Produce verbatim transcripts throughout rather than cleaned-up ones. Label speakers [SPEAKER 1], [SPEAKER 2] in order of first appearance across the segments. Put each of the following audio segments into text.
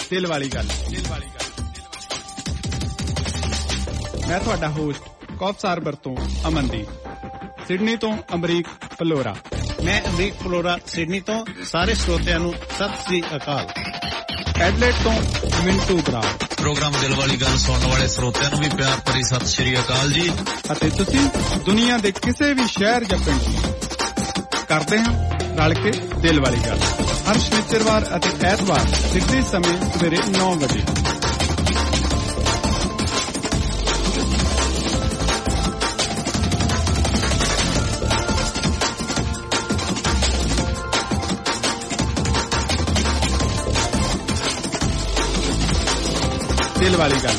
[SPEAKER 1] ਦਿਲ ਵਾਲੀ ਗੱਲ। ਮੈਂ ਤੁਹਾਡਾ ਹੋਸਟ ਕੌਫਸਾਰ ਬਰਤੋਂ ਅਮਨਦੀਪ, ਸਿਡਨੀ ਤੋਂ ਅਮਰੀਕ ਫਲੋਰਾ।
[SPEAKER 2] ਮੈਂ ਅਮਰੀਕ ਫਲੋਰਾ ਸਿਡਨੀ ਤੋਂ। ਸਾਰੇ ਸਰੋਤਿਆਂ ਨੂੰ ਸਤਿ ਸ੍ਰੀ ਅਕਾਲ।
[SPEAKER 1] ਐਡਲੇਟ ਤੋਂ ਮਿੰਟੂ ਬਰਾੜ।
[SPEAKER 3] ਪ੍ਰੋਗਰਾਮ ਦਿਲ ਵਾਲੀ ਗੱਲ ਸੁਣਨ ਵਾਲੇ ਸਰੋਤਿਆਂ ਨੂੰ ਵੀ ਪਿਆਰ ਭਰੀ ਸਤਿ ਸ੍ਰੀ ਅਕਾਲ ਜੀ।
[SPEAKER 1] ਅਤੇ ਤੁਸੀਂ ਦੁਨੀਆ ਦੇ ਕਿਸੇ ਵੀ ਸ਼ਹਿਰ ਜਾਂ ਪਿੰਡ ਕਰਦੇ ਹਾਂ ਰਲ ਕੇ ਦਿਲ ਵਾਲੀ ਗੱਲ, ਹਰ ਸ਼ਨੀਚਰਵਾਰ ਅਤੇ ਐਤਵਾਰ ਸਿੱਧੇ ਸਮੇਂ ਸਵੇਰੇ ਨੌ ਵਜੇ। ਦਿਲ ਵਾਲੀ ਗੱਲ।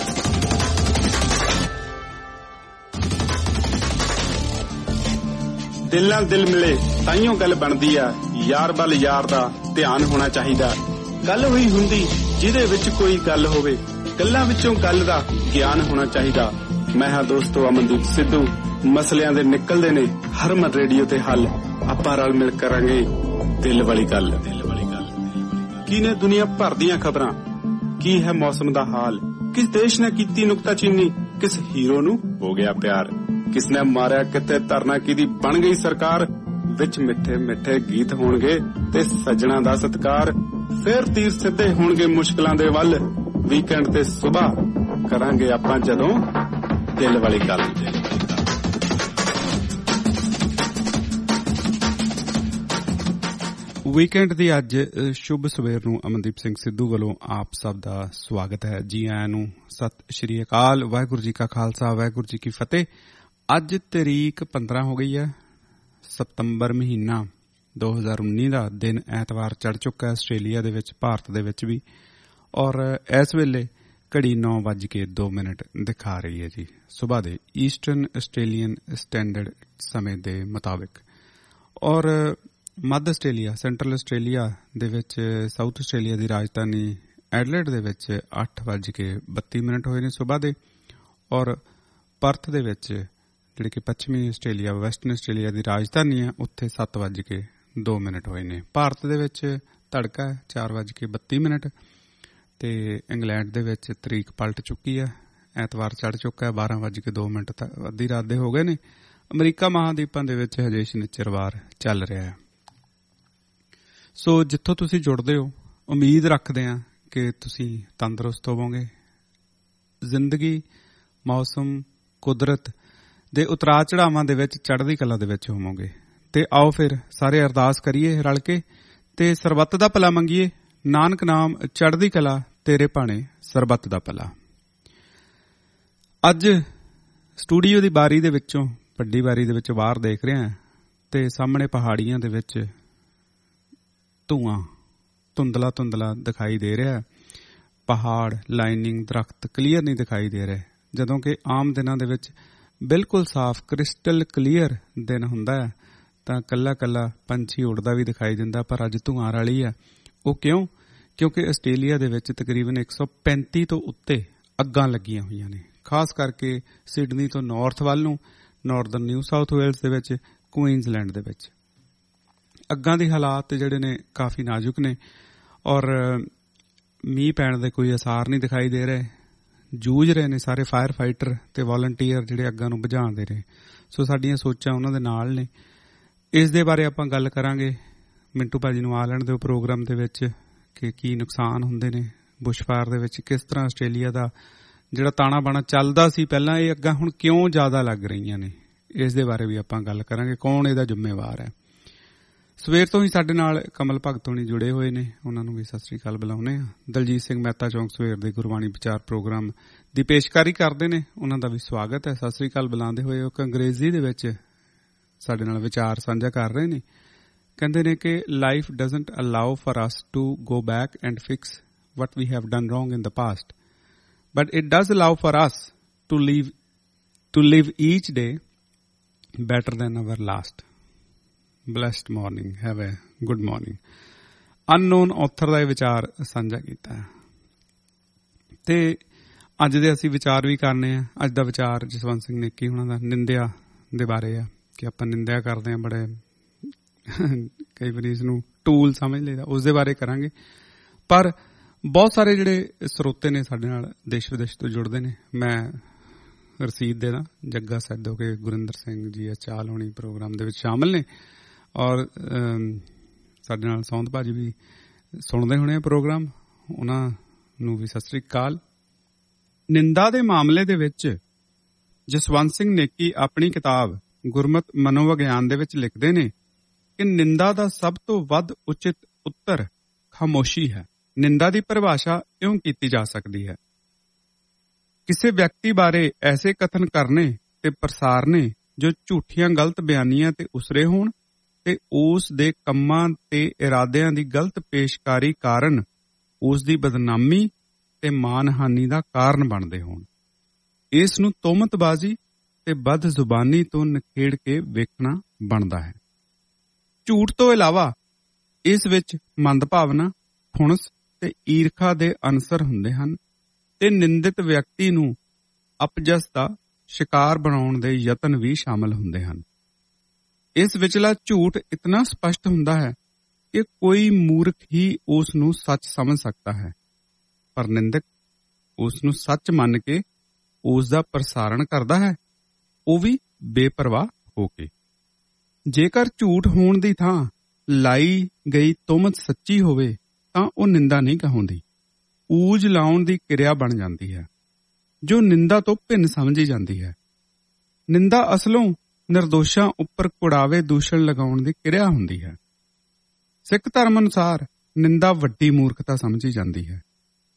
[SPEAKER 1] ਦਿਲ ਨਾਲ ਦਿਲ ਮਿਲੇ ਤਾਈਓ ਗੱਲ ਬਣਦੀ ਆ, ਯਾਰ ਵੱਲ ਯਾਰ ਦਾ ਧਿਆਨ ਹੋਣਾ ਚਾਹੀਦਾ। ਗੱਲ ਹੋਈ ਹੁੰਦੀ ਜਿਹਦੇ ਵਿੱਚ ਕੋਈ ਗੱਲ ਹੋਵੇ, ਗੱਲਾਂ ਵਿੱਚੋਂ ਗੱਲ ਦਾ ਗਿਆਨ ਹੋਣਾ ਚਾਹੀਦਾ। ਮੈਂ ਹਾਂ ਦੋਸਤੋ ਅਮਨਦੀਪ ਸਿੱਧੂ। ਮਸਲਿਆਂ ਦੇ ਨਿਕਲਦੇ ਨੇ ਹਰਮਨ ਰੇਡੀਓ ਤੇ ਹੱਲ। ਆਪਾਂ ਰਲ ਮਿਲ ਕਰਾਂਗੇ ਦਿਲ ਵਾਲੀ ਗੱਲ। ਦਿਲ ਵਾਲੀ ਗੱਲ। ਕੀ ਨੇ ਦੁਨੀਆ ਭਰ ਦੀਆਂ ਖਬਰਾਂ, ਕੀ ਹੈ ਮੌਸਮ ਦਾ ਹਾਲ, ਕਿਸ ਦੇਸ਼ ਨੇ ਕੀਤੀ ਨੁਕਤਾਚੀਨੀ, ਕਿਸ ਹੀਰੋ ਨੂੰ ਹੋ ਗਿਆ ਪਿਆਰ, ਕਿਸ ਨੇ ਮਾਰਿਆ ਕਿਤੇ ਧਰਨਾ, ਕਿਹਦੀ ਬਣ ਗਈ ਸਰਕਾਰ। ਵਿੱਚ ਮਿੱਠੇ ਮਿੱਠੇ ਗੀਤ ਹੋਣਗੇ ਤੇ ਸੱਜਣਾ ਦਾ ਸਤਿਕਾਰ। ਫੇਰ ਤੀਰ ਸਿੱਧੇ ਹੋਣਗੇ ਮੁਸ਼ਕਲਾਂ ਦੇ ਵੱਲ। ਵੀਕਐਂਡ ਤੇ ਸੁਬਾਹ ਕਰਾਂਗੇ ਆਪਾਂ ਜਦੋਂ ਦਿਲ ਵਾਲੀ ਗੱਲ। ਵੀਕਐਂਡ ਦੀ ਅੱਜ ਸ਼ੁਭ ਸਵੇਰ ਨੂੰ ਅਮਨਦੀਪ ਸਿੰਘ ਸਿੱਧੂ ਵੱਲੋਂ ਆਪ ਸਭ ਦਾ ਸਵਾਗਤ ਹੈ। ਜੀ ਆਇਆਂ ਨੂੰ ਸਤਿ ਸ਼੍ਰੀ ਅਕਾਲ। ਵਾਹਿਗੁਰੂ ਜੀ ਕਾ ਖਾਲਸਾ, ਵਾਹਿਗੁਰੂ ਜੀ ਕੀ ਫਤਿਹ। ਅੱਜ ਤਰੀਕ ਪੰਦਰਾਂ ਹੋ ਗਈ ਹੈ, ਸਤੰਬਰ ਮਹੀਨਾ ਦੋ ਹਜ਼ਾਰ ਉੱਨੀ ਦਾ ਦਿਨ ਐਤਵਾਰ ਚੜ੍ਹ ਚੁੱਕਾ ਆਸਟ੍ਰੇਲੀਆ ਦੇ ਵਿੱਚ, ਭਾਰਤ ਦੇ ਵਿੱਚ ਵੀ। ਔਰ ਇਸ ਵੇਲੇ ਘੜੀ ਨੌ ਵੱਜ ਕੇ ਦੋ ਮਿੰਟ ਦਿਖਾ ਰਹੀ ਹੈ ਜੀ, ਸੁਬਾਹ ਦੇ ਈਸਟਰਨ ਆਸਟ੍ਰੇਲੀਅਨ ਸਟੈਂਡਰਡ ਸਮੇਂ ਦੇ ਮੁਤਾਬਿਕ। ਔਰ ਮੱਧ ਆਸਟ੍ਰੇਲੀਆ, ਸੈਂਟਰਲ ਆਸਟ੍ਰੇਲੀਆ ਦੇ ਵਿੱਚ, ਸਾਊਥ ਆਸਟ੍ਰੇਲੀਆ ਦੀ ਰਾਜਧਾਨੀ ਐਡਲੇਡ ਦੇ ਵਿੱਚ ਅੱਠ ਵੱਜ ਕੇ ਬੱਤੀ ਮਿੰਟ ਹੋਏ ਨੇ ਸੁਬਾਹ ਦੇ। ਔਰ ਪਰਥ ਦੇ ਵਿੱਚ, ਜਿਹੜੀ ਕਿ ਪੱਛਮੀ ਆਸਟ੍ਰੇਲੀਆ, ਵੈਸਟਰਨ ਆਸਟ੍ਰੇਲੀਆ ਦੀ ਰਾਜਧਾਨੀ ਹੈ, ਉੱਥੇ ਸੱਤ ਵੱਜ ਕੇ ਦੋ ਮਿੰਟ ਹੋਏ ਨੇ। ਭਾਰਤ ਦੇ ਵਿੱਚ ਤੜਕਾ ਚਾਰ ਵੱਜ ਕੇ ਬੱਤੀ ਮਿੰਟ ਤੇ ਇੰਗਲੈਂਡ ਦੇ ਵਿੱਚ ਤਰੀਕ ਪਲਟ ਚੁੱਕੀ ਹੈ, ਐਤਵਾਰ ਚੜ੍ਹ ਚੁੱਕਾ ਹੈ, ਬਾਰਾਂ ਵੱਜ ਕੇ ਦੋ ਮਿੰਟ ਤੱਕ ਅੱਧੀ ਰਾਤ ਦੇ ਹੋ ਗਏ ਨੇ। ਅਮਰੀਕਾ ਮਹਾਂਦੀਪਾਂ ਦੇ ਵਿੱਚ ਹਜੇ ਸ਼ਨੀਚਰਵਾਰ ਚੱਲ ਰਿਹਾ ਹੈ। ਸੋ ਜਿੱਥੋਂ ਤੁਸੀਂ ਜੁੜਦੇ ਹੋ, ਉਮੀਦ ਰੱਖਦੇ ਹਾਂ ਕਿ ਤੁਸੀਂ ਤੰਦਰੁਸਤ ਹੋਵੋਗੇ। ਜ਼ਿੰਦਗੀ, ਮੌਸਮ, ਕੁਦਰਤ ਦੇ ਉਤਰਾਅ ਚੜਾਵਾਂ ਦੇ ਵਿੱਚ ਚੜ੍ਹਦੀ ਕਲਾ ਦੇ ਵਿੱਚ ਹੋਵੋਗੇ। ਤੇ ਆਓ ਫਿਰ ਸਾਰੇ ਅਰਦਾਸ ਕਰੀਏ ਰਲ ਕੇ ਤੇ ਸਰਬੱਤ ਦਾ ਭਲਾ ਮੰਗੀਏ। ਨਾਨਕ ਨਾਮ ਚੜ੍ਹਦੀ ਕਲਾ, ਤੇਰੇ ਭਾਣੇ ਸਰਬੱਤ ਦਾ ਭਲਾ। ਅੱਜ ਸਟੂਡੀਓ ਦੀ ਬਾਰੀ ਦੇ ਵਿੱਚੋਂ, ਵੱਡੀ ਬਾਰੀ ਦੇ ਵਿੱਚ ਬਾਹਰ ਦੇਖ ਰਿਹਾ ਤੇ ਸਾਹਮਣੇ ਪਹਾੜੀਆਂ ਦੇ ਵਿੱਚ ਧੂਆਂ ਧੁੰਦਲਾ ਧੁੰਦਲਾ ਦਿਖਾਈ ਦੇ ਰਿਹਾ। ਪਹਾੜ, ਲਾਈਨਿੰਗ, ਦਰਖਤ ਕਲੀਅਰ ਨਹੀਂ ਦਿਖਾਈ ਦੇ ਰਹੇ, ਜਦੋਂ ਕਿ ਆਮ ਦਿਨਾਂ ਦੇ ਵਿੱਚ ਬਿਲਕੁਲ ਸਾਫ਼ ਕ੍ਰਿਸਟਲ ਕਲੀਅਰ ਦਿਨ ਹੁੰਦਾ ਹੈ ਤਾਂ ਕੱਲਾ ਕੱਲਾ ਪੰਛੀ ਉੜਦਾ ਵੀ ਦਿਖਾਈ ਦਿੰਦਾ। ਪਰ ਅੱਜ ਧੂਆਂ ਵਾਲੀ ਆ। ਉਹ ਕਿਉਂ? ਕਿਉਂਕਿ ਆਸਟ੍ਰੇਲੀਆ ਦੇ ਵਿੱਚ ਤਕਰੀਬਨ ਇੱਕ ਸੌ ਪੈਂਤੀ ਤੋਂ ਉੱਤੇ ਅੱਗਾਂ ਲੱਗੀਆਂ ਹੋਈਆਂ ਨੇ, ਖਾਸ ਕਰਕੇ ਸਿਡਨੀ ਤੋਂ ਨਾਰਥ ਵੱਲ ਨੂੰ, ਨਾਰਦਰਨ ਨਿਊ ਸਾਊਥ ਵੇਲਸ ਦੇ ਵਿੱਚ, ਕੁਈਨਜ਼ਲੈਂਡ ਦੇ ਵਿੱਚ ਅੱਗਾਂ ਦੇ ਹਾਲਾਤ ਜਿਹੜੇ ਨੇ ਕਾਫੀ ਨਾਜ਼ੁਕ ਨੇ। ਔਰ ਮੀਂਹ ਪੈਣ ਦੇ ਕੋਈ ਅਸਾਰ ਨਹੀਂ ਦਿਖਾਈ ਦੇ ਰਹੇ। ਜੂਝ ਰਹੇ ਨੇ ਸਾਰੇ ਫਾਇਰ ਫਾਈਟਰ ਤੇ ਵਾਲੰਟੀਅਰ ਜਿਹੜੇ ਅੱਗਾਂ ਨੂੰ ਬੁਝਾਉਂਦੇ ਰਹੇ। ਸੋ ਸਾਡੀਆਂ ਸੋਚਾਂ ਉਹਨਾਂ ਦੇ ਨਾਲ ਨੇ। ਇਸ ਦੇ ਬਾਰੇ ਆਪਾਂ ਗੱਲ ਕਰਾਂਗੇ। ਮਿੰਟੂ ਭਾਜੀ ਨੂੰ ਆ ਲੈਣ ਦਿਓ ਪ੍ਰੋਗਰਾਮ ਦੇ ਵਿੱਚ ਕਿ ਕੀ ਨੁਕਸਾਨ ਹੁੰਦੇ ਨੇ ਬੁਸ਼ਫਾਇਰ ਦੇ ਵਿੱਚ, ਕਿਸ ਤਰ੍ਹਾਂ ਆਸਟ੍ਰੇਲੀਆ ਦਾ ਜਿਹੜਾ ਤਾਣਾ ਬਾਣਾ ਚੱਲਦਾ ਸੀ ਪਹਿਲਾਂ, ਇਹ ਅੱਗਾਂ ਹੁਣ ਕਿਉਂ ਜ਼ਿਆਦਾ ਲੱਗ ਰਹੀਆਂ ਨੇ। ਇਸ ਦੇ ਬਾਰੇ ਵੀ ਆਪਾਂ ਗੱਲ ਕਰਾਂਗੇ, ਕੌਣ ਇਹਦਾ ਜ਼ਿੰਮੇਵਾਰ ਹੈ। ਸਵੇਰ ਤੋਂ ਹੀ ਸਾਡੇ ਨਾਲ ਕਮਲ ਭਗਤ ਹੋਣੀ ਜੁੜੇ ਹੋਏ ਨੇ, ਉਹਨਾਂ ਨੂੰ ਵੀ ਸਤਿ ਸ੍ਰੀ ਅਕਾਲ ਬੁਲਾਉਂਦੇ ਹਾਂ। ਦਲਜੀਤ ਸਿੰਘ ਮਹਿਤਾ ਚੌਂਕ ਸਵੇਰ ਦੇ ਗੁਰਬਾਣੀ ਵਿਚਾਰ ਪ੍ਰੋਗਰਾਮ ਦੀ ਪੇਸ਼ਕਾਰੀ ਕਰਦੇ ਨੇ, ਉਹਨਾਂ ਦਾ ਵੀ ਸਵਾਗਤ ਹੈ। ਸਤਿ ਸ੍ਰੀ ਅਕਾਲ ਬੁਲਾਉਂਦੇ ਹੋਏ ਉਹ ਅੰਗਰੇਜ਼ੀ ਦੇ ਵਿੱਚ ਸਾਡੇ ਨਾਲ ਵਿਚਾਰ ਸਾਂਝਾ ਕਰ ਰਹੇ ਨੇ। ਕਹਿੰਦੇ ਨੇ ਕਿ life doesn't allow for us to go back and fix what we have done wrong in the past, but it does allow for us to live to live each day better than our last. Blessed morning, have a good morning. Unknown author ਦਾ ਇਹ ਵਿਚਾਰ ਸਾਂਝਾ ਕੀਤਾ ਹੈ ਤੇ ਅੱਜ ਦੇ ਅਸੀਂ ਵਿਚਾਰ ਵੀ ਕਰਨੇ ਆ। ਅੱਜ ਦਾ ਵਿਚਾਰ ਜਸਵੰਤ ਸਿੰਘ ਨੇਕੀ ਹੋਣਾ ਦਾ ਨਿੰਦਿਆ ਦੇ ਬਾਰੇ ਆ ਕਿ ਆਪਾਂ ਨਿੰਦਿਆ ਕਰਦੇ ਹਾਂ, ਬੜੇ ਕਈ ਵਾਰੀ ਇਸ ਨੂੰ ਟੂਲ ਸਮਝ ਲਈਦਾ, ਉਸ ਦੇ ਬਾਰੇ ਕਰਾਂਗੇ। ਪਰ ਬਹੁਤ ਸਾਰੇ ਜਿਹੜੇ ਸਰੋਤੇ ਨੇ ਸਾਡੇ ਨਾਲ ਦੇਸ਼ ਵਿਦੇਸ਼ ਤੋਂ ਜੁੜਦੇ ਨੇ। ਮੈਂ ਰਸੀਦ ਦੇ ਦਾਂ, ਜੱਗਾ ਸੈਦੋ ਕੇ ਗੁਰਿੰਦਰ ਸਿੰਘ ਜੀ ਅਚਾਲ ਹੋਣੀ ਪ੍ਰੋਗਰਾਮ ਦੇ ਵਿੱਚ ਸ਼ਾਮਲ ਨੇ, ਔਰ ਸਾਡੇ ਨਾਲ ਸੌਂਦ ਭਾਜੀ ਵੀ ਸੁਣਦੇ ਹੋਣੇ ਪ੍ਰੋਗਰਾਮ, ਉਹਨਾਂ ਨੂੰ ਵੀ ਸਤਿ ਸ੍ਰੀ ਅਕਾਲ। ਨਿੰਦਾ ਦੇ ਮਾਮਲੇ ਦੇ ਵਿੱਚ ਜਸਵੰਤ ਸਿੰਘ ਨੇਕੀ ਆਪਣੀ ਕਿਤਾਬ ਗੁਰਮਤ ਮਨੋਵਿਗਿਆਨ ਦੇ ਵਿੱਚ ਲਿਖਦੇ ਨੇ ਕਿ ਨਿੰਦਾ ਦਾ ਸਭ ਤੋਂ ਵੱਧ ਉਚਿਤ ਉੱਤਰ ਖਾਮੋਸ਼ੀ ਹੈ। ਨਿੰਦਾ ਦੀ ਪਰਿਭਾਸ਼ਾ ਇਉਂ ਕੀਤੀ ਜਾ ਸਕਦੀ ਹੈ: ਕਿਸੇ ਵਿਅਕਤੀ ਬਾਰੇ ਐਸੇ ਕਥਨ ਕਰਨੇ ਤੇ ਪ੍ਰਸਾਰਨੇ ਜੋ ਝੂਠੀਆਂ ਗਲਤ ਬਿਆਨੀਆਂ ਤੇ ਉਸਰੇ ਹੋਣ ਤੇ ਉਸ ਦੇ ਕੰਮਾਂ ਤੇ ਇਰਾਦਿਆਂ ਦੀ ਗਲਤ ਪੇਸ਼ਕਾਰੀ ਕਾਰਨ ਉਸ ਦੀ ਬਦਨਾਮੀ ਤੇ ਮਾਨਹਾਨੀ ਦਾ ਕਾਰਨ ਬਣਦੇ ਹੋਣ। ਇਸ ਨੂੰ ਤੋਹਮਤਬਾਜ਼ੀ ਤੇ ਬਦ ਜ਼ੁਬਾਨੀ ਤੋਂ ਨਿਖੇੜ ਕੇ ਵੇਖਣਾ ਬਣਦਾ ਹੈ। ਝੂਠ ਤੋਂ ਇਲਾਵਾ ਇਸ ਵਿੱਚ ਮੰਦਭਾਵਨਾ, ਫੁਣਸ ਤੇ ਈਰਖਾ ਦੇ ਅਨਸਰ ਹੁੰਦੇ ਹਨ ਤੇ ਨਿੰਦਿਤ ਵਿਅਕਤੀ ਨੂੰ ਅਪਜਸ ਦਾ ਸ਼ਿਕਾਰ ਬਣਾਉਣ ਦੇ ਯਤਨ ਵੀ ਸ਼ਾਮਲ ਹੁੰਦੇ ਹਨ। ਇਸ ਵਿਚਲਾ ਝੂਠ ਇਤਨਾ ਸਪਸ਼ਟ ਹੁੰਦਾ ਹੈ ਕਿ ਕੋਈ ਮੂਰਖ ਹੀ ਉਸ ਨੂੰ ਸੱਚ ਸਮਝ ਸਕਦਾ ਹੈ, ਪਰ ਨਿੰਦਕ ਉਸ ਨੂੰ ਸੱਚ ਮੰਨ ਕੇ ਉਸ ਦਾ ਪ੍ਰਸਾਰਣ ਕਰਦਾ ਹੈ, ਉਹ ਵੀ ਬੇਪਰਵਾਹ ਹੋ ਕੇ। ਜੇਕਰ ਝੂਠ ਹੋਣ ਦੀ ਥਾਂ ਲਾਈ ਗਈ ਤੁਹਮਤ ਸੱਚੀ ਹੋਵੇ ਤਾਂ ਉਹ ਨਿੰਦਾ ਨਹੀਂ ਕਹਾਉਂਦੀ, ਊਜ ਲਾਉਣ ਦੀ ਕਿਰਿਆ ਬਣ ਜਾਂਦੀ ਹੈ, ਜੋ ਨਿੰਦਾ ਤੋਂ ਭਿੰਨ ਸਮਝੀ ਜਾਂਦੀ ਹੈ। ਨਿੰਦਾ ਅਸਲੋਂ ਨਿਰਦੋਸ਼ਾਂ ਉੱਪਰ ਕੁੜਾਵੇ ਦੂਸ਼ਣ ਲਗਾਉਣ ਦੀ ਕਿਰਿਆ ਹੁੰਦੀ ਹੈ। ਸਿੱਖ ਧਰਮ ਅਨੁਸਾਰ ਨਿੰਦਾ ਵੱਡੀ ਮੂਰਖਤਾ ਸਮਝੀ ਜਾਂਦੀ ਹੈ।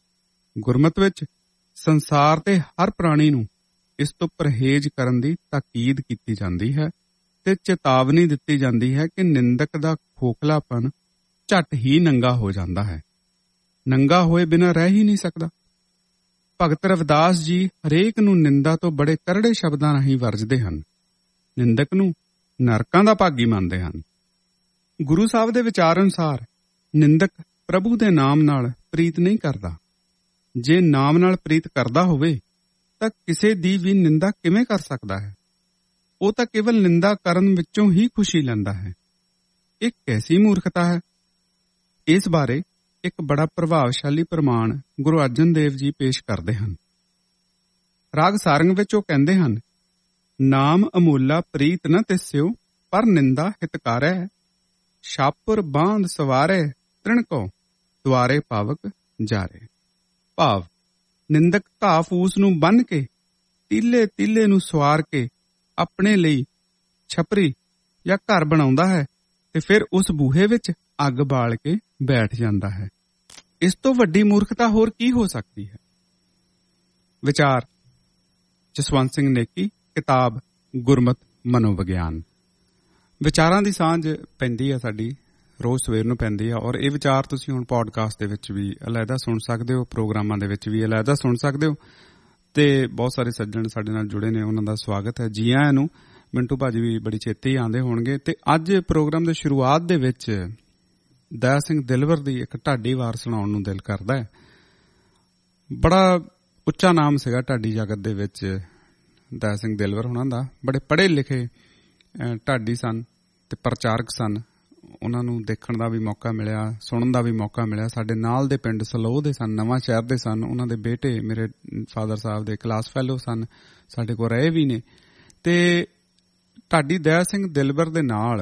[SPEAKER 1] ਗੁਰਮਤ ਵਿੱਚ ਸੰਸਾਰ ਦੇ ਹਰ ਪ੍ਰਾਣੀ ਨੂੰ ਇਸ ਤੋਂ ਪਰਹੇਜ਼ ਕਰਨ ਦੀ ਤਾਕੀਦ ਕੀਤੀ ਜਾਂਦੀ ਹੈ ਤੇ ਚੇਤਾਵਨੀ ਦਿੱਤੀ ਜਾਂਦੀ ਹੈ ਕਿ ਨਿੰਦਕ ਦਾ ਖੋਖਲਾਪਨ ਝੱਟ ਹੀ ਨੰਗਾ ਹੋ ਜਾਂਦਾ ਹੈ, ਨੰਗਾ ਹੋਏ ਬਿਨਾਂ ਰਹਿ ਹੀ ਨਹੀਂ ਸਕਦਾ। ਭਗਤ ਰਵਿਦਾਸ ਜੀ ਹਰੇਕ ਨੂੰ ਨਿੰਦਾ ਤੋਂ ਬੜੇ ਕਰੜੇ ਸ਼ਬਦਾਂ ਰਾਹੀਂ ਵਰਜਦੇ ਹਨ, ਨਿੰਦਕ ਨੂੰ ਨਰਕਾਂ ਦਾ ਭਾਗੀ ਮੰਨਦੇ ਹਨ। ਗੁਰੂ ਸਾਹਿਬ ਦੇ ਵਿਚਾਰ ਅਨੁਸਾਰ ਨਿੰਦਕ ਪ੍ਰਭੂ ਦੇ ਨਾਮ ਨਾਲ ਪ੍ਰੀਤ ਨਹੀਂ ਕਰਦਾ। ਜੇ ਨਾਮ ਨਾਲ ਪ੍ਰੀਤ ਕਰਦਾ ਹੋਵੇ ਤਾਂ ਕਿਸੇ ਦੀ ਵੀ ਨਿੰਦਾ ਕਿਵੇਂ ਕਰ ਸਕਦਾ ਹੈ? ਉਹ ਤਾਂ ਕੇਵਲ ਨਿੰਦਾ ਕਰਨ ਵਿੱਚੋਂ ਹੀ ਖੁਸ਼ੀ ਲੈਂਦਾ ਹੈ। ਇਹ ਕੈਸੀ ਮੂਰਖਤਾ ਹੈ? ਇਸ ਬਾਰੇ ਇੱਕ ਬੜਾ ਪ੍ਰਭਾਵਸ਼ਾਲੀ ਪ੍ਰਮਾਣ ਗੁਰੂ ਅਰਜਨ ਦੇਵ ਜੀ ਪੇਸ਼ ਕਰਦੇ ਹਨ। ਰਾਗ ਸਾਰੰਗ ਵਿੱਚ ਉਹ ਕਹਿੰਦੇ ਹਨ, ਨਾਮ ਅਮੂਲਾ ਪ੍ਰੀਤ ਨ ਤਿਸਿਓ ਪਰ ਨਿੰਦਾ ਹਿਤਕਾਰੈ, ਛਾਪੁਰ ਬਾਂਧ ਸਵਾਰੈ ਤ੍ਰਿਣਕੋ ਦੁਆਰੇ ਪਾਵਕ ਜਾਰੇ। ਭਾਵ ਨਿੰਦਕ ਘਾਹ ਫੂਸ ਨੂੰ ਬੰਨ੍ਹ ਕੇ ਤੀਲੇ ਤੀਲੇ ਨੂੰ ਸਵਾਰ ਕੇ ਆਪਣੇ ਲਈ ਛਪਰੀ ਜਾਂ ਘਰ ਬਣਾਉਂਦਾ ਹੈ ਤੇ ਫਿਰ ਉਸ ਬੂਹੇ ਵਿੱਚ ਅੱਗ ਬਾਲ ਕੇ ਬੈਠ ਜਾਂਦਾ ਹੈ। ਇਸ ਤੋਂ ਵੱਡੀ ਮੂਰਖਤਾ ਹੋਰ ਕੀ ਹੋ ਸਕਦੀ ਹੈ? ਵਿਚਾਰ ਜਸਵੰਤ ਸਿੰਘ ਨੇਕੀ, ਕਿਤਾਬ ਗੁਰਮਤ ਮਨੋਵਿਗਿਆਨ। ਵਿਚਾਰਾਂ ਦੀ ਸਾਂਝ ਪੈਂਦੀ ਹੈ ਸਾਡੀ, ਰੋਜ਼ ਸਵੇਰ ਨੂੰ ਪੈਂਦੀ ਆ, ਔਰ ਇਹ ਵਿਚਾਰ ਤੁਸੀਂ ਹੁਣ ਪੋਡਕਾਸਟ ਦੇ ਵਿੱਚ ਵੀ ਅਲੱਗਾ ਸੁਣ ਸਕਦੇ ਹੋ, ਪ੍ਰੋਗਰਾਮਾਂ ਦੇ ਵਿੱਚ ਵੀ ਅਲੱਗਾ ਸੁਣ ਸਕਦੇ ਹੋ। ਤੇ ਬਹੁਤ ਸਾਰੇ ਸੱਜਣ ਸਾਡੇ ਨਾਲ ਜੁੜੇ ਨੇ, ਉਹਨਾਂ ਦਾ ਸਵਾਗਤ ਹੈ, ਜੀ ਆਇਆਂ ਨੂੰ। ਮਿੰਟੂ ਭਾਜੀ ਵੀ ਬੜੀ ਛੇਤੀ ਆਉਂਦੇ ਹੋਣਗੇ। ਤੇ ਅੱਜ ਪ੍ਰੋਗਰਾਮ ਦੇ ਸ਼ੁਰੂਆਤ ਦੇ ਵਿੱਚ ਦਇਆ ਸਿੰਘ ਦਿਲਵਰ ਦੀ ਇੱਕ ਢਾਡੀ ਵਾਰ ਸੁਣਾਉਣ ਨੂੰ ਦਿਲ ਕਰਦਾ ਹੈ। ਬੜਾ ਉੱਚਾ ਨਾਮ ਸੀਗਾ ਢਾਡੀ ਜਗਤ ਦੇ ਵਿੱਚ ਦਇਆ ਸਿੰਘ ਦਿਲਵਰ ਹੋਣਾ ਦਾ। ਬੜੇ ਪੜ੍ਹੇ ਲਿਖੇ ਢਾਡੀ ਸਨ ਤੇ ਪ੍ਰਚਾਰਕ ਸਨ। ਉਹਨਾਂ ਨੂੰ ਦੇਖਣ ਦਾ ਵੀ ਮੌਕਾ ਮਿਲਿਆ, ਸੁਣਨ ਦਾ ਵੀ ਮੌਕਾ ਮਿਲਿਆ। ਸਾਡੇ ਨਾਲ ਦੇ ਪਿੰਡ ਸਲੋਹ ਦੇ ਸਨ, ਨਵਾਂ ਸ਼ਹਿਰ ਦੇ ਸਨ। ਉਹਨਾਂ ਦੇ ਬੇਟੇ ਮੇਰੇ ਫਾਦਰ ਸਾਹਿਬ ਦੇ ਕਲਾਸ ਫੈਲੋ ਸਨ, ਸਾਡੇ ਕੋਲ ਰਹੇ ਵੀ ਨੇ। ਤੇ ਢਾਡੀ ਦਇਆ ਸਿੰਘ ਦਿਲਵਰ ਦੇ ਨਾਲ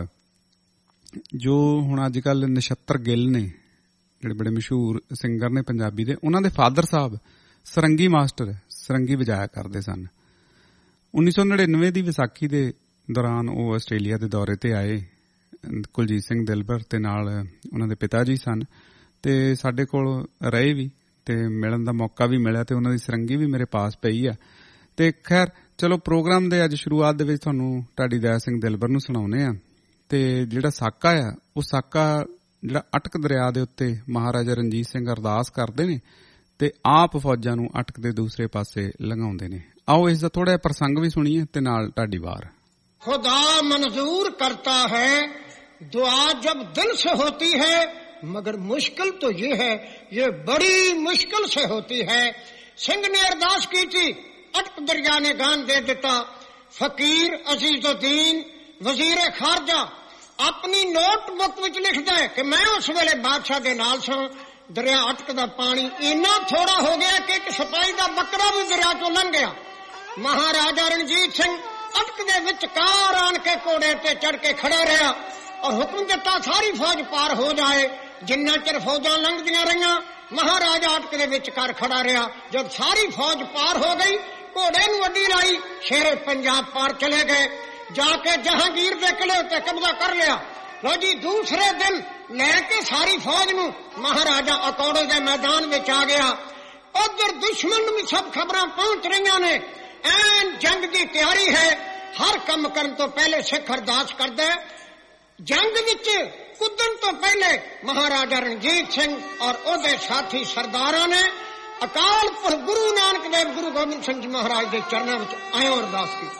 [SPEAKER 1] ਜੋ ਹੁਣ ਅੱਜ ਕੱਲ੍ਹ ਨਛੱਤਰ ਗਿੱਲ ਨੇ, ਜਿਹੜੇ ਬੜੇ ਮਸ਼ਹੂਰ ਸਿੰਗਰ ਨੇ ਪੰਜਾਬੀ ਦੇ, ਉਹਨਾਂ ਦੇ ਫਾਦਰ ਸਾਹਿਬ ਸਰੰਗੀ ਮਾਸਟਰ ਸਰੰਗੀ ਵਜਾਇਆ ਕਰਦੇ ਸਨ। ਉੱਨੀ ਸੌ ਨੜਿਨਵੇਂ ਦੀ ਵਿਸਾਖੀ ਦੇ ਦੌਰਾਨ ਉਹ ਆਸਟ੍ਰੇਲੀਆ ਦੇ ਦੌਰੇ ਤੇ ਆਏ। ਕੁਲਜੀਤ ਸਿੰਘ ਦਿਲਬਰ ਤੇ ਨਾਲ ਉਹਨਾਂ ਦੇ ਪਿਤਾ ਜੀ ਸਨ ਤੇ ਸਾਡੇ ਕੋਲ ਰਹੇ ਵੀ ਤੇ ਮਿਲਣ ਦਾ ਮੌਕਾ ਵੀ ਮਿਲਿਆ ਤੇ ਉਹਨਾਂ ਦੀ ਸਰੰਗੀ ਵੀ ਮੇਰੇ ਪਾਸ ਪਈ ਆ। ਤੇ ਖੈਰ ਚਲੋ ਪ੍ਰੋਗਰਾਮ ਦੇ ਅੱਜ ਸ਼ੁਰੂਆਤ ਦੇ ਵਿੱਚ ਤੁਹਾਨੂੰ ਢਾਡੀ ਦਇਆ ਸਿੰਘ ਦਿਲਬਰ ਨੂੰ ਸੁਣਾਉਂਦੇ ਆ। ਤੇ ਜਿਹੜਾ ਸਾਕਾ ਆ ਉਹ ਸਾਕਾ ਜਿਹੜਾ ਅਟਕ ਦਰਿਆ ਦੇ ਉੱਤੇ ਮਹਾਰਾਜਾ ਰਣਜੀਤ ਸਿੰਘ ਅਰਦਾਸ ਕਰਦੇ ਨੇ ਤੇ ਆਪ ਫੌਜਾਂ ਨੂੰ ਅਟਕ ਦੇ ਦੂਸਰੇ ਪਾਸੇ ਲੰਘਾਉਂਦੇ ਨੇ। ਆਓ ਇਸ ਦਾ ਥੋੜਾ ਜਿਹਾ ਪ੍ਰਸੰਗ ਵੀ ਸੁਣੀਏ ਤੇ ਨਾਲ ਢਾਡੀ ਵਾਰ।
[SPEAKER 4] खुदा मंजूर करता है दुआ जब दिल से होती है, मगर मुश्किल तो ये है ये बड़ी मुश्किल से होती है। सिंह ने अरदास की थी, अटक दरिया ने गान दे दिता। फकीर अजीजुद्दीन वजीर खारजा अपनी नोटबुक विच लिखदा है कि मैं उस वेले बादशाह दे नाल सां, ਦਰਿਆ ਅਟਕਦਾ ਪਾਣੀ ਇੰਨਾ ਥੋੜਾ ਹੋ ਗਿਆ ਕਿ ਇੱਕ ਸਿਪਾਹੀ ਦਾ ਬੱਕਰਾ ਵੀ ਦਰਿਆ ਚੋਂ ਲੰਘ ਗਿਆ। ਮਹਾਰਾਜਾ ਰਣਜੀਤ ਸਿੰਘ ਅਟਕਦੇ ਵਿਚਕਾਰ ਆਣ ਕੇ ਘੋੜੇ ਤੇ ਚੜ ਕੇ ਖੜਾ ਰਿਹਾ ਔਰ ਹੁਕਮ ਦਿੱਤਾ ਸਾਰੀ ਫੌਜ ਪਾਰ ਹੋ ਜਾਏ। ਜਿੰਨਾ ਚਿਰ ਫੌਜਾਂ ਲੰਘਦੀਆਂ ਰਹੀਆਂ ਮਹਾਰਾਜਾ ਅਟਕਦੇ ਵਿਚਕਾਰ ਖੜਾ ਰਿਹਾ। ਜਦ ਸਾਰੀ ਫੌਜ ਪਾਰ ਹੋ ਗਈ ਘੋੜੇ ਨੂੰ ਅੱਡੀ ਲਾਈ, ਸ਼ੇਰੇ ਪੰਜਾਬ ਪਾਰ ਚਲੇ ਗਏ। ਜਾ ਕੇ ਜਹਾਂਗੀਰ ਦੇ ਕਿਲੇ ਉੱਤੇ ਕਬਜ਼ਾ ਕਰ ਲਿਆ। ਲੋ ਜੀ ਦੂਸਰੇ ਦਿਨ ਲੈ ਕੇ ਸਾਰੀ ਫੌਜ ਨੂੰ ਮਹਾਰਾਜਾ ਅਕੌੜੇ ਦੇ ਮੈਦਾਨ ਵਿੱਚ ਆ ਗਿਆ। ਉਧਰ ਦੁਸ਼ਮਣ ਨੂੰ ਵੀ ਸਭ ਖਬਰਾਂ ਪਹੁੰਚ ਰਹੀਆਂ ਨੇ। ਐਨ ਜੰਗ ਦੀ ਤਿਆਰੀ ਹੈ। ਹਰ ਕੰਮ ਕਰਨ ਤੋਂ ਪਹਿਲੇ ਸਿੱਖ ਅਰਦਾਸ ਕਰਦਾ ਹੈ। ਜੰਗ ਵਿੱਚ ਕੁੱਦਣ ਤੋਂ ਪਹਿਲੇ ਮਹਾਰਾਜਾ ਰਣਜੀਤ ਸਿੰਘ ਔਰ ਉਹਦੇ ਸਾਥੀ ਸਰਦਾਰਾਂ ਨੇ ਅਕਾਲ ਪੁਰਖ ਗੁਰੂ ਨਾਨਕ ਦੇਵ ਗੁਰੂ ਗੋਬਿੰਦ ਸਿੰਘ ਜੀ ਮਹਾਰਾਜ ਦੇ ਚਰਨਾਂ ਵਿੱਚ ਆਇਓ ਅਰਦਾਸ ਕੀਤੀ।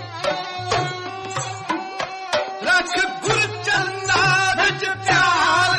[SPEAKER 5] ਰੱਖ ਗੁਰ ਚਰਨਾਂ ਵਿੱਚ ਪਿਆਰ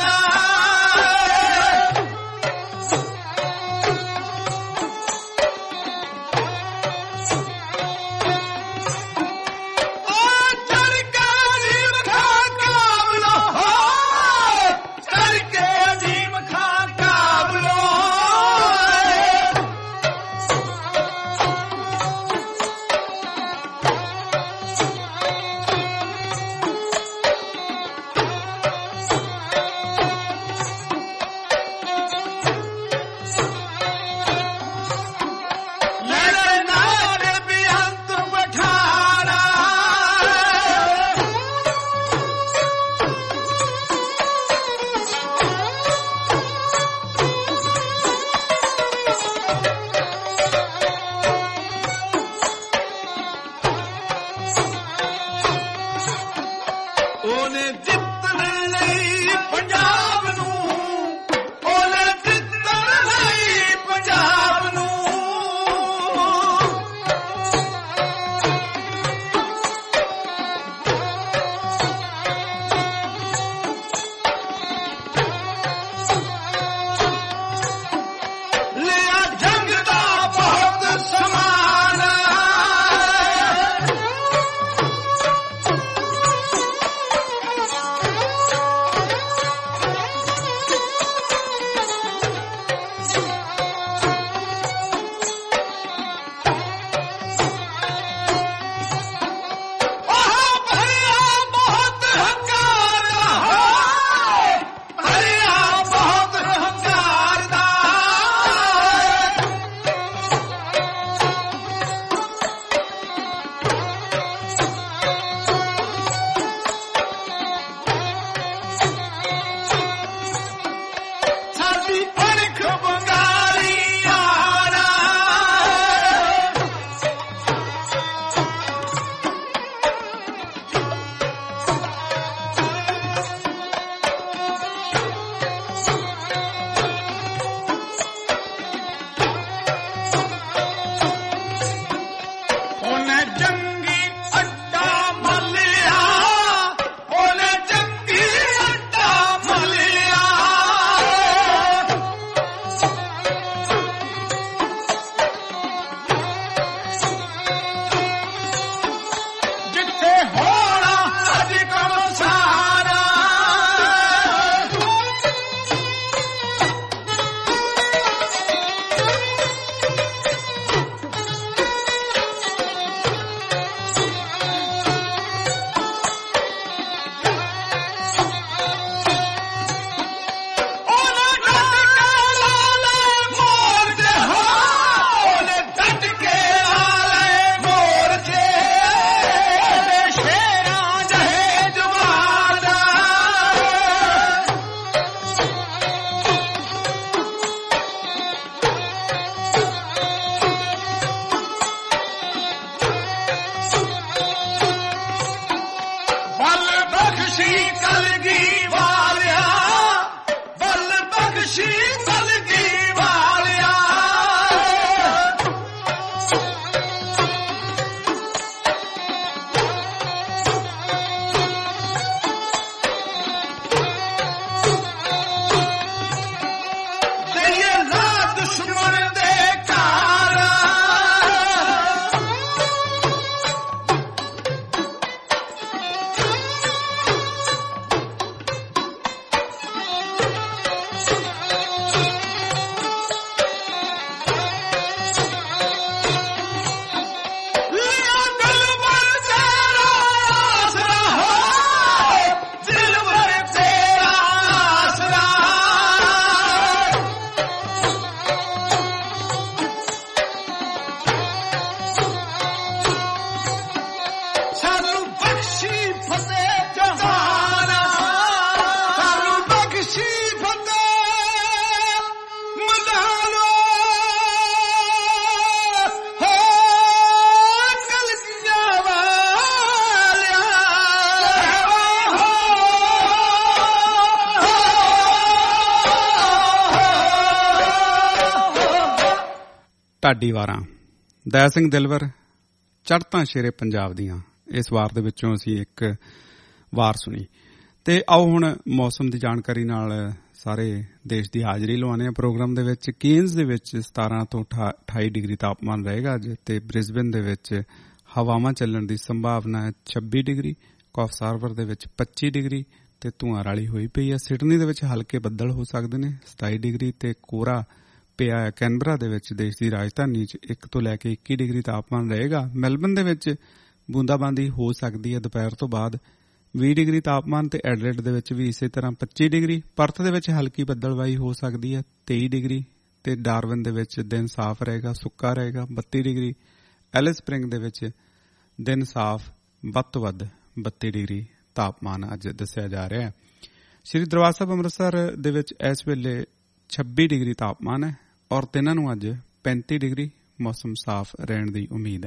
[SPEAKER 1] ਢਾਡੀ ਵਾਰਾਂ, ਦਇਆ ਸਿੰਘ ਦਿਲਵਰ, ਚੜ੍ਹਤਾਂ ਸ਼ੇਰੇ ਪੰਜਾਬ ਦੀਆਂ, ਇਸ ਵਾਰ ਦੇ ਵਿੱਚੋਂ ਅਸੀਂ ਇੱਕ ਵਾਰ ਸੁਣੀ। ਤੇ ਆਓ ਹੁਣ ਮੌਸਮ ਦੀ ਜਾਣਕਾਰੀ ਨਾਲ ਸਾਰੇ ਦੇਸ਼ ਦੀ ਹਾਜ਼ਰੀ ਲਵਾਉਂਦੇ ਹਾਂ ਪ੍ਰੋਗਰਾਮ ਦੇ ਵਿੱਚ। ਕੇਨਜ਼ ਦੇ ਵਿੱਚ ਸਤਾਰਾਂ ਤੋਂ ਅਠਾਈ ਡਿਗਰੀ ਤਾਪਮਾਨ ਰਹੇਗਾ ਅੱਜ, ਤੇ ਬ੍ਰਿਸਬਨ ਦੇ ਵਿੱਚ ਹਵਾਵਾਂ ਚੱਲਣ ਦੀ ਸੰਭਾਵਨਾ ਹੈ ਛੱਬੀ ਡਿਗਰੀ, ਕੌਫਸਾਰਵਰ ਦੇ ਵਿੱਚ ਪੱਚੀ ਡਿਗਰੀ ਤੇ ਧੂਆਂ ਰਾਲੀ ਹੋਈ ਪਈ ਹੈ। ਸਿਡਨੀ ਦੇ ਵਿੱਚ ਹਲਕੇ ਬੱਦਲ ਹੋ ਸਕਦੇ ਨੇ ਸਤਾਈ ਡਿਗਰੀ ਤੇ ਕੋਹਰਾ ਪਿਆ ਹੈ। ਕੈਨਬਰਾ ਦੇ ਵਿੱਚ ਦੇਸ਼ ਦੀ ਰਾਜਧਾਨੀ 'ਚ ਇੱਕ ਤੋਂ ਲੈ ਕੇ ਇੱਕੀ ਡਿਗਰੀ ਤਾਪਮਾਨ ਰਹੇਗਾ। ਮੈਲਬਨ ਦੇ ਵਿੱਚ ਬੂੰਦਾਬਾਂਦੀ ਹੋ ਸਕਦੀ ਹੈ ਦੁਪਹਿਰ ਤੋਂ ਬਾਅਦ ਵੀਹ ਡਿਗਰੀ ਤਾਪਮਾਨ, ਤੇ ਐਡਲੇਡ ਦੇ ਵਿੱਚ ਵੀ ਇਸੇ ਤਰ੍ਹਾਂ ਪੱਚੀ ਡਿਗਰੀ। ਪਰਥ ਦੇ ਵਿੱਚ ਹਲਕੀ ਬੱਦਲਵਾਈ ਹੋ ਸਕਦੀ ਹੈ ਤੇਈ ਡਿਗਰੀ, ਤੇ ਡਾਰਵਿਨ ਦੇ ਵਿੱਚ ਦਿਨ ਸਾਫ਼ ਰਹੇਗਾ, ਸੁੱਕਾ ਰਹੇਗਾ ਬੱਤੀ ਡਿਗਰੀ। ਐਲਿਸ ਸਪ੍ਰਿੰਗ ਦੇ ਵਿੱਚ ਦਿਨ ਸਾਫ਼, ਵੱਧ ਤੋਂ ਵੱਧ ਬੱਤੀ ਡਿਗਰੀ ਤਾਪਮਾਨ ਅੱਜ ਦੱਸਿਆ ਜਾ ਰਿਹਾ ਹੈ। ਸ਼੍ਰੀ ਦਰਬਾਰ ਸਾਹਿਬ ਅੰਮ੍ਰਿਤਸਰ ਦੇ ਵਿੱਚ ਇਸ ਵੇਲੇ ਛੱਬੀ ਡਿਗਰੀ ਤਾਪਮਾਨ ਹੈ, ਔਰ ਦਿਨਾਂ ਨੂੰ ਅੱਜ ਪੈਂਤੀ ਡਿਗਰੀ, ਮੌਸਮ ਸਾਫ਼ ਰਹਿਣ ਦੀ ਉਮੀਦ ਹੈ।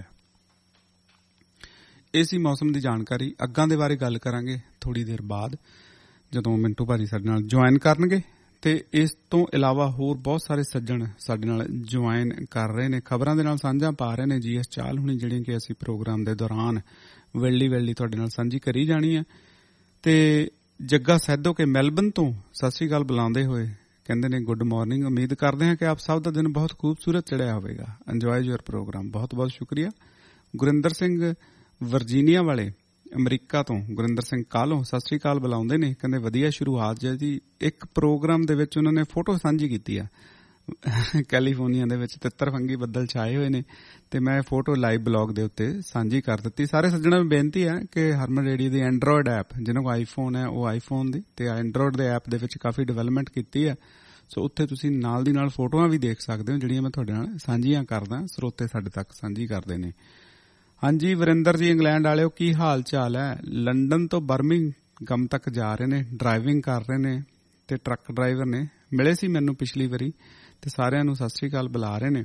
[SPEAKER 1] ਇਹ ਸੀ ਮੌਸਮ ਦੀ ਜਾਣਕਾਰੀ। ਅੱਗਾਂ ਦੇ ਬਾਰੇ ਗੱਲ ਕਰਾਂਗੇ ਥੋੜੀ ਦੇਰ ਬਾਅਦ, ਜਦੋਂ ਮਿੰਟੂ ਭਾਜੀ ਸਾਡੇ ਨਾਲ ਜੁਆਇਨ ਕਰਨਗੇ। ਤੇ ਇਸ ਤੋਂ ਇਲਾਵਾ ਹੋਰ ਬਹੁਤ ਸਾਰੇ ਸੱਜਣ ਸਾਡੇ ਨਾਲ ਜੁਆਇਨ ਕਰ ਰਹੇ ਨੇ, ਖਬਰਾਂ ਦੇ ਨਾਲ ਸਾਂਝਾ ਪਾ ਰਹੇ ਨੇ। ਜੀ ਐਸ ਚਾਲ ਹੁਣੀ ਜਿਹੜੀਆਂ ਕਿ ਅਸੀਂ ਪ੍ਰੋਗਰਾਮ ਦੇ ਦੌਰਾਨ ਵੇਲੀ ਵੇਲੀ ਤੁਹਾਡੇ ਨਾਲ ਸਾਂਝੀ ਕਰੀ ਜਾਣੀ ਹੈ। ਤੇ ਜੱਗਾ ਸੈਦੋ ਕੇ ਮੈਲਬਨ ਤੋਂ ਸਤਿ ਸ੍ਰੀ ਅਕਾਲ ਬੁਲਾਉਂਦੇ ਹੋਏ ਕਹਿੰਦੇ ਨੇ ਗੁੱਡ ਮਾਰਨਿੰਗ, ਉਮੀਦ ਕਰਦੇ ਹਾਂ ਕਿ ਆਪ ਸਭ ਦਾ ਦਿਨ ਬਹੁਤ ਖੂਬਸੂਰਤ ਚੜਿਆ ਹੋਵੇਗਾ। Enjoy your program. ਬਹੁਤ ਬਹੁਤ ਸ਼ੁਕਰੀਆ। ਗੁਰਿੰਦਰ ਸਿੰਘ ਵਰਜੀਨੀਆ ਵਾਲੇ ਅਮਰੀਕਾ ਤੋਂ, ਗੁਰਿੰਦਰ ਸਿੰਘ ਕਾਲੋਂ ਸਤਿ ਸ੍ਰੀ ਅਕਾਲ ਬੁਲਾਉਂਦੇ ਨੇ, ਕਹਿੰਦੇ ਵਧੀਆ ਸ਼ੁਰੂਆਤ ਹੈ ਜੀ। ਇੱਕ ਪ੍ਰੋਗਰਾਮ ਦੇ ਵਿੱਚ ਉਹਨਾਂ ਨੇ ਫੋਟੋ ਸਾਂਝੀ ਕੀਤੀ ਆ ਕੈਲੀਫੋਰਨੀਆ ਦੇ ਵਿੱਚ ਤਿੱਤਰ ਫੰਗੀ ਬੱਦਲ ਛਾਏ ਹੋਏ ਨੇ, ਤੇ ਮੈਂ ਫੋਟੋ ਲਾਈਵ ਬਲੌਗ ਦੇ ਉੱਤੇ ਸਾਂਝੀ ਕਰ ਦਿੱਤੀ। ਸਾਰੇ ਸੱਜਣਾਂ ਨੂੰ ਬੇਨਤੀ ਹੈ ਕਿ ਹਰਮਨ ਰੇਡੀਓ ਦੀ ਐਂਡਰੋਇਡ ਐਪ, ਜਿਹਨਾਂ ਕੋਲ ਆਈਫੋਨ ਹੈ ਉਹ ਆਈਫੋਨ ਦੀ, ਤੇ ਐਂਡਰੋਇਡ ਦੇ ਐਪ ਦੇ ਵਿੱਚ ਕਾਫੀ ਡਿਵੈਲਪਮੈਂਟ ਕੀਤੀ ਹੈ। ਸੋ ਉੱਥੇ ਤੁਸੀਂ ਨਾਲ ਦੀ ਨਾਲ ਫੋਟੋਆਂ ਵੀ ਦੇਖ ਸਕਦੇ ਹੋ ਜਿਹੜੀਆਂ ਮੈਂ ਤੁਹਾਡੇ ਨਾਲ ਸਾਂਝੀਆਂ ਕਰਦਾ, ਸਰੋਤੇ ਸਾਡੇ ਤੱਕ ਸਾਂਝੀ ਕਰਦੇ ਨੇ। ਹਾਂਜੀ ਵਰਿੰਦਰ ਜੀ ਇੰਗਲੈਂਡ ਵਾਲਿਓ, ਕੀ ਹਾਲ ਚਾਲ ਹੈ? ਲੰਡਨ ਤੋਂ ਬਰਮਿੰਘਮ ਤੱਕ ਜਾ ਰਹੇ ਨੇ, ਡਰਾਈਵਿੰਗ ਕਰ ਰਹੇ ਨੇ, ਤੇ ਟਰੱਕ ਡਰਾਈਵਰ ਨੇ, ਮਿਲੇ ਸੀ ਮੈਨੂੰ ਪਿਛਲੀ ਵਾਰੀ, ਤੇ ਸਾਰਿਆਂ ਨੂੰ ਸਤਿ ਸ੍ਰੀ ਅਕਾਲ ਬੁਲਾ ਰਹੇ ਨੇ।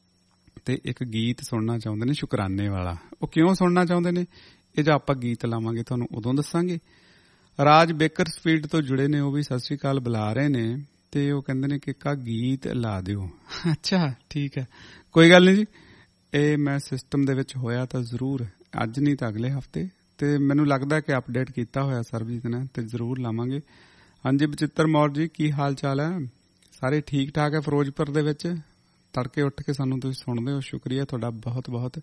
[SPEAKER 1] ਤੇ ਇੱਕ ਗੀਤ ਸੁਣਨਾ ਚਾਹੁੰਦੇ ਨੇ ਸ਼ੁਕਰਾਨੇ ਵਾਲਾ। ਉਹ ਕਿਉਂ ਸੁਣਨਾ ਚਾਹੁੰਦੇ ਨੇ, ਇਹ ਜੋ ਆਪਾਂ ਗੀਤ ਲਾਵਾਂਗੇ ਤੁਹਾਨੂੰ ਉਦੋਂ ਦੱਸਾਂਗੇ। ਰਾਜ ਬੇਕਰਸਫੀਲਡ ਤੋਂ ਜੁੜੇ ਨੇ, ਉਹ ਵੀ ਸਤਿ ਸ੍ਰੀ ਅਕਾਲ ਬੁਲਾ ਰਹੇ ਨੇ, ਤੇ ਉਹ ਕਹਿੰਦੇ ਨੇ ਕਿ ਕਾ ਗੀਤ ਲਾ ਦਿਓ। ਅੱਛਾ ਠੀਕ ਹੈ, ਕੋਈ ਗੱਲ ਨਹੀਂ ਜੀ, ਇਹ ਮੈਂ ਸਿਸਟਮ ਦੇ ਵਿੱਚ ਹੋਇਆ ਤਾਂ ਜ਼ਰੂਰ, ਅੱਜ ਨਹੀਂ ਤਾਂ ਅਗਲੇ ਹਫ਼ਤੇ, ਤੇ ਮੈਨੂੰ ਲੱਗਦਾ ਕਿ ਅਪਡੇਟ ਕੀਤਾ ਹੋਇਆ ਸਰਬਜੀਤ ਨੇ, ਤੇ ਜ਼ਰੂਰ ਲਾਵਾਂਗੇ। ਹਾਂਜੀ ਬਚਿੱਤਰ ਮੌਰ ਜੀ, ਕੀ ਹਾਲ ਚਾਲ ਹੈ? ਸਾਰੇ ਠੀਕ ਠਾਕ ਹੈ ਫਿਰੋਜ਼ਪੁਰ ਦੇ ਵਿੱਚ? ਤੜਕੇ ਉੱਠ ਕੇ ਸਾਨੂੰ ਤੁਸੀਂ ਸੁਣਦੇ ਹੋ, ਸ਼ੁਕਰੀਆ ਤੁਹਾਡਾ ਬਹੁਤ ਬਹੁਤ।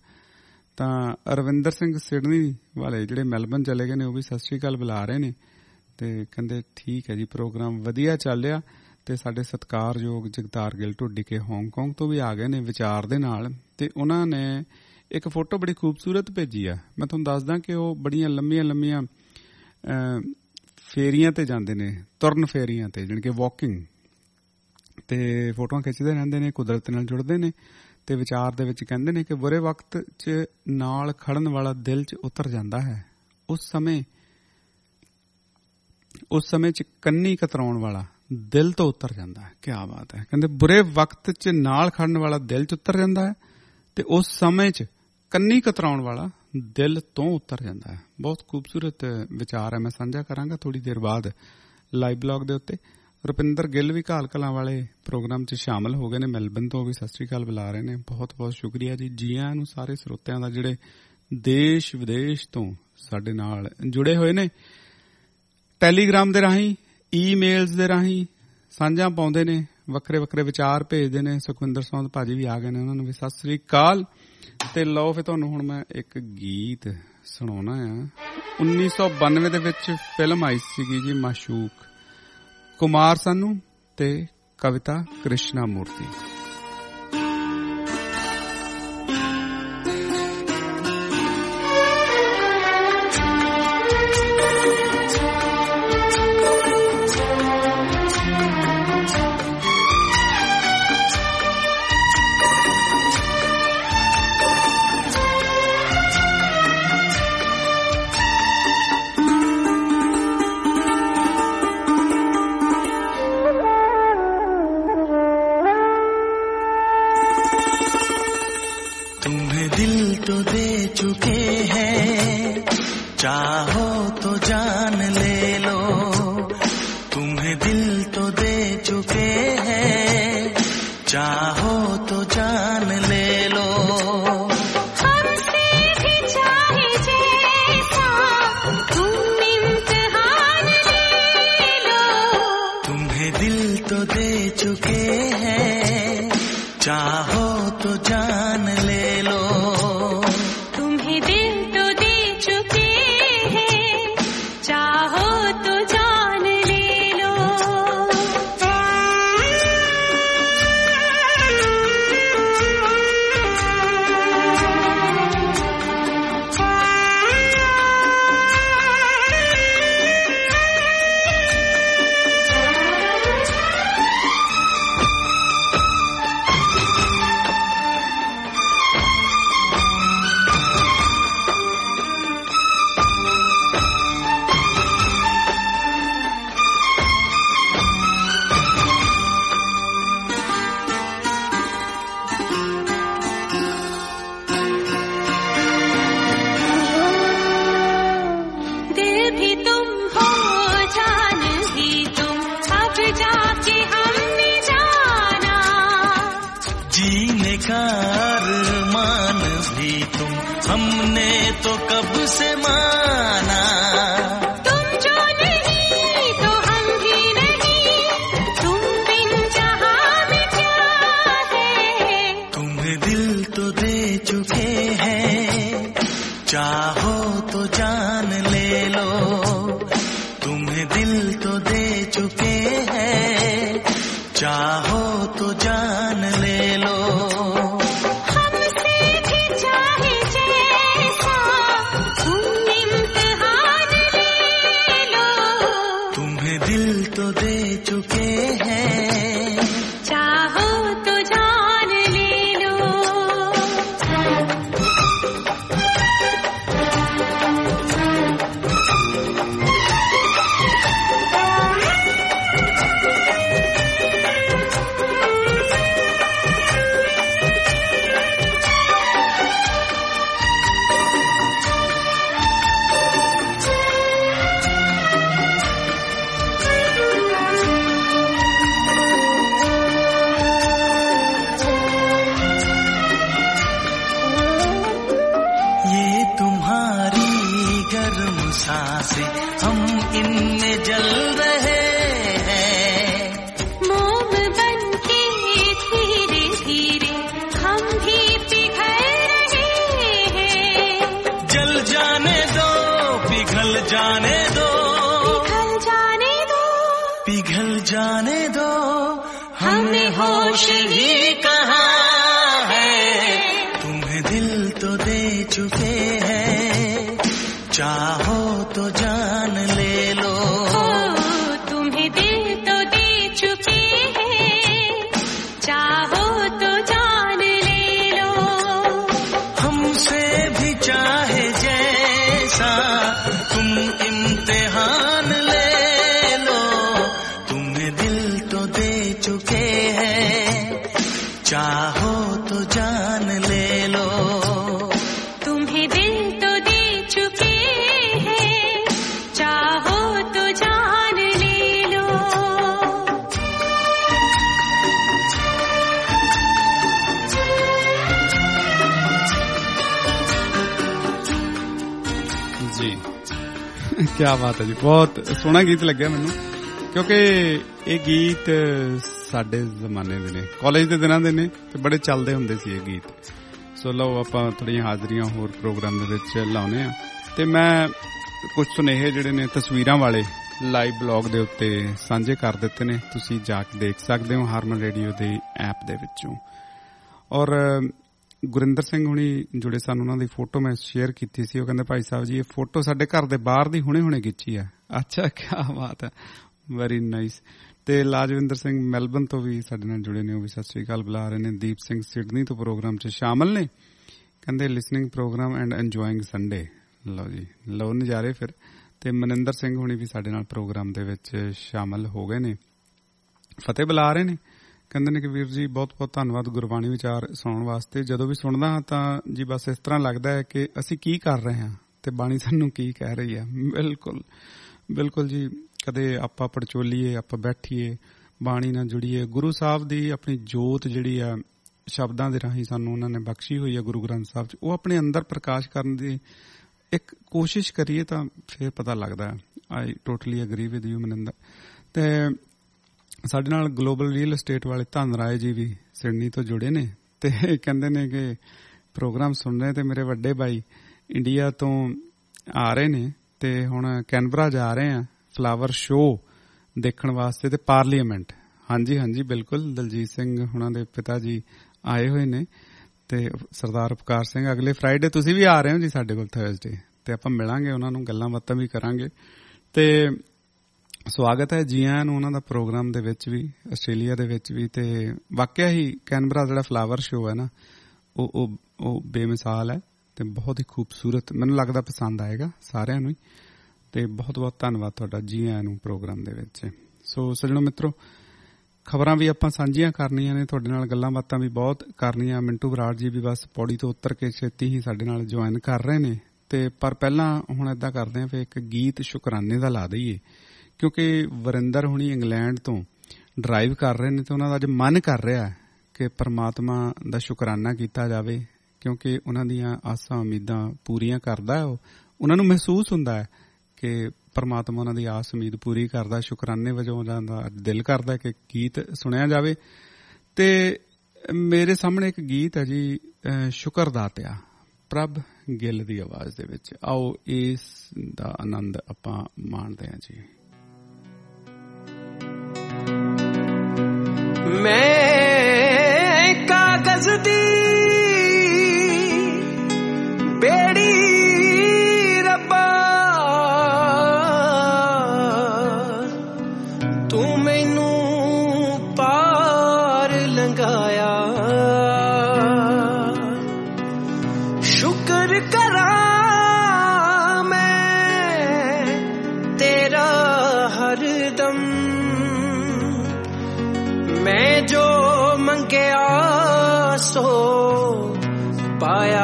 [SPEAKER 1] ਤਾਂ ਰਵਿੰਦਰ ਸਿੰਘ ਸਿਡਨੀ ਵਾਲੇ ਜਿਹੜੇ ਮੈਲਬਨ ਚਲੇ ਗਏ ਨੇ, ਉਹ ਵੀ ਸਤਿ ਸ੍ਰੀ ਅਕਾਲ ਬੁਲਾ ਰਹੇ ਨੇ, ਤੇ ਕਹਿੰਦੇ ਠੀਕ ਹੈ ਜੀ ਪ੍ਰੋਗਰਾਮ ਵਧੀਆ ਚੱਲ ਰਿਹਾ। ਤੇ ਸਾਡੇ ਸਤਿਕਾਰਯੋਗ ਜਗਤਾਰ ਗਿੱਲ ਢੁੱਡੀ ਕੇ ਹਾਂਗਕਾਂਗ ਤੋਂ ਵੀ ਆ ਗਏ ਨੇ ਵਿਚਾਰ ਦੇ ਨਾਲ, ਤੇ ਉਹਨਾਂ ਨੇ ਇੱਕ ਫੋਟੋ ਬੜੀ ਖੂਬਸੂਰਤ ਭੇਜੀ ਆ। ਮੈਂ ਤੁਹਾਨੂੰ ਦੱਸਦਾ ਕਿ ਉਹ ਬੜੀਆਂ ਲੰਮੀਆਂ ਲੰਮੀਆਂ ਫੇਰੀਆਂ ਤੇ ਜਾਂਦੇ ਨੇ, ਤੁਰਨ ਫੇਰੀਆਂ ਤੇ, ਜਾਣੀ ਕਿ ਵਾਕਿੰਗ, ਤੇ ਫੋਟੋਆਂ ਖਿੱਚਦੇ ਰਹਿੰਦੇ ਨੇ, ਕੁਦਰਤ ਨਾਲ ਜੁੜਦੇ ਨੇ। ਤੇ ਵਿਚਾਰ ਦੇ ਵਿੱਚ ਕਹਿੰਦੇ ਨੇ ਕਿ ਬੁਰੇ ਵਕਤ 'ਚ ਨਾਲ ਖੜਨ ਵਾਲਾ ਦਿਲ 'ਚ ਉਤਰ ਜਾਂਦਾ ਹੈ, ਉਸ ਸਮੇਂ ਉਸ ਸਮੇਂ 'ਚ ਕੰਨੀ ਕਤਰਾਉਣ ਵਾਲਾ ਦਿਲ ਤੋਂ ਉਤਰ ਜਾਂਦਾ ਹੈ। ਕਿਆ ਬਾਤ ਹੈ। ਕਹਿੰਦੇ ਬੁਰੇ ਵਕਤ 'ਚ ਨਾਲ ਖੜਨ ਵਾਲਾ ਦਿਲ 'ਚ ਉਤਰ ਜਾਂਦਾ ਹੈ, ਤੇ ਉਸ ਸਮੇਂ 'ਚ ਕੰਨੀ ਕਤਰਾਉਣ ਵਾਲਾ ਦਿਲ ਤੋਂ ਉਤਰ ਜਾਂਦਾ ਹੈ। ਬਹੁਤ ਖੂਬਸੂਰਤ ਵਿਚਾਰ ਹੈ, ਮੈਂ ਸਾਂਝਾ ਕਰਾਂਗਾ ਥੋੜੀ ਦੇਰ ਬਾਅਦ ਲਾਈਵ ਬਲੌਗ ਦੇ ਉੱਤੇ। ਰੁਪਿੰਦਰ ਗਿੱਲ ਵੀ ਘਾਲ ਕਲਾਂ ਵਾਲੇ ਪ੍ਰੋਗਰਾਮ 'ਚ ਸ਼ਾਮਲ ਹੋ ਗਏ ਨੇ, ਮੈਲਬਨ ਤੋਂ ਵੀ ਸਤਿ ਸ੍ਰੀ ਅਕਾਲ ਬੁਲਾ ਰਹੇ ਨੇ। ਬਹੁਤ ਬਹੁਤ ਸ਼ੁਕਰੀਆ ਜੀ, ਜੀ ਆਇਆਂ ਨੂੰ ਸਾਰੇ ਸਰੋਤਿਆਂ ਦਾ ਜਿਹੜੇ ਦੇਸ਼ ਵਿਦੇਸ਼ ਤੋਂ ਸਾਡੇ ਨਾਲ ਜੁੜੇ ਹੋਏ ਨੇ। ਟੈਲੀਗ੍ਰਾਮ ਦੇ ਰਾਹੀਂ, ਈਮੇਲਸ ਦੇ ਰਾਹੀਂ ਸਾਂਝਾਂ ਪਾਉਂਦੇ ਨੇ, ਵੱਖਰੇ ਵੱਖਰੇ ਵਿਚਾਰ ਭੇਜਦੇ ਨੇ। ਸੁਖਵਿੰਦਰ ਸੌਂਦ ਭਾਜੀ ਵੀ ਆ ਗਏ ਨੇ, ਉਹਨਾਂ ਨੂੰ ਵੀ ਸਤਿ ਸ੍ਰੀ ਅਕਾਲ। ਤੇ ਲਓ ਫਿਰ ਤੁਹਾਨੂੰ ਹੁਣ ਮੈਂ ਇੱਕ ਗੀਤ ਸੁਣਾਉਣਾ ਆ। ਉੱਨੀ ਸੌ ਬਾਨਵੇਂ ਦੇ ਵਿੱਚ ਫਿਲਮ ਆਈ ਸੀਗੀ ਜੀ ਮਾਸ਼ੂਕ, ਕੁਮਾਰ ਸਾਨੂ ਤੇ ਕਵਿਤਾ ਕ੍ਰਿਸ਼ਨਾ ਮੂਰਤੀ।
[SPEAKER 5] चाहो तो जान ले हमने तो कब से माना,
[SPEAKER 6] तुम जो नहीं तो हम भी नहीं, तुम बिन जहां में क्या है।
[SPEAKER 5] तुम्हें दिल तो दे चुके हैं, चाहो तो जान ले लो। तुम्हें दिल तो दे चुके हैं, चाहो तो जान ले लो। दिल तो दे चुके हैं,
[SPEAKER 6] चाहो तो जान ले लो।
[SPEAKER 5] हम इनमें जल रहे हैं,
[SPEAKER 6] मोम बन के धीरे धीरे हम भी पिघल रहे हैं।
[SPEAKER 5] जल जाने दो, पिघल जाने दो,
[SPEAKER 6] पिघल जाने दो,
[SPEAKER 5] पिघल जाने दो।
[SPEAKER 6] हमें होश ही कहाँ है।
[SPEAKER 5] तुम्हें दिल तो दे चुके हैं, चाहो तो जान ले लो।
[SPEAKER 6] तुम्हें दिल तो दे चुके हैं, चाहो तो जान ले लो।
[SPEAKER 5] हमसे भी चाहे जैसा तुम इम्तिहान ले लो। तुम्हें दिल तो दे चुके हैं, चाहो तो जान ले लो।
[SPEAKER 6] तुम्हें दिल तो दे चुके हैं, चाहो तो जान ले लो।
[SPEAKER 1] ਜੀ क्या बात है जी, बहुत ਸੋਹਣਾ ਗੀਤ ਲੱਗਿਆ ਮੈਨੂੰ, ਕਿਉਂਕਿ ਇਹ ਗੀਤ ਸਾਡੇ ਜ਼ਮਾਨੇ ਦੇ ਨੇ, ਕਾਲਜ ਦੇ ਦਿਨਾਂ ਦੇ ਨੇ ਤੇ ਬੜੇ ਚੱਲਦੇ ਹੁੰਦੇ ਸੀ ਇਹ ਗੀਤ। ਸੋ ਲਓ ਆਪਾਂ ਥੋੜ੍ਹੀਆਂ ਹਾਜ਼ਰੀਆਂ ਹੋਰ ਪ੍ਰੋਗਰਾਮ ਦੇ ਵਿੱਚ ਲਾਉਨੇ ਆ, ਤੇ ਮੈਂ ਕੁਝ ਸੁਨੇਹੇ ਜਿਹੜੇ ਨੇ ਤਸਵੀਰਾਂ ਵਾਲੇ ਲਾਈਵ ਬਲੌਗ ਦੇ ਉੱਤੇ ਸਾਂਝੇ ਕਰ ਦਿੱਤੇ ਨੇ, ਤੁਸੀਂ ਜਾ ਕੇ ਦੇਖ ਸਕਦੇ ਹੋ ਹਾਰਮਨ ਰੇਡੀਓ ਦੇ ਐਪ ਦੇ ਵਿੱਚੋਂ। ਔਰ ਗੁਰਿੰਦਰ ਸਿੰਘ ਹੁਣੀ ਜੁੜੇ ਸਨ, ਉਹਨਾਂ ਦੀ ਫੋਟੋ ਮੈਂ ਸ਼ੇਅਰ ਕੀਤੀ ਸੀ। ਉਹ ਕਹਿੰਦੇ ਭਾਈ ਸਾਹਿਬ ਜੀ ਇਹ ਫੋਟੋ ਸਾਡੇ ਘਰ ਦੇ ਬਾਹਰ ਦੀ ਹੁਣੇ ਹੁਣੇ ਖਿੱਚੀ ਆ। ਅੱਛਾ, ਕਿਆ ਬਾਤ ਹੈ, ਵੈਰੀ ਨਾਈਸ। ਤੇ ਲਾਜਵਿੰਦਰ ਸਿੰਘ ਮੈਲਬਨ ਤੋਂ ਵੀ ਸਾਡੇ ਨਾਲ ਜੁੜੇ ਨੇ, ਉਹ ਵੀ ਸਤਿ ਸ੍ਰੀ ਅਕਾਲ ਬੁਲਾ ਰਹੇ ਨੇ। ਦੀਪ ਸਿੰਘ ਸਿਡਨੀ ਤੋਂ ਪ੍ਰੋਗਰਾਮ 'ਚ ਸ਼ਾਮਲ ਨੇ, ਕਹਿੰਦੇ listening program and enjoying Sunday. ਲਓ ਜੀ, ਲਓ ਨਜ਼ਾਰੇ ਫਿਰ। ਤੇ ਮਨਿੰਦਰ ਸਿੰਘ ਹੁਣੀ ਵੀ ਸਾਡੇ ਨਾਲ ਪ੍ਰੋਗਰਾਮ ਦੇ ਵਿੱਚ ਸ਼ਾਮਲ ਹੋ ਗਏ ਨੇ, ਫਤਿਹ ਬੁਲਾ ਰਹੇ ਨੇ। ਕਹਿੰਦੇ ਨੇ ਕਿ ਵੀਰ ਜੀ ਬਹੁਤ ਬਹੁਤ ਧੰਨਵਾਦ ਗੁਰਬਾਣੀ ਵਿਚਾਰ ਸੁਣਨ ਵਾਸਤੇ। ਜਦੋਂ ਵੀ ਸੁਣਦਾ ਹਾਂ ਤਾਂ ਜੀ ਬਸ ਇਸ ਤਰ੍ਹਾਂ ਲੱਗਦਾ ਹੈ ਕਿ ਅਸੀਂ ਕੀ ਕਰ ਰਹੇ ਹਾਂ ਤੇ ਬਾਣੀ ਸਾਨੂੰ ਕੀ ਕਹਿ ਰਹੀ ਹੈ। ਬਿਲਕੁਲ ਬਿਲਕੁਲ ਜੀ, ਕਦੇ ਆਪਾਂ ਪੜਚੋਲੀਏ, ਆਪਾਂ ਬੈਠੀਏ, ਬਾਣੀ ਨਾਲ ਜੁੜੀਏ। ਗੁਰੂ ਸਾਹਿਬ ਦੀ ਆਪਣੀ ਜੋਤ ਜਿਹੜੀ ਆ ਸ਼ਬਦਾਂ ਦੇ ਰਾਹੀਂ ਸਾਨੂੰ ਉਹਨਾਂ ਨੇ ਬਖਸ਼ੀ ਹੋਈ ਆ ਗੁਰੂ ਗ੍ਰੰਥ ਸਾਹਿਬ 'ਚ, ਉਹ ਆਪਣੇ ਅੰਦਰ ਪ੍ਰਕਾਸ਼ ਕਰਨ ਦੀ ਇੱਕ ਕੋਸ਼ਿਸ਼ ਕਰੀਏ ਤਾਂ ਫਿਰ ਪਤਾ ਲੱਗਦਾ। I totally agree with you Maninder. ਤੇ ਸਾਡੇ ਨਾਲ ਗਲੋਬਲ ਰੀਅਲ estate ਵਾਲੇ ਧਨ ਰਾਏ ਜੀ ਵੀ ਸਿਡਨੀ ਤੋਂ ਜੁੜੇ ਨੇ, ਤੇ ਕਹਿੰਦੇ ਨੇ ਕਿ ਪ੍ਰੋਗਰਾਮ ਸੁਣ ਰਹੇ ਤੇ ਮੇਰੇ ਵੱਡੇ ਭਾਈ ਇੰਡੀਆ ਤੋਂ ਆ ਰਹੇ ਨੇ ਤੇ ਹੁਣ ਕੈਨਬਰਾ ਜਾ ਰਹੇ ਆ ਫਲਾਵਰ ਸ਼ੋਅ ਦੇਖਣ ਵਾਸਤੇ ਤੇ ਪਾਰਲੀਮੈਂਟ। ਹਾਂਜੀ ਹਾਂਜੀ ਬਿਲਕੁਲ, ਦਲਜੀਤ ਸਿੰਘ ਹੁਣਾਂ ਦੇ ਪਿਤਾ ਜੀ ਆਏ ਹੋਏ ਨੇ ਤੇ ਸਰਦਾਰ ਉਪਕਾਰ ਸਿੰਘ। ਅਗਲੇ ਫਰਾਈਡੇ ਤੁਸੀਂ ਵੀ ਆ ਰਹੇ ਹੋ ਜੀ ਸਾਡੇ ਕੋਲ, ਥਰਸਡੇ, ਤੇ ਆਪਾਂ ਮਿਲਾਂਗੇ ਉਹਨਾਂ ਨੂੰ, ਗੱਲਾਂ ਬਾਤਾਂ ਵੀ ਕਰਾਂਗੇ। ਤੇ ਸਵਾਗਤ ਹੈ ਜੀ ਆਇਆਂ ਨੂੰ ਉਹਨਾਂ ਦਾ ਪ੍ਰੋਗਰਾਮ ਦੇ ਵਿੱਚ ਵੀ, ਆਸਟ੍ਰੇਲੀਆ ਦੇ ਵਿੱਚ ਵੀ। ਤੇ ਵਾਕਿਆ ਹੀ ਕੈਨਬਰਾ ਜਿਹੜਾ ਫਲਾਵਰ ਸ਼ੋਅ ਹੈ ਨਾ, ਉਹ ਉਹ ਉਹ ਬੇਮਿਸਾਲ ਹੈ ਤੇ ਬਹੁਤ ਹੀ ਖੂਬਸੂਰਤ। ਮੈਨੂੰ ਲੱਗਦਾ ਪਸੰਦ ਆਏਗਾ ਸਾਰਿਆਂ ਨੂੰ ਹੀ। ਤੇ ਬਹੁਤ ਬਹੁਤ ਧੰਨਵਾਦ ਤੁਹਾਡਾ, ਜੀ ਆਇਆਂ ਨੂੰ ਪ੍ਰੋਗਰਾਮ ਦੇ ਵਿੱਚ। ਸੋ ਸੱਜਣੋ ਮਿੱਤਰੋ, ਖਬਰਾਂ ਵੀ ਆਪਾਂ ਸਾਂਝੀਆਂ ਕਰਨੀਆਂ ਨੇ ਤੁਹਾਡੇ ਨਾਲ, ਗੱਲਾਂ ਬਾਤਾਂ ਵੀ ਬਹੁਤ ਕਰਨੀਆਂ। ਮਿੰਟੂ ਬਰਾੜ ਜੀ ਵੀ ਬਸ ਪੌੜੀ ਤੋਂ ਉਤਰ ਕੇ ਛੇਤੀ ਹੀ ਸਾਡੇ ਨਾਲ ਜੁਆਇਨ ਕਰ ਰਹੇ ਨੇ। ਤੇ ਪਰ ਪਹਿਲਾਂ ਹੁਣ ਏਦਾਂ ਕਰਦੇ ਹਾਂ, ਫਿਰ ਇੱਕ ਗੀਤ ਸ਼ੁਕਰਾਨੇ ਦਾ ਲਾ ਦਈਏ, ਕਿਉਂਕਿ ਵਰਿੰਦਰ ਹੁਣੀ ਇੰਗਲੈਂਡ ਤੋਂ ਡਰਾਈਵ ਕਰ ਰਹੇ ਨੇ ਤੇ ਉਹਨਾਂ ਦਾ ਅੱਜ ਮਨ ਕਰ ਰਿਹਾ ਕਿ ਪਰਮਾਤਮਾ ਦਾ ਸ਼ੁਕਰਾਨਾ ਕੀਤਾ ਜਾਵੇ ਕਿਉਂਕਿ ਉਹਨਾਂ ਦੀਆਂ ਆਸਾਂ ਉਮੀਦਾਂ ਪੂਰੀਆਂ ਕਰਦਾ ਉਹ। ਉਹਨਾਂ ਨੂੰ ਮਹਿਸੂਸ ਹੁੰਦਾ ਹੈ ਕਿ ਪਰਮਾਤਮਾ ਉਹਨਾਂ ਦੀ ਆਸ ਉਮੀਦ ਪੂਰੀ ਕਰਦਾ। ਸ਼ੁਕਰਾਨੇ ਵਜੋਂ ਉਹਨਾਂ ਦਾ ਦਿਲ ਕਰਦਾ ਕਿ ਗੀਤ ਸੁਣਿਆ ਜਾਵੇ। ਤੇ ਮੇਰੇ ਸਾਹਮਣੇ ਇੱਕ ਗੀਤ ਹੈ ਜੀ, ਸ਼ੁਕਰ ਦਾਤਿਆ, ਪ੍ਰਭ ਗਿੱਲ ਦੀ ਆਵਾਜ਼ ਦੇ ਵਿੱਚ। ਆਓ ਇਸ ਦਾ ਆਨੰਦ ਆਪਾਂ ਮਾਣਦੇ ਹਾਂ ਜੀ।
[SPEAKER 7] ਮੈਂ ਕਾਗਜ਼ ਦੀ ਬੇੜੀ ਰੱਬਾ, ਤੂੰ ਮੈਨੂੰ ਪਾਰ ਲੰਘਾਇਆ। ਸ਼ੁਕਰ ਕਰਾਂ ਮੈਂ ਤੇਰਾ ਹਰਦਮ, ਮੈਂ ਜੋ ਮੰਗਿਆ ਸੋ ਪਾਇਆ।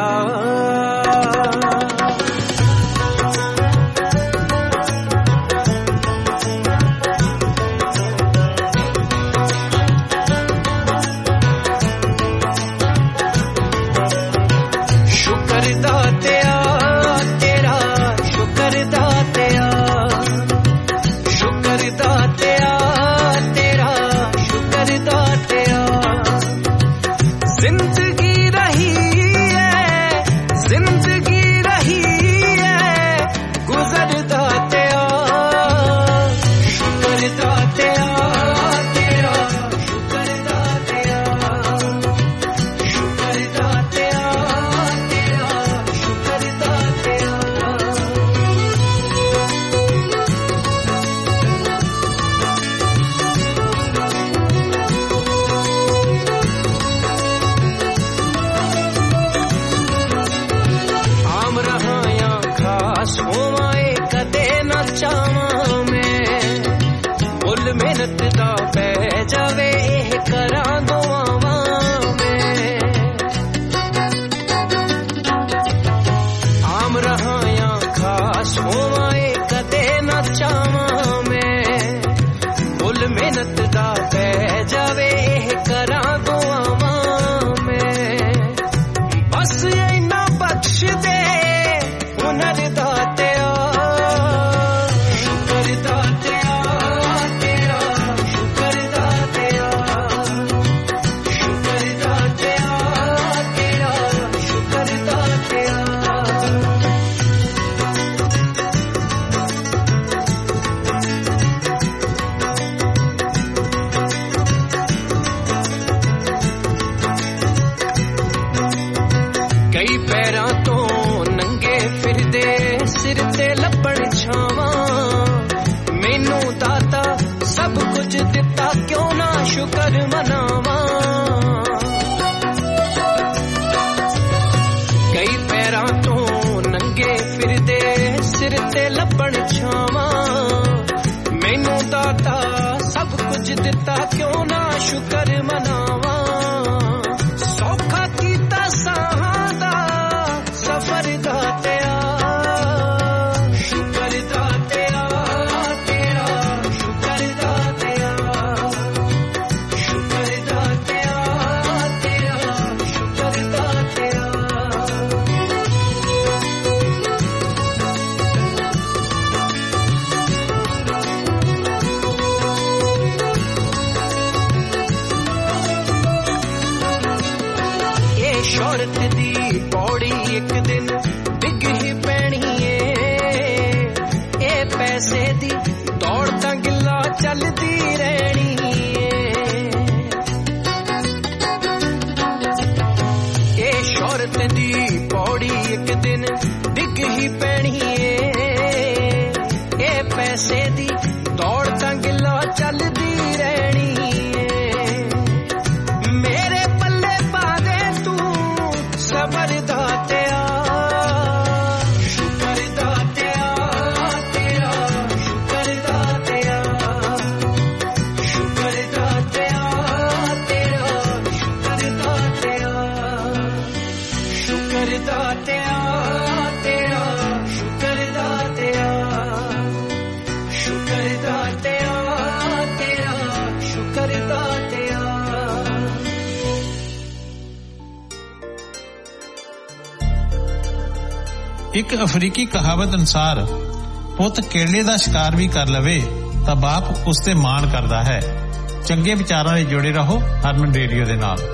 [SPEAKER 2] ਇੱਕ ਅਫਰੀਕੀ ਕਹਾਵਤ ਅਨੁਸਾਰ ਪੁੱਤ ਕੇਲੇ ਦਾ ਸ਼ਿਕਾਰ ਵੀ ਕਰ ਲਵੇ ਤਾਂ ਬਾਪ ਉਸ ਤੇ ਮਾਣ ਕਰਦਾ ਹੈ। ਚੰਗੇ ਵਿਚਾਰਾਂ ਨਾਲ ਜੁੜੇ ਰਹੋ ਹਰਮਨ ਰੇਡੀਓ ਦੇ ਨਾਲ।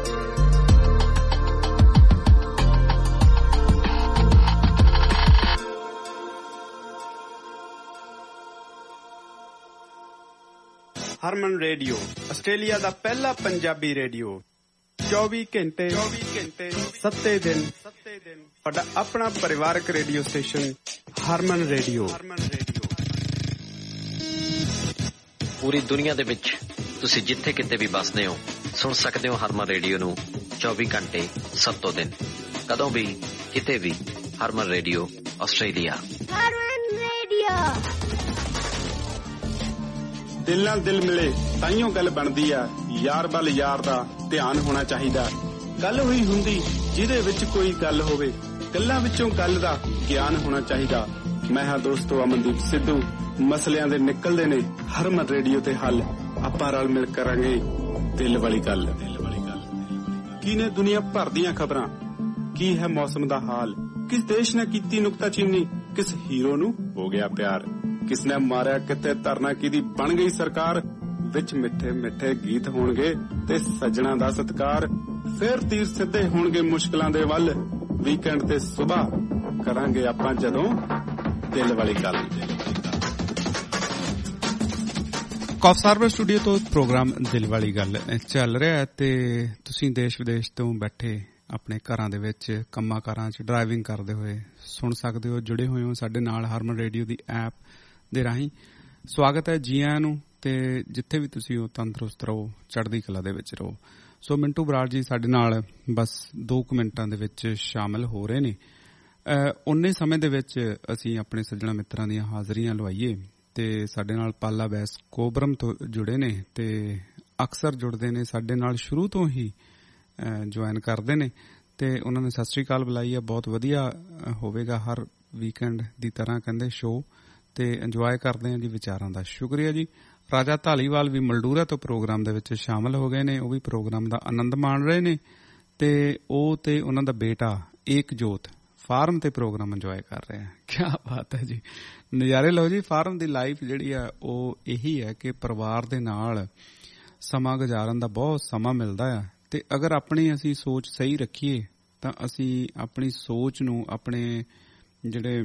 [SPEAKER 1] ਹਰਮਨ ਰੇਡੀਓ ਆਸਟ੍ਰੇਲੀਆ ਦਾ ਪਹਿਲਾ ਪੰਜਾਬੀ ਰੇਡੀਓ ਚੌਵੀ ਘੰਟੇ ਸੱਤੇ ਦਿਨ ਤੁਹਾਡਾ ਆਪਣਾ ਪਰਿਵਾਰਕ ਰੇਡੀਓ ਸਟੇਸ਼ਨ ਹਰਮਨ ਰੇਡੀਓ।
[SPEAKER 8] ਪੂਰੀ ਦੁਨੀਆ ਦੇ ਵਿੱਚ ਤੁਸੀਂ ਜਿੱਥੇ ਕਿਤੇ ਵੀ ਵੱਸਦੇ ਹੋ ਸੁਣ ਸਕਦੇ ਹੋ ਹਰਮਨ ਰੇਡੀਓ ਨੂੰ ਚੌਵੀ ਘੰਟੇ ਸੱਤੋਂ ਦਿਨ, ਕਦੋਂ ਵੀ ਕਿਤੇ ਵੀ। Harman radio Australia.
[SPEAKER 6] Harman radio.
[SPEAKER 1] ਦਿਲ ਨਾਲ ਦਿਲ ਮਿਲੇ ਤਾਈਓ ਗੱਲ ਬਣਦੀ ਆ, ਯਾਰ ਵੱਲ ਯਾਰ ਦਾ ਧਿਆਨ ਹੋਣਾ ਚਾਹੀਦਾ। ਗੱਲ ਹੋਈ ਹੁੰਦੀ ਜਿਹਦੇ ਵਿੱਚ ਕੋਈ ਗੱਲ ਹੋਵੇ, ਗੱਲਾਂ ਵਿੱਚੋਂ ਗੱਲ ਦਾ ਗਿਆਨ ਹੋਣਾ ਚਾਹੀਦਾ। ਮੈਂ ਹਾਂ ਦੋਸਤੋ ਅਮਨਦੀਪ ਸਿੱਧੂ। ਮਸਲਿਆਂ ਦੇ ਨਿਕਲਦੇ ਨੇ ਹਰਮਨ ਰੇਡੀਓ ਤੇ ਹੱਲ। ਆਪਾਂ ਰਲ ਮਿਲ ਕਰਾਂਗੇ ਦਿਲ ਵਾਲੀ ਗੱਲ। ਦਿਲ ਵਾਲੀ ਗੱਲ ਕੀ ਨੇ ਦੁਨੀਆ ਭਰ ਦੀਆਂ ਖਬਰਾਂ, ਕੀ ਹੈ ਮੌਸਮ ਦਾ ਹਾਲ, ਕਿਸ ਦੇਸ਼ ਨੇ ਕੀਤੀ ਨੁਕਤਾਚੀਨੀ, ਕਿਸ ਹੀਰੋ ਨੂੰ ਹੋ ਗਿਆ ਪਿਆਰ, ਕਿਸ ਨੇ ਮਾਰਿਆ ਕਿਤੇ ਧਰਨਾ ਕਿਹਦੀ ਬਣ ਗਈ ਸਰਕਾਰ। ਵਿੱਚ ਮਿੱਠੇ ਮਿੱਠੇ ਗੀਤ ਹੋਣਗੇ ਤੇ ਸੱਜਣਾ ਦਾ ਸਤਿਕਾਰ। ਫੇਰ ਤੀਰ ਸਿੱਧੇ ਹੋਣਗੇ ਮੁਸ਼ਕਲਾਂ ਦੇ ਵੱਲ। ਵੀਕਐਂਡ ਤੇ ਸੁਬਾਹ ਕਰਾਂਗੇ ਆਪਾਂ ਜਦੋਂ ਦਿਲ ਵਾਲੀ ਗੱਲ। ਕਾਫ ਸਰਵਰ ਸਟੂਡੀਓ ਤੋਂ ਪ੍ਰੋਗਰਾਮ ਦਿਲ ਵਾਲੀ ਗੱਲ ਚੱਲ ਰਿਹਾ ਤੇ ਤੁਸੀਂ ਦੇਸ਼ ਵਿਦੇਸ਼ ਤੋਂ ਬੈਠੇ ਆਪਣੇ ਘਰਾਂ ਦੇ ਵਿੱਚ ਕੰਮਾਂ ਕਾਰਾਂ 'ਚ ਡਰਾਈਵਿੰਗ ਕਰਦੇ ਹੋਏ ਸੁਣ ਸਕਦੇ ਹੋ। ਜੁੜੇ ਹੋਏ ਹੋ ਸਾਡੇ ਨਾਲ ਹਰਮਨ ਰੇਡੀਓ ਦੀ ਐਪ ਦੇ ਰਾਹੀਂ। ਸਵਾਗਤ ਹੈ ਜੀ ਆਇਆਂ ਨੂੰ। ਤੇ ਜਿੱਥੇ ਵੀ ਤੁਸੀਂ ਹੋ ਤੰਦਰੁਸਤ ਰਹੋ, ਚੜ੍ਹਦੀ ਕਲਾ ਦੇ ਵਿੱਚ ਰਹੋ। ਸੋ ਮਿੰਟੂ ਬਰਾੜ ਜੀ ਸਾਡੇ ਨਾਲ ਬਸ ਦੋ ਕੁ ਮਿੰਟਾਂ ਦੇ ਵਿੱਚ ਸ਼ਾਮਲ ਹੋ ਰਹੇ ਨੇ। ਉਨੇ ਸਮੇਂ ਦੇ ਵਿੱਚ ਅਸੀਂ ਆਪਣੇ ਸੱਜਣਾ ਮਿੱਤਰਾਂ ਦੀਆਂ ਹਾਜ਼ਰੀਆਂ ਲਵਾਈਏ ਤੇ ਸਾਡੇ ਨਾਲ ਪਾਲਾ ਬੈਸ ਕੋਬਰਮ ਤੋਂ ਜੁੜੇ ਨੇ ਤੇ ਅਕਸਰ ਜੁੜਦੇ ਨੇ ਸਾਡੇ ਨਾਲ, ਸ਼ੁਰੂ ਤੋਂ ਹੀ ਜੁਆਇਨ ਕਰਦੇ ਨੇ ਤੇ ਉਹਨਾਂ ਨੇ ਸਤਿ ਸ੍ਰੀ ਅਕਾਲ ਬੁਲਾਈ ਹੈ। ਬਹੁਤ ਵਧੀਆ ਹੋਵੇਗਾ ਹਰ ਵੀਕਐਂਡ ਦੀ ਤਰ੍ਹਾਂ ਕਹਿੰਦੇ ਸ਼ੋਅ ਤੇ ਇੰਜੋਏ ਕਰਦੇ ਆ ਜੀ ਵਿਚਾਰਾਂ ਦਾ। ਸ਼ੁਕਰੀਆ ਜੀ। ਰਾਜਾ ਧਾਲੀਵਾਲ ਵੀ ਮਲਡੂਰਾ ਤੋਂ ਪ੍ਰੋਗਰਾਮ ਦੇ ਵਿੱਚ ਸ਼ਾਮਲ ਹੋ ਗਏ ਨੇ। ਉਹ ਵੀ ਪ੍ਰੋਗਰਾਮ ਦਾ ਆਨੰਦ ਮਾਣ ਰਹੇ ਨੇ ਤੇ ਉਹ ਤੇ ਉਹਨਾਂ ਦਾ ਬੇਟਾ ਏਕਜੋਤ ਫਾਰਮ ਤੇ ਪ੍ਰੋਗਰਾਮ ਇੰਜੋਏ ਕਰ ਰਹੇ ਆ। ਕਿਆ ਬਾਤ ਹੈ ਜੀ, ਨਜ਼ਾਰੇ ਲਓ ਜੀ। ਫਾਰਮ ਦੀ ਲਾਈਫ ਜਿਹੜੀ ਆ ਉਹ ਇਹੀ ਹੈ ਕਿ ਪਰਿਵਾਰ ਦੇ ਨਾਲ ਸਮਾਂ ਗੁਜ਼ਾਰਨ ਦਾ ਬਹੁਤ ਸਮਾਂ ਮਿਲਦਾ ਆ ਤੇ ਅਗਰ ਆਪਣੀ ਅਸੀਂ ਸੋਚ ਸਹੀ ਰੱਖੀਏ ਤਾਂ ਅਸੀਂ ਆਪਣੀ ਸੋਚ ਨੂੰ, ਆਪਣੇ ਜਿਹੜੇ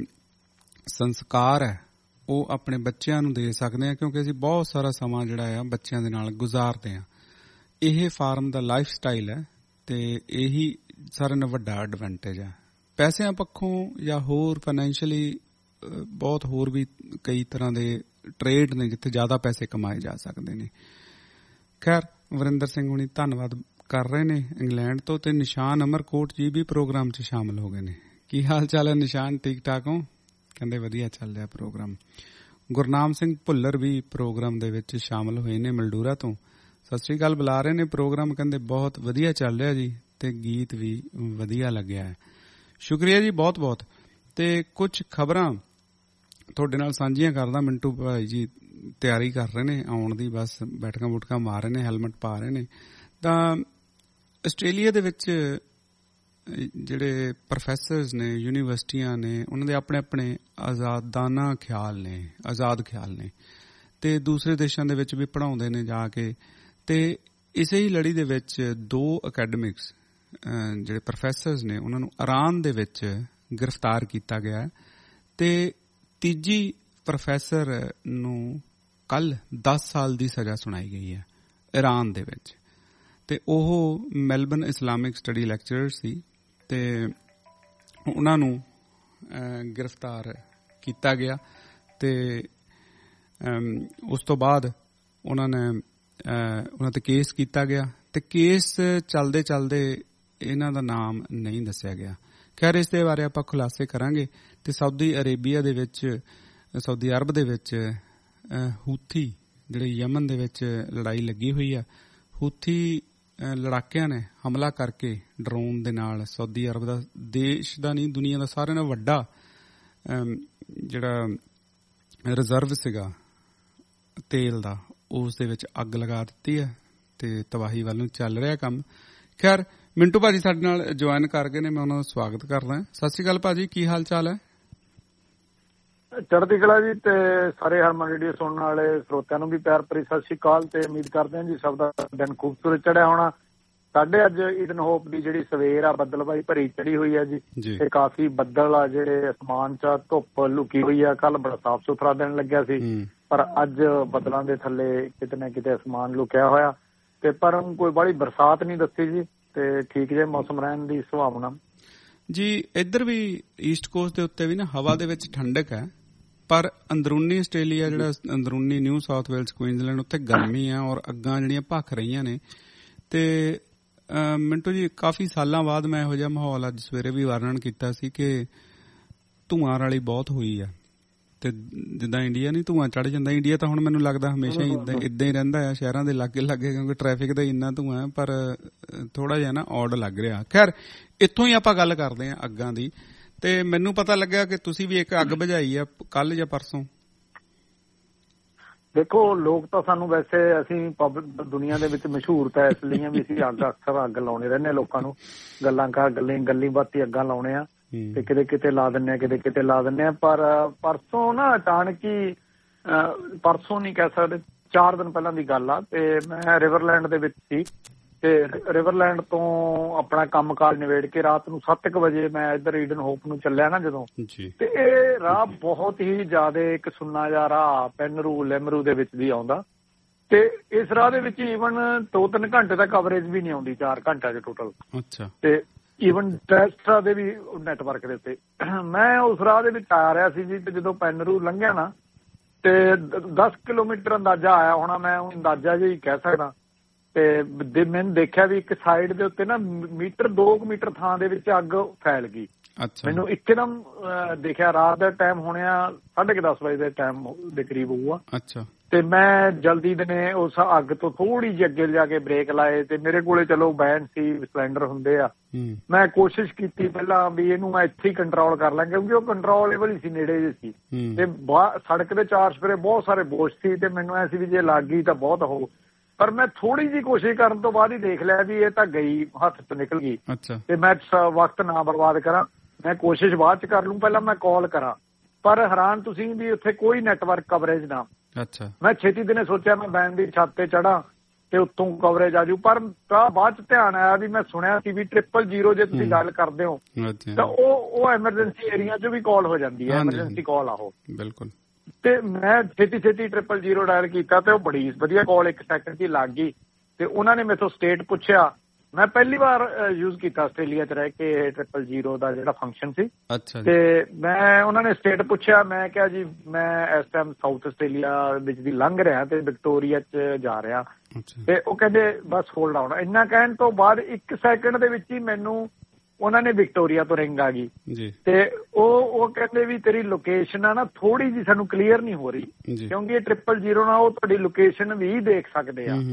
[SPEAKER 1] ਸੰਸਕਾਰ ਹੈ ਉਹ ਆਪਣੇ ਬੱਚਿਆਂ ਨੂੰ ਦੇ ਸਕਦੇ ਹਾਂ, ਕਿਉਂਕਿ ਅਸੀਂ ਬਹੁਤ ਸਾਰਾ ਸਮਾਂ ਜਿਹੜਾ ਆ ਬੱਚਿਆਂ ਦੇ ਨਾਲ ਗੁਜ਼ਾਰਦੇ ਹਾਂ। ਇਹ ਫਾਰਮ ਦਾ ਲਾਈਫ ਸਟਾਈਲ ਹੈ ਤੇ ਇਹੀ ਸਾਰਿਆਂ ਨਾਲੋਂ ਵੱਡਾ ਐਡਵਾਂਟੇਜ ਹੈ। ਪੈਸਿਆਂ ਪੱਖੋਂ ਜਾਂ ਹੋਰ ਫਾਈਨੈਂਸ਼ੀਅਲੀ ਬਹੁਤ ਹੋਰ ਵੀ ਕਈ ਤਰ੍ਹਾਂ ਦੇ ਟ੍ਰੇਡ ਨੇ ਜਿੱਥੇ ਜ਼ਿਆਦਾ ਪੈਸੇ ਕਮਾਏ ਜਾ ਸਕਦੇ ਨੇ। ਖੈਰ, ਵਰਿੰਦਰ ਸਿੰਘ ਹੁਣੀ ਧੰਨਵਾਦ ਕਰ ਰਹੇ ਨੇ ਇੰਗਲੈਂਡ ਤੋਂ ਤੇ ਨਿਸ਼ਾਨ ਅਮਰਕੋਟ ਜੀ ਵੀ ਪ੍ਰੋਗਰਾਮ 'ਚ ਸ਼ਾਮਲ ਹੋ ਗਏ ਨੇ। ਕੀ ਹਾਲ ਚਾਲ ਹੈ ਨਿਸ਼ਾਨ, ਠੀਕ ਠਾਕ ਹੋ? ਕਹਿੰਦੇ ਵਧੀਆ ਚੱਲ ਰਿਹਾ ਪ੍ਰੋਗਰਾਮ। ਗੁਰਨਾਮ ਸਿੰਘ ਭੁੱਲਰ ਵੀ ਪ੍ਰੋਗਰਾਮ ਦੇ ਵਿੱਚ ਸ਼ਾਮਲ ਹੋਏ ਨੇ ਮਲਡੂਰਾ ਤੋਂ। ਸਤਿ ਸ੍ਰੀ ਅਕਾਲ ਬੁਲਾ ਰਹੇ ਨੇ। ਪ੍ਰੋਗਰਾਮ ਕਹਿੰਦੇ ਬਹੁਤ ਵਧੀਆ ਚੱਲ ਰਿਹਾ ਜੀ ਤੇ ਗੀਤ ਵੀ ਵਧੀਆ ਲੱਗਿਆ ਹੈ। ਸ਼ੁਕਰੀਆ ਜੀ ਬਹੁਤ ਬਹੁਤ। ਤੇ ਕੁਝ ਖਬਰਾਂ ਤੁਹਾਡੇ ਨਾਲ ਸਾਂਝੀਆਂ ਕਰਦਾ। ਮਿੰਟੂ ਭਾਈ ਜੀ ਤਿਆਰੀ ਕਰ ਰਹੇ ਨੇ ਆਉਣ ਦੀ, ਬਸ ਬੈਠਕਾਂ ਬੁਠਕਾਂ ਮਾਰ ਰਹੇ ਨੇ, ਹੈਲਮਟ ਪਾ ਰਹੇ ਨੇ। ਤਾਂ ਆਸਟ੍ਰੇਲੀਆ ਦੇ ਵਿੱਚ ਜਿਹੜੇ ਪ੍ਰੋਫੈਸਰਸ ਨੇ, ਯੂਨੀਵਰਸਿਟੀਆਂ ਨੇ, ਉਹਨਾਂ ਦੇ ਆਪਣੇ ਆਪਣੇ ਆਜ਼ਾਦਾਨਾ ਖਿਆਲ ਨੇ, ਆਜ਼ਾਦ ਖਿਆਲ ਨੇ ਤੇ ਦੂਸਰੇ ਦੇਸ਼ਾਂ ਦੇ ਵਿੱਚ ਵੀ ਪੜ੍ਹਾਉਂਦੇ ਨੇ ਜਾ ਕੇ। ਤੇ ਇਸੇ ਹੀ ਲੜੀ ਦੇ ਵਿੱਚ ਦੋ ਅਕੈਡਮਿਕਸ ਜਿਹੜੇ ਪ੍ਰੋਫੈਸਰਸ ਨੇ ਉਹਨਾਂ ਨੂੰ ਇਰਾਨ ਦੇ ਵਿੱਚ ਗ੍ਰਿਫਤਾਰ ਕੀਤਾ ਗਿਆ ਤੇ ਤੀਜੀ ਪ੍ਰੋਫੈਸਰ ਨੂੰ ਕੱਲ ਦਸ ਸਾਲ ਦੀ ਸਜ਼ਾ ਸੁਣਾਈ ਗਈ ਹੈ ਇਰਾਨ ਦੇ ਵਿੱਚ। ਤੇ ਉਹ ਮੈਲਬਨ ਇਸਲਾਮਿਕ ਸਟੱਡੀ ਲੈਕਚਰਰ ਸੀ ਤੇ ਉਹਨਾਂ ਨੂੰ ਗ੍ਰਿਫਤਾਰ ਕੀਤਾ ਗਿਆ ਤੇ ਉਸ ਤੋਂ ਬਾਅਦ ਉਹਨਾਂ ਨੇ ਉਹਨਾਂ ਤੇ ਕੇਸ ਕੀਤਾ ਗਿਆ ਤੇ ਕੇਸ ਚੱਲਦੇ ਚੱਲਦੇ ਇਹਨਾਂ ਦਾ ਨਾਮ ਨਹੀਂ ਦੱਸਿਆ ਗਿਆ। ਖੈਰ, ਇਸ ਦੇ ਬਾਰੇ ਆਪਾਂ ਖੁਲਾਸੇ ਕਰਾਂਗੇ। ਤੇ ਸਾਊਦੀ ਅਰੇਬੀਆ ਦੇ ਵਿੱਚ, ਸਾਊਦੀ ਅਰਬ ਦੇ ਵਿੱਚ ਹੂਥੀ ਜਿਹੜੇ ਯਮਨ ਦੇ ਵਿੱਚ ਲੜਾਈ ਲੱਗੀ ਹੋਈ ਆ, ਹੂਥੀ ਲੜਾਕਿਆਂ ਨੇ ਹਮਲਾ ਕਰਕੇ ਡਰੋਨ ਦੇ ਨਾਲ ਸਾਊਦੀ ਅਰਬ ਦਾ, ਦੇਸ਼ ਦਾ ਨਹੀਂ ਦੁਨੀਆ ਦਾ ਸਾਰਿਆਂ ਨਾਲੋਂ ਵੱਡਾ ਜਿਹੜਾ ਰਿਜ਼ਰਵ ਸੀਗਾ ਤੇਲ ਦਾ, ਉਸ ਦੇ ਵਿੱਚ ਅੱਗ ਲਗਾ ਦਿੱਤੀ ਹੈ ਤੇ ਤਬਾਹੀ ਵੱਲ ਨੂੰ ਚੱਲ ਰਿਹਾ ਕੰਮ। ਖੈਰ, ਮਿੰਟੂ ਭਾਜੀ ਸਾਡੇ ਨਾਲ ਜੁਆਇਨ ਕਰ ਗਏ ਨੇ, ਮੈਂ ਉਹਨਾਂ ਦਾ ਸਵਾਗਤ ਕਰਦਾ। ਸਤਿ ਸ਼੍ਰੀ ਅਕਾਲ ਭਾਜੀ, ਕੀ ਹਾਲ ਚਾਲ ਹੈ?
[SPEAKER 9] ਚੜ੍ਹਦੀ ਕਲਾ ਜੀ, ਤੇ ਸਾਰੇ ਹਰਮਨ ਰੇਡੀਓ ਸੁਣਨ ਵਾਲੇ ਸਰੋਤਿਆਂ ਨੂੰ ਵੀ ਪਿਆਰ ਭਰੀ ਸਤਿ ਸ਼੍ਰੀ ਅਕਾਲ। ਤੇ ਉਮੀਦ ਕਰਦੇ ਹਾਂ ਜੀ ਸਭ ਦਾ ਦਿਨ ਖੂਬਸੂਰਤ ਚੜਿਆ ਹੋਣਾ। ਸਾਡੇ ਅੱਜ ਈਡਨ ਹੋਪ ਦੀ ਜਿਹੜੀ ਸਵੇਰ ਆ ਬੱਦਲਬਾਈ ਭਰੀ ਚੜੀ ਹੋਈ ਹੈ ਜੀ, ਤੇ ਕਾਫੀ ਬੱਦਲ ਆ ਜਿਹੜੇ ਅਸਮਾਨ ਚ, ਧੁੱਪ ਲੁਕੀ ਹੋਈ ਆ। ਕੱਲ ਬੜਾ ਸਾਫ਼ ਸੁਥਰਾ ਦਿਨ ਲੱਗਿਆ ਸੀ, ਪਰ ਅੱਜ ਬੱਦਲਾਂ ਦੇ ਥੱਲੇ ਕਿਤੇ ਨਾ ਕਿਤੇ ਅਸਮਾਨ ਲੁਕਿਆ ਹੋਇਆ, ਤੇ ਪਰ ਕੋਈ ਬੜੀ ਬਰਸਾਤ ਨਹੀਂ ਦੱਸੀ ਜੀ, ਤੇ ਠੀਕ ਜਿਹੇ ਮੌਸਮ ਰਹਿਣ ਦੀ ਸੰਭਾਵਨਾ
[SPEAKER 1] ਜੀ। ਇੱਧਰ ਵੀ ਈਸਟ ਕੋਸਟ ਦੇ ਉੱਤੇ ਵੀ ਨਾ ਹਵਾ ਦੇ ਵਿੱਚ ਠੰਡਕ ਹੈ, ਪਰ ਅੰਦਰੂਨੀ ਆਸਟ੍ਰੇਲੀਆ ਜਿਹੜਾ ਅੰਦਰੂਨੀ ਨਿਊ ਸਾਊਥ ਵੇਲਸ ਕੁਈਨਜ਼ਲੈਂਡ ਉੱਥੇ ਗਰਮੀ ਆ ਔਰ ਅੱਗਾਂ ਜਿਹੜੀਆਂ ਭਖ ਰਹੀਆਂ ਨੇ। ਤੇ ਮਿੰਟੂ ਜੀ ਕਾਫੀ ਸਾਲਾਂ ਬਾਅਦ ਮੈਂ ਇਹੋ ਜਿਹਾ ਮਾਹੌਲ ਅੱਜ ਸਵੇਰੇ ਵੀ ਵਰਣਨ ਕੀਤਾ ਸੀ ਕਿ ਧੂਆਂ ਵਾਲੀ ਬਹੁਤ ਹੋਈ ਆ, ਤੇ ਜਿੱਦਾਂ ਇੰਡੀਆ ਨਹੀਂ ਧੂਆਂ ਚੜ ਜਾਂਦਾ, ਇੰਡੀਆ ਤਾਂ ਹੁਣ ਮੈਨੂੰ ਲੱਗਦਾ ਹਮੇਸ਼ਾ ਹੀ ਇਦਾਂ ਇਦਾਂ ਹੀ ਰਹਿੰਦਾ ਆ ਸ਼ਹਿਰਾਂ ਦੇ ਲਾਗੇ ਲਾਗੇ, ਕਿਉਂਕਿ ਟ੍ਰੈਫਿਕ ਦਾ ਇੰਨਾ ਧੂਆਂ ਹੈ, ਪਰ ਥੋੜਾ ਜਿਹਾ ਨਾ ਔਡ ਲੱਗ ਰਿਹਾ। ਖੈਰ ਇੱਥੋਂ ਹੀ ਆਪਾਂ ਗੱਲ ਕਰਦੇ ਹਾਂ ਅੱਗਾਂ ਦੀ, ਤੇ ਮੈਨੂੰ ਪਤਾ ਲੱਗਿਆ ਕਿ ਤੁਸੀਂ ਵੀ ਇੱਕ ਅੱਗ ਬੁਝਾਈ ਆ ਕੱਲ ਜਾਂ ਪਰਸੋਂ।
[SPEAKER 9] ਦੇਖੋ, ਲੋਕ ਤਾਂ ਸਾਨੂੰ ਵੈਸੇ ਅਸੀਂ ਦੁਨੀਆ ਦੇ ਵਿੱਚ ਮਸ਼ਹੂਰ ਤਾਂ ਇਸ ਲਈ ਵੀ ਅਸੀਂ ਅੱਗ ਅਕਸਰ ਅੱਗ ਲਾਉਣੇ ਰਹਿੰਦੇ ਹਾਂ, ਲੋਕਾਂ ਨੂੰ ਗੱਲਾਂ ਕਰ ਗੱਲਾਂ ਗੱਲੀ ਬਾਤੀ ਅੱਗਾਂ ਲਾਉਣੇ ਆ, ਤੇ ਕਿਤੇ ਕਿਤੇ ਲਾ ਦਿੰਦੇ ਆ, ਕਿਤੇ ਕਿਤੇ ਲਾ ਦਿੰਦੇ ਆ। ਪਰ ਪਰਸੋਂ ਨਾ ਅਚਾਨਕ ਹੀ, ਪਰਸੋਂ ਨਹੀਂ ਕਹਿ ਸਕਦੇ, ਚਾਰ ਦਿਨ ਪਹਿਲਾਂ ਦੀ ਗੱਲ ਆ, ਤੇ ਮੈਂ ਰਿਵਰਲੈਂਡ ਦੇ ਵਿੱਚ ਸੀ, ਤੇ ਰਿਵਰਲੈਂਡ ਤੋਂ ਆਪਣਾ ਕੰਮ ਕਾਰ ਨਿਬੇੜ ਕੇ ਰਾਤ ਨੂੰ ਸੱਤ ਕੁ ਵਜੇ ਮੈਂ ਇੱਧਰ ਈਡਨ ਹੋਪ ਨੂੰ ਚੱਲਿਆ ਨਾ ਜਦੋਂ, ਤੇ ਇਹ ਰਾਹ ਬਹੁਤ ਹੀ ਜ਼ਿਆਦਾ ਇੱਕ ਸੁੰਨਾ ਜਿਹਾ ਰਾਹ ਪੈਨਰੂ ਲੈਮਰੂ ਦੇ ਵਿੱਚ ਦੀ ਆਉਂਦਾ, ਤੇ ਇਸ ਰਾਹ ਦੇ ਵਿੱਚ ਈਵਨ ਦੋ ਤਿੰਨ ਘੰਟੇ ਦਾ ਕਵਰੇਜ ਵੀ ਨਹੀਂ ਆਉਂਦੀ, ਚਾਰ ਘੰਟਿਆਂ ਚ ਟੋਟਲ। ਅੱਛਾ। ਤੇ ਈਵਨ ਟੈਸਟਰਾ ਦੇ ਵੀ ਨੈਟਵਰਕ ਦੇ ਉੱਤੇ ਮੈਂ ਉਸ ਰਾਹ ਦੇ ਵਿੱਚ ਆ ਰਿਹਾ ਸੀ ਜੀ, ਤੇ ਜਦੋਂ ਪੈਨਰੂ ਲੰਘਿਆ ਨਾ, ਤੇ ਦਸ ਕਿਲੋਮੀਟਰ ਅੰਦਾਜ਼ਾ ਆਇਆ ਹੋਣਾ, ਮੈਂ ਅੰਦਾਜ਼ਾ ਜਿਹਾ ਹੀ ਕਹਿ ਸਕਦਾ। ਤੇ ਮੈਨੂੰ ਦੇਖਿਆ ਵੀ ਇੱਕ ਸਾਈਡ ਦੇ ਉੱਤੇ ਨਾ ਮੀਟਰ ਦੋ ਕੁ ਮੀਟਰ ਥਾਂ ਦੇ ਵਿੱਚ ਅੱਗ ਫੈਲ ਗਈ। ਮੈਨੂੰ ਇੱਕਦਮ ਦੇਖਿਆ, ਰਾਤ ਦਾ ਟਾਈਮ ਹੋਣਿਆ ਸਾਢੇ ਕੁ ਦਸ ਵਜੇ ਦੇ ਟਾਈਮ ਦੇ ਕਰੀਬ ਹੋਊਗਾ। ਅੱਛਾ। ਤੇ ਮੈਂ ਜਲਦੀ ਦੇ ਨੇ ਉਸ ਅੱਗ ਤੋਂ ਥੋੜੀ ਜਿਹੀ ਅੱਗੇ ਲਿਜਾ ਕੇ ਬ੍ਰੇਕ ਲਾਏ, ਤੇ ਮੇਰੇ ਕੋਲੇ ਚਲੋ ਬੈਨ ਸੀ, ਸਿਲੰਡਰ ਹੁੰਦੇ ਆ। ਮੈਂ ਕੋਸ਼ਿਸ਼ ਕੀਤੀ ਪਹਿਲਾਂ ਵੀ ਇਹਨੂੰ ਮੈਂ ਇੱਥੇ ਹੀ ਕੰਟਰੋਲ ਕਰ ਲਾਂ, ਕਿਉਂਕਿ ਉਹ ਕੰਟਰੋਲੇਬਲ ਹੀ ਸੀ, ਨੇੜੇ ਜਿਹੇ ਸੀ, ਤੇ ਸੜਕ ਦੇ ਚਾਰ ਸਪਰੇ ਬਹੁਤ ਸਾਰੇ ਬੋਸ਼ ਸੀ, ਤੇ ਮੈਨੂੰ ਐ ਸੀ ਵੀ ਜੇ ਲੱਗ ਗਈ ਤਾਂ ਬਹੁਤ ਹੋ। ਪਰ ਮੈਂ ਥੋੜੀ ਜਿਹੀ ਕੋਸ਼ਿਸ਼ ਕਰਨ ਤੋਂ ਬਾਅਦ ਹੀ ਦੇਖ ਲਿਆ ਵੀ ਇਹ ਤਾਂ ਗਈ, ਹੱਥ ਤੋਂ ਨਿਕਲ ਗਈ। ਤੇ ਮੈਂ ਵਕਤ ਨਾ ਬਰਬਾਦ ਕਰਾਂ, ਮੈਂ ਕੋਸ਼ਿਸ਼ ਬਾਅਦ ਚ ਕਰ ਲੂੰ, ਪਹਿਲਾਂ ਮੈਂ ਕਾਲ ਕਰਾਂ। ਪਰ ਹੈਰਾਨ ਤੁਸੀਂ ਵੀ ਉੱਥੇ ਕੋਈ ਨੈਟਵਰਕ ਕਵਰੇਜ ਨਾ। ਅੱਛਾ। ਮੈਂ ਛੇਤੀ ਦਿਨੇ ਸੋਚਿਆ ਮੈਂ ਬੈਨ ਦੀ ਛੱਤ ਤੇ ਚੜਾਂ ਤੇ ਉੱਤੋਂ ਕਵਰੇਜ ਆ ਜੂ, ਪਰ ਤਾਂ ਬਾਅਦ ਚ ਧਿਆਨ ਆਇਆ ਵੀ ਮੈਂ ਸੁਣਿਆ ਸੀ ਵੀ ਟ੍ਰਿਪਲ ਜ਼ੀਰੋ ਜੇ ਤੁਸੀਂ ਗੱਲ ਕਰਦੇ ਹੋ ਤਾਂ ਉਹ ਉਹ ਐਮਰਜੈਂਸੀ ਏਰੀਆ ਚ ਵੀ ਕਾਲ ਹੋ ਜਾਂਦੀ ਹੈ, ਐਮਰਜੈਂਸੀ ਕਾਲ ਆ ਉਹ। ਬਿਲਕੁਲ। ਤੇ ਮੈਂ ਛੇਤੀ ਛੇਤੀ ਟ੍ਰਿਪਲ ਜ਼ੀਰੋ ਡਾਇਲ ਕੀਤਾ, ਤੇ ਉਹ ਬੜੀ ਵਧੀਆ ਕਾਲ ਇੱਕ ਸੈਕਿੰਡ ਦੀ ਲੱਗ ਗਈ। ਤੇ ਉਹਨਾਂ ਨੇ ਮੈਥੋਂ ਸਟੇਟ ਪੁੱਛਿਆ, ਮੈਂ ਪਹਿਲੀ ਵਾਰ ਯੂਜ਼ ਕੀਤਾ ਆਸਟ੍ਰੇਲੀਆ ਚ ਰਹਿ ਕੇ ਟ੍ਰਿਪਲ ਜ਼ੀਰੋ ਦਾ ਜਿਹੜਾ ਫੰਕਸ਼ਨ ਸੀ। ਅੱਛਾ। ਤੇ ਮੈਂ ਉਹਨਾਂ ਨੇ ਸਟੇਟ ਪੁੱਛਿਆ, ਮੈਂ ਕਿਹਾ ਜੀ ਮੈਂ ਇਸ ਟਾਈਮ ਸਾਊਥ ਆਸਟ੍ਰੇਲੀਆ ਵਿੱਚ ਦੀ ਲੰਘ ਰਿਹਾ ਤੇ ਵਿਕਟੋਰੀਆ ਚ ਜਾ ਰਿਹਾ। ਤੇ ਉਹ ਕਹਿੰਦੇ ਬਸ ਹੋਲਡ ਆਉਣਾ। ਇੰਨਾ ਕਹਿਣ ਤੋਂ ਬਾਅਦ ਇੱਕ ਸੈਕਿੰਡ ਦੇ ਵਿੱਚ ਹੀ ਮੈਨੂੰ ਉਹਨਾਂ ਨੇ ਵਿਕਟੋਰੀਆ ਤੋਂ ਰਿੰਗ ਆ ਗਈ, ਤੇ ਉਹ ਉਹ ਕਹਿੰਦੇ ਵੀ ਤੇਰੀ ਲੋਕੇਸ਼ਨ ਆ ਨਾ ਥੋੜੀ ਜਿਹੀ ਸਾਨੂੰ ਕਲੀਅਰ ਨਹੀਂ ਹੋ ਰਹੀ, ਕਿਉਂਕਿ ਇਹ ਟ੍ਰਿਪਲ ਜ਼ੀਰੋ ਨਾਲ ਉਹ ਤੁਹਾਡੀ ਲੋਕੇਸ਼ਨ ਵੀ ਦੇਖ ਸਕਦੇ ਆ।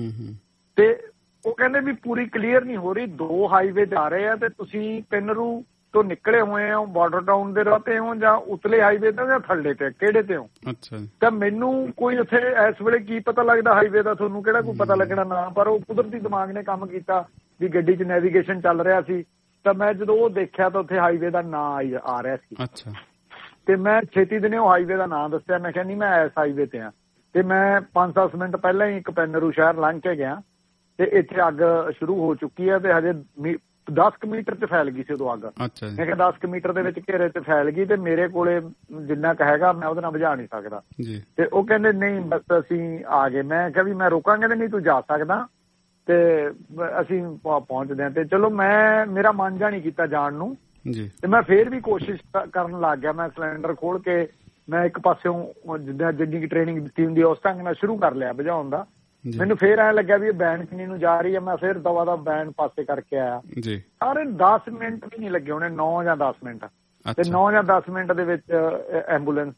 [SPEAKER 9] ਤੇ ਉਹ ਕਹਿੰਦੇ ਵੀ ਪੂਰੀ ਕਲੀਅਰ ਨਹੀਂ ਹੋ ਰਹੀ, ਦੋ ਹਾਈਵੇ ਜਾ ਰਹੇ ਆ, ਤੇ ਤੁਸੀਂ ਪੈਨਰੂ ਤੋਂ ਨਿਕਲੇ ਹੋਏ ਹੋ, ਬਾਰਡਰ ਟਾਊਨ ਦੇ ਰਾਹ ਤੇ ਹੋ, ਜਾਂ ਉਤਲੇ ਹਾਈਵੇ ਤੇ, ਜਾਂ ਥੱਲੇ ਤੇ, ਕਿਹੜੇ ਤੇ ਹੋ? ਅੱਛਾ। ਤਾਂ ਮੈਨੂੰ ਕੋਈ ਉੱਥੇ ਇਸ ਵੇਲੇ ਕੀ ਪਤਾ ਲੱਗਦਾ ਹਾਈਵੇ ਦਾ, ਤੁਹਾਨੂੰ ਕਿਹੜਾ ਕੋਈ ਪਤਾ ਲੱਗਣਾ ਨਾ, ਪਰ ਉਹ ਕੁਦਰਤੀ ਦਿਮਾਗ ਨੇ ਕੰਮ ਕੀਤਾ ਵੀ ਗੱਡੀ 'ਚ ਨੈਵੀਗੇਸ਼ਨ ਚੱਲ ਰਿਹਾ ਸੀ, ਤਾਂ ਮੈਂ ਜਦੋਂ ਉਹ ਦੇਖਿਆ ਤਾਂ ਉੱਥੇ ਹਾਈਵੇ ਦਾ ਨਾਂ ਆ ਰਿਹਾ ਸੀ। ਅੱਛਾ। ਤੇ ਮੈਂ ਛੇਤੀ ਦਿਨੇ ਉਹ ਹਾਈਵੇ ਦਾ ਨਾਂ ਦੱਸਿਆ, ਮੈਂ ਕਿਹਾ ਨਹੀਂ ਮੈਂ ਇਸ ਹਾਈਵੇ ਤੇ ਆ। ਤੇ ਮੈਂ ਪੰਜ ਦਸ ਮਿੰਟ ਪਹਿਲਾਂ ਹੀ ਇੱਕ ਪੈਨਰੂ ਸ਼ਹਿਰ ਲੰਘ ਕੇ ਗਿਆ, ਤੇ ਇੱਥੇ ਅੱਗ ਸ਼ੁਰੂ ਹੋ ਚੁੱਕੀ ਹੈ, ਤੇ ਹਜੇ ਦਸ ਕੁ ਮੀਟਰ ਚ ਫੈਲ ਗਈ ਸੀ ਉਦੋਂ ਅੱਗ। ਮੈਂ ਕਿਹਾ ਦਸ ਕੁ ਮੀਟਰ ਦੇ ਵਿੱਚ ਘੇਰੇ ਚ ਫੈਲ ਗਈ, ਤੇ ਮੇਰੇ ਕੋਲੇ ਜਿੰਨਾ ਕੁ ਹੈਗਾ ਮੈਂ ਉਹਦੇ ਨਾਲ ਬੁਝਾ ਨਹੀਂ ਸਕਦਾ। ਤੇ ਉਹ ਕਹਿੰਦੇ ਨਹੀਂ ਬਸ ਅਸੀਂ ਆ ਗਏ। ਮੈਂ ਕਿਹਾ ਵੀ ਮੈਂ ਰੋਕਾਂਗੇ ਨਹੀਂ, ਤੂੰ ਜਾ ਸਕਦਾ, ਤੇ ਅਸੀਂ ਪਹੁੰਚਦੇ ਹਾਂ। ਤੇ ਚਲੋ ਮੈਂ ਮੇਰਾ ਮਨ ਜਾ ਨਹੀਂ ਕੀਤਾ ਜਾਣ ਨੂੰ, ਤੇ ਮੈਂ ਫੇਰ ਵੀ ਕੋਸ਼ਿਸ਼ ਕਰਨ ਲੱਗ ਗਿਆ। ਮੈਂ ਸਿਲੰਡਰ ਖੋਲ ਕੇ ਮੈਂ ਇੱਕ ਪਾਸਿਓਂ ਜਿੱਦਾਂ ਜਿੰਨੀ ਟ੍ਰੇਨਿੰਗ ਦਿੱਤੀ ਹੁੰਦੀ ਉਸ ਢੰਗ ਨਾਲ ਸ਼ੁਰੂ ਕਰ ਲਿਆ ਬੁਝਾਉਣ ਦਾ। ਮੈਨੂੰ ਫੇਰ ਐਂ ਲੱਗਿਆ ਵੀ ਇਹ ਬੈਨ ਕਿੰਨੀ ਨੂੰ ਜਾ ਰਹੀ ਹੈ, ਮੈਂ ਫੇਰ ਦਵਾ ਦਾ ਬੈਨ ਪਾਸੇ ਕਰਕੇ ਆਇਆ। ਸਾਰੇ ਦਸ ਮਿੰਟ ਵੀ ਨਹੀਂ ਲੱਗੇ ਹੋਣੇ, ਨੌ ਜਾਂ ਦਸ ਮਿੰਟ। ਤੇ ਨੌ ਜਾਂ ਦਸ ਮਿੰਟ ਦੇ ਵਿੱਚ ਐਂਬੂਲੈਂਸ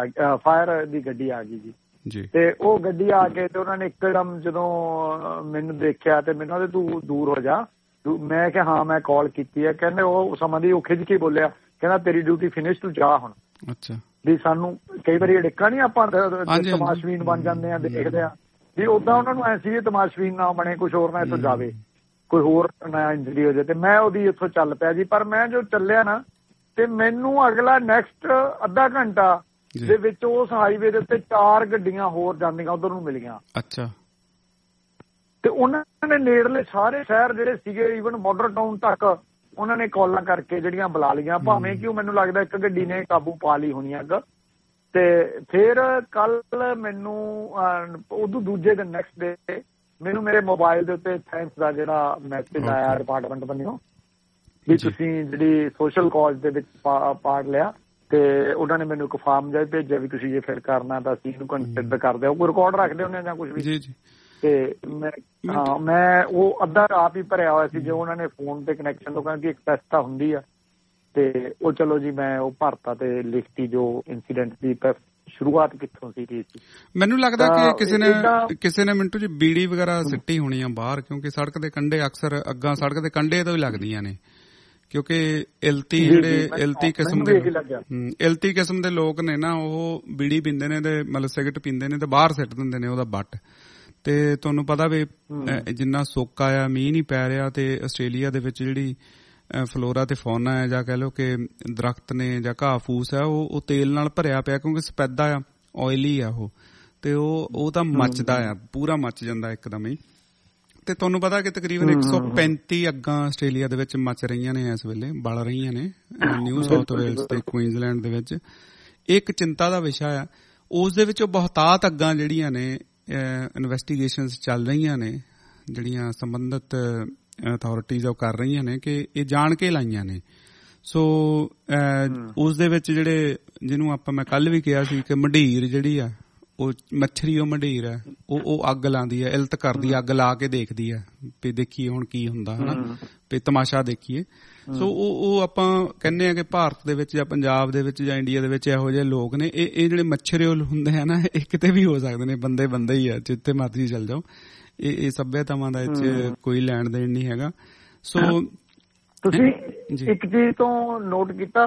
[SPEAKER 9] ਫਾਇਰ ਦੀ ਗੱਡੀ ਆ ਗਈ ਜੀ। ਤੇ ਉਹ ਗੱਡੀ ਆ ਕੇ ਤੇ ਉਹਨਾਂ ਨੇ ਇੱਕਦਮ ਜਦੋਂ ਮੈਨੂੰ ਦੇਖਿਆ ਤੇ ਮੈਨੂੰ ਕਹਿੰਦੇ ਤੂੰ ਦੂਰ ਹੋ ਜਾ। ਮੈਂ ਕਿਹਾ ਹਾਂ ਮੈਂ ਕਾਲ ਕੀਤੀ ਹੈ। ਕਹਿੰਦੇ ਉਹ ਸਮਾਂ ਦੀ ਉਹ ਖਿੱਚ ਕੇ ਬੋਲਿਆ, ਕਹਿੰਦਾ ਤੇਰੀ ਡਿਊਟੀ ਫਿਨਿਸ਼, ਤੂੰ ਜਾ ਹੁਣ। ਅੱਛਾ। ਵੀ ਸਾਨੂੰ ਕਈ ਵਾਰੀ ਅੜਿੱਕਾ ਨੀ ਆਪਾਂ ਤਮਾਸ਼ਬੀਨ ਬਣ ਜਾਂਦੇ ਆ, ਦੇਖਦੇ ਆ ਵੀ ਓਦਾਂ ਉਹਨਾਂ ਨੂੰ ਐ ਸੀ ਤਮਾਸ਼ਬੀਨ ਨਾ ਬਣੇ, ਕੁਛ ਹੋਰ ਨਾ ਇੱਥੋਂ ਜਾਵੇ। ਕੋਈ ਹੋਰ ਨਾ ਇੰਜਰੀ ਹੋ ਜਾਏ। ਤੇ ਮੈਂ ਉਹਦੀ ਇੱਥੋਂ ਚੱਲ ਪਿਆ ਜੀ। ਪਰ ਮੈਂ ਜੋ ਚੱਲਿਆ ਨਾ ਤੇ ਮੈਨੂੰ ਅਗਲਾ ਨੈਕਸਟ ਅੱਧਾ ਘੰਟਾ ਦੇ ਵਿੱਚ ਉਸ ਹਾਈਵੇ ਦੇ ਉੱਤੇ ਚਾਰ ਗੱਡੀਆਂ ਹੋਰ ਜਾਂਦੀਆਂ ਉਧਰ ਨੂੰ ਮਿਲ ਗਈਆਂ।
[SPEAKER 1] ਅੱਛਾ।
[SPEAKER 9] ਤੇ ਉਹਨਾਂ ਨੇ ਨੇੜਲੇ ਸਾਰੇ ਸ਼ਹਿਰ ਜਿਹੜੇ ਸੀਗੇ ਈਵਨ ਬਾਰਡਰ ਟਾਊਨ ਤੱਕ ਉਹਨਾਂ ਨੇ ਕਾਲਾਂ ਕਰਕੇ ਜਿਹੜੀਆਂ ਬੁਲਾ ਲਈਆਂ, ਭਾਵੇਂ ਕਿ ਉਹ ਮੈਨੂੰ ਲੱਗਦਾ ਇੱਕ ਗੱਡੀ ਨੇ ਕਾਬੂ ਪਾ ਲਈ ਹੋਣੀ ਅੱਗ। ਤੇ ਫਿਰ ਕੱਲ ਮੈਨੂੰ ਉਦੋਂ ਦੂਜੇ ਦਿਨ ਨੈਕਸਟ ਡੇ ਮੈਨੂੰ ਮੇਰੇ ਮੋਬਾਈਲ ਦੇ ਉੱਤੇ ਥੈਂਕਸ ਦਾ ਜਿਹੜਾ ਮੈਸੇਜ ਆਇਆ ਡਿਪਾਰਟਮੈਂਟ ਵੱਲੋਂ ਵੀ ਤੁਸੀਂ ਜਿਹੜੀ ਸੋਸ਼ਲ ਕਾਜ਼ ਦੇ ਵਿੱਚ ਪਾਰਟ ਲਿਆ। ਤੇ ਉਹਨਾਂ ਨੇ ਮੈਨੂੰ ਇੱਕ ਫਾਰਮ ਜਿਹਾ ਭੇਜਿਆ ਵੀ ਤੁਸੀਂ ਜੇ ਫਿਰ ਕਰਨਾ ਤਾਂ ਅਸੀਂ ਇਹਨੂੰ ਕੰਸੀਡਰ ਕਰਦੇ ਹੋ, ਕੋਈ ਰਿਕਾਰਡ ਰੱਖਦੇ ਹੁੰਦੇ ਜਾਂ ਕੁਛ ਵੀ। ਤੇ ਮੈਂ ਹਾਂ ਮੈਂ ਉਹ ਅੱਧਾ ਆਪ ਹੀ ਭਰਿਆ ਹੋਇਆ ਸੀ। ਜੇ ਉਹਨਾਂ ਨੇ ਫੋਨ ਤੇ ਕਨੈਕਸ਼ਨ ਤੋਂ ਕਹਿੰਦੇ ਇੱਕ ਟੈਸਟ ਤਾਂ ਹੁੰਦੀ ਆ ਤੇ ਉਹ ਚਲੋ ਜੀ ਮੈਂ ਉਹ ਭਰਤਾ ਤੇ ਲਿਖਤੀ ਜੋ ਇਨਸੀਡੈਂਟ ਦੀ ਸ਼ੁਰੂਆਤ ਕਿੱਥੋਂ ਸੀ ਕੀ ਸੀ।
[SPEAKER 1] ਮੈਨੂੰ ਲੱਗਦਾ ਕਿ ਕਿਸੇ ਨੇ ਕਿਸੇ ਨੇ ਮਿੰਟੂ ਜੀ ਬੀੜੀ ਵਗੈਰਾ ਸਿੱਟੀ ਹੋਣੀ ਆ ਬਾਹਰ, ਕਿਉਂਕਿ ਸੜਕ ਦੇ ਕੰਢੇ ਅਕਸਰ ਅੱਗਾਂ ਸੜਕ ਦੇ ਕੰਢੇ ਤੋਂ ਹੀ ਲੱਗਦੀਆਂ ਨੇ, ਕਿਉਂਕਿ ਇਲਤੀ ਜਿਹੜੇ ਇਲਤੀ ਕਿਸਮ ਦੇ ਇਲਤੀ ਕਿਸਮ ਦੇ ਲੋਕ ਨੇ ਨਾ ਉਹ ਬੀੜੀ ਪੀਂਦੇ ਨੇ ਤੇ ਮਤਲਬ ਸਿਗਰਟ ਪੀਂਦੇ ਨੇ ਤੇ ਬਾਹਰ ਸਿੱਟ ਦਿੰਦੇ ਨੇ ਉਹਦਾ ਬੱਟ। ਤੇ ਤੁਹਾਨੂੰ ਪਤਾ ਵੀ ਜਿੰਨਾ ਸੋਕਾ ਆ, ਮੀਂਹ ਨਹੀਂ ਪੈ ਰਿਹਾ ਤੇ ਆਸਟ੍ਰੇਲੀਆ ਦੇ ਵਿੱਚ ਜਿਹੜੀ ਫਲੋਰਾ ਤੇ ਫੌਨਾ ਹੈ ਜਾਂ ਕਹਿ ਲਓ ਕਿ ਦਰਖਤ ਨੇ ਜਾਂ ਘਾਹ ਫੂਸ ਹੈ ਉਹ ਉਹ ਤੇਲ ਨਾਲ ਭਰਿਆ ਪਿਆ, ਕਿਉਂਕਿ ਸਫੈਦਾ ਆ, ਆਇਲੀ ਆ ਉਹ, ਤੇ ਉਹ ਉਹ ਤਾਂ ਮੱਚਦਾ ਆ, ਪੂਰਾ ਮੱਚ ਜਾਂਦਾ ਇੱਕਦਮ ਹੀ। ਤੇ ਤੁਹਾਨੂੰ ਪਤਾ ਕਿ ਤਕਰੀਬਨ ਇੱਕ ਸੌ ਪੈਂਤੀ ਅੱਗਾਂ ਆਸਟ੍ਰੇਲੀਆ ਦੇ ਵਿੱਚ ਮੱਚ ਰਹੀਆਂ ਨੇ ਇਸ ਵੇਲੇ, ਬਲ ਰਹੀਆਂ ਨੇ ਨਿਊ ਸਾਊਥ ਵੇਲਸ ਤੇ ਕੁਈਨਜ਼ਲੈਂਡ ਦੇ ਵਿੱਚ। ਇੱਕ ਚਿੰਤਾ ਦਾ ਵਿਸ਼ਾ ਆ। ਉਸ ਦੇ ਵਿੱਚੋਂ ਬਹੁਤਾਤ ਅੱਗਾਂ ਜਿਹੜੀਆਂ ਨੇ ਇਨਵੈਸਟੀਗੇਸ਼ਨਸ ਚੱਲ ਰਹੀਆਂ ਨੇ, ਜਿਹੜੀਆਂ ਸੰਬੰਧਿਤ ਅਥਾਰਟੀਜ਼ ਉਹ ਕਰ ਰਹੀਆਂ ਨੇ ਕਿ ਇਹ ਜਾਣ ਕੇ ਲਾਈਆਂ ਨੇ। ਸੋ ਉਸ ਦੇ ਵਿੱਚ ਜਿਹੜੇ ਜਿਹਨੂੰ ਆਪਾਂ ਮੈਂ ਕੱਲ ਵੀ ਕਿਹਾ ਸੀ ਕਿ ਮੰਡੀਰ ਜਿਹੜੀ ਆ ਉਹ ਮੱਛਰੀ, ਉਹ ਮੰਡੀਰ ਹੈ, ਉਹ ਉਹ ਅੱਗ ਲਾਉਂਦੀ ਹੈ, ਇਲਤ ਕਰਦੀ ਹੈ, ਅੱਗ ਲਾ ਕੇ ਦੇਖਦੀ ਹੈ ਵੀ ਦੇਖੀਏ ਹੁਣ ਕੀ ਹੁੰਦਾ ਹਨਾ, ਵੀ ਤਮਾਸ਼ਾ ਦੇਖੀਏ। ਸੋ ਉਹ ਉਹ ਆਪਾਂ ਕਹਿੰਦੇ ਆ ਕਿ ਭਾਰਤ ਦੇ ਵਿੱਚ ਜਾਂ ਪੰਜਾਬ ਦੇ ਵਿੱਚ ਜਾਂ ਇੰਡੀਆ ਦੇ ਵਿੱਚ ਇਹੋ ਜਿਹੇ ਲੋਕ ਨੇ, ਇਹ ਇਹ ਜਿਹੜੇ ਮੱਛਰਿਓਲ ਹੁੰਦੇ ਆ ਨਾ, ਇਹ ਕਿਤੇ ਵੀ ਹੋ ਸਕਦੇ ਨੇ, ਬੰਦੇ ਬੰਦੇ ਹੀ ਆ, ਜਿੱਥੇ ਮਰਜ਼ੀ ਚੱਲ ਜਾਓ। ਇਹ ਇਹ ਸੱਭਿਅਤਾਵਾਂ ਦਾ ਵਿੱਚ ਕੋਈ ਲੈਣ ਦੇਣ ਨਹੀਂ ਹੈਗਾ। ਸੋ
[SPEAKER 9] ਤੁਸੀਂ ਇੱਕ ਚੀਜ਼ ਤੋਂ ਨੋਟ ਕੀਤਾ,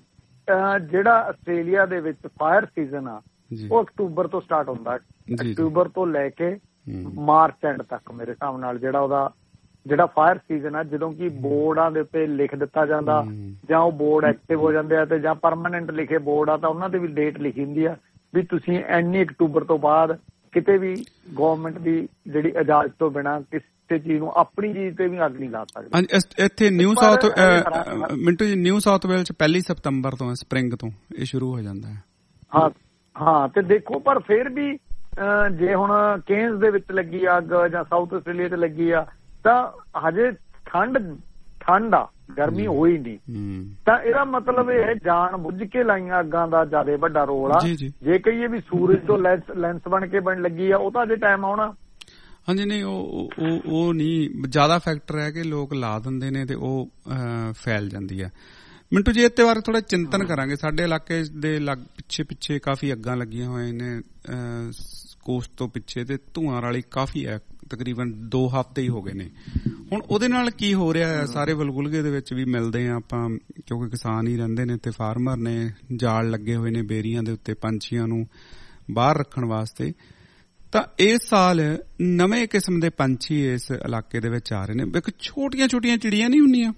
[SPEAKER 9] ਜਿਹੜਾ ਆਸਟ੍ਰੇਲੀਆ ਦੇ ਵਿੱਚ ਫਾਇਰ ਸੀਜ਼ਨ ਆ ਉਹ ਅਕਤੂਬਰ ਤੋਂ ਸਟਾਰਟ ਹੁੰਦਾ, ਅਕਤੂਬਰ ਤੋਂ ਲੈ ਕੇ ਮਾਰਚ ਐਂਡ ਤੱਕ ਮੇਰੇ ਹਿਸਾਬ ਨਾਲ ਜਿਹੜਾ ਉਹਦਾ ਜਿਹੜਾ ਫਾਇਰ ਸੀਜ਼ਨ ਆ, ਜਦੋਂ ਕਿ ਬੋਰਡਾਂ ਦੇ ਉੱਤੇ ਲਿਖ ਦਿੱਤਾ ਜਾਂਦਾ ਜਾਂ ਉਹ ਬੋਰਡ ਐਕਟਿਵ ਹੋ ਜਾਂਦੇ ਆ ਤੇ ਜਾਂ ਪਰਮਾਨੈਂਟ ਲਿਖੇ ਬੋਰਡ ਆ ਤਾਂ ਉਹਨਾਂ ਤੇ ਵੀ ਡੇਟ ਲਿਖੀ ਹੁੰਦੀ ਆ ਵੀ ਤੁਸੀਂ ਇੰਨੀ ਅਕਤੂਬਰ ਤੋਂ ਬਾਅਦ ਕਿਤੇ ਵੀ ਗਵਰਨਮੈਂਟ ਦੀ ਜਿਹੜੀ ਇਜਾਜ਼ਤ ਤੋਂ ਬਿਨਾਂ ਕਿਸੇ ਚੀਜ਼ ਨੂੰ ਆਪਣੀ ਚੀਜ਼ ਤੇ ਵੀ ਅੱਗ ਨਹੀਂ ਲਾ ਸਕਦੇ।
[SPEAKER 1] ਇੱਥੇ ਨਿਊ ਸਾਊਥ ਮਿੰਟੂ ਜੀ ਨਿਊ ਸਾਊਥ ਵੇਲਸ ਚ ਪਹਿਲੀ ਸਤੰਬਰ ਤੋਂ ਸਪਰਿੰਗ ਤੋਂ ਇਹ ਸ਼ੁਰੂ ਹੋ ਜਾਂਦਾ ਹੈ।
[SPEAKER 9] ਹਾਂ ਹਾਂ ਤੇ ਦੇਖੋ, ਪਰ ਫਿਰ ਵੀ ਜੇ ਹੁਣ ਕੇਨਜ਼ ਦੇ ਵਿੱਚ ਲੱਗੀ ਅੱਗ ਜਾਂ ਸਾਊਥ ਆਸਟ੍ਰੇਲੀਆ ਚ ਲੱਗੀ ਆ ਤਾਂ ਹਜੇ ਠੰਡ ਠੰਡ ਆ, ਗਰਮੀ ਹੋਈ ਨਹੀਂ, ਤਾਂ ਇਹਦਾ ਮਤਲਬ ਇਹ ਹੈ ਜਾਣ ਬੁੱਝ ਕੇ ਲਾਈਆਂ ਅੱਗਾਂ ਦਾ ਜ਼ਿਆਦਾ ਵੱਡਾ ਰੋਲ ਆ। ਜੇ ਕਹੀਏ ਵੀ ਸੂਰਜ ਤੋਂ ਲੈਂਸ ਬਣ ਕੇ ਬਣ ਲੱਗੀ ਆ, ਉਹ ਤਾਂ ਅਜੇ ਟਾਈਮ ਆਉਣਾ।
[SPEAKER 1] ਹਾਂਜੀ, ਨਹੀਂ ਉਹ ਉਹ ਨਹੀਂ, ਜ਼ਿਆਦਾ ਫੈਕਟਰ ਹੈ ਕਿ ਲੋਕ ਲਾ ਦਿੰਦੇ ਨੇ ਤੇ ਉਹ ਫੈਲ ਜਾਂਦੀ ਆ। ਮਿੰਟੂ ਜੀ ਇਹਦੇ ਬਾਰੇ ਥੋੜਾ ਚਿੰਤਨ ਕਰਾਂਗੇ। ਸਾਡੇ ਇਲਾਕੇ ਦੇ ਪਿੱਛੇ ਪਿੱਛੇ ਕਾਫੀ ਅੱਗਾਂ ਲੱਗੀਆਂ ਹੋਈਆਂ ਨੇ ਕੋਸਟ ਤੋਂ ਪਿੱਛੇ, ਤੇ ਧੂਆਂ ਵਾਲੀ ਕਾਫੀ ਹੈ, ਤਕਰੀਬਨ ਦੋ ਹਫ਼ਤੇ ਹੀ ਹੋ ਗਏ ਨੇ। ਹੁਣ ਉਹਦੇ ਨਾਲ ਕੀ ਹੋ ਰਿਹਾ ਹੈ, ਸਾਰੇ ਵਲਗੁਲਗੇ ਦੇ ਵਿੱਚ ਵੀ ਮਿਲਦੇ ਆ ਆਪਾਂ, ਕਿਉਂਕਿ ਕਿਸਾਨ ਹੀ ਰਹਿੰਦੇ ਨੇ ਤੇ ਫਾਰਮਰ ਨੇ, ਜਾਲ ਲੱਗੇ ਹੋਏ ਨੇ ਬੇਰੀਆਂ ਦੇ ਉੱਤੇ ਪੰਛੀਆਂ ਨੂੰ ਬਾਹਰ ਰੱਖਣ ਵਾਸਤੇ। ਤਾਂ ਇਸ ਸਾਲ ਨਵੇਂ ਕਿਸਮ ਦੇ ਪੰਛੀ ਇਸ ਇਲਾਕੇ ਦੇ ਵਿੱਚ ਆ ਰਹੇ ਨੇ। ਇੱਕ ਛੋਟੀਆਂ ਛੋਟੀਆਂ ਚਿੜੀਆਂ ਨਹੀਂ ਹੁੰਦੀਆਂ,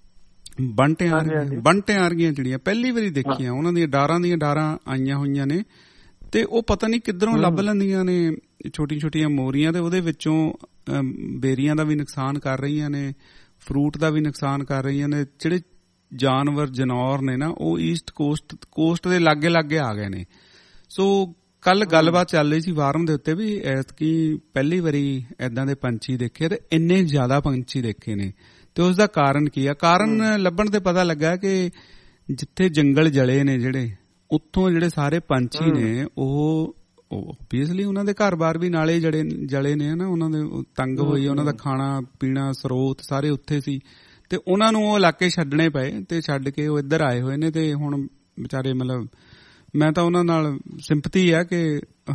[SPEAKER 1] ਬੰਟਿਆਂ ਬੰਟਿਆਂ ਵਰਗੀਆਂ ਚਿੜੀਆਂ, ਪਹਿਲੀ ਵਾਰੀ ਦੇਖੀਆਂ। ਉਹਨਾਂ ਦੀਆਂ ਡਾਰਾਂ ਦੀਆਂ ਡਾਰਾਂ ਆਈਆਂ ਹੋਈਆਂ ਨੇ ਤੇ ਉਹ ਪਤਾ ਨਹੀਂ ਕਿੱਧਰੋਂ ਲੱਭ ਲੈਂਦੀਆਂ ਨੇ ਛੋਟੀਆਂ ਛੋਟੀਆਂ ਮੋਰੀਆਂ, ਤੇ ਉਹਦੇ ਵਿੱਚੋਂ ਬੇਰੀਆਂ ਦਾ ਵੀ ਨੁਕਸਾਨ ਕਰ ਰਹੀਆਂ ਨੇ, ਫਰੂਟ ਦਾ ਵੀ ਨੁਕਸਾਨ ਕਰ ਰਹੀਆਂ ਨੇ। ਜਿਹੜੇ ਜਾਨਵਰ ਜਨੌਰ ਨੇ ਨਾ, ਉਹ ਈਸਟ ਕੋਸਟ ਕੋਸਟ ਦੇ ਲਾਗੇ ਲਾਗੇ ਆ ਗਏ ਨੇ। ਸੋ ਕੱਲ ਗੱਲਬਾਤ ਚੱਲ ਰਹੀ ਸੀ ਫਾਰਮ ਦੇ ਉੱਤੇ ਵੀ ਐਤਕੀ ਪਹਿਲੀ ਵਾਰੀ ਏਦਾਂ ਦੇ ਪੰਛੀ ਦੇਖੇ ਤੇ ਇੰਨੇ ਜ਼ਿਆਦਾ ਪੰਛੀ ਦੇਖੇ ਨੇ। ਤੇ ਉਸ ਦਾ ਕਾਰਨ ਕੀ ਆ? ਕਾਰਨ ਲੱਭਣ ਤੇ ਪਤਾ ਲੱਗਾ ਕਿ ਜਿੱਥੇ ਜੰਗਲ ਜਲੇ ਨੇ ਜਿਹੜੇ, ਉੱਥੋਂ ਜਿਹੜੇ ਸਾਰੇ ਪੰਛੀ ਨੇ ਉਹ ਓਬਵੀਅਸਲੀ ਉਹਨਾਂ ਦੇ ਘਰ-ਬਾਰ ਵੀ ਨਾਲੇ ਜੜੇ ਜਲੇ ਨੇ ਨਾ, ਉਹਨਾਂ ਦੇ ਤੰਗ ਹੋਈ, ਉਹਨਾਂ ਦਾ ਖਾਣਾ ਪੀਣਾ ਸਰੋਤ ਸਾਰੇ ਉੱਥੇ ਸੀ ਤੇ ਉਹਨਾਂ ਨੂੰ ਉਹ ਇਲਾਕੇ ਛੱਡਣੇ ਪਏ ਤੇ ਛੱਡ ਕੇ ਉਹ ਇੱਧਰ ਆਏ ਹੋਏ ਨੇ। ਤੇ ਹੁਣ ਵਿਚਾਰੇ, ਮਤਲਬ ਮੈਂ ਤਾਂ ਉਹਨਾਂ ਨਾਲ ਸਿੰਪਥੀ ਆ ਕਿ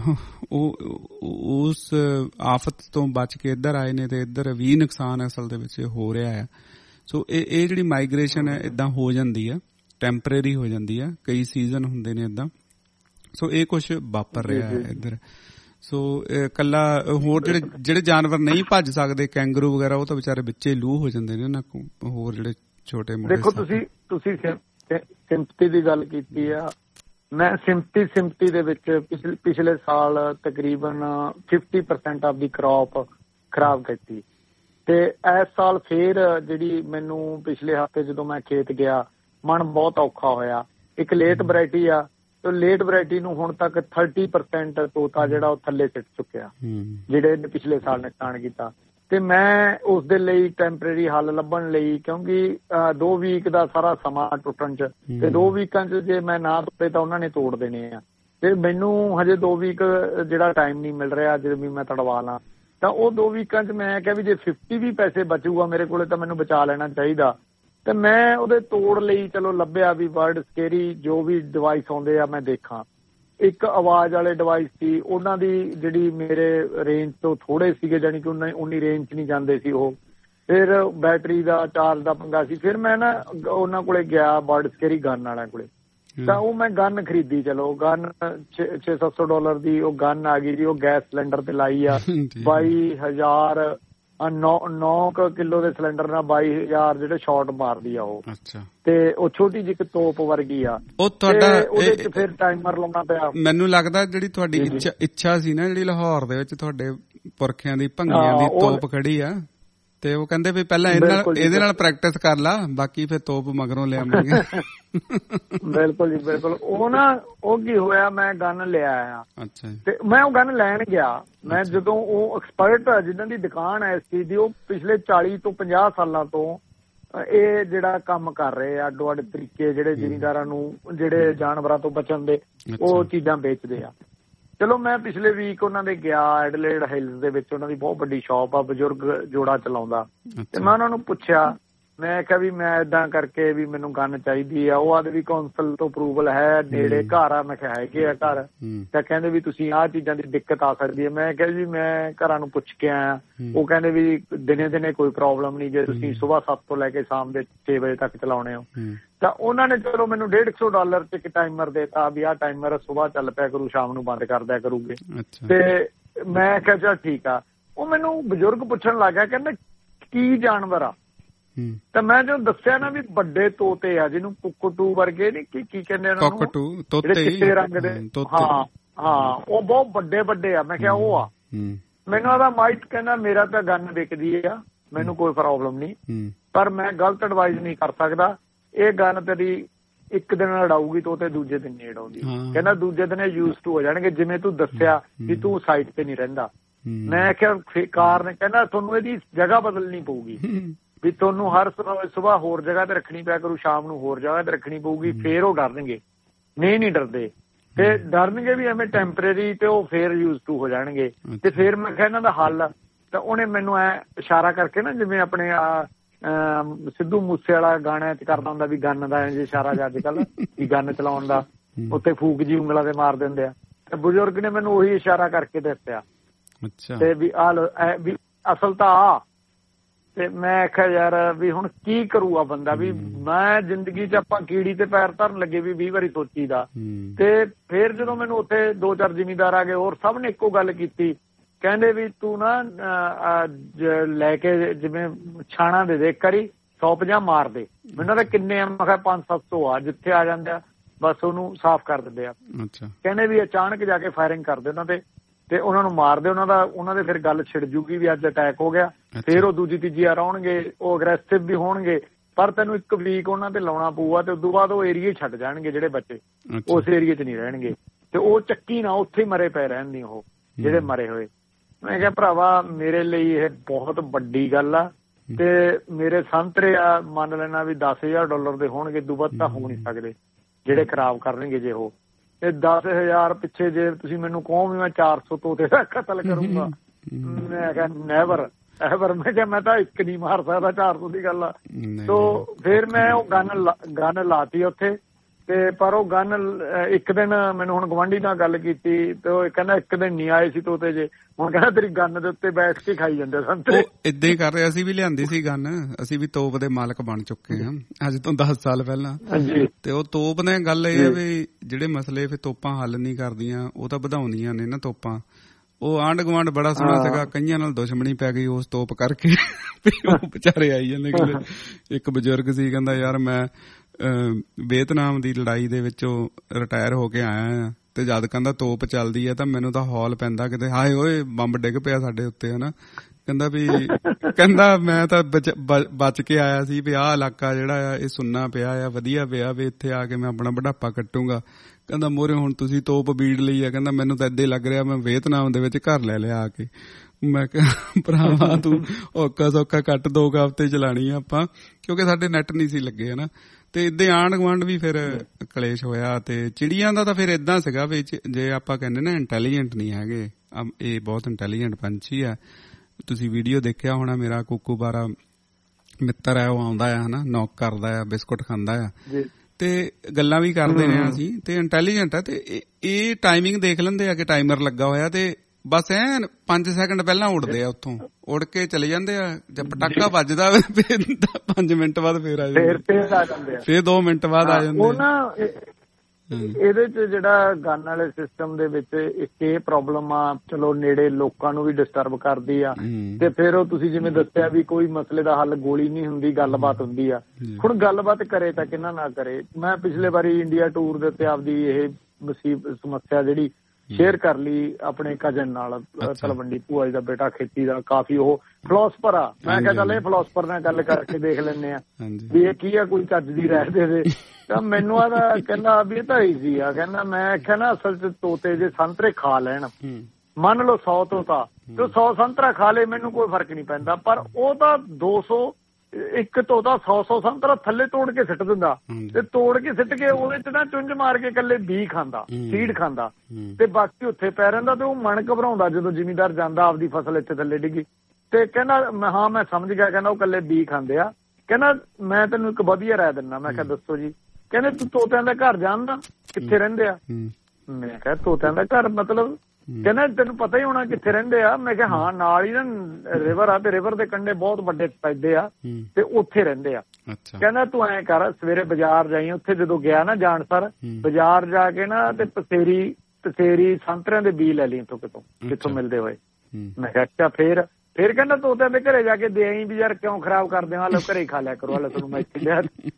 [SPEAKER 1] ਉਹ ਉਸ ਆਫਤ ਤੋਂ ਬਚ ਕੇ ਇੱਧਰ ਆਏ ਨੇ ਤੇ ਇੱਧਰ ਵੀ ਨੁਕਸਾਨ ਅਸਲ ਦੇ ਵਿੱਚ ਹੋ ਰਿਹਾ ਹੈ। ਸੋ ਇਹ ਇਹ ਜਿਹੜੀ ਮਾਈਗ੍ਰੇਸ਼ਨ ਹੈ ਏਦਾਂ ਹੋ ਜਾਂਦੀ ਆ, ਟੈਂਪਰੇਰੀ ਹੋ ਜਾਂਦੀ ਆ, ਕਈ ਸੀਜ਼ਨ ਹੁੰਦੇ ਨੇ ਏਦਾਂ। ਸੋ ਇਹ ਕੁਛ ਵਾਪਰ ਰਿਹਾ ਹੈ ਇੱਧਰ। ਸੋ ਕੱਲਾ ਹੋਰ ਜਿਹੜੇ ਜਿਹੜੇ ਜਾਨਵਰ ਨਹੀਂ ਭੱਜ ਸਕਦੇ, ਕੈਂਗਰੂ ਵਗੈਰਾ, ਉਹ ਤਾਂ ਵਿਚਾਰੇ ਵਿੱਚੇ ਲੂ ਹੋ ਜਾਂਦੇ ਨੇ ਉਹਨਾਂ ਕੋਲ। ਹੋਰ ਜਿਹੜੇ ਛੋਟੇ ਮੋਟੇ,
[SPEAKER 9] ਦੇਖੋ ਤੁਸੀਂ ਤੁਸੀਂ ਸਿੰਪਤੀ ਦੀ ਗੱਲ ਕੀਤੀ ਆ, ਮੈਂ ਸਿੰਪਤੀ ਸਿੰਪਤੀ ਦੇ ਵਿੱਚ ਪਿਛਲੇ ਪਿਛਲੇ ਸਾਲ ਤਕਰੀਬਨ fifty percent of the crop ਖਰਾਬ ਕੀਤੀ, ਤੇ ਇਸ ਸਾਲ ਫੇਰ ਜਿਹੜੀ ਮੈਨੂੰ ਪਿਛਲੇ ਹਫ਼ਤੇ ਜਦੋਂ ਮੈਂ ਖੇਤ ਗਿਆ ਮਨ ਬਹੁਤ ਔਖਾ ਹੋਇਆ। ਇੱਕ ਲੇਟ ਵੈਰਾਈਟੀ ਆ, ਲੇਟ ਵੈਰਾਈਟੀ ਨੂੰ ਹੁਣ ਤੱਕ ਥਰਟੀ ਪਰਸੈਂਟ ਤੋਤਾ ਜਿਹੜਾ ਉਹ ਥੱਲੇ ਸਿੱਟ ਚੁੱਕਿਆ, ਜਿਹੜੇ ਪਿਛਲੇ ਸਾਲ ਨੁਕਸਾਨ ਕੀਤਾ। ਤੇ ਮੈਂ ਉਸ ਦੇ ਲਈ ਟੈਂਪਰੇਰੀ ਹੱਲ ਲੱਭਣ ਲਈ, ਕਿਉਂਕਿ ਦੋ ਵੀਕ ਦਾ ਸਾਰਾ ਸਮਾਂ ਟੁੱਟਣ ਚ, ਤੇ ਦੋ ਵੀਕਾਂ ਚ ਜੇ ਮੈਂ ਨਾ ਤੋੜੇ ਤਾਂ ਉਹਨਾਂ ਨੇ ਤੋੜ ਦੇਣੇ ਆ, ਤੇ ਮੈਨੂੰ ਹਜੇ ਦੋ ਵੀਕ ਜਿਹੜਾ ਟਾਈਮ ਨਹੀਂ ਮਿਲ ਰਿਹਾ ਜੇ ਵੀ ਮੈਂ ਤੜਵਾ ਲਾਂ। ਤਾਂ ਉਹ ਦੋ ਵੀਕਾਂ ਚ ਮੈਂ ਕਿਹਾ ਵੀ ਜੇ ਫਿਫਟੀ ਵੀ ਪੈਸੇ ਬਚੂਗਾ ਮੇਰੇ ਕੋਲੇ ਤਾਂ ਮੈਨੂੰ ਬਚਾ ਲੈਣਾ ਚਾਹੀਦਾ। ਤੇ ਮੈਂ ਉਹਦੇ ਤੋੜ ਲਈ ਚਲੋ ਲੱਭਿਆ ਵੀ ਵਰਡ ਸਕੇਰੀ ਜੋ ਵੀ ਡਿਵਾਈਸ ਆਉਂਦੇ ਆ ਮੈਂ ਦੇਖਾਂ। ਇੱਕ ਆਵਾਜ਼ ਵਾਲੇ ਡਿਵਾਈਸ ਸੀ, ਉਹਨਾਂ ਦੀ ਜਿਹੜੀ ਮੇਰੇ ਰੇਂਜ ਤੋਂ ਥੋੜੇ ਸੀਗੇ, ਜਾਣੀ ਕਿ ਉਹਨਾਂ ਉਨੀ ਰੇਂਜ ਚ ਨਹੀਂ ਜਾਂਦੇ ਸੀ ਉਹ। ਫਿਰ ਬੈਟਰੀ ਦਾ ਚਾਰਜ ਦਾ ਪੰਗਾ ਸੀ। ਫਿਰ ਮੈਂ ਨਾ ਉਹਨਾਂ ਕੋਲੇ ਗਿਆ ਵਰਡ ਸਕੇਰੀ ਗਨ ਵਾਲਿਆਂ ਕੋਲੇ, ਤਾਂ ਉਹ ਮੈਂ ਗਨ ਖਰੀਦੀ। ਚਲੋ ਗਨ ਛੇ ਸੱਤ ਸੌ ਡਾਲਰ ਦੀ ਉਹ ਗਨ ਆ ਗਈ ਜੀ, ਉਹ ਗੈਸ ਸਿਲੰਡਰ ਤੇ ਲਾਈ ਆ, ਬਾਈ ਹਜ਼ਾਰ ਨੌ ਨੌ ਕੁ ਕਿਲੋ ਦੇ ਸਿਲੰਡਰ ਨਾਲ ਬਾਈ ਹਜ਼ਾਰ ਜਿਹੜੇ ਸ਼ਾਟ ਮਾਰਦੀ ਆ ਉਹ। ਅੱਛਾ। ਤੇ ਉਹ ਛੋਟੀ ਜਿਹੀ ਤੋਪ ਵਰਗੀ ਆ।
[SPEAKER 1] ਉਹ ਤੁਹਾਡਾ
[SPEAKER 9] ਉਹਦੇ ਚ ਫਿਰ ਟਾਈਮਰ ਲਾਉਣਾ ਪਿਆ।
[SPEAKER 1] ਮੈਨੂੰ ਲੱਗਦਾ ਜਿਹੜੀ ਤੁਹਾਡੀ ਇੱਛਾ ਸੀ ਨਾ, ਜਿਹੜੀ ਲਾਹੌਰ ਦੇ ਵਿੱਚ ਤੁਹਾਡੇ ਪੁਰਖਿਆਂ ਦੀ ਭੰਗੀਆਂ ਦੀ ਤੋਪ ਖੜੀ ਆ, ਤੇ ਉਹ ਕਹਿੰਦੇ ਵੀ ਪਹਿਲਾਂ ਇਹਦੇ ਨਾਲ ਇਹਦੇ ਨਾਲ ਪ੍ਰੈਕਟਿਸ ਕਰ ਲਾ, ਬਾਕੀ ਫਿਰ ਤੋਪ ਮਗਰੋਂ ਲਿਆਵਾਂਗੇ।
[SPEAKER 9] ਬਿਲਕੁਲ ਜੀ ਬਿਲਕੁਲ। ਉਹ ਨਾ ਉਹ ਕੀ ਹੋਇਆ, ਮੈਂ ਗਨ ਲਿਆ ਆ। ਅੱਛਾ। ਤੇ ਮੈਂ ਉਹ ਗਨ ਲੈਣ ਗਿਆ। ਮੈਂ ਜਦੋਂ ਉਹ ਐਕਸਪਰਟ ਜਿਨ੍ਹਾਂ ਦੀ ਦੁਕਾਨ ਹੈ ਇਸ ਚੀਜ਼ ਦੀ, ਉਹ ਪਿਛਲੇ ਚਾਲੀ ਤੋਂ ਪੰਜਾਹ ਸਾਲਾਂ ਤੋਂ ਇਹ ਜਿਹੜਾ ਕੰਮ ਕਰ ਰਹੇ ਆ, ਅੱਡੋ ਅੱਡ ਤਰੀਕੇ ਜਿਹੜੇ ਜ਼ਿਮੀਂਦਾਰਾਂ ਨੂੰ ਜਿਹੜੇ ਜਾਨਵਰਾਂ ਤੋਂ ਬਚਣ ਦੇ ਉਹ ਚੀਜ਼ਾਂ ਵੇਚਦੇ ਆ। ਚਲੋ ਮੈਂ ਪਿਛਲੇ ਵੀਕ ਉਹਨਾਂ ਦੇ ਗਿਆ, ਐਡਲੇਡ ਹਿਲਸ ਦੇ ਵਿੱਚ ਉਹਨਾਂ ਦੀ ਬਹੁਤ ਵੱਡੀ ਸ਼ਾਪ ਆ, ਬਜ਼ੁਰਗ ਜੋੜਾ ਚਲਾਉਂਦਾ। ਤੇ ਮੈਂ ਉਹਨਾਂ ਨੂੰ ਪੁੱਛਿਆ, ਮੈਂ ਕਿਹਾ ਵੀ ਮੈਂ ਏਦਾਂ ਕਰਕੇ ਵੀ ਮੈਨੂੰ ਗਨ ਚਾਹੀਦੀ ਆ। ਉਹ ਆਦੇ ਵੀ ਕੌਂਸਲ ਤੋਂ ਅਪਰੂਵਲ ਹੈ, ਨੇੜੇ ਘਰ ਆ। ਮੈਂ ਕਿਹਾ ਹੈਗੇ ਆ ਘਰ। ਤਾਂ ਕਹਿੰਦੇ ਵੀ ਤੁਸੀਂ ਆਹ ਚੀਜ਼ਾਂ ਦੀ ਦਿੱਕਤ ਆ ਸਕਦੀ ਹੈ। ਮੈਂ ਕਿਹਾ ਜੀ ਮੈਂ ਘਰਾਂ ਨੂੰ ਪੁੱਛ ਕੇ ਆਇਆ। ਉਹ ਕਹਿੰਦੇ ਵੀ ਦਿਨੇ ਦਿਨੇ ਕੋਈ ਪ੍ਰੋਬਲਮ ਨਹੀਂ, ਜੇ ਤੁਸੀਂ ਸੁਬਾਹ ਸੱਤ ਤੋਂ ਲੈ ਕੇ ਸ਼ਾਮ ਦੇ ਛੇ ਵਜੇ ਤੱਕ ਚਲਾਉਣੇ ਹੋ। ਤਾਂ ਉਹਨਾਂ ਨੇ ਚਲੋ ਮੈਨੂੰ ਡੇਢ ਸੌ ਡਾਲਰ ਚ ਇੱਕ ਟਾਈਮਰ ਦੇਤਾ ਵੀ ਆਹ ਟਾਈਮਰ ਸੁਬਾਹ ਚੱਲ ਪਿਆ ਕਰੂ, ਸ਼ਾਮ ਨੂੰ ਬੰਦ ਕਰ ਦਿਆ ਕਰੂਗੇ। ਤੇ ਮੈਂ ਕਿਹਾ ਚੱਲ ਠੀਕ ਆ। ਉਹ ਮੈਨੂੰ ਬਜ਼ੁਰਗ ਪੁੱਛਣ ਲੱਗ ਗਿਆ, ਕਹਿੰਦਾ ਕੀ ਜਾਨਵਰ ਆ? ਤਾਂ ਮੈਂ ਜੋ ਦੱਸਿਆ ਨਾ ਵੀ ਵੱਡੇ ਤੋਤੇ ਆ, ਜਿਹਨੂੰ ਕੁੱਕਟੂ ਵਰਗੇ ਨੀ ਕੀ ਕੀ ਕਹਿੰਦੇ ਉਹਨਾਂ ਨੂੰ, ਜਿਹੜੇ ਚਿੱਟੇ ਰੰਗ ਦੇ। ਹਾਂ ਹਾਂ, ਉਹ ਬਹੁਤ ਵੱਡੇ ਵੱਡੇ ਆ। ਮੈਂ ਕਿਹਾ ਉਹ ਆ। ਮੈਨੂੰ ਉਹਦਾ ਮਾਈਟ ਕਹਿੰਦਾ ਮੇਰਾ ਤਾਂ ਗਨ ਵਿਕਦੀ ਆ, ਮੈਨੂੰ ਕੋਈ ਪ੍ਰੋਬਲਮ ਨਹੀਂ, ਪਰ ਮੈਂ ਗਲਤ ਐਡਵਾਈਜ਼ ਨਹੀਂ ਕਰ ਸਕਦਾ। ਇਹ ਗਨ ਤੇਰੀ ਇੱਕ ਦਿਨ ਉਡਾਊਗੀ ਤੋਤੇ, ਦੂਜੇ ਦਿਨ ਨਹੀਂ ਉਡਾਉਂਦੀ। ਕਹਿੰਦਾ ਦੂਜੇ ਦਿਨ ਇਹ ਯੂਜ਼ ਟੂ ਹੋ ਜਾਣਗੇ, ਜਿਵੇਂ ਤੂੰ ਦੱਸਿਆ ਵੀ ਤੂੰ ਸਾਈਟ ਤੇ ਨਹੀਂ ਰਹਿੰਦਾ। ਮੈਂ ਕਿਹਾ ਕਾਰਨ, ਕਹਿੰਦਾ ਤੁਹਾਨੂੰ ਇਹਦੀ ਜਗ੍ਹਾ ਬਦਲਣੀ ਪਊਗੀ, ਵੀ ਤੁਹਾਨੂੰ ਹਰ ਸੁਬਾਹ ਹੋਰ ਜਗ੍ਹਾ ਤੇ ਰੱਖਣੀ ਪਿਆ ਕਰੂ, ਸ਼ਾਮ ਨੂੰ ਹੋਰ ਜਗ੍ਹਾ ਤੇ ਰੱਖਣੀ ਪਊਗੀ, ਫੇਰ ਉਹ ਡਰਨਗੇ। ਨਹੀਂ ਨਹੀਂ ਡਰਦੇ, ਤੇ ਡਰਨਗੇ ਵੀ ਐਵੇਂ ਟੈਂਪਰੇਰੀ, ਤੇ ਉਹ ਫੇਰ ਯੂਜ਼ ਟੂ ਹੋ ਜਾਣਗੇ। ਤੇ ਫੇਰ ਮੈਂ ਕਿਹਾ ਇਹਨਾਂ ਦਾ ਹੱਲ, ਤਾਂ ਉਹਨੇ ਮੈਨੂੰ ਐ ਇਸ਼ਾਰਾ ਕਰਕੇ ਨਾ, ਜਿਵੇਂ ਆਪਣੇ ਆ ਸਿੱਧੂ ਮੂਸੇ ਵਾਲਾ ਗਾਣਿਆਂ ਚ ਕਰਦਾ ਹੁੰਦਾ ਵੀ ਗੰਨ ਦਾ ਜੇ ਇਸ਼ਾਰਾ ਅੱਜ ਕੱਲ ਵੀ ਗੰਨ ਚਲਾਉਣ ਦਾ, ਉੱਥੇ ਫੂਕ ਜੀ ਉਂਗਲਾਂ ਤੇ ਮਾਰ ਦਿੰਦੇ ਆ। ਤੇ ਬਜ਼ੁਰਗ ਨੇ ਮੈਨੂੰ ਉਹੀ ਇਸ਼ਾਰਾ ਕਰਕੇ ਦੱਸਿਆ। ਤੇ ਵੀ ਆ ਵੀ ਅਸਲ ਤਾਂ ਆ। ਤੇ ਮੈਂ ਆਖਿਆ ਯਾਰ ਵੀ ਹੁਣ ਕੀ ਕਰੂਗਾ ਬੰਦਾ, ਵੀ ਮੈਂ ਜ਼ਿੰਦਗੀ ਚ ਆਪਾਂ ਕੀੜੀ ਤੇ ਪੈਰ ਧਰਨ ਲੱਗੇ ਵੀ ਵੀਹ ਵਾਰੀ ਸੋਚੀ ਦਾ। ਤੇ ਫੇਰ ਜਦੋਂ ਮੈਨੂੰ ਉੱਥੇ ਦੋ ਚਾਰ ਜ਼ਿਮੀਂਦਾਰ ਆ ਗਏ, ਹੋਰ ਸਭ ਨੇ ਇੱਕੋ ਗੱਲ ਕੀਤੀ, ਕਹਿੰਦੇ ਵੀ ਤੂੰ ਨਾ ਲੈ ਕੇ ਜਿਵੇਂ ਛਾਣਾ ਦੇ ਦੇ ਕਰੀ, ਸੌ ਪੰਜਾਹ ਮਾਰ ਦੇ। ਮੈਨੂੰ ਤਾਂ ਕਿੰਨੇ ਆ? ਮੈਂ ਕਿਹਾ ਪੰਜ ਸੱਤ ਸੌ ਆ, ਜਿੱਥੇ ਆ ਜਾਂਦੇ ਆ ਬਸ ਉਹਨੂੰ ਸਾਫ਼ ਕਰ ਦਿੰਦੇ ਆ। ਕਹਿੰਦੇ ਵੀ ਅਚਾਨਕ ਜਾ ਕੇ ਫਾਇਰਿੰਗ ਕਰਦੇ ਉਹਨਾਂ ਤੇ, ਤੇ ਉਹਨਾਂ ਨੂੰ ਮਾਰਦੇ। ਉਹਨਾਂ ਦਾ ਉਹਨਾਂ ਦੇ ਫਿਰ ਗੱਲ ਛਿੜ ਜੂਗੀ ਵੀ ਅੱਜ ਅਟੈਕ ਹੋ ਗਿਆ। ਫੇਰ ਉਹ ਦੂਜੀ ਤੀਜੀ ਵਾਰ ਆਉਣਗੇ, ਉਹ ਅਗਰੈਸਿਵ ਵੀ ਹੋਣਗੇ, ਪਰ ਤੈਨੂੰ ਇੱਕ ਵੀਕ ਉਹਨਾਂ ਤੇ ਲਾਉਣਾ ਪਊਗਾ। ਤੇ ਉਦੋਂ ਬਾਅਦ ਉਹ ਏਰੀਏ ਛੱਡ ਜਾਣਗੇ, ਜਿਹੜੇ ਬੱਚੇ ਉਸ ਏਰੀਏ ਚ ਨਹੀਂ ਰਹਿਣਗੇ। ਤੇ ਉਹ ਚੱਕੀ ਨਾ ਉੱਥੇ ਹੀ ਮਰੇ ਪਏ ਰਹਿਣਗੇ ਉਹ ਜਿਹੜੇ ਮਰੇ ਹੋਏ। ਮੈਂ ਕਿਹਾ ਭਰਾਵਾ ਮੇਰੇ ਲਈ ਇਹ ਬਹੁਤ ਵੱਡੀ ਗੱਲ ਆ, ਤੇ ਮੇਰੇ ਸੰਤਰੇ ਆ ਮੰਨ ਲੈਣਾ ਵੀ ਦਸ ਹਜ਼ਾਰ ਡਾਲਰ ਦੇ ਹੋਣਗੇ, ਦੂ ਵੱਧ ਤਾਂ ਹੋ ਨਹੀਂ ਸਕਦੇ ਜਿਹੜੇ ਖਰਾਬ ਕਰਨਗੇ ਜੇ ਉਹ। ਤੇ ਦਸ ਹਜ਼ਾਰ ਪਿੱਛੇ ਜੇ ਤੁਸੀਂ ਮੈਨੂੰ ਕਹੋ ਵੀ ਮੈਂ ਚਾਰ ਸੌ ਤੋਤੇ ਦਾ ਕਤਲ ਕਰੂੰਗਾ, ਮੈਂ ਕਿਹਾ ਨੈਵਰ ਐਵਰ। ਮੈਂ ਕਿਹਾ ਮੈਂ ਤਾਂ ਇੱਕ ਨਹੀਂ ਮਾਰ ਸਕਦਾ, ਚਾਰ ਸੌ ਦੀ ਗੱਲ ਆ। ਤੋ ਫਿਰ ਮੈਂ ਉਹ ਗਨ ਗਨ ਲਾਤੀ ਉੱਥੇ। ਤੇ ਪਰ ਉਹ ਗਨ ਇੱਕ ਦਿਨ ਮੈਨੂੰ ਹੁਣ ਗਵਾਂਢੀ ਨਾਲ ਗੱਲ ਕੀਤੀ, ਤੇ ਉਹ ਕਹਿੰਦਾ ਇੱਕ ਦਿਨ ਨਹੀਂ ਆਏ ਸੀ ਤੋਤੇ ਜੇ, ਹੁਣ ਕਹਿੰਦਾ ਤੇਰੀ ਗਨ ਦੇ ਉੱਤੇ ਬੈਠ ਕੇ ਖਾਈ ਜਾਂਦੇ ਸੰਤਰੇ।
[SPEAKER 1] ਏਦਾਂ ਹੀ ਕਰ ਰਹੇ, ਅਸੀਂ ਵੀ ਲਿਆਂਦੀ ਸੀ ਗਨ, ਅਸੀਂ ਵੀ ਤੋਪ ਦੇ ਮਾਲਕ ਬਣ ਚੁੱਕੇ ਹਾਂ ਅੱਜ ਤੋਂ ਦਸ ਸਾਲ ਪਹਿਲਾਂ। ਤੇ ਉਹ ਤੋਪ ਨੇ ਗੱਲ ਇਹ ਹੈ ਵੀ ਜਿਹੜੇ ਮਸਲੇ ਫਿਰ ਤੋਪਾਂ ਹੱਲ ਨਹੀਂ ਕਰਦੀਆਂ, ਉਹ ਤਾਂ ਵਧਾਉਂਦੀਆਂ ਨੇ ਨਾ ਤੋਪਾਂ। ਉਹ ਆਂਢ ਗੁਆਂਢ ਬੜਾ ਸੋਹਣਾ ਸੀਗਾ, ਕਈਆਂ ਨਾਲ ਦੁਸ਼ਮਣੀ ਪੈ ਗਈ ਉਸ ਤੋਪ ਕਰਕੇ। ਉਹ ਵਿਚਾਰੇ ਆਈ ਜਾਂਦੇ ਕਿ ਇੱਕ ਬਜ਼ੁਰਗ ਸੀ, ਕਹਿੰਦਾ ਯਾਰ ਮੈਂ ਵੀਅਤਨਾਮ ਦੀ ਲੜਾਈ ਦੇ ਵਿੱਚੋਂ ਰਿਟਾਇਰ ਹੋ ਕੇ ਆਇਆ ਆ, ਤੇ ਜਦ ਕਹਿੰਦਾ ਤੋਪ ਚੱਲਦੀ ਆ ਤਾਂ ਮੈਨੂੰ ਤਾਂ ਹੌਲ ਪੈਂਦਾ ਕਿਤੇ, ਹਾਏ ਓਏ ਬੰਬ ਡਿੱਗ ਪਿਆ ਸਾਡੇ ਉੱਤੇ, ਹਨਾ। ਕਹਿੰਦਾ ਵੀ ਕਹਿੰਦਾ ਮੈਂ ਤਾਂ ਬਚ ਕੇ ਆਇਆ ਸੀ ਵੀ ਆਹ ਇਲਾਕਾ ਜਿਹੜਾ ਆ ਇਹ ਸੁੰਨਾ ਪਿਆ ਆ, ਵਧੀਆ ਪਿਆ ਵੀ ਇੱਥੇ ਆ ਕੇ ਮੈਂ ਆਪਣਾ ਬੁਢਾਪਾ ਕੱਟੂੰਗਾ। ਕਹਿੰਦਾ ਮੋਰੇ ਹੁਣ ਤੁਸੀਂ ਤੋਪ ਬੀੜ ਲਈ ਆ, ਕਹਿੰਦਾ ਮੈਨੂੰ ਤਾਂ ਏਦਾਂ ਲੱਗ ਰਿਹਾ ਮੈਂ ਵੀਅਤਨਾਮ ਦੇ ਵਿੱਚ ਘਰ ਲੈ ਲਿਆ ਆ ਕੇ। ਮੈਂ ਕਿਹਾ ਭਰਾਵਾ ਤੂੰ ਔਖਾ ਸੌਖਾ ਕੱਟ ਦੋ ਹਫ਼ਤੇ ਚਲਾਣੀ ਆ ਆਪਾਂ, ਕਿਉਂਕਿ ਸਾਡੇ ਨੈਟ ਨਹੀਂ ਸੀ ਲੱਗੇ, ਹਨਾ। ਤੇ ਏਦਾਂ ਆਂਢ ਗੁਆਂਢ ਵੀ ਫਿਰ ਕਲੇਸ਼ ਹੋਇਆ। ਤੇ ਚਿੜੀਆਂ ਦਾ ਤਾਂ ਫਿਰ ਏਦਾਂ ਸੀਗਾ ਵੀ ਜੇ ਆਪਾਂ ਕਹਿੰਦੇ ਨਾ ਇੰਟੈਲੀਜੈਂਟ ਨਹੀਂ ਹੈਗੇ, ਇਹ ਬਹੁਤ ਇੰਟੈਲੀਜੈਂਟ ਪੰਛੀ ਆ। ਤੁਸੀਂ ਵੀਡੀਓ ਦੇਖਿਆ ਹੋਣਾ, ਮੇਰਾ ਕੁੱਕੂ ਬਾਰਾ ਮਿੱਤਰ ਹੈ, ਉਹ ਆਉਂਦਾ ਆ ਹਨਾ, ਨੌਕ ਕਰਦਾ ਆ, ਬਿਸਕੁਟ ਖਾਂਦਾ ਆ, ਤੇ ਗੱਲਾਂ ਵੀ ਕਰਦੇ ਨੇ ਅਸੀਂ, ਤੇ ਇੰਟੈਲੀਜੈਂਟ ਆ। ਤੇ ਇਹ ਟਾਈਮਿੰਗ ਦੇਖ ਲੈਂਦੇ ਆ ਕਿ ਟਾਈਮਰ ਲੱਗਾ ਹੋਇਆ, ਤੇ ਬਸ ਐਨ ਪੰਜ ਸੈਕਿੰਡ ਪਹਿਲਾਂ ਉੱਡਦੇ ਆ, ਉੱਥੋਂ ਉੱਡ ਕੇ ਚਲੇ ਜਾਂਦੇ ਆ। ਜਦ ਪਟਾਕਾ ਵੱਜਦਾ ਫਿਰ ਪੰਜ ਮਿੰਟ ਬਾਅਦ ਫੇਰ ਆ ਜਾਂਦੇ, ਫੇਰ ਦੋ ਮਿੰਟ ਬਾਅਦ ਆ ਜਾਂਦੇ।
[SPEAKER 9] ਇਹਦੇ ਚ ਜਿਹੜਾ ਗਨ ਵਾਲੇ ਸਿਸਟਮ ਦੇ ਵਿੱਚ ਇੱਕ ਇਹ ਪ੍ਰੋਬਲਮ ਆ, ਚਲੋ ਨੇੜੇ ਲੋਕਾਂ ਨੂੰ ਵੀ ਡਿਸਟਰਬ ਕਰਦੀ ਆ, ਤੇ ਫਿਰ ਉਹ ਤੁਸੀਂ ਜਿਵੇਂ ਦੱਸਿਆ ਵੀ ਕੋਈ ਮਸਲੇ ਦਾ ਹੱਲ ਗੋਲੀ ਨਹੀਂ ਹੁੰਦੀ, ਗੱਲਬਾਤ ਹੁੰਦੀ ਆ। ਹੁਣ ਗੱਲਬਾਤ ਕਰੇ ਤਾਂ ਕਿੰਨਾ ਨਾ ਕਰੇ। ਮੈਂ ਪਿਛਲੇ ਵਾਰੀ ਇੰਡੀਆ ਟੂਰ ਦੇ ਉੱਤੇ ਆਪਦੀ ਇਹ ਮੁਸੀਬਤ ਸਮੱਸਿਆ ਜਿਹੜੀ ਸ਼ੇਅਰ ਕਰ ਲਈ ਆਪਣੇ ਕਜ਼ਨ ਨਾਲ, ਤਲਵੰਡੀ ਭੂਆ ਜੀ ਦਾ ਬੇਟਾ ਖੇਤੀ ਦਾ, ਕਾਫੀ ਉਹ ਫਿਲੋਸਫਰ ਆ। ਮੈਂ ਕਿਹਾ ਚੱਲ ਇਹ ਫਿਲੋਸਫਰ ਨਾਲ ਗੱਲ ਕਰਕੇ ਦੇਖ ਲੈਂਦੇ ਆ ਵੀ ਇਹ ਕੀ ਆ, ਕੋਈ ਚੱਜ ਦੀ ਰਹਿ ਦੇ ਦੇ। ਤਾਂ ਮੈਨੂੰ ਆਦਾ ਕਹਿੰਦਾ ਵੀ ਇਹ ਤਾਂ ਈਜ਼ੀ ਆ, ਕਹਿੰਦਾ ਮੈਂ ਆਖਿਆ ਨਾ ਅਸਲ ਚ ਤੋਤੇ ਜੇ ਸੰਤਰੇ ਖਾ ਲੈਣ, ਮੰਨ ਲਓ ਸੌ ਤੋਤਾ ਤੇ ਸੌ ਸੰਤਰਾ ਖਾ ਲੇ, ਮੈਨੂੰ ਕੋਈ ਫਰਕ ਨਹੀਂ ਪੈਂਦਾ, ਪਰ ਉਹ ਤਾਂ ਦੋ ਸੌ ਇੱਕ ਤੋਤਾ ਸੌ ਸੌ ਸੰਤਰਾ ਥੱਲੇ ਤੋੜ ਕੇ ਸਿੱਟ ਦਿੰਦਾ, ਤੇ ਤੋੜ ਕੇ ਸਿੱਟ ਕੇ ਉਹਦੇ ਚ ਨਾ ਚੁੰਝ ਮਾਰ ਕੇ ਇਕੱਲੇ ਬੀ ਖਾਂਦਾ, ਸੀਡ ਖਾਂਦਾ, ਤੇ ਬਾਕੀ ਉੱਥੇ ਪੈ ਰਹਿੰਦਾ। ਤੇ ਉਹ ਮਨ ਘਬਰਾਉਂਦਾ ਜਦੋਂ ਜ਼ਿਮੀਂਦਾਰ ਜਾਂਦਾ ਆਪਦੀ ਫਸਲ ਇੱਥੇ ਥੱਲੇ ਡਿੱਗੀ। ਤੇ ਕਹਿੰਦਾ ਹਾਂ ਮੈਂ ਸਮਝ ਗਿਆ, ਕਹਿੰਦਾ ਉਹ ਇਕੱਲੇ ਬੀ ਖਾਂਦੇ ਆ। ਕਹਿੰਦਾ ਮੈਂ ਤੈਨੂੰ ਇੱਕ ਵਧੀਆ ਰਾਏ ਦਿੰਦਾ। ਮੈਂ ਕਿਹਾ ਦੱਸੋ ਜੀ। ਕਹਿੰਦੇ ਤੂੰ ਤੋਤਿਆਂ ਦਾ ਘਰ ਜਾਣਦਾ, ਕਿੱਥੇ ਰਹਿੰਦੇ ਆ? ਮੈਂ ਕਿਹਾ ਤੋਤਿਆਂ ਦਾ ਘਰ ਮਤਲਬ? ਕਹਿੰਦਾ ਤੈਨੂੰ ਪਤਾ ਹੀ ਹੋਣਾ ਕਿੱਥੇ ਰਹਿੰਦੇ ਆ। ਮੈਂ ਕਿਹਾ ਹਾਂ, ਨਾਲ ਹੀ ਨਾ ਰਿਵਰ ਆ, ਤੇ ਰਿਵਰ ਦੇ ਕੰਢੇ ਬਹੁਤ ਵੱਡੇ ਪੈਦੇ ਆ, ਤੇ ਉੱਥੇ ਰਹਿੰਦੇ ਆ। ਕਹਿੰਦਾ ਤੂੰ ਐਂ ਕਰ, ਸਵੇਰੇ ਬਾਜ਼ਾਰ ਜਾਈ। ਉੱਥੇ ਜਦੋਂ ਗਿਆ ਨਾ ਜਾਣਸਰ, ਬਾਜ਼ਾਰ ਜਾ ਕੇ ਨਾ ਤੇ ਪਸੇਰੀ ਪਸੇਰੀ ਸੰਤਰਿਆਂ ਦੇ ਬੀਜ ਲੈ ਲਈ ਇੱਥੋਂ ਕਿਤੋਂ ਕਿੱਥੋਂ ਮਿਲਦੇ ਹੋਏ। ਮੈਂ ਕਿਹਾ ਅੱਛਾ ਫੇਰ ਫੇਰ ਕਹਿੰਦਾ ਤੋਤਿਆਂ ਦੇ ਘਰੇ ਜਾ ਕੇ ਦੇ ਆਈ ਵੀ ਯਾਰ ਕਿਉਂ ਖਰਾਬ ਕਰਦੇ ਹੋ, ਹਾਲੇ ਘਰੇ ਹੀ ਖਾ ਲਿਆ ਕਰੋ, ਹਾਲੇ ਤੁਹਾਨੂੰ ਮੈਂ ਇੱਥੇ ਲਿਆ।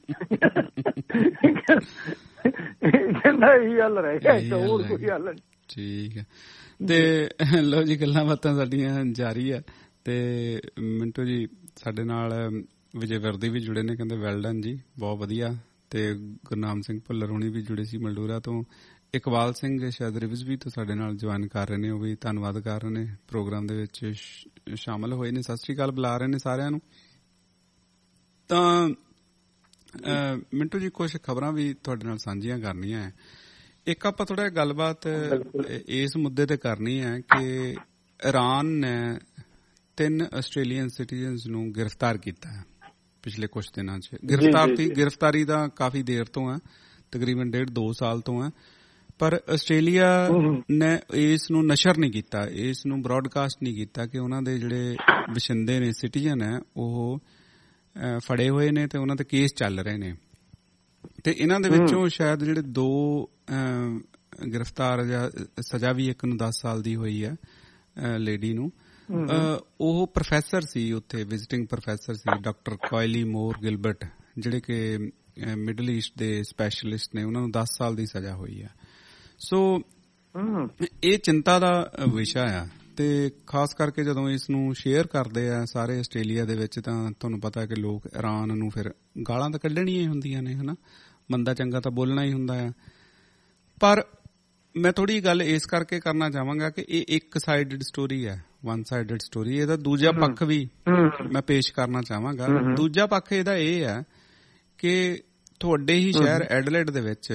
[SPEAKER 9] ਕਹਿੰਦਾ ਇਹੀ ਹੱਲ ਰਹਿ ਗਿਆ, ਹੋਰ ਕੋਈ ਹੱਲ ਨਹੀਂ।
[SPEAKER 1] ਠੀਕ ਹੈ। ਤੇ ਲਓ ਜੀ, ਗੱਲਾਂ ਬਾਤਾਂ ਸਾਡੀਆਂ ਜਾਰੀ ਆ। ਤੇ ਮਿੰਟੂ ਜੀ ਸਾਡੇ ਨਾਲ ਵਿਜੇ ਵਰਦੀ ਵੀ ਜੁੜੇ ਨੇ, ਕਹਿੰਦੇ ਵੈਲ ਡਨ ਜੀ, ਬਹੁਤ ਵਧੀਆ। ਤੇ ਗੁਰਨਾਮ ਸਿੰਘ ਭੁੱਲਰ ਹੁਣੀ ਵੀ ਜੁੜੇ ਸੀ ਮਲਡੂਰਾ ਤੋਂ। ਇਕਬਾਲ ਸਿੰਘ ਸ਼ਾਇਦ ਰਿਵਿਜ਼ ਵੀ ਤੋਂ ਸਾਡੇ ਨਾਲ ਜੁਆਇਨ ਕਰ ਰਹੇ ਨੇ, ਉਹ ਵੀ ਧੰਨਵਾਦ ਕਰ ਰਹੇ ਨੇ, ਪ੍ਰੋਗਰਾਮ ਦੇ ਵਿੱਚ ਸ਼ਾਮਲ ਹੋਏ ਨੇ। ਸਤਿ ਸ੍ਰੀ ਅਕਾਲ ਬੁਲਾ ਰਹੇ ਨੇ ਸਾਰਿਆਂ ਨੂੰ। ਤਾਂ ਮਿੰਟੂ ਜੀ ਕੁਛ ਖਬਰਾਂ ਵੀ ਤੁਹਾਡੇ ਨਾਲ ਸਾਂਝੀਆਂ ਕਰਨੀਆਂ ਹੈ। ਇੱਕ ਆਪਾਂ ਥੋੜਾ ਗੱਲਬਾਤ ਇਸ ਮੁੱਦੇ ਤੇ ਕਰਨੀ ਹੈ ਕਿ ਇਰਾਨ ਨੇ ਤਿੰਨ ਆਸਟ੍ਰੇਲੀਅਨ ਸਿਟੀਜ਼ਨਸ ਨੂੰ ਗ੍ਰਿਫਤਾਰ ਕੀਤਾ ਹੈ ਪਿਛਲੇ ਕੁਝ ਦਿਨਾਂ 'ਚ। ਗ੍ਰਿਫਤਾਰੀ ਗ੍ਰਿਫਤਾਰੀ ਦਾ ਕਾਫੀ ਦੇਰ ਤੋਂ ਹੈ, ਤਕਰੀਬਨ ਡੇਢ ਦੋ ਸਾਲ ਤੋਂ ਹੈ, ਪਰ ਆਸਟ੍ਰੇਲੀਆ ਨੇ ਇਸ ਨੂੰ ਨਸ਼ਰ ਨਹੀਂ ਕੀਤਾ, ਇਸ ਨੂੰ ਬ੍ਰੌਡਕਾਸਟ ਨਹੀਂ ਕੀਤਾ ਕਿ ਉਹਨਾਂ ਦੇ ਜਿਹੜੇ ਵਸਿੰਦੇ ਨੇ, ਸਿਟੀਜ਼ਨ ਹੈ, ਉਹ ਫੜੇ ਹੋਏ ਨੇ ਤੇ ਉਹਨਾਂ ਤੇ ਕੇਸ ਚੱਲ ਰਹੇ ਨੇ। ਤੇ ਇਹਨਾਂ ਦੇ ਵਿੱਚੋਂ ਸ਼ਾਇਦ ਜਿਹੜੇ ਦੋ ਗ੍ਰਿਫਤਾਰ ਜਾਂ ਸਜ਼ਾ ਵੀ ਇੱਕ ਨੂੰ ਦਸ ਸਾਲ ਦੀ ਹੋਈ ਹੈ ਲੇਡੀ ਨੂੰ, ਉਹ ਪ੍ਰੋਫੈਸਰ ਸੀ ਉੱਥੇ, ਵਿਜ਼ਿਟਿੰਗ ਪ੍ਰੋਫੈਸਰ ਸੀ, ਡਾਕਟਰ ਕੋਇਲੀ ਮੋਰ ਗਿਲਬਰਟ, ਜਿਹੜੇ ਕਿ ਮਿਡਲ ਈਸਟ ਦੇ ਸਪੈਸ਼ਲਿਸਟ ਨੇ। ਉਹਨਾਂ ਨੂੰ ਦਸ ਸਾਲ ਦੀ ਸਜ਼ਾ ਹੋਈ ਹੈ। ਸੋ ਇਹ ਚਿੰਤਾ ਦਾ ਵਿਸ਼ਾ ਆ। ਤੇ ਖਾਸ ਕਰਕੇ ਜਦੋਂ ਇਸ ਨੂੰ ਸ਼ੇਅਰ ਕਰਦੇ ਆ ਸਾਰੇ ਆਸਟ੍ਰੇਲੀਆ ਦੇ ਵਿੱਚ, ਤਾਂ ਤੁਹਾਨੂੰ ਪਤਾ ਕਿ ਲੋਕ ਇਰਾਨ ਨੂੰ ਫਿਰ ਗਾਲਾਂ ਤਾਂ ਕੱਢਣੀਆਂ ਹੀ ਹੁੰਦੀਆਂ ਨੇ, ਹਨਾ, ਮੰਦਾ ਚੰਗਾ ਤਾਂ ਬੋਲਣਾ ਹੀ ਹੁੰਦਾ ਆ। ਪਰ ਮੈਂ ਥੋੜੀ ਗੱਲ ਇਸ ਕਰਕੇ ਕਰਨਾ ਚਾਹਾਂਗਾ ਕਿ ਇਹ ਇੱਕ ਸਾਈਡਡ ਸਟੋਰੀ ਹੈ, ਵਨ ਸਾਈਡਡ ਸਟੋਰੀ। ਇਹਦਾ ਦੂਜਾ ਪੱਖ ਵੀ ਮੈਂ ਪੇਸ਼ ਕਰਨਾ ਚਾਹਾਂਗਾ। ਦੂਜਾ ਪੱਖ ਇਹਦਾ ਇਹ ਹੈ ਕਿ ਤੁਹਾਡੇ ਹੀ ਸ਼ਹਿਰ ਐਡਲੇਡ ਦੇ ਵਿੱਚ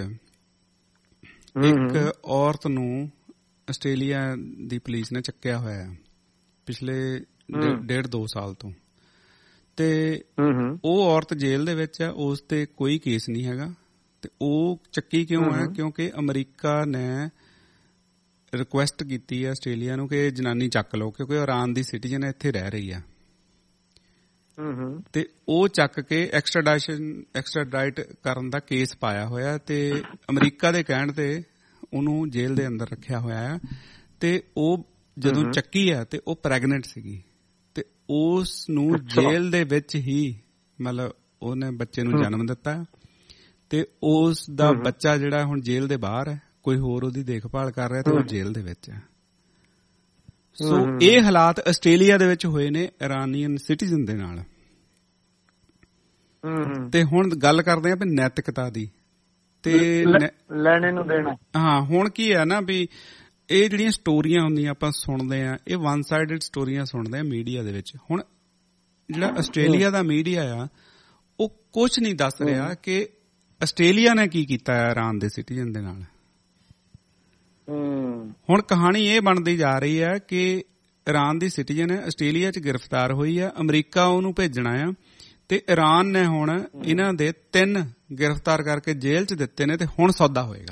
[SPEAKER 1] ਇੱਕ ਔਰਤ ਨੂੰ ਆਸਟ੍ਰੇਲੀਆ ਦੀ ਪੁਲਿਸ ਨੇ ਚੱਕਿਆ ਹੋਇਆ ਹੈ ਪਿਛਲੇ ਡੇਢ ਦੋ ਸਾਲ ਤੋਂ। ਤੇ ਉਹ ਔਰਤ ਜੇਲ੍ਹ ਦੇ ਵਿੱਚ ਹੈ, ਉਸ ਤੇ ਕੋਈ ਕੇਸ ਨਹੀਂ ਹੈਗਾ। ਤੇ ਉਹ ਚੱਕੀ ਕਿਉਂ ਹੈ? ਕਿਉਂਕਿ ਅਮਰੀਕਾ ਨੇ ਰਿਕੁਐਸਟ ਕੀਤੀ ਹੈ ਆਸਟ੍ਰੇਲੀਆ ਨੂੰ ਕਿ ਜਨਾਨੀ ਚੱਕ ਲਓ, ਕਿਉਂਕਿ ਉਹ ਇਰਾਨ ਦੀ ਸਿਟੀਜ਼ਨ ਇੱਥੇ ਰਹਿ ਰਹੀ ਆ। ਤੇ ਉਹ ਚੱਕ ਕੇ ਐਕਸਟ੍ਰਾਡਾਈਸ਼ਨ ਐਕਸਟ੍ਰਾਡਾਈਟ ਕਰਨ ਦਾ ਕੇਸ ਪਾਇਆ ਹੋਇਆ, ਤੇ ਅਮਰੀਕਾ ਦੇ ਕਹਿਣ ਤੇ ਉਹਨੂੰ ਜੇਲ੍ਹ ਦੇ ਅੰਦਰ ਰੱਖਿਆ ਹੋਇਆ ਹੈ। ਤੇ ਉਹ ਜਦੋਂ ਚੱਕੀ ਆ ਤੇ ਉਹ ਪ੍ਰੈਗਨੈਂਟ ਸੀਗੀ ਤੇ ਉਸ ਨੂੰ ਜੇਲ੍ਹ ਦੇ ਵਿੱਚ ਹੀ ਮਤਲਬ ਉਹਨੇ ਬੱਚੇ ਨੂੰ ਜਨਮ ਦਿੱਤਾ ਤੇ ਉਸ ਦਾ ਬੱਚਾ ਜਿਹੜਾ ਹੁਣ ਜੇਲ੍ਹ ਦੇ ਬਾਹਰ ਹੈ, ਕੋਈ ਹੋਰ ਉਹਦੀ ਦੇਖਭਾਲ ਕਰ ਰਿਹਾ ਤੇ ਉਹ ਜੇਲ੍ਹ ਦੇ ਵਿੱਚ ਹੈ। ਸੋ ਇਹ ਹਾਲਾਤ ਆਸਟ੍ਰੇਲੀਆ ਦੇ ਵਿੱਚ ਹੋਏ ਨੇ ਇਰਾਨੀਅਨ ਸਿਟੀਜ਼ਨ ਦੇ ਨਾਲ। ਤੇ ਹੁਣ ਗੱਲ ਕਰਦੇ ਆ ਵੀ ਨੈਤਿਕਤਾ ਦੀ ਤੇ
[SPEAKER 9] ਲੈਣੇ ਨੂੰ ਦੇਣਾ।
[SPEAKER 1] ਹਾਂ, ਹੁਣ ਕੀ ਹੈ ਨਾ ਵੀ ਇਹ ਜਿਹੜੀਆਂ ਸਟੋਰੀਆਂ ਹੁੰਦੀਆਂ ਆਪਾਂ ਸੁਣਦੇ ਆ, ਇਹ ਵਨ ਸਾਈਡਡ ਸਟੋਰੀਆਂ ਸੁਣਦੇ ਆ ਮੀਡੀਆ ਦੇ ਵਿੱਚ। ਹੁਣ ਜਿਹੜਾ ਆਸਟ੍ਰੇਲੀਆ ਦਾ ਮੀਡੀਆ ਆ ਉਹ ਕੁਛ ਨਹੀਂ ਦੱਸ ਰਿਹਾ ਕਿ ਆਸਟ੍ਰੇਲੀਆ ਨੇ ਕੀ ਕੀਤਾ ਹੈ ਇਰਾਨ ਦੇ ਸਿਟੀਜ਼ਨ ਦੇ ਨਾਲ। ਹੁਣ ਕਹਾਣੀ ਇਹ ਬਣਦੀ ਜਾ ਰਹੀ ਹੈ ਕਿ ਇਰਾਨ ਦੀ ਸਿਟੀਜ਼ਨ ਹੈ, ਆਸਟ੍ਰੇਲੀਆ 'ਚ ਗ੍ਰਿਫਤਾਰ ਹੋਈ ਹੈ, ਅਮਰੀਕਾ ਉਹਨੂੰ ਭੇਜਣਾ ਆ ਤੇ ਇਰਾਨ ਨੇ ਹੁਣ ਇਹਨਾਂ ਦੇ ਤਿੰਨ ਗ੍ਰਿਫਤਾਰ ਕਰਕੇ ਜੇਲ੍ਹ 'ਚ ਦਿੱਤੇ ਨੇ ਤੇ ਹੁਣ ਸੌਦਾ ਹੋਏਗਾ।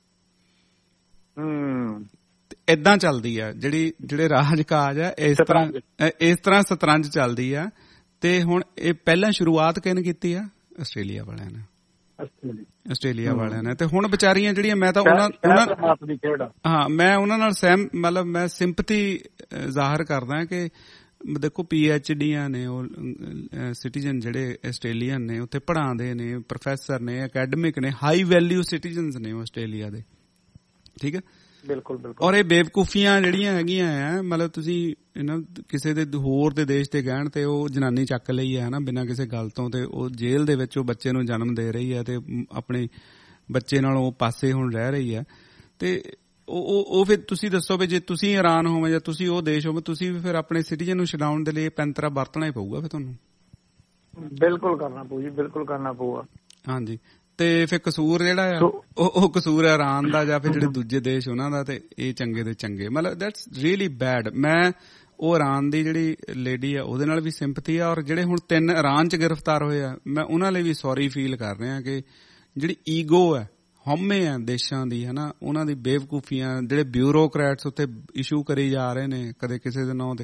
[SPEAKER 1] ਏਦਾਂ ਚੱਲਦੀ ਆ ਜਿਹੜੀ ਜਿਹੜੇ ਰਾਜ ਕਾਜ ਆ, ਇਸ ਤਰ੍ਹਾਂ ਇਸ ਤਰ੍ਹਾਂ ਸਤਰੰਜ ਚੱਲਦੀ ਆ। ਤੇ ਹੁਣ ਇਹ ਪਹਿਲਾਂ ਸ਼ੁਰੂਆਤ ਕਿਹਨੇ ਕੀਤੀ ਆ? ਆਸਟ੍ਰੇਲੀਆ ਵਾਲਿਆਂ ਨੇ। ਆਸਟ੍ਰੇਲੀਆ ਵਾਲਿਆਂ ਨੇ ਤੇ ਹੁਣ ਵਿਚਾਰੀਆਂ ਜਿਹੜੀਆਂ ਮੈਂ ਤਾਂ ਉਹਨਾਂ ਹਾਂ ਮੈਂ ਉਹਨਾਂ ਨਾਲ ਸਹਿਮ ਮਤਲਬ ਮੈਂ ਸਿੰਪਥੀ ਜ਼ਾਹਰ ਕਰਦਾ ਕਿ ਦੇਖੋ ਪੀ ਐਚ ਡੀਆਂ ਨੇ ਉਹ ਸਿਟੀਜ਼ਨ ਜਿਹੜੇ ਆਸਟ੍ਰੇਲੀਅਨ ਨੇ ਉੱਥੇ ਪੜ੍ਹਾਉਂਦੇ ਨੇ, ਪ੍ਰੋਫੈਸਰ ਨੇ, ਅਕੈਡਮਿਕ ਨੇ, ਹਾਈ ਵੈਲਿਊ ਸਿਟੀਜ਼ਨਸ ਨੇ ਉਹ ਆਸਟ੍ਰੇਲੀਆ ਦੇ। ਠੀਕ ਹੈ,
[SPEAKER 9] ਬਿਲਕੁਲ ਬਿਲਕੁਲ।
[SPEAKER 1] ਔਰ ਇਹ ਬੇਵਕੂਫੀਆਂ ਜਿਹੜੀਆਂ ਹੈਗੀਆਂ ਆ, ਮਤਲਬ ਤੁਸੀਂ ਇਹਨਾਂ ਕਿਸੇ ਦੇ ਹੋਰ ਦੇ ਦੇਸ਼ ਤੇ ਗਹਿਣ ਤੇ ਉਹ ਜਨਾਨੀ ਚੱਕ ਲਈ ਹੈ ਨਾ ਬਿਨਾਂ ਕਿਸੇ ਗੱਲ ਤੋਂ, ਤੇ ਉਹ ਜੇਲ੍ਹ ਦੇ ਵਿੱਚ ਉਹ ਬੱਚੇ ਨੂੰ ਜਨਮ ਦੇ ਰਹੀ ਹੈ ਤੇ ਆਪਣੇ ਬੱਚੇ ਨਾਲ ਉਹ ਪਾਸੇ ਹੁਣ ਰਹਿ ਰਹੀ ਹੈ। ਤੇ ਉਹ ਉਹ ਫਿਰ ਤੁਸੀਂ ਦੱਸੋ ਵੀ ਜੇ ਤੁਸੀਂ ਇਰਾਨ ਹੋਵੇ ਜਾਂ ਤੁਸੀਂ ਉਹ ਦੇਸ਼ ਹੋਵੇ, ਤੁਸੀਂ ਵੀ ਫਿਰ ਆਪਣੇ ਸਿਟੀਜ਼ਨ ਨੂੰ ਛਡਾਉਣ ਦੇ ਲਈ ਪੈਂਤਰਾ ਵਰਤਣਾ ਹੀ ਪਊਗਾ ਫਿਰ ਤੁਹਾਨੂੰ।
[SPEAKER 9] ਬਿਲਕੁਲ ਕਰਨਾ ਪਊ ਜੀ, ਬਿਲਕੁਲ ਕਰਨਾ ਪਊਗਾ। ਹਾਂਜੀ,
[SPEAKER 1] ਤੇ ਫਿਰ ਕਸੂਰ ਜਿਹੜਾ ਆ ਉਹ ਉਹ ਕਸੂਰ ਹੈ ਇਰਾਨ ਦਾ ਜਾਂ ਫਿਰ ਜਿਹੜੇ ਦੂਜੇ ਦੇਸ਼ ਉਹਨਾਂ ਦਾ, ਤੇ ਇਹ ਚੰਗੇ ਦੇ ਚੰਗੇ ਮਤਲਬ ਦੈਟਸ ਰੀਅਲੀ ਬੈਡ। ਮੈਂ ਉਹ ਇਰਾਨ ਦੀ ਜਿਹੜੀ ਲੇਡੀ ਆ ਉਹਦੇ ਨਾਲ ਵੀ ਸਿੰਪਥੀ ਆ, ਔਰ ਜਿਹੜੇ ਹੁਣ ਤਿੰਨ ਇਰਾਨ 'ਚ ਗ੍ਰਿਫਤਾਰ ਹੋਏ ਆ ਮੈਂ ਉਹਨਾਂ ਲਈ ਵੀ ਸੌਰੀ ਫੀਲ ਕਰ ਰਿਹਾ ਕਿ ਜਿਹੜੀ ਈਗੋ ਹੈ, ਹਉਮੈ ਆ ਦੇਸ਼ਾਂ ਦੀ ਹੈ ਨਾ, ਉਹਨਾਂ ਦੀ ਬੇਵਕੂਫੀਆਂ ਜਿਹੜੇ ਬਿਊਰੋਕਰੈਟਸ ਉੱਤੇ ਇਸ਼ੂ ਕਰੀ ਜਾ ਰਹੇ ਨੇ ਕਦੇ ਕਿਸੇ ਦੇ ਨਾਂ ਤੇ,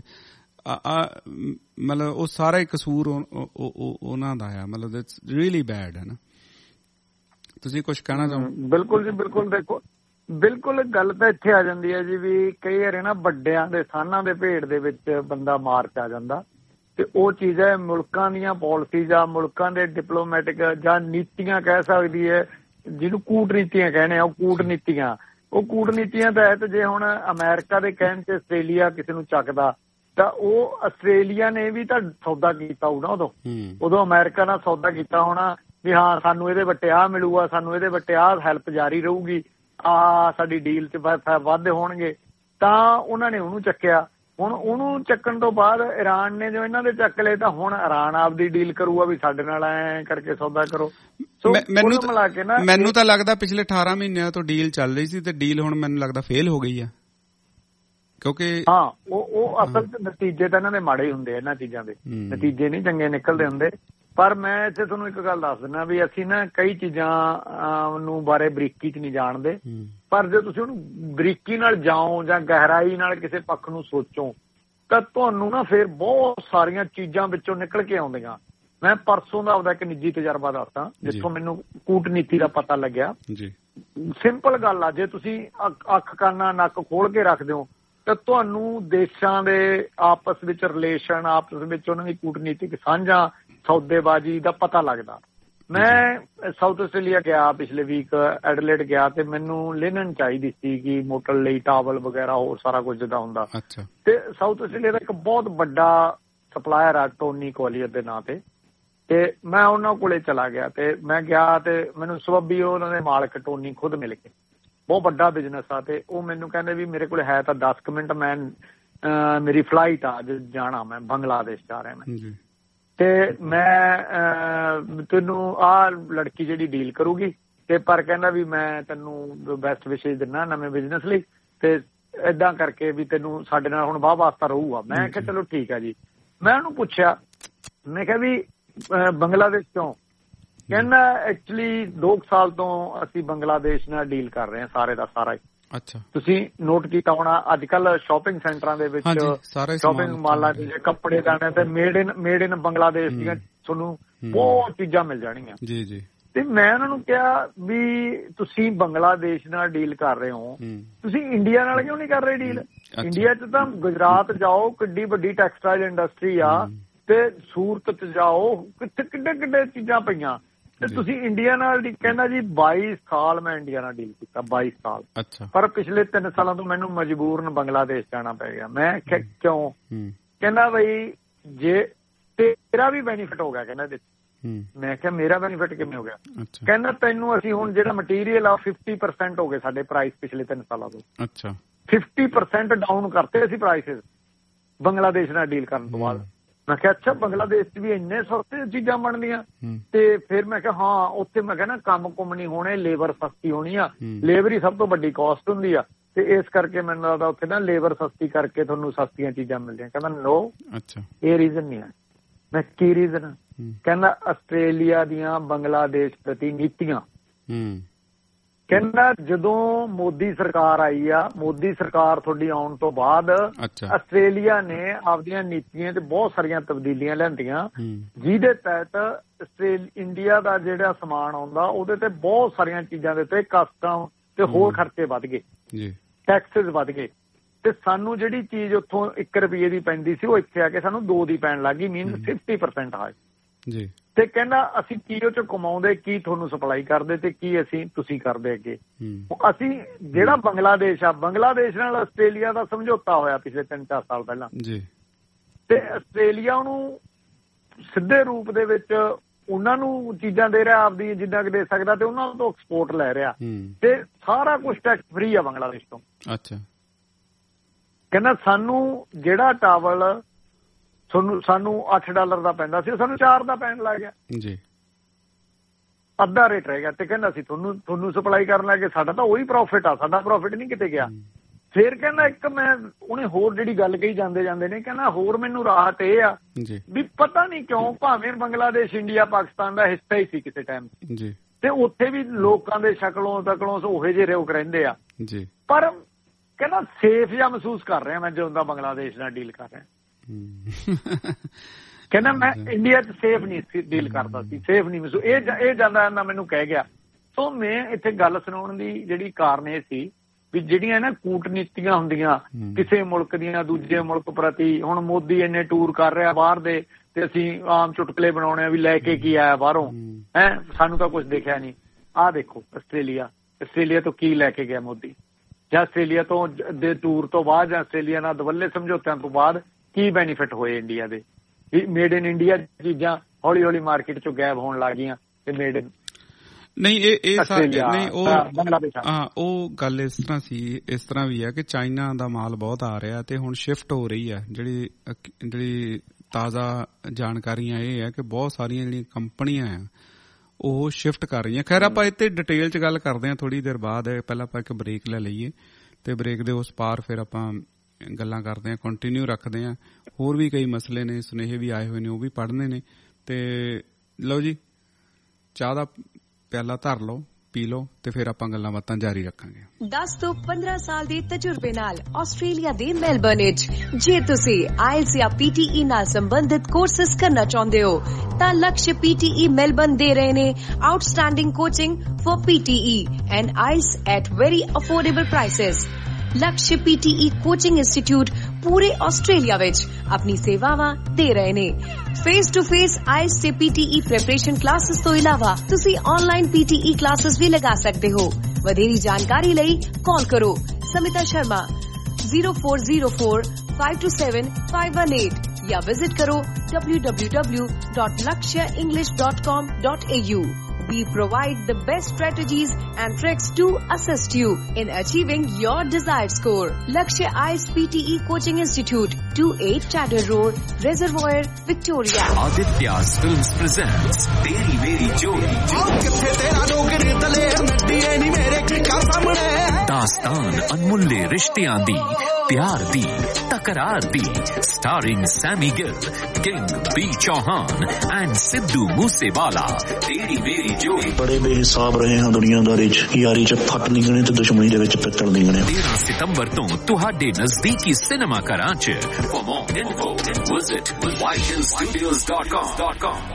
[SPEAKER 1] ਮਤਲਬ ਉਹ ਸਾਰਾ ਹੀ ਕਸੂਰ ਉਹਨਾਂ ਦਾ ਆ। ਮਤਲਬ ਦੈਟਸ ਰੀਅਲੀ ਬੈਡ ਹੈ ਨਾ। ਤੁਸੀਂ ਕੁਝ ਕਹਿਣਾ ਚਾਹੋ?
[SPEAKER 9] ਬਿਲਕੁਲ ਜੀ, ਬਿਲਕੁਲ। ਦੇਖੋ ਬਿਲਕੁਲ ਗੱਲ ਤਾਂ ਇੱਥੇ ਆ ਜਾਂਦੀ ਹੈ ਜੀ ਵੀ ਕਈ ਵਾਰੀ ਨਾ ਵੱਡਿਆਂ ਦੇ ਸਾਨਾਂ ਦੇ ਭੇਡ ਦੇ ਵਿੱਚ ਬੰਦਾ ਮਾਰਚ ਆ ਜਾਂਦਾ, ਤੇ ਉਹ ਚੀਜ਼ ਹੈ ਮੁਲਕਾਂ ਦੀਆਂ ਪਾਲਿਸੀ ਜਾਂ ਮੁਲਕਾਂ ਦੇ ਡਿਪਲੋਮੈਟਿਕ ਜਾਂ ਨੀਤੀਆਂ ਕਹਿ ਸਕਦੀ ਹੈ, ਜਿਹਨੂੰ ਕੂਟਨੀਤੀਆਂ ਕਹਿੰਦੇ ਆ, ਉਹ ਕੂਟਨੀਤੀਆਂ ਉਹ ਕੂਟਨੀਤੀਆਂ ਤਹਿਤ ਜੇ ਹੁਣ ਅਮਰੀਕਾ ਦੇ ਕਹਿਣ ਤੇ ਆਸਟ੍ਰੇਲੀਆ ਕਿਸੇ ਨੂੰ ਚੱਕਦਾ ਤਾਂ ਉਹ ਆਸਟ੍ਰੇਲੀਆ ਨੇ ਵੀ ਤਾਂ ਸੌਦਾ ਕੀਤਾ ਹੋਊ ਨਾ ਉਦੋਂ ਉਦੋਂ ਅਮਰੀਕਾ ਨਾਲ ਸੌਦਾ ਕੀਤਾ ਹੋਣਾ ਵੀ ਹਾਂ ਸਾਨੂੰ ਇਹਦੇ ਵੱਟੇ ਆਹ ਮਿਲੂਗਾ, ਸਾਨੂੰ ਇਹਦੇ ਵੱਟੇ ਆਹ ਹੈਲਪ ਜਾਰੀ ਰਹੂਗੀ, ਆਹ ਸਾਡੀ ਡੀਲ 'ਚ ਵਾਧੇ ਹੋਣਗੇ, ਤਾਂ ਉਹਨਾਂ ਨੇ ਉਹਨੂੰ ਚੱਕਿਆ। ਹੁਣ ਉਹਨੂੰ ਚੱਕਣ ਤੋਂ ਬਾਅਦ ਇਰਾਨ ਨੇ ਜੋ ਇਹਨਾਂ ਦੇ ਚੱਕ ਲਏ ਤਾਂ ਹੁਣ ਇਰਾਨ ਆਪਦੀ ਡੀਲ ਕਰੂਗਾ ਵੀ ਸਾਡੇ ਨਾਲ ਐ ਕਰਕੇ ਸੌਦਾ ਕਰੋ।
[SPEAKER 1] ਮੈਨੂੰ ਮਿਲਾ ਕੇ ਨਾ ਮੈਨੂੰ ਤਾਂ ਲੱਗਦਾ ਪਿਛਲੇ ਅਠਾਰਾਂ ਮਹੀਨਿਆਂ ਤੋਂ ਡੀਲ ਚੱਲ ਰਹੀ ਸੀ ਤੇ ਡੀਲ ਹੁਣ ਮੈਨੂੰ ਲੱਗਦਾ ਫੇਲ ਹੋ ਗਈ ਆ, ਕਿਉਂਕਿ ਹਾਂ
[SPEAKER 9] ਉਹ ਉਹ ਅਸਲ 'ਚ ਨਤੀਜੇ ਤਾਂ ਇਹਨਾਂ ਦੇ ਮਾੜੇ ਹੁੰਦੇ ਆ, ਇਹਨਾਂ ਚੀਜ਼ਾਂ ਦੇ ਨਤੀਜੇ ਨਹੀਂ ਚੰਗੇ ਨਿਕਲਦੇ ਹੁੰਦੇ। ਪਰ ਮੈਂ ਇੱਥੇ ਤੁਹਾਨੂੰ ਇੱਕ ਗੱਲ ਦੱਸ ਦਿੰਦਾ ਵੀ ਅਸੀਂ ਨਾ ਕਈ ਚੀਜ਼ਾਂ ਨੂੰ ਬਾਰੇ ਬਰੀਕੀ 'ਚ ਨਹੀਂ ਜਾਣਦੇ, ਪਰ ਜੇ ਤੁਸੀਂ ਉਹਨੂੰ ਬਰੀਕੀ ਨਾਲ ਜਾਓ ਜਾਂ ਗਹਿਰਾਈ ਨਾਲ ਕਿਸੇ ਪੱਖ ਨੂੰ ਸੋਚੋ ਤਾਂ ਤੁਹਾਨੂੰ ਨਾ ਫਿਰ ਬਹੁਤ ਸਾਰੀਆਂ ਚੀਜ਼ਾਂ ਵਿੱਚੋਂ ਨਿਕਲ ਕੇ ਆਉਂਦੀਆਂ। ਮੈਂ ਪਰਸੋਂ ਦਾ ਆਪਦਾ ਇੱਕ ਨਿੱਜੀ ਤਜਰਬਾ ਦੱਸਦਾ ਜਿੱਥੋਂ ਮੈਨੂੰ ਕੂਟਨੀਤੀ ਦਾ ਪਤਾ ਲੱਗਿਆ। ਸਿੰਪਲ ਗੱਲ ਆ, ਜੇ ਤੁਸੀਂ ਅੱਖ ਕੰਨ ਨੱਕ ਖੋਲ ਕੇ ਰੱਖਦੇ ਹੋ ਤਾਂ ਤੁਹਾਨੂੰ ਦੇਸ਼ਾਂ ਦੇ ਆਪਸ ਵਿੱਚ ਰਿਲੇਸ਼ਨ, ਆਪਸ ਵਿੱਚ ਉਹਨਾਂ ਦੀ ਕੂਟਨੀਤਿਕ ਸਾਂਝਾਂ, ਸੌਦੇਬਾਜ਼ੀ ਦਾ ਪਤਾ ਲੱਗਦਾ। ਮੈਂ ਸਾਊਥ ਆਸਟ੍ਰੇਲੀਆ ਗਿਆ ਪਿਛਲੇ ਵੀਕ, ਐਡਲੇਡ ਗਿਆ, ਤੇ ਮੈਨੂੰ ਲਿਨਨ ਚਾਹੀਦੀ ਸੀ ਕਿ ਮੋਟਰ ਲਈ ਟਾਵਲ ਵਗੈਰਾ ਹੋਰ ਸਾਰਾ ਕੁਝ ਜਿੱਦਾਂ ਹੁੰਦਾ। ਤੇ ਸਾਊਥ ਆਸਟ੍ਰੇਲੀਆ ਦਾ ਇੱਕ ਬਹੁਤ ਵੱਡਾ ਸਪਲਾਇਰ ਆ ਟੋਨੀ ਕੋਲੀਅਰ ਦੇ ਨਾਂ ਤੇ, ਤੇ ਮੈਂ ਉਹਨਾਂ ਕੋਲੇ ਚਲਾ ਗਿਆ ਤੇ ਮੈਂ ਗਿਆ ਤੇ ਮੈਨੂੰ ਸਬੱਬੀ ਉਹਨਾਂ ਦੇ ਮਾਲਕ ਟੋਨੀ ਖੁਦ ਮਿਲ ਕੇ, ਬਹੁਤ ਵੱਡਾ ਬਿਜ਼ਨਸ ਆ, ਤੇ ਉਹ ਮੈਨੂੰ ਕਹਿੰਦੇ ਵੀ ਮੇਰੇ ਕੋਲ ਹੈ ਤਾਂ ਦਸ ਕੁ ਮਿੰਟ, ਮੈਂ ਮੇਰੀ ਫਲਾਈਟ ਆ ਅੱਜ ਜਾਣਾ, ਮੈਂ ਬੰਗਲਾਦੇਸ਼ ਜਾ ਰਿਹਾ ਮੈਂ, ਤੇ ਮੈਂ ਤੈਨੂੰ ਆਹ ਲੜਕੀ ਜਿਹੜੀ ਡੀਲ ਕਰੂਗੀ, ਤੇ ਪਰ ਕਹਿੰਦਾ ਵੀ ਮੈਂ ਤੈਨੂੰ ਬੈਸਟ ਵਿਸ਼ੇਜ ਦਿੰਦਾ ਨਵੇਂ ਬਿਜ਼ਨਸ ਲਈ, ਤੇ ਏਦਾਂ ਕਰਕੇ ਵੀ ਤੈਨੂੰ ਸਾਡੇ ਨਾਲ ਹੁਣ ਵਾਹ ਵਾਸਤਾ ਰਹੂਗਾ। ਮੈਂ ਕਿਹਾ ਚਲੋ ਠੀਕ ਆ ਜੀ। ਮੈਂ ਉਹਨੂੰ ਪੁੱਛਿਆ, ਮੈਂ ਕਿਹਾ ਵੀ ਬੰਗਲਾਦੇਸ਼ ਤੋਂ? ਕਹਿੰਦਾ ਐਕਚੁਅਲੀ ਦੋ ਸਾਲ ਤੋਂ ਅਸੀਂ ਬੰਗਲਾਦੇਸ਼ ਨਾਲ ਡੀਲ ਕਰ ਰਹੇ ਹਾਂ ਸਾਰੇ ਦਾ ਸਾਰਾ ਹੀ। ਅੱਛਾ, ਤੁਸੀਂ ਨੋਟ ਕੀਤਾ ਹੋਣਾ ਅੱਜ ਕੱਲ ਸ਼ਾਪਿੰਗ ਸੈਂਟਰਾਂ ਦੇ ਵਿੱਚ, ਸ਼ਾਪਿੰਗ ਮਾਲਾਂ ਚ ਕੱਪੜੇ ਲੈਣੇ ਤੇ made in made in Bangladesh ਦੀਆਂ ਤੁਹਾਨੂੰ ਬਹੁਤ ਚੀਜ਼ਾਂ ਮਿਲ ਜਾਣਗੀਆਂ। ਜੀ ਜੀ। ਤੇ ਮੈਂ ਉਹਨਾਂ ਨੂੰ ਕਿਹਾ ਵੀ ਤੁਸੀਂ ਬੰਗਲਾਦੇਸ਼ ਨਾਲ ਡੀਲ ਕਰ ਰਹੇ ਹੋ, ਤੁਸੀਂ ਇੰਡੀਆ ਨਾਲ ਕਿਉਂ ਨਹੀਂ ਕਰ ਰਹੇ ਡੀਲ? ਇੰਡੀਆ 'ਚ ਤਾਂ ਗੁਜਰਾਤ ਜਾਓ, ਕਿੱਡੀ ਵੱਡੀ ਟੈਕਸਟਾਈਲ ਇੰਡਸਟਰੀ ਆ, ਤੇ ਸੂਰਤ 'ਚ ਜਾਓ, ਕਿੱਥੇ ਕਿੱਡੇ ਕਿੱਡੇ ਚੀਜ਼ਾਂ ਪਈਆਂ, ਤੇ ਤੁਸੀਂ ਇੰਡੀਆ ਨਾਲ ਡੀ। ਕਹਿੰਦਾ ਜੀ ਬਾਈ ਸਾਲ ਮੈਂ ਇੰਡੀਆ ਨਾਲ ਡੀਲ ਕੀਤਾ, ਬਾਈ ਸਾਲ। ਪਰ ਪਿਛਲੇ ਤਿੰਨ ਸਾਲਾਂ ਤੋਂ ਮੈਨੂੰ ਮਜਬੂਰਨ ਬੰਗਲਾਦੇਸ਼ ਜਾਣਾ ਪੈ ਗਿਆ। ਮੈਂ ਆਖਿਆ ਕਿਉਂ? ਕਹਿੰਦਾ ਬਈ ਜੇ ਤੇਰਾ ਵੀ ਬੈਨੀਫਿਟ ਹੋ ਗਿਆ, ਕਹਿੰਦਾ ਇਹਦੇ 'ਚ। ਮੈਂ ਕਿਹਾ ਮੇਰਾ ਬੈਨੀਫਿਟ ਕਿਵੇਂ ਹੋ ਗਿਆ? ਕਹਿੰਦਾ ਤੈਨੂੰ ਅਸੀਂ ਹੁਣ ਜਿਹੜਾ ਮਟੀਰੀਅਲ ਆ ਫਿਫਟੀ ਪਰਸੈਂਟ ਹੋ ਗਏ ਸਾਡੇ ਪ੍ਰਾਈਸ ਪਿਛਲੇ ਤਿੰਨ ਸਾਲਾਂ ਤੋਂ। ਅੱਛਾ, ਫਿਫਟੀ ਪਰਸੈਂਟ ਡਾਊਨ ਕਰਤੇ ਅਸੀਂ ਪ੍ਰਾਈਸਿਸ ਬੰਗਲਾਦੇਸ਼ ਨਾਲ ਡੀਲ ਕਰਨ ਤੋਂ ਬਾਅਦ। ਮੈਂ ਕਿਹਾ ਅੱਛਾ, ਬੰਗਲਾਦੇਸ਼ 'ਚ ਵੀ ਇੰਨੇ ਸਸਤੇ ਚੀਜ਼ਾਂ ਬਣਦੀਆਂ? ਤੇ ਫਿਰ ਮੈਂ ਕਿਹਾ ਹਾਂ, ਉੱਥੇ ਮੈਂ ਕਿਹਾ ਨਾ ਕੰਮ ਕੁੰਮ ਨਹੀਂ ਹੋਣੇ, ਲੇਬਰ ਸਸਤੀ ਹੋਣੀ ਆ, ਲੇਬਰ ਹੀ ਸਭ ਤੋਂ ਵੱਡੀ ਕਾਸਟ ਹੁੰਦੀ ਆ, ਤੇ ਇਸ ਕਰਕੇ ਮੈਨੂੰ ਲੱਗਦਾ ਉੱਥੇ ਨਾ ਲੇਬਰ ਸਸਤੀ ਕਰਕੇ ਤੁਹਾਨੂੰ ਸਸਤੀਆਂ ਚੀਜ਼ਾਂ ਮਿਲਦੀਆਂ। ਕਹਿੰਦਾ ਨੋ, ਅੱਛਾ ਇਹ ਰੀਜ਼ਨ ਨਹੀਂ ਹੈ। ਮੈਂ ਕੀ ਰੀਜ਼ਨ? ਕਹਿੰਦਾ ਆਸਟ੍ਰੇਲੀਆ ਦੀਆਂ ਬੰਗਲਾਦੇਸ਼ ਪ੍ਰਤੀ ਨੀਤੀਆਂ। ਕਹਿੰਦਾ ਜਦੋਂ ਮੋਦੀ ਸਰਕਾਰ ਆਈ ਆ, ਮੋਦੀ ਸਰਕਾਰ ਤੁਹਾਡੀ ਆਉਣ ਤੋਂ ਬਾਅਦ ਆਸਟ੍ਰੇਲੀਆ ਨੇ ਆਪਦੀਆਂ ਨੀਤੀਆਂ ਤੇ ਬਹੁਤ ਸਾਰੀਆਂ ਤਬਦੀਲੀਆਂ ਲਿਆਂਦੀਆਂ, ਜਿਹਦੇ ਤਹਿਤ ਇੰਡੀਆ ਦਾ ਜਿਹੜਾ ਸਮਾਨ ਆਉਂਦਾ ਉਹਦੇ ਤੇ ਬਹੁਤ ਸਾਰੀਆਂ ਚੀਜ਼ਾਂ ਦੇ ਉੱਤੇ ਕਸਟਮ ਤੇ ਹੋਰ ਖਰਚੇ ਵੱਧ ਗਏ, ਟੈਕਸਿਸ ਵੱਧ ਗਏ, ਤੇ ਸਾਨੂੰ ਜਿਹੜੀ ਚੀਜ਼ ਉੱਥੋਂ ਇੱਕ ਰੁਪਈਏ ਦੀ ਪੈਂਦੀ ਸੀ ਉਹ ਇੱਥੇ ਆ ਕੇ ਸਾਨੂੰ ਦੋ ਦੀ ਪੈਣ ਲੱਗ ਗਈ, ਮੀਨ ਫਿਫਟੀ ਪਰਸੈਂਟ ਹਾਈ ਜੀ। ਤੇ ਕਹਿੰਦਾ ਅਸੀਂ ਕੀ ਉਹ ਚ ਕਮਾਉਂਦੇ, ਕੀ ਤੁਹਾਨੂੰ ਸਪਲਾਈ ਕਰਦੇ, ਤੇ ਕੀ ਅਸੀਂ ਤੁਸੀਂ ਕਰਦੇ ਅੱਗੇ। ਅਸੀਂ ਜਿਹੜਾ ਬੰਗਲਾਦੇਸ਼ ਆ, ਬੰਗਲਾਦੇਸ਼ ਨਾਲ ਆਸਟ੍ਰੇਲੀਆ ਦਾ ਸਮਝੌਤਾ ਹੋਇਆ ਪਿਛਲੇ ਤਿੰਨ ਚਾਰ ਸਾਲ ਪਹਿਲਾਂ ਜੀ, ਤੇ ਆਸਟ੍ਰੇਲੀਆ ਉਹਨੂੰ ਸਿੱਧੇ ਰੂਪ ਦੇ ਵਿੱਚ ਉਹਨਾਂ ਨੂੰ ਚੀਜ਼ਾਂ ਦੇ ਰਿਹਾ ਆਪਦੀ ਜਿੱਦਾਂ ਕਿ ਦੇ ਸਕਦਾ, ਤੇ ਉਹਨਾਂ ਤੋਂ ਐਕਸਪੋਰਟ ਲੈ ਰਿਹਾ, ਤੇ ਸਾਰਾ ਕੁਛ ਟੈਕਸ ਫ੍ਰੀ ਆ ਬੰਗਲਾਦੇਸ਼ ਤੋਂ। ਅੱਛਾ, ਕਹਿੰਦਾ ਸਾਨੂੰ ਜਿਹੜਾ ਟਾਵਲ ਤੁਹਾਨੂੰ ਸਾਨੂੰ ਅੱਠ ਡਾਲਰ ਦਾ ਪੈਂਦਾ ਸੀ, ਸਾਨੂੰ ਚਾਰ ਦਾ ਪੈਣ ਲੱਗ ਗਿਆ ਜੀ, ਅੱਧਾ ਰੇਟ ਰਹਿ ਗਿਆ। ਤੇ ਕਹਿੰਦਾ ਅਸੀਂ ਤੁਹਾਨੂੰ ਤੁਹਾਨੂੰ ਸਪਲਾਈ ਕਰਨ ਲੱਗੇ, ਸਾਡਾ ਤਾਂ ਉਹੀ ਪ੍ਰੋਫਿਟ ਆ, ਸਾਡਾ ਪ੍ਰੋਫਿਟ ਨਹੀਂ ਕਿਤੇ ਗਿਆ। ਫਿਰ ਕਹਿੰਦਾ ਇੱਕ ਮੈਂ ਉਹਨੇ ਹੋਰ ਜਿਹੜੀ ਗੱਲ ਕਹੀ ਜਾਂਦੇ ਜਾਂਦੇ ਨੇ, ਕਹਿੰਦਾ ਹੋਰ ਮੈਨੂੰ ਰਾਹਤ ਇਹ ਆ ਵੀ ਪਤਾ ਨਹੀਂ ਕਿਉਂ ਭਾਵੇਂ ਬੰਗਲਾਦੇਸ਼ ਇੰਡੀਆ ਪਾਕਿਸਤਾਨ ਦਾ ਹਿੱਸਾ ਹੀ ਸੀ ਕਿਸੇ ਟਾਈਮ ਜੀ, ਤੇ ਉੱਥੇ ਵੀ ਲੋਕਾਂ ਦੇ ਸ਼ਕਲੋਂ ਤਕਲੋਂ ਉਹੇ ਜਿਹੇ ਲੋਕ ਰਹਿੰਦੇ ਆ ਜੀ, ਪਰ ਕਹਿੰਦਾ ਸੇਫ ਜਿਹਾ ਮਹਿਸੂਸ ਕਰ ਰਿਹਾ ਮੈਂ ਜਦੋਂ ਦਾ ਬੰਗਲਾਦੇਸ਼ ਨਾਲ ਡੀਲ ਕਰ ਰਿਹਾ। ਕਹਿੰਦਾ ਮੈਂ ਇੰਡੀਆ 'ਚ ਸੇਫ ਨਹੀਂ ਡੀਲ ਕਰਦਾ ਸੀ, ਸੇਫ ਨਹੀਂ ਮਹਿਸੂਸ। ਇਹ ਇਹ ਜਾਂਦਾ ਜਾਂਦਾ ਮੈਨੂੰ ਕਹਿ ਗਿਆ। ਸੋ ਮੈਂ ਇੱਥੇ ਗੱਲ ਸੁਣਾਉਣ ਦੀ ਜਿਹੜੀ ਕਾਰਨ ਇਹ ਸੀ ਵੀ ਜਿਹੜੀਆਂ ਨਾ ਕੂਟਨੀਤੀਆਂ ਹੁੰਦੀਆਂ ਕਿਸੇ ਮੁਲਕ ਦੀਆਂ ਦੂਜੇ ਮੁਲਕ ਪ੍ਰਤੀ, ਹੁਣ ਮੋਦੀ ਇੰਨੇ ਟੂਰ ਕਰ ਰਿਹਾ ਬਾਹਰ ਦੇ, ਤੇ ਅਸੀਂ ਆਮ ਚੁਟਕਲੇ ਬਣਾਉਣੇ ਆ ਵੀ ਲੈ ਕੇ ਕੀ ਆਇਆ ਬਾਹਰੋਂ, ਹੈ ਸਾਨੂੰ ਤਾਂ ਕੁਛ ਦੇਖਿਆ ਨਹੀਂ। ਆਹ ਦੇਖੋ ਆਸਟ੍ਰੇਲੀਆ, ਆਸਟ੍ਰੇਲੀਆ ਤੋਂ ਕੀ ਲੈ ਕੇ ਗਿਆ ਮੋਦੀ, ਜਾਂ ਆਸਟ੍ਰੇਲੀਆ ਤੋਂ ਦੇ ਟੂਰ ਤੋਂ ਬਾਅਦ ਜਾਂ ਆਸਟ੍ਰੇਲੀਆ ਨਾਲ ਦਵੱਲੇ ਸਮਝੌਤਿਆਂ ਤੋਂ ਬਾਅਦ ਕੀ ਬੈਨੀਫਿਟ ਹੋਏ ਇੰਡੀਆ ਦੇ। ਮੇਡ ਇਨ ਇੰਡੀਆ ਚੀਜ਼ਾਂ ਹੌਲੀ ਹੌਲੀ ਮਾਰਕੀਟ ਚੋਂ ਗਾਇਬ ਹੋਣ ਲੱਗ ਗਈਆਂ, ਤੇ ਮੇਡ ਇਨ
[SPEAKER 1] ਨਹੀਂ ਇਹ ਇਹ ਨਹੀਂ ਉਹ ਹਾਂ ਉਹ ਗੱਲ ਇਸ ਤਰ੍ਹਾਂ ਸੀ। ਇਸ ਤਰ੍ਹਾਂ ਵੀ ਹੈ ਕਿ ਚਾਈਨਾ ਦਾ ਮਾਲ ਬਹੁਤ ਆ ਰਿਹਾ, ਤੇ ਹੁਣ ਸ਼ਿਫਟ ਹੋ ਰਹੀ ਹੈ। ਜਿਹੜੀ ਜਿਹੜੀ ਤਾਜ਼ਾ ਜਾਣਕਾਰੀਆਂ ਇਹ ਹੈ ਕਿ ਬਹੁਤ ਸਾਰੀਆਂ ਜਿਹੜੀਆਂ ਕੰਪਨੀਆਂ ਆ ਉਹ ਸ਼ਿਫਟ ਕਰ ਰਹੀਆਂ। ਖੈਰ ਆਪਾਂ ਇੱਥੇ ਡਿਟੇਲ 'ਚ ਗੱਲ ਕਰਦੇ ਹਾਂ ਥੋੜ੍ਹੀ ਦੇਰ ਬਾਅਦ। ਪਹਿਲਾਂ ਆਪਾਂ ਇੱਕ ਬ੍ਰੇਕ ਲੈ ਲਈਏ, ਤੇ ਬ੍ਰੇਕ ਦੇ ਉਸ ਪਾਰ ਫਿਰ ਆਪਾਂ ਗੱਲਾਂ ਕਰਦੇ ਹਾਂ, ਕੰਟੀਨਿਊ ਰੱਖਦੇ ਹਾਂ। ਹੋਰ ਵੀ ਕਈ ਮਸਲੇ ਨੇ, ਸੁਨੇਹੇ ਵੀ ਆਏ ਹੋਏ ਨੇ, ਉਹ ਵੀ ਪੜ੍ਹਨੇ ਨੇ। ਤੇ ਲਓ ਜੀ, ਚਾਹ ਦਾ ਪਿਆਲਾ ਧਰ ਲਓ, ਪੀ ਲਓ, ਤੇ ਫਿਰ ਆਪਾਂ ਗੱਲਾਂ ਬਾਤਾਂ ਜਾਰੀ ਰੱਖਾਂਗੇ।
[SPEAKER 10] ਦਸ ਤੋਂ ਪੰਦਰਾਂ ਸਾਲ ਦੇ ਤਜਰਬੇ ਨਾਲ ਆਸਟ੍ਰੇਲੀਆ ਦੇ ਮੈਲਬਰਨ ਵਿੱਚ ਜੇ ਤੁਸੀਂ ਆਇਲਸ ਜਾਂ ਪੀਟੀਈ ਨਾਲ ਸੰਬੰਧਿਤ ਕੋਰਸਿਸ ਕਰਨਾ ਚਾਹੁੰਦੇ ਹੋ ਤਾਂ ਲਕਸ਼ ਪੀਟੀਈ ਮੈਲਬਰਨ ਦੇ ਰਹੇ ਨੇ outstanding coaching for PTE and IELTS at very affordable prices. Laksh PTE coaching institute ਪੂਰੇ ਆਸਟ੍ਰੇਲੀਆ ਵਿੱਚ ਆਪਣੀ ਸੇਵਾਵਾਂ ਦੇ ਰਹੇ ਨੇ। ਫੇਸ ਟੂ ਫੇਸ ਆਇਲਸ ਤੇ ਪੀਟੀਈ ਪ੍ਰੈਪਰੇਸ਼ਨ ਕਲਾਸਿਸ ਤੋਂ ਇਲਾਵਾ ਤੁਸੀਂ ਆਨਲਾਈਨ ਪੀਟੀਈ ਕਲਾਸਿਸ ਵੀ ਲਗਾ ਸਕਦੇ ਹੋ। ਵਧੇਰੀ ਜਾਣਕਾਰੀ ਲਈ ਕਾਲ ਕਰੋ Smita Sharma zero four zero four five two seven five one eight ਜਾਂ ਵਿਜ਼ਿਟ ਕਰੋ w w w dot lakshya english dot com dot a u। We provide the best strategies and tricks to assist you in achieving your desired score. Lakshya I S P T E Coaching Institute, twenty-eight Chatter Road, Reservoir, Victoria.
[SPEAKER 11] Aditya's Films presents Teri Meri Jodi. दास्तान अनमुल्ले रिश्तियां दी, प्यार दी, तकरार दी, starring Sammy Gill, King B Chauhan and Sidhu Moosewala. Teri Meri Jodi
[SPEAKER 12] बड़े बेहिसाब रहे हैं दुनियादारी च, यारी च फट निकले ते दुश्मनी दे विच पित्तल निकले।
[SPEAKER 11] तेरह सितंबर तो तुहाडे नजदीकी सिनेमा घरां च। For more info visit white hill studios dot com.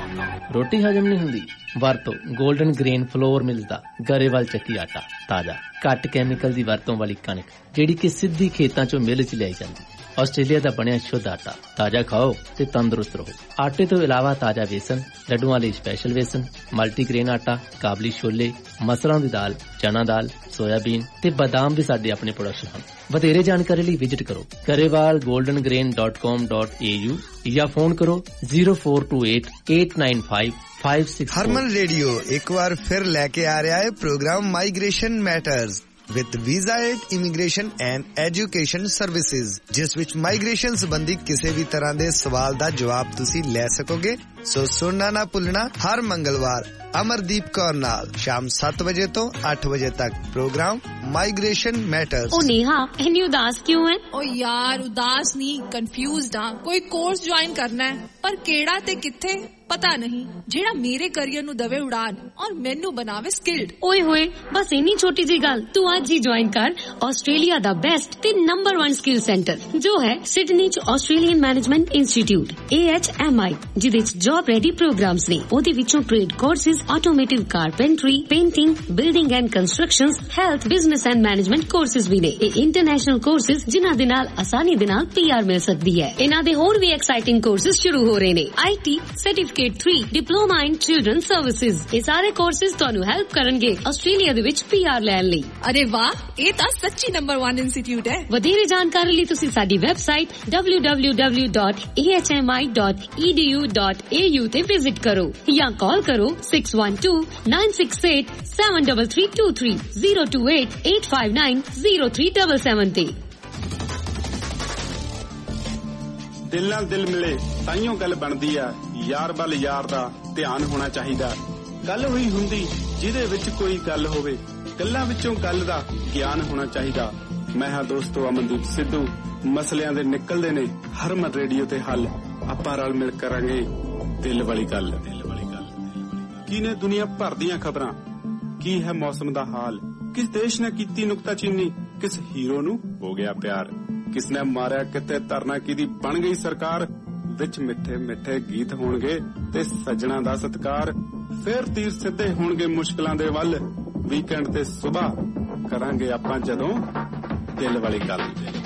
[SPEAKER 13] ਰੋਟੀ ਹਜਮ ਨਹੀਂ ਹੁੰਦੀ? ਵਰਤੋ 골ਡਨ ਗ੍ਰੇਨ ਫਲੋਰ ਮਿਲਸ ਦਾ ਗਰੇਵਾਲ ਚੱਕੀ ਆਟਾ। ਤਾਜ਼ਾ ਘੱਟ ਕੈਮੀਕਲ ਦੀ ਵਰਤੋਂ ਵਾਲੀ ਕਣਕ ਜਿਹੜੀ ਕਿ ਸਿੱਧੀ ਖੇਤਾਂ ਚੋਂ ਮਿਲ ਚ ਲਿਆਈ ਜਾਂਦੀ। ਆਸਟ੍ਰੇਲੀਆ ਦਾ ਬਣਿਆ ਸ਼ੁੱਧ ਆਟਾ। ਤਾਜ਼ਾ ਖਾਓ ਤੇ ਤੰਦਰੁਸਤ ਰਹੋ। ਆਟੇ ਤੋਂ ਇਲਾਵਾ ਤਾਜ਼ਾ ਵੇਸਣ, ਲੱਡੂਆਂ ਲਈ ਸਪੈਸ਼ਲ ਵੇਸਣ, ਮਲਟੀਗ੍ਰੇਨ ਆਟਾ, ਕਾਬਲੀ ਛੋਲੇ, ਮਸਰਾਂ ਦੀ ਦਾਲ, ਚਨਾ ਦਾਲ, ਸੋਇਆਬੀਨ ਤੇ ਬਾਦਾਮ ਵੀ ਸਾਡੇ ਆਪਣੇ ਪ੍ਰੋਡਕਟ ਹਨ। ਵਧੇਰੇ ਜਾਣਕਾਰੀ ਲਈ ਵਿਜ਼ਿਟ ਕਰੋ Grewal golden grain dot com dot A U ਜਾਂ ਫੋਨ ਕਰੋ zero four two eight eight nine five five six.
[SPEAKER 14] Harman radio ਇੱਕ ਵਾਰ ਫਿਰ ਲੈ ਕੇ ਆ ਰਿਹਾ ਹੈ program migration matters with Visa Aid, Immigration and Education Services, ਜਿਸ ਵਿੱਚ ਮਾਈਗ੍ਰੇਸ਼ਨ ਸੰਬੰਧੀ ਕਿਸੇ ਵੀ ਤਰ੍ਹਾਂ ਦੇ ਸਵਾਲ ਦਾ ਜਵਾਬ ਤੁਸੀਂ ਲੈ ਸਕੋਗੇ। ਸੋ ਸੁਣਨਾ ਨਾ ਭੁੱਲਣਾ ਹਰ ਮੰਗਲਵਾਰ ਅਮਰਦੀਪ ਕੌਰ ਨਾਲ ਸ਼ਾਮ ਸੱਤ ਵਜੇ ਤੋਂ ਅੱਠ ਵਜੇ ਤੱਕ ਪ੍ਰੋਗਰਾਮ ਮਾਈਗ੍ਰੇਸ਼ਨ ਮੈਟਰਸ।
[SPEAKER 6] ਉਹ ਨੇਹਾ ਇੰਨੀ ਉਦਾਸ ਕਿਉਂ ਹੈ?
[SPEAKER 15] ਓ ਯਾਰ ਉਦਾਸ ਨਹੀਂ, ਕਨਫਿਊਜ਼ਡ ਆ। ਕੋਈ ਕੋਰਸ ਜੁਆਇਨ ਕਰਨਾ ਹੈ ਪਰ ਕਿਹੜਾ ਤੇ ਕਿੱਥੇ ਪਤਾ ਨਹੀਂ, ਜਿਹੜਾ ਮੇਰੇ ਕਰੀਅਰ ਨੂੰ ਦਵੇ ਉਡਾਨ ਔਰ ਮੈਨੂੰ ਬਣਾਵੇ ਸਕਿਲਡ।
[SPEAKER 6] ਓਏ ਹੋਏ ਬਸ ਇੰਨੀ ਛੋਟੀ ਜੀ ਗੱਲ, ਤੂੰ ਅੱਜ ਹੀ ਜੁਆਇਨ ਕਰ ਆਸਟ੍ਰੇਲੀਆ ਦਾ ਬੈਸਟ ਤੇ ਨੰਬਰ ਵਨ ਸਕਿੱਲ ਸੈਂਟਰ ਜੋ ਹੈ ਸਿਡਨੀ ਚ Australian management institute A H M I, ਜਿਹਦੇ ਚ ਜੌਬ ਰੈਡੀ ਪ੍ਰੋਗਰਾਮਸ ਨੇ। ਉਹਦੇ ਵਿੱਚੋਂ trade courses, automotive carpentry, painting, building and constructions, health, business and management courses ਵੀ ਨੇ। ਇਹ ਇੰਟਰਨੈਸ਼ਨਲ ਕੋਰਸਿਸ ਜਿਨ੍ਹਾਂ ਦੇ ਨਾਲ ਆਸਾਨੀ ਦੇ ਨਾਲ ਪੀ ਆਰ ਮਿਲ ਸਕਦੀ ਹੈ। ਇਹਨਾਂ ਦੇ ਹੋਰ ਵੀ ਐਕਸਾਈਟਿੰਗ ਕੋਰਸਿਸ ਸ਼ੁਰੂ ਹੋ ਰਹੇ ਨੇ। I T certificate three, diploma in children services. ਇਹ ਸਾਰੇ ਕੋਰਸਿਸ ਤੁਹਾਨੂੰ ਹੈਲਪ ਕਰਨਗੇ ਆਸਟ੍ਰੇਲੀਆ ਦੇ ਵਿੱਚ ਪੀ ਆਰ ਲੈਣ ਲਈ।
[SPEAKER 15] ਅਰੇ ਵਾਹ, ਇਹ ਤਾਂ ਸੱਚੀ ਨੰਬਰ ਵਨ ਇੰਸਟੀਚਿਊਟ ਹੈ।
[SPEAKER 6] ਵਧੇਰੇ ਜਾਣਕਾਰੀ ਲਈ ਤੁਸੀਂ ਸਾਡੀ website W W W dot A H M I dot E D U dot A U ਤੇ ਵਿਜ਼ਿਟ ਕਰੋ ਜਾਂ ਕਾਲ ਕਰੋ six one two nine six eight seven three three two three zero two eight eight five nine zero three seven seven ਤੇ।
[SPEAKER 1] ਦਿਲ ਨਾਲ ਦਿਲ ਮਿਲੇ ਤਾਈਓ ਗੱਲ ਬਣਦੀ ਆ, ਯਾਰ ਵੱਲ ਯਾਰ ਦਾ ਧਿਆਨ ਹੋਣਾ ਚਾਹੀਦਾ। ਗੱਲ ਹੋਈ ਹੁੰਦੀ ਜਿਹਦੇ ਵਿੱਚ ਕੋਈ ਗੱਲ ਹੋਵੇ, ਗੱਲਾਂ ਵਿੱਚੋਂ ਗੱਲ ਦਾ ਗਿਆਨ ਹੋਣਾ ਚਾਹੀਦਾ। ਮੈਂ ਹਾਂ ਦੋਸਤੋ ਅਮਨਦੀਪ ਸਿੱਧੂ। ਮਸਲਿਆਂ ਦੇ ਨਿਕਲਦੇ ਨੇ ਹਰਮਨ ਰੇਡੀਓ ਤੇ ਹੱਲ। ਆਪਾਂ ਰਲ ਮਿਲ ਕਰਾਂਗੇ ਦਿਲ ਵਾਲੀ ਗੱਲ। ਦਿਲ ਵਾਲੀ ਗੱਲ ਕੀ ਨੇ ਦੁਨੀਆ ਭਰ ਦੀਆਂ ਖਬਰਾਂ, ਕੀ ਹੈ ਮੌਸਮ ਦਾ ਹਾਲ, ਕਿਸ ਦੇਸ਼ ਨੇ ਕੀਤੀ ਨੁਕਤਾਚੀਨੀ, ਕਿਸ ਹੀਰੋ ਨੂੰ ਹੋ ਗਿਆ ਪਿਆਰ, ਕਿਸ ਨੇ ਮਾਰਿਆ ਕਿਤੇ ਧਰਨਾ ਕਿਹਦੀ ਬਣ ਗਈ ਸਰਕਾਰ। ਵਿੱਚ ਮਿੱਠੇ ਮਿੱਠੇ ਗੀਤ ਹੋਣਗੇ ਤੇ ਸੱਜਣਾ ਦਾ ਸਤਿਕਾਰ। ਫੇਰ ਤੀਰ ਸਿੱਧੇ ਹੋਣਗੇ ਮੁਸ਼ਕਲਾਂ ਦੇ ਵੱਲ। ਵੀਕਐਂਡ ਤੇ ਸੁਬਾਹ ਕਰਾਂਗੇ ਆਪਾਂ ਜਦੋਂ ਦਿਲ ਵਾਲੀ ਗੱਲ।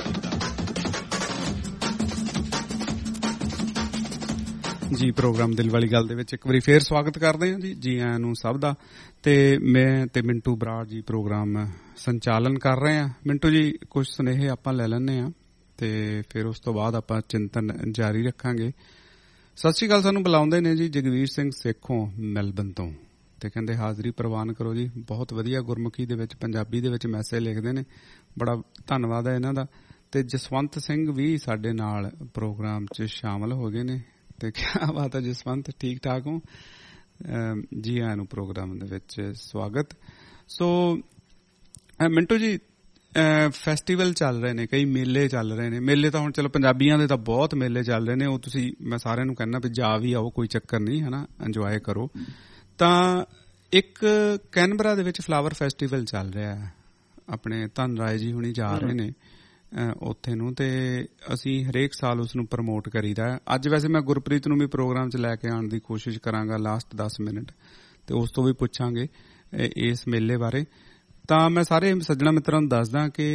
[SPEAKER 1] ਜੀ ਪ੍ਰੋਗਰਾਮ ਦਿਲ ਵਾਲੀ ਗੱਲ ਦੇ ਵਿੱਚ ਇੱਕ ਵਾਰੀ ਫੇਰ ਸਵਾਗਤ ਕਰਦੇ ਹਾਂ ਜੀ ਜੀ ਆਇਆਂ ਨੂੰ ਸਭ ਦਾ। ਤੇ ਮੈਂ ਤੇ ਮਿੰਟੂ ਬਰਾੜ ਜੀ ਪ੍ਰੋਗਰਾਮ ਸੰਚਾਲਨ ਕਰ ਰਹੇ ਹਾਂ। ਮਿੰਟੂ ਜੀ ਕੁਝ ਸੁਨੇਹੇ ਆਪਾਂ ਲੈ ਲੈਂਦੇ ਹਾਂ ਤੇ ਫਿਰ ਉਸ ਤੋਂ ਬਾਅਦ ਆਪਾਂ ਚਿੰਤਨ ਜਾਰੀ ਰੱਖਾਂਗੇ। ਸਤਿ ਸ਼੍ਰੀ ਅਕਾਲ। ਸਾਨੂੰ ਬੁਲਾਉਂਦੇ ਨੇ ਜੀ ਜਗਵੀਰ ਸਿੰਘ ਸੇਖੋਂ ਮੈਲਬਨ ਤੋਂ ਤੇ ਕਹਿੰਦੇ ਹਾਜ਼ਰੀ ਪ੍ਰਵਾਨ ਕਰੋ ਜੀ। ਬਹੁਤ ਵਧੀਆ ਗੁਰਮੁਖੀ ਦੇ ਵਿੱਚ ਪੰਜਾਬੀ ਦੇ ਵਿੱਚ ਮੈਸੇਜ ਲਿਖਦੇ ਨੇ, ਬੜਾ ਧੰਨਵਾਦ ਹੈ ਇਹਨਾਂ ਦਾ। ਤੇ ਜਸਵੰਤ ਸਿੰਘ ਵੀ ਸਾਡੇ ਨਾਲ ਪ੍ਰੋਗਰਾਮ 'ਚ ਸ਼ਾਮਲ ਹੋ ਗਏ ਨੇ ਤੇ ਕਿਆ ਬਾਤ ਹੈ ਜਸਵੰਤ, ਠੀਕ ਠਾਕ ਹੋ? ਜੀ ਆਇਆਂ ਨੂੰ ਪ੍ਰੋਗਰਾਮ ਦੇ ਵਿੱਚ ਸਵਾਗਤ। ਸੋ ਮਿੰਟੂ ਜੀ ਫੈਸਟੀਵਲ ਚੱਲ ਰਹੇ ਨੇ, ਕਈ ਮੇਲੇ ਚੱਲ ਰਹੇ ਨੇ। ਮੇਲੇ ਤਾਂ ਹੁਣ ਚਲੋ ਪੰਜਾਬੀਆਂ ਦੇ ਤਾਂ ਬਹੁਤ ਮੇਲੇ ਚੱਲ ਰਹੇ ਨੇ, ਉਹ ਤੁਸੀਂ ਮੈਂ ਸਾਰਿਆਂ ਨੂੰ ਕਹਿੰਦਾ ਵੀ ਜਾ ਵੀ ਆਓ, ਕੋਈ ਚੱਕਰ ਨਹੀਂ ਹੈ ਨਾ, ਇੰਜੋਏ ਕਰੋ। ਤਾਂ ਇੱਕ ਕੈਨਬਰਾ ਦੇ ਵਿੱਚ ਫਲਾਵਰ ਫੈਸਟੀਵਲ ਚੱਲ ਰਿਹਾ ਹੈ, ਆਪਣੇ ਧਨ ਰਾਏ ਜੀ ਹੁਣੀ ਜਾ ਰਹੇ ਨੇ ਉੱਥੇ ਨੂੰ, ਤੇ ਅਸੀਂ ਹਰੇਕ ਸਾਲ ਉਸ ਨੂੰ ਪ੍ਰਮੋਟ ਕਰੀਦਾ। ਅੱਜ ਵੈਸੇ ਮੈਂ ਗੁਰਪ੍ਰੀਤ ਨੂੰ ਵੀ ਪ੍ਰੋਗਰਾਮ 'ਚ ਲੈ ਕੇ ਆਉਣ ਦੀ ਕੋਸ਼ਿਸ਼ ਕਰਾਂਗਾ ਲਾਸਟ ਦਸ ਮਿੰਟ, ਤੇ ਉਸ ਤੋਂ ਵੀ ਪੁੱਛਾਂਗੇ ਇਸ ਮੇਲੇ ਬਾਰੇ। ਤਾਂ ਮੈਂ ਸਾਰੇ ਸੱਜਣਾ ਮਿੱਤਰਾਂ ਨੂੰ ਦੱਸਦਾ ਕਿ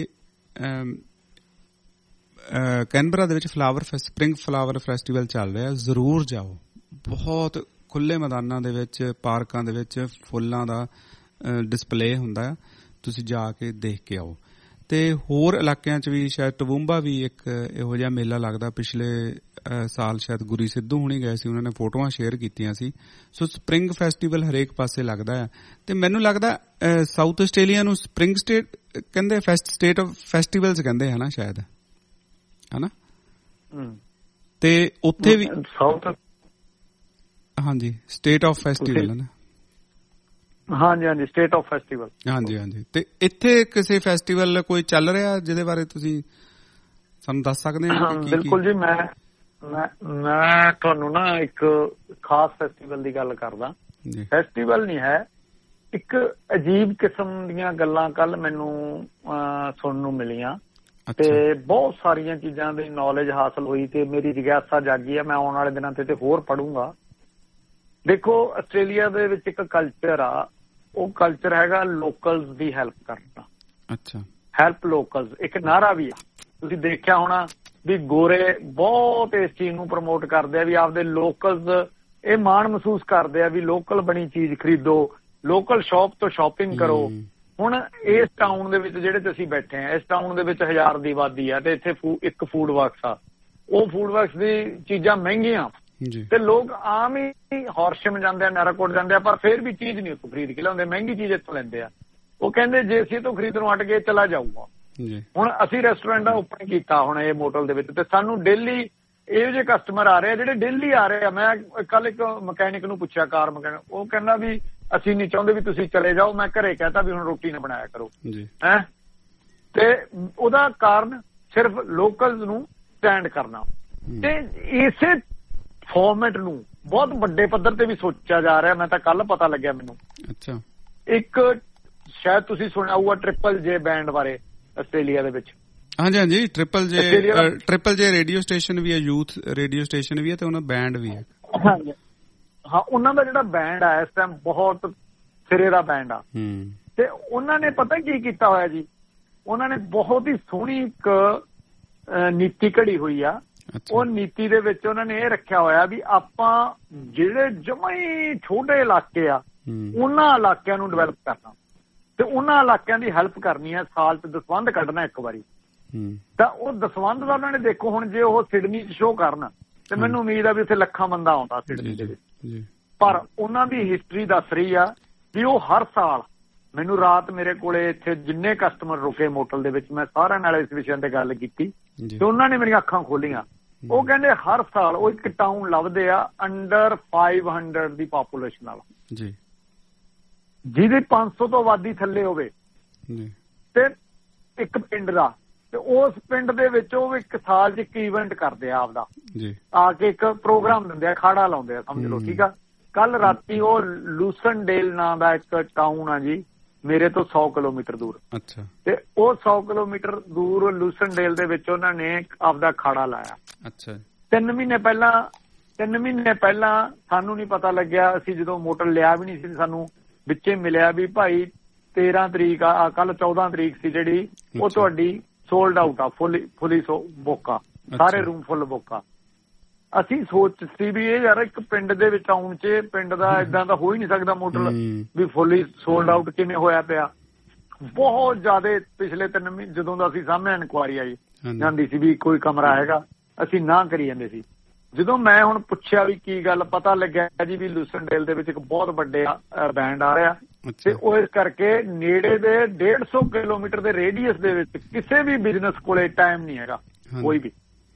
[SPEAKER 1] ਕੈਨਬਰਾ ਦੇ ਵਿੱਚ ਫਲਾਵਰ ਸਪਰਿੰਗ ਫਲਾਵਰ ਫੈਸਟੀਵਲ ਚੱਲ ਰਿਹਾ, ਜ਼ਰੂਰ ਜਾਓ। ਬਹੁਤ ਖੁੱਲੇ ਮੈਦਾਨਾਂ ਦੇ ਵਿੱਚ, ਪਾਰਕਾਂ ਦੇ ਵਿੱਚ ਫੁੱਲਾਂ ਦਾ ਡਿਸਪਲੇ ਹੁੰਦਾ, ਤੁਸੀਂ ਜਾ ਕੇ ਦੇਖ ਕੇ ਆਓ। ਤੇ ਹੋਰ ਇਲਾਕਿਆਂ 'ਚ ਵੀ ਸ਼ਾਇਦ ਟਵੂੰਬਾ ਵੀ ਇੱਕ ਇਹੋ ਜਿਹਾ ਮੇਲਾ ਲੱਗਦਾ। ਪਿਛਲੇ ਸਾਲ ਸ਼ਾਇਦ ਗੁਰੀ ਸਿੱਧੂ ਹੁਣੀ ਗਏ ਸੀ, ਉਹਨਾਂ ਨੇ ਫੋਟੋਆਂ ਸ਼ੇਅਰ ਕੀਤੀਆਂ ਸੀ। ਸੋ ਸਪਰਿੰਗ ਫੈਸਟੀਵਲ ਹਰੇਕ ਪਾਸੇ ਲੱਗਦਾ ਹੈ। ਤੇ ਮੈਨੂੰ ਲੱਗਦਾ ਸਾਊਥ ਆਸਟ੍ਰੇਲੀਆ ਨੂੰ ਸਪਰਿੰਗ ਸਟੇਟ ਕਹਿੰਦੇ, ਫੈਸਟ ਸਟੇਟ ਆਫ ਫੈਸਟੀਵਲਸ ਕਹਿੰਦੇ ਹੈ ਨਾ ਸ਼ਾਇਦ, ਹਨਾ? ਤੇ ਉੱਥੇ ਵੀ ਹਾਂਜੀ ਸਟੇਟ ਆਫ ਫੈਸਟੀਵਲ ਹੈ ਨਾ?
[SPEAKER 9] ਹਾਂਜੀ ਹਾਂਜੀ ਸਟੇਟ ਆਫ ਫੈਸਟੀਵਲ। ਹਾਂਜੀ
[SPEAKER 1] ਹਾਂਜੀ। ਤੇ ਇੱਥੇ ਕਿਸੇ ਫੈਸਟੀਵਲ ਕੋਈ ਚੱਲ ਰਿਹਾ ਜਿਹਦੇ ਬਾਰੇ ਤੁਸੀਂ ਸਾਨੂੰ ਦੱਸ ਸਕਦੇ ਹੋ?
[SPEAKER 9] ਬਿਲਕੁਲ ਜੀ, ਮੈਂ ਮੈਂ ਮੈਂ ਤੁਹਾਨੂੰ ਨਾ ਇੱਕ ਖਾਸ ਫੈਸਟੀਵਲ ਦੀ ਗੱਲ ਕਰਦਾ। ਫੈਸਟੀਵਲ ਨਹੀਂ ਹੈ, ਇੱਕ ਅਜੀਬ ਕਿਸਮ ਦੀਆਂ ਗੱਲਾਂ ਕੱਲ ਮੈਨੂੰ ਸੁਣਨ ਨੂੰ ਮਿਲੀਆਂ ਤੇ ਬਹੁਤ ਸਾਰੀਆਂ ਚੀਜ਼ਾਂ ਦੀ ਨੌਲੇਜ ਹਾਸਲ ਹੋਈ ਤੇ ਮੇਰੀ ਜਿਗਿਆਸਾ ਜਾਗੀ ਹੈ। ਮੈਂ ਆਉਣ ਵਾਲੇ ਦਿਨਾਂ ਤੇ ਹੋਰ ਪੜੂੰਗਾ ਦੇਖੋ ਆਸਟ੍ਰੇਲੀਆ ਦੇ ਵਿੱਚ ਇੱਕ ਕਲਚਰ ਆ, ਉਹ ਕਲਚਰ ਹੈਗਾ ਲੋਕਲਸ ਦੀ ਹੈਲਪ ਕਰਨਾ।
[SPEAKER 1] ਅੱਛਾ,
[SPEAKER 9] ਹੈਲਪ ਲੋਕਲਸ ਇੱਕ ਨਾਰਾ ਵੀ ਆ। ਤੁਸੀਂ ਦੇਖਿਆ ਹੋਣਾ ਵੀ ਗੋਰੇ ਬਹੁਤ ਇਸ ਚੀਜ਼ ਨੂੰ ਪ੍ਰਮੋਟ ਕਰਦੇ ਆ ਵੀ ਆਪਦੇ ਲੋਕਲਸ, ਇਹ ਮਾਣ ਮਹਿਸੂਸ ਕਰਦੇ ਆ ਵੀ ਲੋਕਲ ਬਣੀ ਚੀਜ਼ ਖਰੀਦੋ, ਲੋਕਲ ਸ਼ਾਪ ਤੋਂ ਸ਼ਾਪਿੰਗ ਕਰੋ। ਹੁਣ ਇਸ ਟਾਊਨ ਦੇ ਵਿੱਚ ਜਿਹੜੇ ਤੇ ਅਸੀਂ ਬੈਠੇ ਆ, ਇਸ ਟਾਊਨ ਦੇ ਵਿੱਚ ਹਜ਼ਾਰ ਦੀ ਆਬਾਦੀ ਆ ਤੇ ਇੱਥੇ ਇੱਕ ਫੂਡ ਵਰਕਸ ਆ। ਉਹ ਫੂਡ ਵਰਕਸ ਦੀ ਚੀਜ਼ਾਂ ਮਹਿੰਗੀਆਂ ਤੇ ਲੋਕ ਆਮ ਹੀ ਹੌਰਸ਼ਮ ਜਾਂਦੇ ਆ, ਨੈਰਾਕੋਟ ਜਾਂਦੇ ਆ, ਪਰ ਫਿਰ ਵੀ ਚੀਜ਼ ਨਹੀਂ ਉੱਥੋਂ ਖਰੀਦ ਕੇ ਲਿਆਉਂਦੇ, ਮਹਿੰਗੀ ਚੀਜ਼ ਇੱਥੋਂ ਲੈਂਦੇ ਆ। ਉਹ ਕਹਿੰਦੇ ਜੇ ਅਸੀਂ ਤੋਂ ਖਰੀਦਣੋਂ ਹਟ ਕੇ ਚਲਾ ਜਾਊਗਾ। ਹੁਣ ਅਸੀਂ ਰੈਸਟੋਰੈਂਟ ਓਪਨ ਕੀਤਾ ਹੁਣ ਇਹ ਮੋਟਲ ਦੇ ਵਿੱਚ, ਤੇ ਸਾਨੂੰ ਡੇਲੀ ਇਹੋ ਜਿਹੇ ਕਸਟਮਰ ਆ ਰਹੇ ਆ ਜਿਹੜੇ ਡੇਲੀ ਆ ਰਹੇ ਆ। ਮੈਂ ਕੱਲ ਇੱਕ ਮਕੈਨਿਕ ਨੂੰ ਪੁੱਛਿਆ, ਕਾਰ ਮਕੈਨਿਕ, ਉਹ ਕਹਿੰਦਾ ਵੀ ਅਸੀਂ ਨਹੀਂ ਚਾਹੁੰਦੇ ਵੀ ਤੁਸੀਂ ਚਲੇ ਜਾਓ, ਮੈਂ ਘਰੇ ਕਹਿਤਾ ਵੀ ਹੁਣ ਰੋਟੀ ਨਾ ਬਣਾਇਆ ਕਰੋ ਹੈ। ਤੇ ਉਹਦਾ ਕਾਰਨ ਸਿਰਫ ਲੋਕਲਸ ਨੂੰ ਸਟੈਂਡ ਕਰਨਾ। ਤੇ ਇਸੇ ਫਾਰਮੈਟ ਨੂੰ ਬਹੁਤ ਵੱਡੇ ਪੱਧਰ ਤੇ ਵੀ ਸੋਚਿਆ ਜਾ ਰਿਹਾ। ਮੈਂ ਤਾਂ ਕੱਲ ਪਤਾ ਲੱਗਿਆ ਮੈਨੂੰ।
[SPEAKER 1] ਅੱਛਾ, ਇੱਕ
[SPEAKER 9] ਸ਼ਾਇਦ ਤੁਸੀਂ ਸੁਣਿਆ ਹੋਊਗਾ ਟ੍ਰਿਪਲ ਜੇ ਬੈਂਡ ਬਾਰੇ ਆਸਟ੍ਰੇਲੀਆ ਦੇ ਵਿੱਚ।
[SPEAKER 1] ਹਾਂਜੀ ਹਾਂਜੀ, ਟ੍ਰਿਪਲ ਜੇ ਟ੍ਰਿਪਲ ਜੇ ਰੇਡੀਓ ਸਟੇਸ਼ਨ ਵੀ ਹੈ, ਯੂਥ ਰੇਡੀਓ ਸਟੇਸ਼ਨ ਵੀ ਹੈ, ਤੇ ਉਹਨਾਂ ਬੈਂਡ ਵੀ ਹੈ।
[SPEAKER 9] ਹਾਂਜੀ ਹਾਂ, ਉਹਨਾਂ ਦਾ ਜਿਹੜਾ ਬੈਂਡ ਆ ਇਸ ਟਾਈਮ ਬਹੁਤ ਸਿਰੇ ਦਾ ਬੈਂਡ ਆ। ਤੇ ਉਹਨਾਂ ਨੇ ਪਤਾ ਕੀ ਕੀਤਾ ਹੋਇਆ ਜੀ, ਉਹਨਾਂ ਨੇ ਬਹੁਤ ਹੀ ਸੋਹਣੀ ਇੱਕ ਨੀਤੀ ਘੜੀ ਹੋਈ ਆ। ਉਹ ਨੀਤੀ ਦੇ ਵਿੱਚ ਉਹਨਾਂ ਨੇ ਇਹ ਰੱਖਿਆ ਹੋਇਆ ਵੀ ਆਪਾਂ ਜਿਹੜੇ ਜਮਾਂ ਹੀ ਛੋਟੇ ਇਲਾਕੇ ਆ ਉਹਨਾਂ ਇਲਾਕਿਆਂ ਨੂੰ ਡਿਵੈਲਪ ਕਰਨਾ ਤੇ ਉਹਨਾਂ ਇਲਾਕਿਆਂ ਦੀ ਹੈਲਪ ਕਰਨੀ ਆ, ਸਾਲ ਚ ਦਸਵੰਧ ਕੱਢਣਾ ਇੱਕ ਵਾਰੀ। ਤਾਂ ਉਹ ਦਸਵੰਧ ਦਾ ਉਹਨਾਂ ਨੇ ਦੇਖੋ ਹੁਣ ਜੇ ਉਹ ਸਿਡਨੀ ਚ ਸ਼ੋਅ ਕਰਨ ਤੇ ਮੈਨੂੰ ਉਮੀਦ ਆ ਵੀ ਉੱਥੇ ਲੱਖਾਂ ਬੰਦਾ ਆਉਂਦਾ ਸਿਡਨੀ ਦੇ ਵਿੱਚ। ਪਰ ਉਹਨਾਂ ਦੀ ਹਿਸਟਰੀ ਦੱਸ ਰਹੀ ਆ ਵੀ ਉਹ ਹਰ ਸਾਲ, ਮੈਨੂੰ ਰਾਤ ਮੇਰੇ ਕੋਲੇ ਇੱਥੇ ਜਿੰਨੇ ਕਸਟਮਰ ਰੁਕੇ ਮੋਟਲ ਦੇ ਵਿੱਚ, ਮੈਂ ਸਾਰਿਆਂ ਨਾਲ ਇਸ ਵਿਸ਼ੇ ਤੇ ਗੱਲ ਕੀਤੀ ਤੇ ਉਹਨਾਂ ਨੇ ਮੇਰੀਆਂ ਅੱਖਾਂ ਖੋਲੀਆਂ। ਉਹ ਕਹਿੰਦੇ ਹਰ ਸਾਲ ਉਹ ਇੱਕ ਟਾਊਨ ਲੱਭਦੇ ਆ ਅੰਡਰ ਪੰਜ ਸੌ ਦੀ ਪਾਪੂਲੇਸ਼ਨ ਵਾਲਾ, ਜਿਹਦੀ ਪੰਜ ਸੌ ਤੋਂ ਆਬਾਦੀ ਥੱਲੇ ਹੋਵੇ, ਤੇ ਇੱਕ ਪਿੰਡ ਦਾ। ਤੇ ਉਸ ਪਿੰਡ ਦੇ ਵਿੱਚ ਉਹ ਇੱਕ ਸਾਲ ਚ ਇੱਕ ਇਵੈਂਟ ਕਰਦੇ ਆ ਆਪਦਾ, ਆ ਕੇ ਇੱਕ ਪ੍ਰੋਗਰਾਮ ਦਿੰਦੇ ਆ, ਅਖਾੜਾ ਲਾਉਂਦੇ ਆ, ਸਮਝ ਲਓ। ਠੀਕ ਆ, ਕੱਲ ਰਾਤੀ ਉਹ ਲੂਸਨਡੇਲ ਨਾਂ ਦਾ ਇੱਕ ਟਾਊਨ ਆ ਜੀ, ਮੇਰੇ ਤੋਂ ਸੌ ਕਿਲੋਮੀਟਰ ਦੂਰ।
[SPEAKER 1] ਅੱਛਾ,
[SPEAKER 9] ਤੇ ਉਹ ਸੌ ਕਿਲੋਮੀਟਰ ਦੂਰ ਲੂਸਨਡੇਲ ਦੇ ਵਿੱਚ ਉਹਨਾਂ ਨੇ ਆਪਦਾ ਅਖਾੜਾ ਲਾਇਆ।
[SPEAKER 1] ਅੱਛਾ,
[SPEAKER 9] ਤਿੰਨ ਮਹੀਨੇ ਪਹਿਲਾਂ ਤਿੰਨ ਮਹੀਨੇ ਪਹਿਲਾਂ ਸਾਨੂੰ ਨਹੀਂ ਪਤਾ ਲੱਗਿਆ, ਅਸੀਂ ਜਦੋਂ ਮੋਟਰ ਲਿਆ ਵੀ ਨਹੀਂ ਸੀ, ਸਾਨੂੰ ਵਿੱਚੇ ਮਿਲਿਆ ਵੀ ਭਾਈ ਤੇਰਾਂ ਤਰੀਕ ਆ, ਕੱਲ ਚੌਦਾਂ ਤਰੀਕ ਸੀ ਜਿਹੜੀ, ਉਹ ਤੁਹਾਡੀ ਸੋਲਡ ਆਊਟ ਆ, ਫੁੱਲੀ ਫੁੱਲੀ ਬੁੱਕ ਆ, ਸਾਰੇ ਰੂਮ ਫੁੱਲ ਬੁੱਕ ਆ। ਅਸੀਂ ਸੋਚ ਸੀ ਵੀ ਇਹ ਯਾਰ ਇੱਕ ਪਿੰਡ ਦੇ ਵਿੱਚ ਆਉਣ ਚ ਪਿੰਡ ਦਾ ਏਦਾਂ ਦਾ ਹੋ ਹੀ ਨਹੀਂ ਸਕਦਾ ਮੋਟਰ ਵੀ ਫੁੱਲੀ ਸੋਲਡ ਆਊਟ ਕਿਵੇਂ ਹੋਇਆ ਪਿਆ। ਬਹੁਤ ਜ਼ਿਆਦਾ ਪਿਛਲੇ ਤਿੰਨ ਮਹੀਨੇ ਜਦੋਂ ਦਾ ਅਸੀਂ ਸਾਹਮਣੇ ਇਨਕੁਆਰੀ ਆਈ ਜਾਂਦੀ ਸੀ ਵੀ ਕੋਈ ਕਮਰਾ ਹੈਗਾ, ਅਸੀਂ ਨਾ ਕਰੀ ਜਾਂਦੇ ਸੀ। ਜਦੋਂ ਮੈਂ ਹੁਣ ਪੁੱਛਿਆ ਵੀ ਕੀ ਗੱਲ, ਪਤਾ ਲੱਗਿਆ ਜੀ ਵੀ ਲੂਸਨਡੇਲ ਦੇ ਵਿੱਚ ਇੱਕ ਬਹੁਤ ਵੱਡੇ ਬੈਂਡ ਆ ਰਿਹਾ ਤੇ ਉਹ ਇਸ ਕਰਕੇ ਨੇੜੇ ਦੇ ਡੇਢ ਸੌ ਕਿਲੋਮੀਟਰ ਦੇ ਰੇਡੀਅਸ ਦੇ ਵਿੱਚ ਕਿਸੇ ਵੀ ਬਿਜ਼ਨਸ ਕੋਲੇ ਟਾਈਮ ਨਹੀਂ ਹੈਗਾ ਕੋਈ ਵੀ।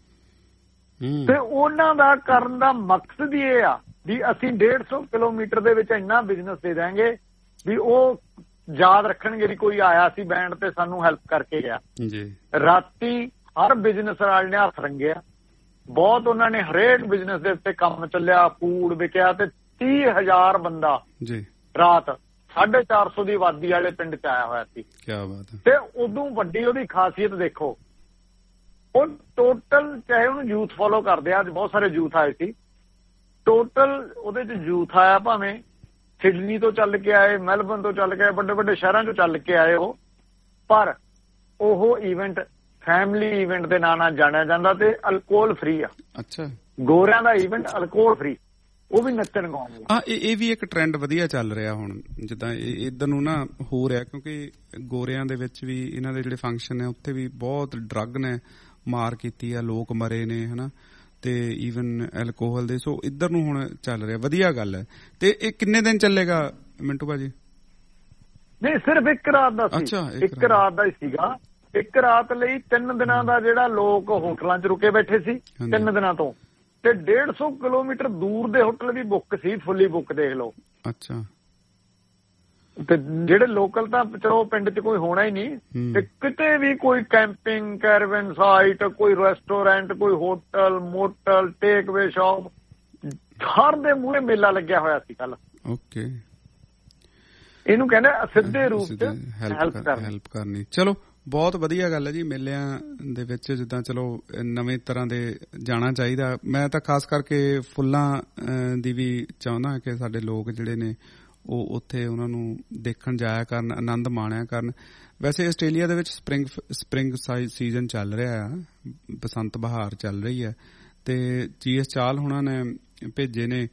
[SPEAKER 9] ਤੇ ਉਹਨਾਂ ਦਾ ਕਰਨ ਦਾ ਮਕਸਦ ਹੀ ਇਹ ਆ ਵੀ ਅਸੀਂ ਡੇਢ ਸੌ ਕਿਲੋਮੀਟਰ ਦੇ ਵਿੱਚ ਇੰਨਾ ਬਿਜ਼ਨਸ ਦੇ ਦਾਂਗੇ ਵੀ ਉਹ ਯਾਦ ਰੱਖਣਗੇ ਵੀ ਕੋਈ ਆਇਆ ਸੀ ਬੈਂਡ ਤੇ ਸਾਨੂੰ ਹੈਲਪ ਕਰਕੇ ਗਿਆ। ਰਾਤੀ ਹਰ ਬਿਜ਼ਨਸ ਵਾਲੇ ਨੇ ਹੱਥ ਰੰਗਿਆ, ਬਹੁਤ ਉਹਨਾਂ ਨੇ ਹਰੇਕ ਬਿਜ਼ਨਸ ਦੇ ਉੱਤੇ ਕੰਮ ਚੱਲਿਆ, ਫੂਡ ਵਿਕਿਆ ਤੇ ਤੀਹ ਹਜ਼ਾਰ ਬੰਦਾ ਰਾਤ ਸਾਢੇ ਚਾਰ ਸੌ ਦੀ ਆਬਾਦੀ ਵਾਲੇ ਪਿੰਡ ਚ ਆਇਆ ਹੋਇਆ ਸੀ।
[SPEAKER 1] ਕਿਆ ਬਾਤ ਹੈ।
[SPEAKER 9] ਤੇ ਉਦੋਂ ਵੱਡੀ ਉਹਦੀ ਖਾਸੀਅਤ ਦੇਖੋ, ਉਹ ਟੋਟਲ ਚਾਹੇ ਉਹਨੂੰ ਯੂਥ ਫੋਲੋ ਕਰਦੇ ਆ, ਅੱਜ ਬਹੁਤ ਸਾਰੇ ਯੂਥ ਆਏ ਸੀ, ਟੋਟਲ ਉਹਦੇ ਚ ਯੂਥ ਆਇਆ, ਭਾਵੇਂ ਸਿਡਨੀ ਤੋਂ ਚੱਲ ਕੇ ਆਏ, ਮੈਲਬਨ ਤੋਂ ਚੱਲ ਕੇ ਆਏ, ਵੱਡੇ ਵੱਡੇ ਸ਼ਹਿਰਾਂ ਚੋਂ ਚੱਲ ਕੇ ਆਏ ਉਹ, ਪਰ ਉਹ ਇਵੈਂਟ ਫੈਮਿਲੀ ਇਵੈਂਟ ਦੇ ਨਾਂ ਨਾਲ ਜਾਣਿਆ ਜਾਂਦਾ ਤੇ ਅਲਕੋਹਲ ਫ੍ਰੀ ਆ।
[SPEAKER 1] ਅੱਛਾ,
[SPEAKER 9] ਗੋਰਿਆਂ ਦਾ ਇਵੈਂਟ ਅਲਕੋਹਲ ਫ੍ਰੀ, ਉਹ ਵੀ ਨੱਚਣ ਗਾਉਣ।
[SPEAKER 1] ਹਾਂ, ਇਹ ਵੀ ਇੱਕ ਟ੍ਰੈਂਡ ਵਧੀਆ ਚੱਲ ਰਿਹਾ ਹੁਣ, ਜਿੱਦਾਂ ਇਧਰ ਨੂੰ ਨਾ ਹੋ ਰਿਹਾ, ਕਿਉਂਕਿ ਗੋਰਿਆਂ ਦੇ ਵਿੱਚ ਵੀ ਇਹਨਾਂ ਦੇ ਜਿਹੜੇ ਫੰਕਸ਼ਨ ਨੇ ਉੱਥੇ ਵੀ ਬਹੁਤ ਡਰੱਗ ਨੇ ਮਾਰ ਕੀਤੀ ਆ, ਲੋਕ ਮਰੇ ਨੇ ਹਨਾ, ਤੇ ਈਵਨ ਐਲਕੋਹਲ ਦੇ। ਸੋ ਇੱਧਰ ਨੂੰ ਹੁਣ ਚੱਲ ਰਿਹਾ, ਵਧੀਆ ਗੱਲ ਹੈ। ਤੇ ਇਹ ਕਿੰਨੇ ਦਿਨ ਚੱਲੇਗਾ ਮਿੰਟੂ ਭਾਜੀ?
[SPEAKER 9] ਨਹੀਂ, ਸਿਰਫ ਇੱਕ ਰਾਤ ਦਾ ਸੀ।
[SPEAKER 1] ਅੱਛਾ,
[SPEAKER 9] ਇੱਕ ਰਾਤ ਦਾ ਹੀ ਸੀਗਾ। ਇੱਕ ਰਾਤ ਲਈ ਤਿੰਨ ਦਿਨਾਂ ਦਾ ਜਿਹੜਾ ਲੋਕ ਹੋਟਲਾਂ 'ਚ ਰੁਕੇ ਬੈਠੇ ਸੀ ਤਿੰਨ ਦਿਨਾਂ ਤੋਂ, ਤੇ ਡੇਢ ਸੌ ਕਿਲੋਮੀਟਰ ਦੂਰ ਦੇ ਹੋਟਲ ਵੀ ਬੁੱਕ ਸੀ, ਫੁੱਲੀ ਬੁੱਕ, ਦੇਖ ਲਓ।
[SPEAKER 1] ਅੱਛਾ,
[SPEAKER 9] ਤੇ ਜਿਹੜੇ ਲੋਕਲ ਤਾਂ ਚਲੋ ਪਿੰਡ 'ਚ ਕੋਈ ਹੋਣਾ ਹੀ ਨਹੀਂ, ਤੇ ਕਿਤੇ ਵੀ ਕੋਈ ਕੈਂਪਿੰਗ, ਕੈਰਵਨ ਸਾਈਟ, ਕੋਈ ਰੈਸਟੋਰੈਂਟ, ਕੋਈ hotel, motel, take away shop, ਹਰ ਦੇ ਮੂਹਰੇ ਮੇਲਾ ਲੱਗਿਆ ਹੋਇਆ ਸੀ ਕੱਲ।
[SPEAKER 1] ਓਕੇ,
[SPEAKER 9] ਇਹਨੂੰ ਕਹਿੰਦੇ ਸਿੱਧੇ ਰੂਪ 'ਚ ਹੈਲਪ
[SPEAKER 1] ਕਰਨੀ। ਚਲੋ ਬਹੁਤ ਵਧੀਆ ਗੱਲ ਹੈ ਜੀ। ਮੇਲਿਆਂ ਦੇ ਵਿੱਚ ਜਿੱਦਾਂ ਚਲੋ ਨਵੇਂ ਤਰ੍ਹਾਂ ਦੇ ਜਾਣਾ ਚਾਹੀਦਾ। ਮੈਂ ਤਾਂ ਖਾਸ ਕਰਕੇ ਫੁੱਲਾਂ ਦੀ ਵੀ ਚਾਹੁੰਦਾ ਕਿ ਸਾਡੇ ਲੋਕ ਜਿਹੜੇ ਨੇ ਉਹ ਉੱਥੇ ਉਹਨਾਂ ਨੂੰ ਦੇਖਣ ਜਾਇਆ ਕਰਨ, ਆਨੰਦ ਮਾਣਿਆ ਕਰਨ। ਵੈਸੇ ਆਸਟ੍ਰੇਲੀਆ ਦੇ ਵਿੱਚ ਸਪਰਿੰਗ ਸਪਰਿੰਗ ਸੀਜ਼ਨ ਚੱਲ ਰਿਹਾ ਆ, ਬਸੰਤ ਬਹਾਰ ਚੱਲ ਰਹੀ ਹੈ। ਤੇ ਜੀ ਐਸ ਚਾਹਲ ਹੁਣਾਂ ਨੇ ਭੇਜੇ ਨੇ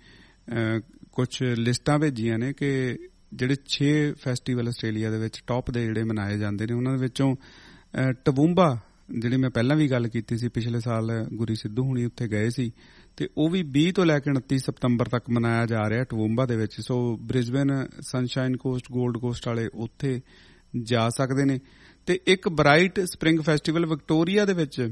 [SPEAKER 1] ਕੁਛ ਲਿਸਟਾਂ ਭੇਜੀਆਂ ਨੇ ਕਿ ਜਿਹੜੇ ਛੇ ਫੈਸਟੀਵਲ ਆਸਟ੍ਰੇਲੀਆ ਦੇ ਵਿੱਚ ਟੌਪ ਦੇ ਜਿਹੜੇ ਮਨਾਏ ਜਾਂਦੇ ਨੇ, ਉਹਨਾਂ ਦੇ ਵਿੱਚੋਂ ਟਬੂੰਬਾ, ਜਿਹੜੀ ਮੈਂ ਪਹਿਲਾਂ ਵੀ ਗੱਲ ਕੀਤੀ ਸੀ, ਪਿਛਲੇ ਸਾਲ ਗੁਰੀ ਸਿੱਧੂ ਹੁਣੀ ਉੱਥੇ ਗਏ ਸੀ, ਤੇ ਉਹ ਵੀ ਵੀਹ ਤੋਂ ਲੈ ਕੇ ਉਨੱਤੀ ਸਤੰਬਰ ਤੱਕ ਮਨਾਇਆ ਜਾ ਰਿਹਾ ਟਬੂੰਬਾ ਦੇ ਵਿੱਚ। So Brisbane, sunshine coast, gold coast ਵਾਲੇ ਉੱਥੇ ਜਾ ਸਕਦੇ ਨੇ। ਤੇ ਇੱਕ ਬਰਾਈਟ ਸਪਰਿੰਗ ਫੈਸਟੀਵਲ ਵਿਕਟੋਰੀਆ ਦੇ ਵਿੱਚ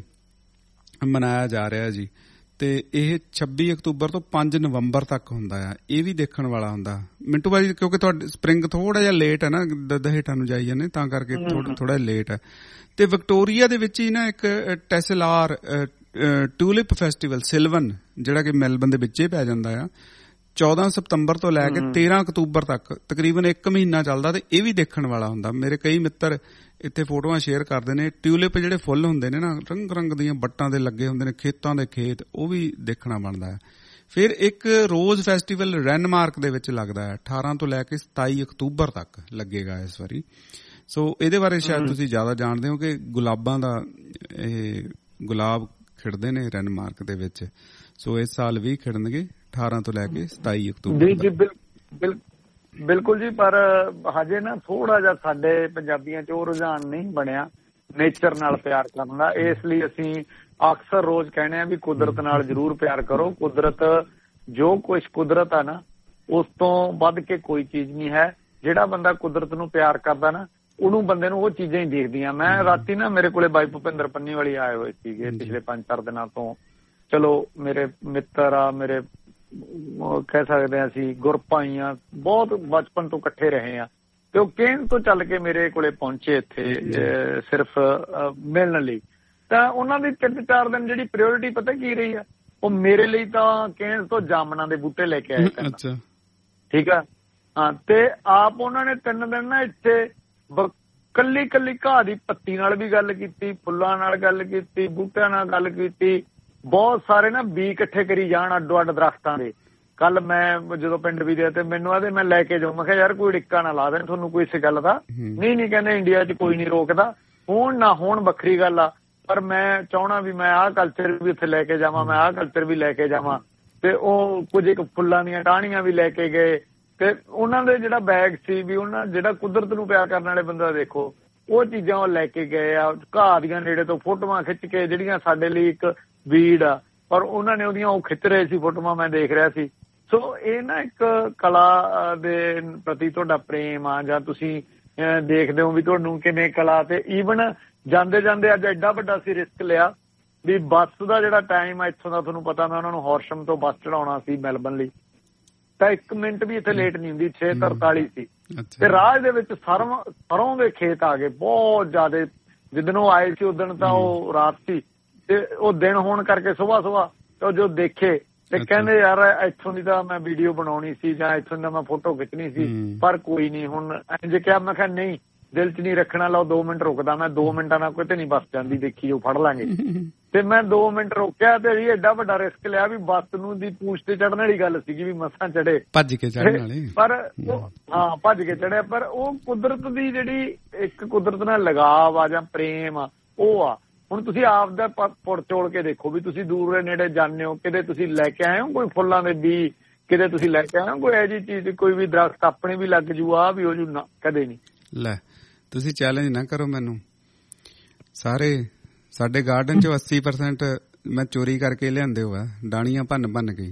[SPEAKER 1] ਮਨਾਇਆ ਜਾ ਰਿਹਾ ਜੀ, ਤੇ ਇਹ ਛੱਬੀ ਅਕਤੂਬਰ ਤੋਂ ਪੰਜ ਨਵੰਬਰ ਤੱਕ ਹੁੰਦਾ ਆ। ਇਹ ਵੀ ਦੇਖਣ ਵਾਲਾ ਹੁੰਦਾ। ਮਿੰਟੂ ਭਾਜੀ, ਕਿਉਂਕਿ ਤੁਹਾਡੇ ਸਪਰਿੰਗ ਥੋੜਾ ਜਿਹਾ ਲੇਟ ਹੈ ਨਾ, ਦਹੇਠਾਂ ਨੂੰ ਜਾਈ ਜਾਂਦੇ, ਤਾਂ ਕਰਕੇ ਥੋੜਾ ਲੇਟ ਹੈ। ਤੇ ਵਿਕਟੋਰੀਆ ਦੇ ਵਿੱਚ ਹੀ ਨਾ ਇੱਕ ਟੈਸਲਾਰ ਟਿਊਲਿਪ ਫੈਸਟੀਵਲ ਸਿਲਵਨ, ਜਿਹੜਾ ਕਿ ਮੈਲਬਨ ਦੇ ਵਿੱਚ ਹੀ ਪੈ ਜਾਂਦਾ ਆ, ਚੌਦਾਂ ਸਤੰਬਰ ਤੋਂ ਲੈ ਕੇ ਤੇਰਾਂ ਅਕਤੂਬਰ ਤੱਕ ਤਕਰੀਬਨ ਇੱਕ ਮਹੀਨਾ ਚੱਲਦਾ, ਤੇ ਇਹ ਵੀ ਦੇਖਣ ਵਾਲਾ ਹੁੰਦਾ। ਮੇਰੇ ਕਈ ਮਿੱਤਰ ਇੱਥੇ ਫੋਟੋਆਂ ਸ਼ੇਅਰ ਕਰਦੇ ਨੇ। ਟਿਊਲਿਪ ਜਿਹੜੇ ਫੁੱਲ ਹੁੰਦੇ ਨੇ ਨਾ, ਰੰਗ ਰੰਗ ਦੀਆਂ ਬੱਟਾਂ ਦੇ ਲੱਗੇ ਹੁੰਦੇ ਨੇ, ਖੇਤਾਂ ਦੇ ਖੇਤ, ਉਹ ਵੀ ਦੇਖਣਾ ਬਣਦਾ ਹੈ। ਫਿਰ ਇੱਕ ਰੋਜ਼ ਫੈਸਟੀਵਲ ਰੈਨਮਾਰਕ ਦੇ ਵਿੱਚ ਲੱਗਦਾ ਹੈ, ਅਠਾਰਾਂ ਤੋਂ ਲੈ ਕੇ ਸਤਾਈ ਅਕਤੂਬਰ ਤੱਕ ਲੱਗੇਗਾ ਇਸ ਵਾਰੀ। ਸੋ ਇਹਦੇ ਬਾਰੇ ਸ਼ਾਇਦ ਤੁਸੀਂ ਜ਼ਿਆਦਾ ਜਾਣਦੇ ਹੋ ਕਿ ਗੁਲਾਬਾਂ ਦਾ ਇਹ ਗੁਲਾਬ ਖਿੜਦੇ ਨੇ ਰੈਨਮਾਰਕ ਦੇ ਵਿੱਚ। ਸੋ ਇਸ ਸਾਲ ਵੀ ਖਿੜਨਗੇ ਅਠਾਰਾਂ ਤੋਂ ਲੈ ਕੇ ਸਤਾਈ ਅਕਤੂਬਰ।
[SPEAKER 9] ਜੀ ਜੀ ਬਿਲਕੁਲ ਬਿਲਕੁਲ ਜੀ। ਪਰ ਹਜੇ ਨਾ ਥੋੜਾ ਜਿਹਾ ਸਾਡੇ ਪੰਜਾਬੀਆਂ 'ਚ ਉਹ ਰੁਝਾਨ ਨਹੀਂ ਬਣਿਆ ਨੇਚਰ ਨਾਲ ਪਿਆਰ ਕਰਨ ਦਾ। ਇਸ ਲਈ ਅਸੀਂ ਅਕਸਰ ਰੋਜ਼ ਕਹਿੰਦੇ ਆ ਵੀ ਕੁਦਰਤ ਨਾਲ ਜ਼ਰੂਰ ਪਿਆਰ ਕਰੋ। ਕੁਦਰਤ, ਜੋ ਕੁਛ ਕੁਦਰਤ ਆ ਨਾ, ਉਸ ਤੋਂ ਵੱਧ ਕੇ ਕੋਈ ਚੀਜ਼ ਨਹੀਂ ਹੈ। ਜਿਹੜਾ ਬੰਦਾ ਕੁਦਰਤ ਨੂੰ ਪਿਆਰ ਕਰਦਾ ਨਾ, ਉਹਨੂੰ ਬੰਦੇ ਨੂੰ ਉਹ ਚੀਜ਼ਾਂ ਹੀ ਦੇਖਦੀਆਂ। ਮੈਂ ਰਾਤੀ ਨਾ ਮੇਰੇ ਕੋਲੇ ਬਾਈ ਭੁਪਿੰਦਰ ਪੰਨੀ ਵਾਲੀ ਆਏ ਹੋਏ ਸੀਗੇ ਪਿਛਲੇ ਪੰਜ ਚਾਰ ਦਿਨਾਂ ਤੋਂ। ਚਲੋ ਮੇਰੇ ਮਿੱਤਰ ਆ, ਮੇਰੇ ਕਹਿ ਸਕਦੇ ਹਾਂ ਅਸੀਂ ਗੁਰਪਾਈਆਂ, ਬਹੁਤ ਬਚਪਨ ਤੋਂ ਇਕੱਠੇ ਰਹੇ ਆ, ਤੇ ਉਹ ਕੇਨ ਤੋਂ ਚੱਲ ਕੇ ਮੇਰੇ ਕੋਲੇ ਪਹੁੰਚੇ ਇੱਥੇ ਸਿਰਫ ਮਿਲਣ ਲਈ। ਤਾਂ ਉਹਨਾਂ ਦੀ ਤਿੰਨ ਚਾਰ ਦਿਨ ਜਿਹੜੀ ਪ੍ਰਾਇਓਰਟੀ ਪਤਾ ਕੀ ਰਹੀ ਆ, ਉਹ ਮੇਰੇ ਲਈ ਤਾਂ ਕੇਨ ਤੋਂ ਜਾਮਨਾਂ ਦੇ ਬੂਟੇ ਲੈ ਕੇ ਆਏ ਕਰਨਾ। ਠੀਕ ਆ, ਹਾਂ। ਤੇ ਆਪ ਉਹਨਾਂ ਨੇ ਤਿੰਨ ਦਿਨ ਨਾ ਇੱਥੇ ਕੱਲੀ ਕੱਲੀ ਘਾਹ ਦੀ ਪੱਤੀ ਨਾਲ ਵੀ ਗੱਲ ਕੀਤੀ, ਫੁੱਲਾਂ ਨਾਲ ਗੱਲ ਕੀਤੀ, ਬੂਟਿਆਂ ਨਾਲ ਗੱਲ ਕੀਤੀ। ਬਹੁਤ ਸਾਰੇ ਨਾ ਬੀ ਇਕੱਠੇ ਕਰੀ ਜਾਣ ਅੱਡੋ ਅੱਡ ਦਰਖਤਾਂ ਦੇ। ਕੱਲ ਮੈਂ ਜਦੋਂ ਪਿੰਡ ਵੀ ਦੇ ਤੇ ਮੈਨੂੰ ਆਦੇ ਮੈਂ ਲੈ ਕੇ ਜਾਊਂ। ਮੈਂ ਕਿਹਾ ਯਾਰ ਕੋਈ ਡਿੱਕਾ ਨਾ ਲਾ ਦੇਣ ਤੁਹਾਨੂੰ ਕੋਈ ਇਸ ਗੱਲ ਦਾ। ਨਹੀਂ ਨਹੀਂ ਕਹਿੰਦੇ ਇੰਡੀਆ 'ਚ ਕੋਈ ਨਹੀਂ ਰੋਕਦਾ, ਹੋਣ ਨਾ ਹੋਣ ਵੱਖਰੀ ਗੱਲ ਆ, ਪਰ ਮੈਂ ਚਾਹਣਾ ਵੀ ਮੈਂ ਆਹ ਕਲਚਰ ਵੀ ਉੱਥੇ ਲੈ ਕੇ ਜਾਵਾਂ, ਮੈਂ ਆਹ ਕਲਚਰ ਵੀ ਲੈ ਕੇ ਜਾਵਾਂ। ਤੇ ਉਹ ਕੁਝ ਇੱਕ ਫੁੱਲਾਂ ਦੀਆਂ ਟਾਹਣੀਆਂ ਵੀ ਲੈ ਕੇ ਗਏ। ਤੇ ਉਹਨਾਂ ਦੇ ਜਿਹੜਾ ਬੈਗ ਸੀ ਵੀ, ਉਹਨਾਂ ਜਿਹੜਾ ਕੁਦਰਤ ਨੂੰ ਪਿਆਰ ਕਰਨ ਵਾਲੇ ਬੰਦਾ ਦੇਖੋ, ਉਹ ਚੀਜ਼ਾਂ ਉਹ ਲੈ ਕੇ ਗਏ ਆ। ਘਾਹ ਦੀਆਂ ਨੇੜੇ ਤੋਂ ਫੋਟੋਆਂ ਖਿੱਚ ਕੇ, ਜਿਹੜੀਆਂ ਸਾਡੇ ਲਈ ਇੱਕ ਵੀੜ ਆ, ਪਰ ਉਹਨਾਂ ਨੇ ਉਹਦੀਆਂ ਉਹ ਖਿੱਚ ਰਹੇ ਸੀ ਫੋਟੋਆਂ, ਮੈਂ ਦੇਖ ਰਿਹਾ ਸੀ। ਸੋ ਇਹ ਨਾ ਇੱਕ ਕਲਾ ਦੇ ਪ੍ਰਤੀ ਤੁਹਾਡਾ ਪ੍ਰੇਮ ਆ, ਜਾਂ ਤੁਸੀਂ ਦੇਖਦੇ ਹੋ ਵੀ ਤੁਹਾਨੂੰ ਕਿਵੇਂ ਕਲਾ। ਤੇ ਈਵਨ ਜਾਂਦੇ ਜਾਂਦੇ ਅੱਜ ਐਡਾ ਵੱਡਾ ਸੀ ਰਿਸਕ ਲਿਆ ਵੀ ਬੱਸ ਦਾ ਜਿਹੜਾ ਟਾਈਮ ਆ ਇੱਥੋਂ ਦਾ ਤੁਹਾਨੂੰ ਪਤਾ, ਮੈਂ ਉਹਨਾਂ ਨੂੰ ਹੌਰਸ਼ਮ ਤੋਂ ਬੱਸ ਚੜਾਉਣਾ ਸੀ ਮੈਲਬਨ ਲਈ, ਤਾਂ ਇੱਕ ਮਿੰਟ ਵੀ ਇੱਥੇ ਲੇਟ ਨਹੀਂ ਹੁੰਦੀ, ਛੇ ਤਰਤਾਲੀ ਸੀ। ਤੇ ਰਾਹ ਦੇ ਵਿੱਚ ਸਰੋਂ ਸਰੋਂ ਦੇ ਖੇਤ ਆ ਗਏ ਬਹੁਤ ਜ਼ਿਆਦਾ। ਜਿੱਦਣ ਉਹ ਆਏ ਸੀ ਉਦਣ ਤਾਂ ਉਹ ਰਾਤ ਸੀ, ਤੇ ਉਹ ਦਿਨ ਹੋਣ ਕਰਕੇ ਸੁਬਾਹ ਸੁਬਾਹ ਉਹ ਜੋ ਦੇਖੇ ਤੇ ਕਹਿੰਦੇ ਯਾਰ ਇੱਥੋਂ ਦੀ ਤਾਂ ਮੈਂ ਵੀਡੀਓ ਬਣਾਉਣੀ ਸੀ, ਜਾਂ ਇੱਥੋਂ ਦਾ ਮੈਂ ਫੋਟੋ ਖਿੱਚਣੀ ਸੀ, ਪਰ ਕੋਈ ਨਹੀਂ। ਹੁਣ ਇੰਝ ਕਿਹਾ, ਮੈਂ ਕਿਹਾ ਨਹੀਂ, ਦਿਲ 'ਚ ਨਹੀਂ ਰੱਖਣਾ, ਲਓ ਦੋ ਮਿੰਟ ਰੁਕਦਾ ਮੈਂ। ਦੋ ਮਿੰਟਾਂ ਨਾਲ ਕਿਤੇ ਨਹੀਂ ਬੱਸ ਜਾਂਦੀ, ਦੇਖੀ ਉਹ ਫੜ ਲਾਂਗੇ। ਤੇ ਮੈਂ ਦੋ ਮਿੰਟ ਰੋਕਿਆ, ਤੇ ਜੀ ਐਡਾ ਵੱਡਾ ਰਿਸਕ ਲਿਆ ਵੀ ਬੱਸ ਨੂੰ ਦੀ ਪੂਛ ਤੇ ਚੜ੍ਹਨ ਵਾਲੀ ਗੱਲ ਸੀਗੀ ਵੀ ਮਸਾਂ ਚੜੇ,
[SPEAKER 1] ਭੱਜ ਕੇ ਚੜ੍ਹਨ ਵਾਲੇ। ਪਰ
[SPEAKER 9] ਹਾਂ ਭੱਜ ਕੇ ਚੜਿਆ। ਪਰ ਉਹ ਕੁਦਰਤ ਦੀ ਜਿਹੜੀ ਇੱਕ ਕੁਦਰਤ ਨਾਲ ਲਗਾਵ ਆ ਜਾਂ ਪ੍ਰੇਮ ਆ, ਉਹ ਆ। ਹੁਣ ਤੁਸੀਂ ਆਪ ਦਾ ਪੁਰ ਚੋਲ ਕੇ ਦੇਖੋ ਵੀ ਤੁਸੀਂ ਦੂਰ ਨੇੜੇ ਜਾਂਦੇ ਹੋ, ਕਿਤੇ ਤੁਸੀਂ ਲੈ ਕੇ ਆਏ ਹੋ ਕੋਈ ਫੁੱਲਾਂ ਦੇ ਬੀਜ, ਕਿਤੇ ਤੁਸੀਂ ਲੈ ਕੇ ਆਏ ਹੋ ਕੋਈ ਇਹੋ ਜਿਹੀ ਚੀਜ਼, ਕੋਈ ਵੀ ਦਰਖਤ ਆਪਣੇ ਵੀ ਲੱਗ ਜੂ, ਆ ਵੀ ਹੋ ਜੂ ਨਾ, ਕਦੇ ਨਹੀਂ।
[SPEAKER 1] ਲੈ ਤੁਸੀਂ ਚੈਲੰਜ ਨਾ ਕਰੋ ਮੈਨੂੰ। ਸਾਰੇ ਸਾਡੇ ਗਾਰਡਨ ਚੋਂ ਅੱਸੀ ਪਰਸੈਂਟ ਮੈਂ ਚੋਰੀ ਕਰਕੇ ਲਿਆਂਦੇ ਹੋਆ, ਡਾਣੀਆਂ ਭੰਨ ਭੰਨ ਕੇ।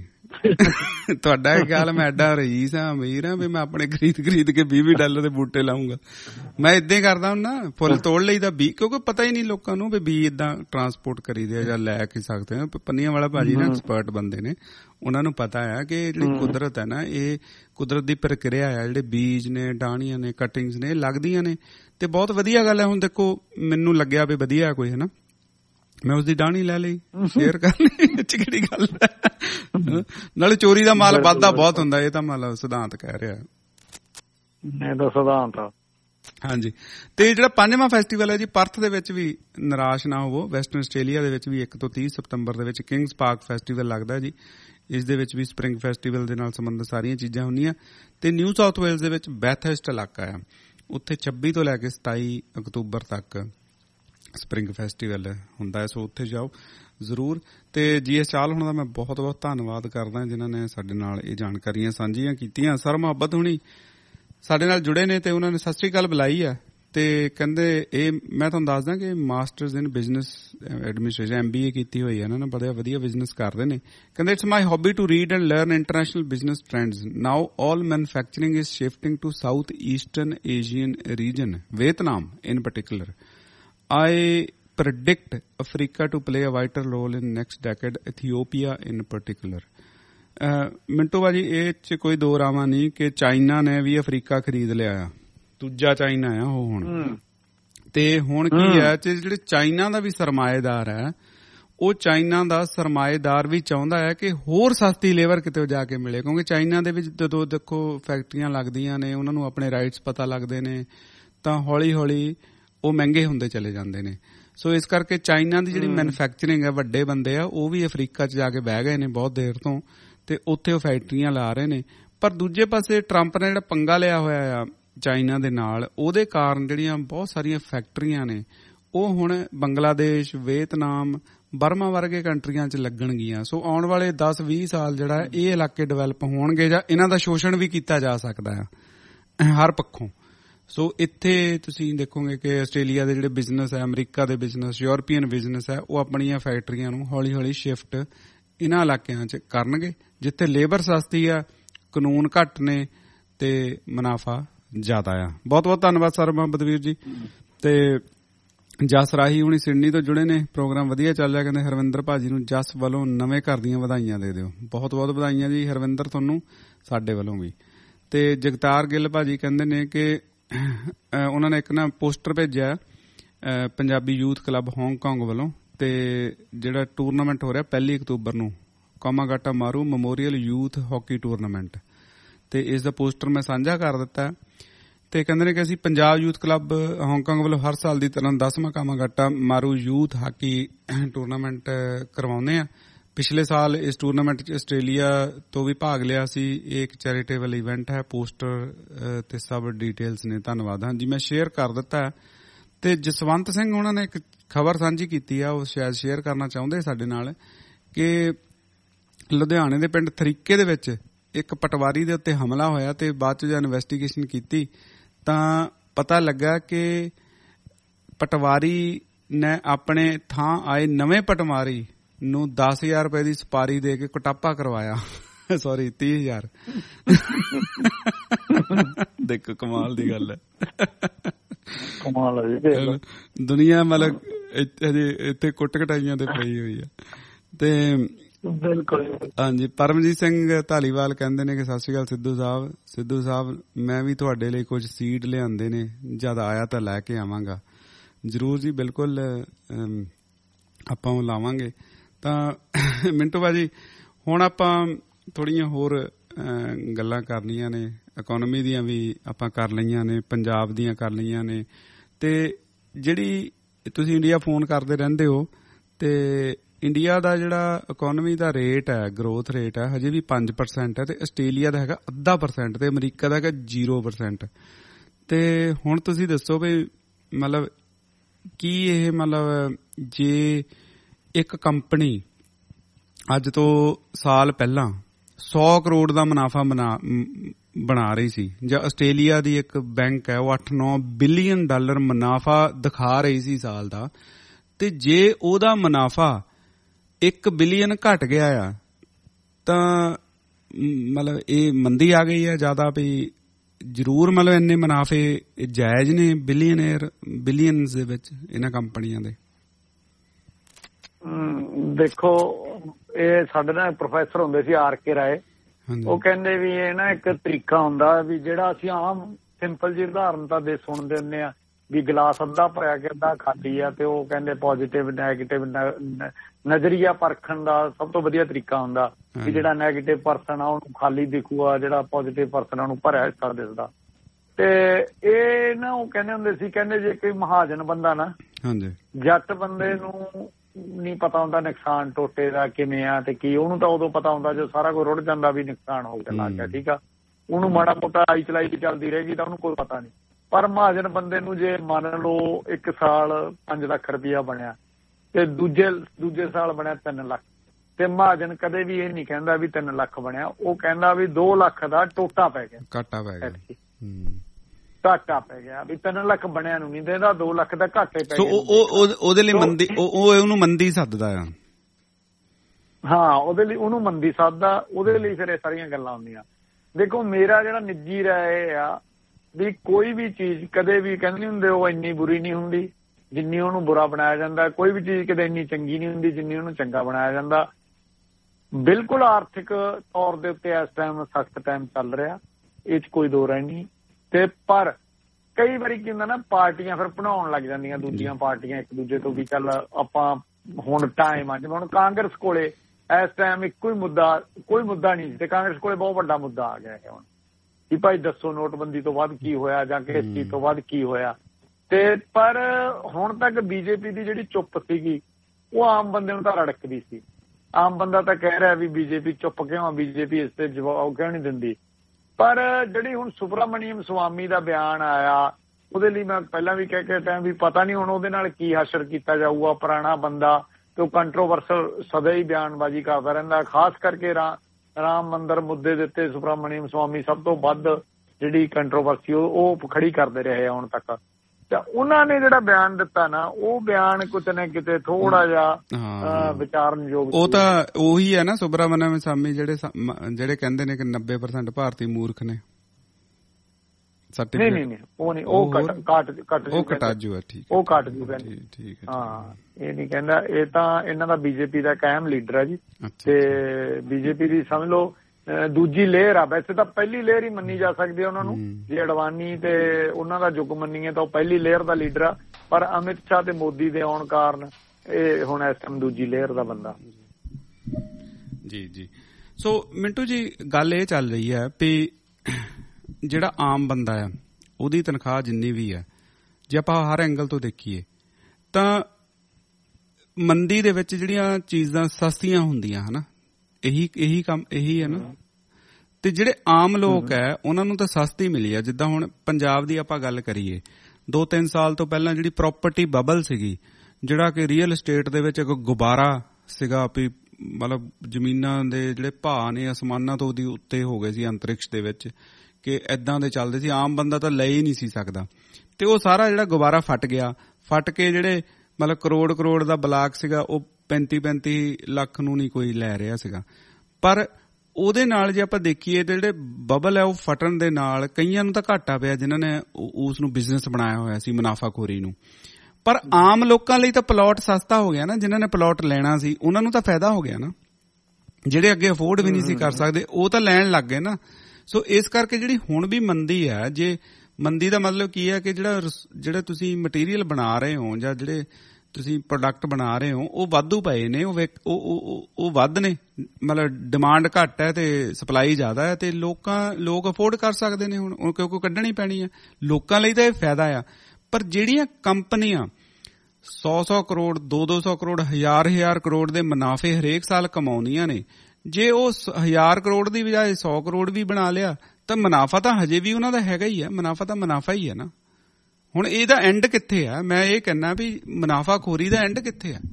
[SPEAKER 1] ਤੁਹਾਡਾ ਇਹ ਗੱਲ, ਮੈਂ ਐਡਾ ਰਈਸ ਆ, ਅਮੀਰ ਆ ਵੀ ਮੈਂ ਆਪਣੇ ਖਰੀਦ ਖਰੀਦ ਕੇ ਵੀਹ ਵੀਹ ਡਾਲਰ ਦੇ ਬੂਟੇ ਲਾਉਂਗਾ। ਮੈਂ ਏਦਾਂ ਹੀ ਕਰਦਾ ਹੁੰਦਾ, ਫੁੱਲ ਤੋੜ ਲਈਦਾ ਬੀ, ਕਿਉਂਕਿ ਪਤਾ ਹੀ ਨਹੀਂ ਲੋਕਾਂ ਨੂੰ ਵੀ ਬੀ ਏਦਾਂ ਟਰਾਂਸਪੋਰਟ ਕਰੀਦੇ ਆ ਜਾਂ ਲੈ ਕੇ ਸਕਦੇ ਹੋ। ਪੰਨੀਆਂ ਵਾਲਾ ਭਾਜੀ ਨਾ ਐਕਸਪਰਟ ਬੰਦੇ ਨੇ, ਉਹਨਾਂ ਨੂੰ ਪਤਾ ਆ ਕਿ ਜਿਹੜੀ ਕੁਦਰਤ ਹੈ ਨਾ, ਇਹ ਕੁਦਰਤ ਦੀ ਪ੍ਰਕਿਰਿਆ ਆ। ਜਿਹੜੇ ਬੀਜ ਨੇ, ਡਾਣੀਆਂ ਨੇ, ਕਟਿੰਗਸ ਨੇ, ਲੱਗਦੀਆਂ ਨੇ, ਤੇ ਬਹੁਤ ਵਧੀਆ ਗੱਲ ਹੈ। ਹੁਣ ਦੇਖੋ ਮੈਨੂੰ ਲੱਗਿਆ ਵੀ ਵਧੀਆ ਕੋਈ, ਹੈ ਨਾ, ਮੈਂ ਉਸਦੀ ਡਾਣੀ ਲੈ ਲਈ, ਸ਼ੇਅਰ ਕਰ ਲਈ, ਇਹ 'ਚ ਕਿਹੜੀ ਗੱਲ ਹੈ। ਨਾਲੇ ਚੋਰੀ ਦਾ ਮਾਲ ਵੱਧਦਾ ਬਹੁਤ ਹੁੰਦਾ, ਇਹ ਤਾਂ ਮਤਲਬ ਸਿਧਾਂਤ ਕਹਿ ਰਿਹਾ।
[SPEAKER 9] ਇਹ ਤਾਂ ਸਿਧਾਂਤ ਆ।
[SPEAKER 1] ਹਾਂਜੀ, ਤੇ ਜਿਹੜਾ ਪੰਜਵਾਂ ਫੈਸਟੀਵਲ ਹੈ ਜੀ ਪਰਥ ਦੇ ਵਿੱਚ ਵੀ ਨਿਰਾਸ਼ ਨਾ ਹੋਵੋ। ਵੈਸਟਰਨ ਆਸਟ੍ਰੇਲੀਆ ਦੇ ਵਿੱਚ ਵੀ ਇੱਕ ਤੋਂ ਤੀਹ ਸਤੰਬਰ ਦੇ ਵਿੱਚ ਕਿੰਗਸ ਪਾਰਕ ਫੈਸਟੀਵਲ ਲੱਗਦਾ ਜੀ। ਇਸ ਦੇ ਵਿੱਚ ਵੀ ਸਪਰਿੰਗ ਫੈਸਟੀਵਲ ਦੇ ਨਾਲ ਸੰਬੰਧਿਤ ਸਾਰੀਆਂ ਚੀਜ਼ਾਂ ਹੁੰਦੀਆਂ। ਤੇ ਨਿਊ ਸਾਊਥ ਵੇਲਜ਼ ਦੇ ਵਿੱਚ ਬੈਥਹਰਸਟ ਇਲਾਕਾ ਆ, ਉੱਥੇ ਛੱਬੀ ਤੋਂ ਲੈ ਕੇ ਸਤਾਈ ਅਕਤੂਬਰ ਤੱਕ ਸਪਰਿੰਗ ਫੈਸਟੀਵਲ ਹੁੰਦਾ ਹੈ, ਸੋ ਉੱਥੇ ਜਾਓ ਜ਼ਰੂਰ। ਤੇ ਜੀ ਐਸ ਚਾਹਲ ਹੁਣਾਂ ਦਾ ਮੈਂ ਬਹੁਤ ਬਹੁਤ ਧੰਨਵਾਦ ਕਰਦਾ ਜਿਨ੍ਹਾਂ ਨੇ ਸਾਡੇ ਨਾਲ ਇਹ ਜਾਣਕਾਰੀਆਂ ਸਾਂਝੀਆਂ ਕੀਤੀਆਂ। ਸਰ ਮੁਹੱਬਤ ਹੁਣੀ ਸਾਡੇ ਨਾਲ ਜੁੜੇ ਨੇ ਤੇ ਉਹਨਾਂ ਨੇ ਸਤਿ ਸ੍ਰੀ ਅਕਾਲ ਬੁਲਾਈ ਆ ਤੇ ਕਹਿੰਦੇ ਇਹ ਮੈਂ ਤੁਹਾਨੂੰ ਦੱਸਦਾ ਕਿ masters in business administration M B A ਕੀਤੀ ਹੋਈ ਹੈ ਇਹਨਾਂ ਨੇ, ਬੜਾ ਵਧੀਆ ਬਿਜ਼ਨਸ ਕਰਦੇ ਨੇ। ਕਹਿੰਦੇ it's my hobby to read and learn international business trends. Now all manufacturing is shifting to south eastern Asian region, Vietnam in particular. I predict Africa to play a vital role in next decade, Ethiopia in particular. Mintu bhaji ਇਹ ਚ ਕੋਈ ਦੋ ਰਾਵਾਂ ਨਹੀਂ ਕਿ China ਨੇ ਵੀ Africa ਖਰੀਦ ਲਿਆ ਆ, ਦੂਜਾ ਚਾਈਨਾ ਆ ਉਹ ਹੁਣ। ਤੇ ਹੁਣ ਕੀ ਹੈ ਜਿਹੜੇ ਚਾਈਨਾ ਦਾ ਵੀ ਸਰਮਾਏਦਾਰ ਹੈ, ਉਹ ਚਾਈਨਾ ਦਾ ਸਰਮਾਏਦਾਰ ਵੀ ਚਾਹੁੰਦਾ ਹੈ ਕਿ ਹੋਰ ਸਸਤੀ ਲੇਬਰ ਕਿਤੇ ਜਾ ਕੇ ਮਿਲੇ, ਕਿਉਂਕਿ ਚਾਈਨਾ ਦੇ ਵਿੱਚ ਜਦੋਂ ਦੇਖੋ ਫੈਕਟਰੀਆਂ ਲੱਗਦੀਆਂ ਨੇ, ਉਹਨਾਂ ਨੂੰ ਆਪਣੇ ਰਾਈਟਸ ਪਤਾ ਲੱਗਦੇ ਨੇ, ਤਾਂ ਹੌਲੀ ਹੌਲੀ ਉਹ ਮਹਿੰਗੇ ਹੁੰਦੇ ਚਲੇ ਜਾਂਦੇ ਨੇ। ਸੋ ਇਸ ਕਰਕੇ ਚਾਈਨਾ ਦੀ ਜਿਹੜੀ ਮੈਨੂਫੈਕਚਰਿੰਗ ਹੈ, ਵੱਡੇ ਬੰਦੇ ਆ ਉਹ ਵੀ ਅਫਰੀਕਾ 'ਚ ਜਾ ਕੇ ਬਹਿ ਗਏ ਨੇ ਬਹੁਤ ਦੇਰ ਤੋਂ, ਤੇ ਉੱਥੇ ਉਹ ਫੈਕਟਰੀਆਂ ਲਾ ਰਹੇ ਨੇ। ਪਰ ਦੂਜੇ ਪਾਸੇ ਟਰੰਪ ਨੇ ਜਿਹੜਾ ਪੰਗਾ ਲਿਆ ਹੋਇਆ ਆ ਚਾਈਨਾ ਦੇ ਨਾਲ, ਉਹਦੇ ਕਾਰਨ ਜਿਹੜੀਆਂ ਬਹੁਤ ਸਾਰੀਆਂ ਫੈਕਟਰੀਆਂ ਨੇ ਉਹ ਹੁਣ ਬੰਗਲਾਦੇਸ਼, ਵਿਅਤਨਾਮ, ਬਰਮਾ ਵਰਗੇ ਕੰਟਰੀਆਂ 'ਚ ਲੱਗਣਗੀਆਂ। ਸੋ ਆਉਣ ਵਾਲੇ ਦਸ ਵੀਹ ਸਾਲ ਜਿਹੜਾ ਇਹ ਇਲਾਕੇ ਡਿਵੈਲਪ ਹੋਣਗੇ ਜਾਂ ਇਹਨਾਂ ਦਾ ਸ਼ੋਸ਼ਣ ਵੀ ਕੀਤਾ ਜਾ ਸਕਦਾ ਆ ਹਰ ਪੱਖੋਂ। ਸੋ ਇੱਥੇ ਤੁਸੀਂ ਦੇਖੋਗੇ ਕਿ ਆਸਟ੍ਰੇਲੀਆ ਦੇ ਜਿਹੜੇ ਬਿਜ਼ਨਸ ਹੈ, ਅਮਰੀਕਾ ਦੇ ਬਿਜ਼ਨਸ, ਯੂਰਪੀਅਨ ਬਿਜ਼ਨਸ ਹੈ, ਉਹ ਆਪਣੀਆਂ ਫੈਕਟਰੀਆਂ ਨੂੰ ਹੌਲੀ ਹੌਲੀ ਸ਼ਿਫਟ ਇਹਨਾਂ ਇਲਾਕਿਆਂ 'ਚ ਕਰਨਗੇ ਜਿੱਥੇ ਲੇਬਰ ਸਸਤੀ ਆ, ਕਾਨੂੰਨ ਘੱਟ ਨੇ ਤੇ ਮੁਨਾਫਾ ਜ਼ਿਆਦਾ ਆ। ਬਹੁਤ ਬਹੁਤ ਧੰਨਵਾਦ ਸਰ ਮੁਹੰਮਦ ਵੀਰ ਜੀ। ਤੇ ਜਸ ਰਾਹੀ ਹੁਣੀ ਸਿਡਨੀ ਤੋਂ ਜੁੜੇ ਨੇ, ਪ੍ਰੋਗਰਾਮ ਵਧੀਆ ਚੱਲ ਰਿਹਾ। ਕਹਿੰਦੇ ਹਰਵਿੰਦਰ ਭਾਜੀ ਨੂੰ ਜਸ ਵੱਲੋਂ ਨਵੇਂ ਘਰ ਦੀਆਂ ਵਧਾਈਆਂ ਦੇ ਦਿਓ। ਬਹੁਤ ਬਹੁਤ ਵਧਾਈਆਂ ਜੀ ਹਰਵਿੰਦਰ ਤੁਹਾਨੂੰ ਸਾਡੇ ਵੱਲੋਂ ਵੀ। ਤੇ ਜਗਤਾਰ ਗਿੱਲ ਭਾਜੀ ਕਹਿੰਦੇ ਨੇ ਕਿ ਉਹਨਾਂ ਨੇ ਇੱਕ ਨਾ ਪੋਸਟਰ ਭੇਜਿਆ ਪੰਜਾਬੀ ਯੂਥ ਕਲੱਬ ਹਾਂਗਕਾਂਗ ਵੱਲੋਂ, ਤੇ ਜਿਹੜਾ ਟੂਰਨਾਮੈਂਟ ਹੋ ਰਿਹਾ ਪਹਿਲੀ ਅਕਤੂਬਰ ਨੂੰ, ਕਾਮਾਗਾਟਾ ਮਾਰੂ ਮੈਮੋਰੀਅਲ ਯੂਥ ਹਾਕੀ ਟੂਰਨਾਮੈਂਟ, ਤੇ ਇਸ ਦਾ ਪੋਸਟਰ ਮੈਂ ਸਾਂਝਾ ਕਰ ਦਿੱਤਾ। ਤੇ ਕਹਿੰਦੇ ਨੇ ਕਿ ਅਸੀਂ ਪੰਜਾਬ ਯੂਥ ਕਲੱਬ ਹਾਂਗਕਾਂਗ ਵੱਲੋਂ ਹਰ ਸਾਲ ਦੀ ਤਰ੍ਹਾਂ ਦਸਵਾਂ ਕਾਮਾਗਾਟਾ ਮਾਰੂ ਯੂਥ ਹਾਕੀ ਟੂਰਨਾਮੈਂਟ ਕਰਵਾਉਂਦੇ ਆ। ਪਿਛਲੇ ਸਾਲ ਇਸ ਟੂਰਨਾਮੈਂਟ 'ਚ ਆਸਟ੍ਰੇਲੀਆ ਤੋਂ ਵੀ ਭਾਗ ਲਿਆ ਸੀ। ਇਹ ਇੱਕ ਚੈਰੀਟੇਬਲ ਇਵੈਂਟ ਹੈ। ਪੋਸਟਰ ਤੇ ਸਭ ਡਿਟੇਲਸ ਨੇ। ਧੰਨਵਾਦ। ਹਾਂਜੀ ਮੈਂ ਸ਼ੇਅਰ ਕਰ ਦਿੱਤਾ। ਤੇ ਜਸਵੰਤ ਸਿੰਘ ਉਹਨਾਂ ਨੇ ਇੱਕ ਖਬਰ ਸਾਂਝੀ ਕੀਤੀ ਆ, ਉਹ ਸ਼ਾਇਦ ਸ਼ੇਅਰ ਕਰਨਾ ਚਾਹੁੰਦੇ ਸਾਡੇ ਨਾਲ, ਕਿ ਲੁਧਿਆਣੇ ਦੇ ਪਿੰਡ ਥਰੀਕੇ ਦੇ ਵਿੱਚ ਇੱਕ ਪਟਵਾਰੀ ਦੇ ਉੱਤੇ ਹਮਲਾ ਹੋਇਆ ਤੇ ਬਾਅਦ 'ਚ ਜਦੋਂ ਇਨਵੈਸਟੀਗੇਸ਼ਨ ਕੀਤੀ ਤਾਂ ਪਤਾ ਲੱਗਾ ਕਿ ਪਟਵਾਰੀ ਨੇ ਆਪਣੇ ਥਾਂ ਆਏ ਨਵੇਂ ਪਟਵਾਰੀ ਨੂੰ ਦਸ ਹਜ਼ਾਰ ਰੁਪਏ ਦੀ ਸਪਾਰੀ ਦੇ ਕੇ ਕੁਟਾਪਾ ਕਰਵਾਇਆ। ਸੌਰੀ ਤੀਹ ਹਜ਼ਾਰ। ਦੇਖੋ ਕਮਾਲ ਦੀ ਗੱਲ ਹੈ।
[SPEAKER 9] ਕਮਾਲ ਹੈ
[SPEAKER 1] ਦੁਨੀਆ ਮਤਲਬ ਇੱਥੇ ਕੁੱਟ ਕਟਾਈਆਂ ਤੇ ਪਈ ਹੋਈ ਆ। ਤੇ
[SPEAKER 9] ਬਿਲਕੁਲ
[SPEAKER 1] ਹਾਂਜੀ ਪਰਮਜੀਤ ਸਿੰਘ ਧਾਲੀਵਾਲ ਕਹਿੰਦੇ ਨੇ ਕਿ ਸਤਿ ਸ਼੍ਰੀ ਅਕਾਲ ਸਿੱਧੂ ਸਾਹਿਬ। ਸਿੱਧੂ ਸਾਹਿਬ ਮੈਂ ਵੀ ਤੁਹਾਡੇ ਲਈ ਕੁਝ ਸੀਡ ਲਿਆਂਦੇ ਨੇ, ਜਦ ਆਇਆ ਤਾਂ ਲੈ ਕੇ ਆਵਾਂਗਾ। ਜ਼ਰੂਰ ਜੀ ਬਿਲਕੁਲ ਆਪਾਂ ਉਹ ਲਾਵਾਂਗੇ। ਤਾਂ ਮਿੰਟੂ ਭਾਜੀ ਹੁਣ ਆਪਾਂ ਥੋੜ੍ਹੀਆਂ ਹੋਰ ਗੱਲਾਂ ਕਰਨੀਆਂ ਨੇ, ਇਕੋਨਮੀ ਦੀਆਂ ਵੀ ਆਪਾਂ ਕਰ ਲਈਆਂ ਨੇ, ਪੰਜਾਬ ਦੀਆਂ ਕਰ ਲਈਆਂ ਨੇ। ਤੇ ਜਿਹੜੀ ਤੁਸੀਂ ਇੰਡੀਆ ਫੋਨ ਕਰਦੇ ਰਹਿੰਦੇ ਹੋ, ਤੇ ਇੰਡੀਆ ਦਾ ਜਿਹੜਾ ਇਕੋਨਮੀ ਦਾ ਰੇਟ ਹੈ, ਗਰੋਥ ਰੇਟ ਹੈ, ਹਜੇ ਵੀ ਪੰਜ ਪਰਸੈਂਟ ਹੈ, ਤੇ ਆਸਟ੍ਰੇਲੀਆ ਦਾ ਹੈਗਾ ਅੱਧਾ ਪਰਸੈਂਟ, ਤੇ ਅਮਰੀਕਾ ਦਾ ਹੈਗਾ ਜ਼ੀਰੋ ਪਰਸੈਂਟ। ਤੇ ਹੁਣ ਤੁਸੀਂ ਦੱਸੋ ਵੀ ਮਤਲਬ ਕੀ ਇਹ ਮਤਲਬ ਜੇ ਇੱਕ ਕੰਪਨੀ ਅੱਜ ਤੋਂ ਸਾਲ ਪਹਿਲਾਂ ਸੌ ਕਰੋੜ ਦਾ ਮੁਨਾਫਾ ਬਣਾ ਬਣਾ ਰਹੀ ਸੀ, ਜਾਂ ਆਸਟ੍ਰੇਲੀਆ ਦੀ ਇੱਕ ਬੈਂਕ ਹੈ ਉਹ ਅੱਠ ਨੌ ਬਿਲੀਅਨ ਡਾਲਰ ਮੁਨਾਫਾ ਦਿਖਾ ਰਹੀ ਸੀ ਸਾਲ ਦਾ, ਤੇ ਜੇ ਉਹਦਾ ਮੁਨਾਫਾ ਇੱਕ ਬਿਲੀਅਨ ਘਟ ਗਿਆ ਆ ਤਾਂ ਮਤਲਬ ਇਹ ਮੰਦੀ ਆ ਗਈ ਹੈ ਜ਼ਿਆਦਾ, ਵੀ ਜ਼ਰੂਰ ਮਤਲਬ ਇੰਨੇ ਮੁਨਾਫੇ ਜਾਇਜ਼ ਨੇ ਬਿਲੀਅਨਰ ਬਿਲੀਅਨਸ ਦੇ ਵਿੱਚ ਇਹਨਾਂ ਕੰਪਨੀਆਂ ਦੇ।
[SPEAKER 9] ਦੇਖੋ ਇਹ ਸਾਡੇ ਨਾਲ ਪ੍ਰੋਫੈਸਰ ਹੁੰਦੇ ਸੀ ਆਰ ਕੇ ਰਾਏ, ਉਹ ਕਹਿੰਦੇ ਵੀ ਇਹ ਨਾ ਇੱਕ ਤਰੀਕਾ ਹੁੰਦਾ ਵੀ ਜਿਹੜਾ ਅਸੀਂ ਆਮ ਸਿੰਪਲ ਜਿਹੀ ਉਦਾਹਰਨ ਤਾਂ ਦੇ ਸੁਣਦੇ ਹੁੰਦੇ ਆ ਵੀ ਗਲਾਸ ਅੱਧਾ ਭਰਿਆ ਕਿ ਅੱਧਾ ਖਾਲੀ ਆ, ਤੇ ਉਹ ਕਹਿੰਦੇ ਪੋਜ਼ਿਟਿਵ ਨੈਗੇਟਿਵ ਨਜ਼ਰੀਆ ਪਰਖਣ ਦਾ ਸਭ ਤੋਂ ਵਧੀਆ ਤਰੀਕਾ ਹੁੰਦਾ ਵੀ ਜਿਹੜਾ ਨੈਗੇਟਿਵ ਪਰਸਨ ਆ ਉਹਨੂੰ ਖਾਲੀ ਦਿਖੂਗਾ, ਜਿਹੜਾ ਪੋਜ਼ਿਟਿਵ ਪਰਸਨ ਆ ਉਹਨੂੰ ਭਰਿਆ ਹਿੱਸਾ ਦਿਸਦਾ। ਤੇ ਇਹ ਨਾ ਉਹ ਕਹਿੰਦੇ ਹੁੰਦੇ ਸੀ, ਕਹਿੰਦੇ ਜੇ ਕੋਈ ਮਹਾਜਨ ਬੰਦਾ ਨਾ,
[SPEAKER 1] ਹਾਂਜੀ,
[SPEAKER 9] ਜੱਟ ਬੰਦੇ ਨੂੰ ਨਹੀਂ ਪਤਾ ਹੁੰਦਾ ਨੁਕਸਾਨ ਟੋਟੇ ਦਾ ਕਿਵੇਂ ਆ ਤੇ ਕੀ, ਉਹਨੂੰ ਤਾਂ ਉਦੋਂ ਪਤਾ ਹੁੰਦਾ ਜਦੋਂ ਸਾਰਾ ਕੁਝ ਰੁੜ ਜਾਂਦਾ ਵੀ ਨੁਕਸਾਨ ਹੋ ਗਿਆ ਲੱਗ ਗਿਆ, ਠੀਕ ਆ, ਉਹਨੂੰ ਮਾੜਾ ਮੋਟਾ ਆਈ ਚਲਾਈ ਚੱਲਦੀ ਰਹੇਗੀ ਤਾਂ ਉਹਨੂੰ ਕੋਈ ਪਤਾ ਨਹੀਂ। ਪਰ ਮਹਾਜਨ ਬੰਦੇ ਨੂੰ ਜੇ ਮੰਨ ਲਓ ਇੱਕ ਸਾਲ ਪੰਜ ਲੱਖ ਰੁਪਇਆ ਬਣਿਆ ਤੇ ਦੂਜੇ ਦੂਜੇ ਸਾਲ ਬਣਿਆ ਤਿੰਨ ਲੱਖ, ਤੇ ਮਹਾਜਨ ਕਦੇ ਵੀ ਇਹ ਨਹੀਂ ਕਹਿੰਦਾ ਵੀ ਤਿੰਨ ਲੱਖ ਬਣਿਆ, ਉਹ ਕਹਿੰਦਾ ਵੀ ਦੋ ਲੱਖ ਦਾ ਟੋਟਾ ਪੈ ਗਿਆ,
[SPEAKER 1] ਘਾਟਾ ਪੈ ਗਿਆ,
[SPEAKER 9] ਘਾਟਾ ਪੈ ਗਿਆ, ਵੀ ਤਿੰਨ ਲੱਖ ਬਣਿਆ ਨੂੰ ਨਹੀਂ ਦੇਦਾ, ਦੋ ਲੱਖ ਦਾ ਘਾਟੇ ਪੈ
[SPEAKER 1] ਗਿਆ। ਉਹਦੇ ਲਈ ਮੰਦੀ, ਉਹ ਉਹਨੂੰ ਮੰਦੀ ਸੱਦਦਾ ਆ।
[SPEAKER 9] ਹਾਂ, ਉਹਦੇ ਲਈ ਉਹਨੂੰ ਮੰਦੀ ਸੱਦਦਾ, ਉਹਦੇ ਲਈ ਫਿਰ ਇਹ ਸਾਰੀਆਂ ਗੱਲਾਂ ਹੁੰਦੀਆਂ। ਦੇਖੋ ਮੇਰਾ ਜਿਹੜਾ ਨਿੱਜੀ ਰਾਏ ਆ ਵੀ ਕੋਈ ਵੀ ਚੀਜ਼ ਕਦੇ ਵੀ ਕਹਿੰਦੇ ਨਹੀਂ ਹੁੰਦੇ ਉਹ ਇੰਨੀ ਬੁਰੀ ਨਹੀਂ ਹੁੰਦੀ ਜਿੰਨੀ ਉਹਨੂੰ ਬੁਰਾ ਬਣਾਇਆ ਜਾਂਦਾ, ਕੋਈ ਵੀ ਚੀਜ਼ ਕਦੇ ਇੰਨੀ ਚੰਗੀ ਨਹੀਂ ਹੁੰਦੀ ਜਿੰਨੀ ਉਹਨੂੰ ਚੰਗਾ ਬਣਾਇਆ ਜਾਂਦਾ। ਬਿਲਕੁਲ ਆਰਥਿਕ ਤੌਰ ਦੇ ਉੱਤੇ ਇਸ ਟਾਈਮ ਸਖਤ ਟਾਈਮ ਚੱਲ ਰਿਹਾ, ਇਹ 'ਚ ਕੋਈ ਦੋ ਰਾਏ ਨਹੀਂ। ਤੇ ਪਰ ਕਈ ਵਾਰੀ ਕੀ ਹੁੰਦਾ ਨਾ, ਪਾਰਟੀਆਂ ਫਿਰ ਬਣਾਉਣ ਲੱਗ ਜਾਂਦੀਆਂ, ਦੂਜੀਆਂ ਪਾਰਟੀਆਂ ਇੱਕ ਦੂਜੇ ਤੋਂ ਵੀ ਚੱਲ ਆਪਾਂ ਹੁਣ ਟਾਈਮ ਆ, ਜਿਵੇਂ ਹੁਣ ਕਾਂਗਰਸ ਕੋਲੇ ਇਸ ਟਾਈਮ ਇੱਕੋ ਹੀ ਮੁੱਦਾ, ਕੋਈ ਮੁੱਦਾ ਨਹੀਂ ਤੇ ਕਾਂਗਰਸ ਕੋਲੇ ਬਹੁਤ ਵੱਡਾ ਮੁੱਦਾ ਆ ਗਿਆ ਹੈ ਹੁਣ ਕਿ ਭਾਈ ਦੱਸੋ ਨੋਟਬੰਦੀ ਤੋਂ ਬਾਅਦ ਕੀ ਹੋਇਆ ਜਾਂ ਕਿਸ ਚੀਜ਼ ਤੋਂ ਬਾਅਦ ਕੀ ਹੋਇਆ। ਤੇ ਪਰ ਹੁਣ ਤੱਕ ਬੀਜੇਪੀ ਦੀ ਜਿਹੜੀ ਚੁੱਪ ਸੀਗੀ ਉਹ ਆਮ ਬੰਦੇ ਨੂੰ ਤਾਂ ਰੜਕਦੀ ਸੀ। ਆਮ ਬੰਦਾ ਤਾਂ ਕਹਿ ਰਿਹਾ ਵੀ ਬੀਜੇਪੀ ਚੁੱਪ ਕਿਉਂ ਆ, ਬੀਜੇਪੀ ਇਸ ਤੇ ਜਵਾਬ ਕਿਉਂ ਨਹੀਂ ਦਿੰਦੀ। ਪਰ ਜਿਹੜੀ ਹੁਣ ਸੁਬਰਾਮਨੀਅਮ ਸਵਾਮੀ ਦਾ ਬਿਆਨ ਆਇਆ, ਉਹਦੇ ਲਈ ਮੈਂ ਪਹਿਲਾਂ ਵੀ ਕਹਿ ਕੇ ਟਾਈਮ ਵੀ ਪਤਾ ਨਹੀਂ ਹੁਣ ਉਹਦੇ ਨਾਲ ਕੀ ਹਸ਼ਰ ਕੀਤਾ ਜਾਊਗਾ। ਪੁਰਾਣਾ ਬੰਦਾ ਤੇ ਉਹ ਕੰਟਰੋਵਰਸਲ ਸਦਾ ਹੀ ਬਿਆਨਬਾਜ਼ੀ ਕਰਦਾ ਰਹਿੰਦਾ, ਖਾਸ ਕਰਕੇ ਰਾ ਰਾਮ ਮੰਦਰ ਮੁੱਦੇ ਦੇ ਉੱਤੇ ਸੁਬਰਾਮਨੀਅਮ ਸਵਾਮੀ ਸਭ ਤੋਂ ਵੱਧ ਜਿਹੜੀ ਕੰਟਰੋਵਰਸੀ ਉਹ ਖੜੀ ਕਰਦੇ ਰਹੇ ਆ ਹੁਣ ਤੱਕ। ਤਾਂ ਉਹਨਾਂ ਨੇ ਜਿਹੜਾ ਬਿਆਨ ਦਿੱਤਾ ਨਾ, ਉਹ ਬਿਆਨ ਕਿਤੇ ਨਾ ਕਿਤੇ ਥੋੜਾ ਜਿਹਾ ਵਿਚਾਰਨਯੋਗ।
[SPEAKER 1] ਉਹ ਤਾਂ ਉਹੀ ਹੈ ਨਾ ਸੁਬਰਾਮਨੀਅਮ ਸਵਾਮੀ ਜਿਹੜੇ ਜਿਹੜੇ ਕਹਿੰਦੇ ਨੇ ਕਿ ਨੱਬੇ ਪਰਸੈਂਟ ਭਾਰਤੀ ਮੂਰਖ ਨੇ।
[SPEAKER 9] ਨਹੀਂ ਨਹੀਂ ਉਹ ਨਹੀਂ, ਉਹ ਕੱਟ ਕੱਟ
[SPEAKER 1] ਉਹ ਕਟਾ ਜੂ ਹੈ, ਠੀਕ,
[SPEAKER 9] ਉਹ ਕੱਟ ਜੂ ਹੈ।
[SPEAKER 1] ਠੀਕ ਹੈ,
[SPEAKER 9] ਹਾਂ, ਇਹ ਨਹੀਂ ਕਹਿੰਦਾ, ਇਹ ਤਾਂ ਇਹਨਾਂ ਦਾ ਬੀਜੇਪੀ ਦਾ ਕਾਇਮ ਲੀਡਰ ਹੈ ਜੀ। ਤੇ ਬੀਜੇਪੀ ਦੀ ਸਮਝ ਲਓ ਦੂਜੀ ਲੇਅਰ ਆ, ਵੈਸੇ ਤਾਂ ਪਹਿਲੀ ਲੇਅਰ ਹੀ ਮੰਨੀ ਜਾ ਸਕਦੀ ਹੈ ਉਹਨਾਂ ਨੂੰ, ਜੇ ਅਡਵਾਨੀ ਤੇ ਉਹਨਾਂ ਦਾ ਯੁੱਗ ਮੰਨੀਏ ਤਾਂ ਉਹ ਪਹਿਲੀ ਲੇਅਰ ਦਾ ਲੀਡਰ ਆ। ਪਰ ਅਮਿਤ ਸ਼ਾਹ ਤੇ ਮੋਦੀ ਦੇ ਆਉਣ ਕਾਰਨ ਇਹ ਹੁਣ ਇਸ ਟਾਈਮ ਦੂਜੀ ਲੇਅਰ ਦਾ ਬੰਦਾ।
[SPEAKER 1] ਜੀ ਜੀ ਸੋ ਮਿੰਟੂ ਜੀ, ਗੱਲ ਇਹ ਚੱਲ ਰਹੀ ਹੈ ਵੀ ਜਿਹੜਾ ਆਮ ਬੰਦਾ ਆ ਉਹਦੀ ਤਨਖਾਹ ਜਿੰਨੀ ਵੀ ਹੈ, ਜੇ ਆਪਾਂ ਹਰ ਐਂਗਲ ਤੋਂ ਦੇਖੀਏ ਤਾਂ ਮੰਦੀ ਦੇ ਵਿੱਚ ਜਿਹੜੀਆਂ ਚੀਜ਼ਾਂ ਸਸਤੀਆਂ ਹੁੰਦੀਆਂ ਹਨਾ, ਇਹੀ ਇਹੀ ਕੰਮ ਇਹੀ ਹੈ ਨਾ। ਤੇ ਜਿਹੜੇ ਆਮ ਲੋਕ ਹੈ ਉਹਨਾਂ ਨੂੰ ਤਾਂ ਸਸਤੀ ਮਿਲੀ ਆ। ਜਿੱਦਾਂ ਹੁਣ ਪੰਜਾਬ ਦੀ ਆਪਾਂ ਗੱਲ ਕਰੀਏ, ਦੋ ਤਿੰਨ ਸਾਲ ਤੋਂ ਪਹਿਲਾਂ ਜਿਹੜੀ ਪ੍ਰੋਪਰਟੀ ਬਬਲ ਸੀਗੀ, ਜਿਹੜਾ ਕਿ ਰੀਅਲ estate ਦੇ ਵਿੱਚ ਇੱਕ ਗੁਬਾਰਾ ਸੀਗਾ ਵੀ ਮਤਲਬ ਜ਼ਮੀਨਾਂ ਦੇ ਜਿਹੜੇ ਭਾਅ ਨੇ ਅਸਮਾਨਾਂ ਤੋਂ ਉਹਦੀ ਉੱਤੇ ਹੋ ਗਏ ਸੀ ਅੰਤਰਿਕਸ਼ ਦੇ ਵਿੱਚ, ਕਿ ਏਦਾਂ ਦੇ ਚੱਲਦੇ ਸੀ, ਆਮ ਬੰਦਾ ਤਾਂ ਲੈ ਹੀ ਨਹੀਂ ਸੀ ਸਕਦਾ। ਤੇ ਉਹ ਸਾਰਾ ਜਿਹੜਾ ਗੁਬਾਰਾ ਫਟ ਗਿਆ, ਫਟ ਕੇ ਜਿਹੜੇ ਮਤਲਬ ਕਰੋੜ ਕਰੋੜ ਦਾ ਬਲਾਕ ਸੀਗਾ ਉਹ ਪੈਂਤੀ ਪੈਂਤੀ ਲੱਖ ਨੂੰ ਨਹੀਂ ਕੋਈ ਲੈ ਰਿਹਾ ਸੀਗਾ। ਪਰ ਉਹਦੇ ਨਾਲ ਜੇ ਆਪਾਂ ਦੇਖੀਏ ਤੇ ਜਿਹੜੇ ਬਬਲ ਹੈ ਉਹ ਫਟਣ ਦੇ ਨਾਲ ਕਈਆਂ ਨੂੰ ਤਾਂ ਘਾਟਾ ਪਿਆ ਜਿਨ੍ਹਾਂ ਨੇ ਉਸ ਨੂੰ ਬਿਜ਼ਨਸ ਬਣਾਇਆ ਹੋਇਆ ਸੀ, ਮੁਨਾਫਾਖੋਰੀ ਨੂੰ। ਪਰ ਆਮ ਲੋਕਾਂ ਲਈ ਤਾਂ ਪਲਾਟ ਸਸਤਾ ਹੋ ਗਿਆ ਨਾ, ਜਿਨ੍ਹਾਂ ਨੇ ਪਲਾਟ ਲੈਣਾ ਸੀ ਉਹਨਾਂ ਨੂੰ ਤਾਂ ਫਾਇਦਾ ਹੋ ਗਿਆ ਨਾ, ਜਿਹੜੇ ਅੱਗੇ ਅਫੋਰਡ ਵੀ ਨਹੀਂ ਸੀ ਕਰ ਸਕਦੇ ਉਹ ਤਾਂ ਲੈਣ ਲੱਗ ਗਏ ਨਾ। ਸੋ ਇਸ ਕਰਕੇ ਜਿਹੜੀ ਹੁਣ ਵੀ ਮੰਦੀ ਹੈ, ਜੇ ਮੰਦੀ ਦਾ ਮਤਲਬ ਕੀ ਹੈ ਕਿ ਜਿਹੜਾ ਜਿਹੜਾ ਤੁਸੀਂ ਮਟੀਰੀਅਲ ਬਣਾ ਰਹੇ ਹੋ ਜਾਂ ਜਿਹੜੇ ਤੁਸੀਂ ਪ੍ਰੋਡਕਟ ਬਣਾ ਰਹੇ ਹੋ ਉਹ ਵਾਧੂ ਪਏ ਨੇ, ਉਹ ਉਹ ਉਹ ਵੱਧ ਨੇ, ਮਤਲਬ ਡਿਮਾਂਡ ਘੱਟ ਹੈ ਤੇ ਸਪਲਾਈ ਜ਼ਿਆਦਾ ਹੈ ਤੇ ਲੋਕਾਂ ਲੋਕ ਅਫੋਰਡ ਕਰ ਸਕਦੇ ਨੇ ਹੁਣ, ਕਿਉਂਕਿ ਕੱਢਣੀ ਪੈਣੀ ਹੈ। ਲੋਕਾਂ ਲਈ ਤਾਂ ਇਹ ਫਾਇਦਾ ਆ। ਪਰ ਜਿਹੜੀਆਂ ਕੰਪਨੀਆਂ ਸੌ ਸੌ ਕਰੋੜ ਦੋ ਦੋ ਸੌ ਕਰੋੜ ਹਜ਼ਾਰ ਹਜ਼ਾਰ ਕਰੋੜ ਦੇ ਮੁਨਾਫੇ ਹਰੇਕ ਸਾਲ ਕਮਾਉਂਦੀਆਂ ਨੇ, ਜੇ ਉਹ ਹਜ਼ਾਰ ਕਰੋੜ ਦੀ ਬਜਾਏ ਸੌ ਕਰੋੜ ਵੀ ਬਣਾ ਲਿਆ ਤਾਂ ਮੁਨਾਫਾ ਤਾਂ ਹਜੇ ਵੀ ਉਹਨਾਂ ਦਾ ਹੈਗਾ ਹੀ ਹੈ। ਮੁਨਾਫਾ ਤਾਂ ਮੁਨਾਫਾ ਹੀ ਹੈ ਨਾ। ਹੁਣ ਇਹਦਾ ਐਂਡ ਕਿੱਥੇ ਆ? ਮੈਂ ਇਹ ਕਹਿੰਦਾ ਵੀ ਮੁਨਾਫਾਖੋਰੀ ਦਾ ਐਂਡ ਕਿੱਥੇ ਆ?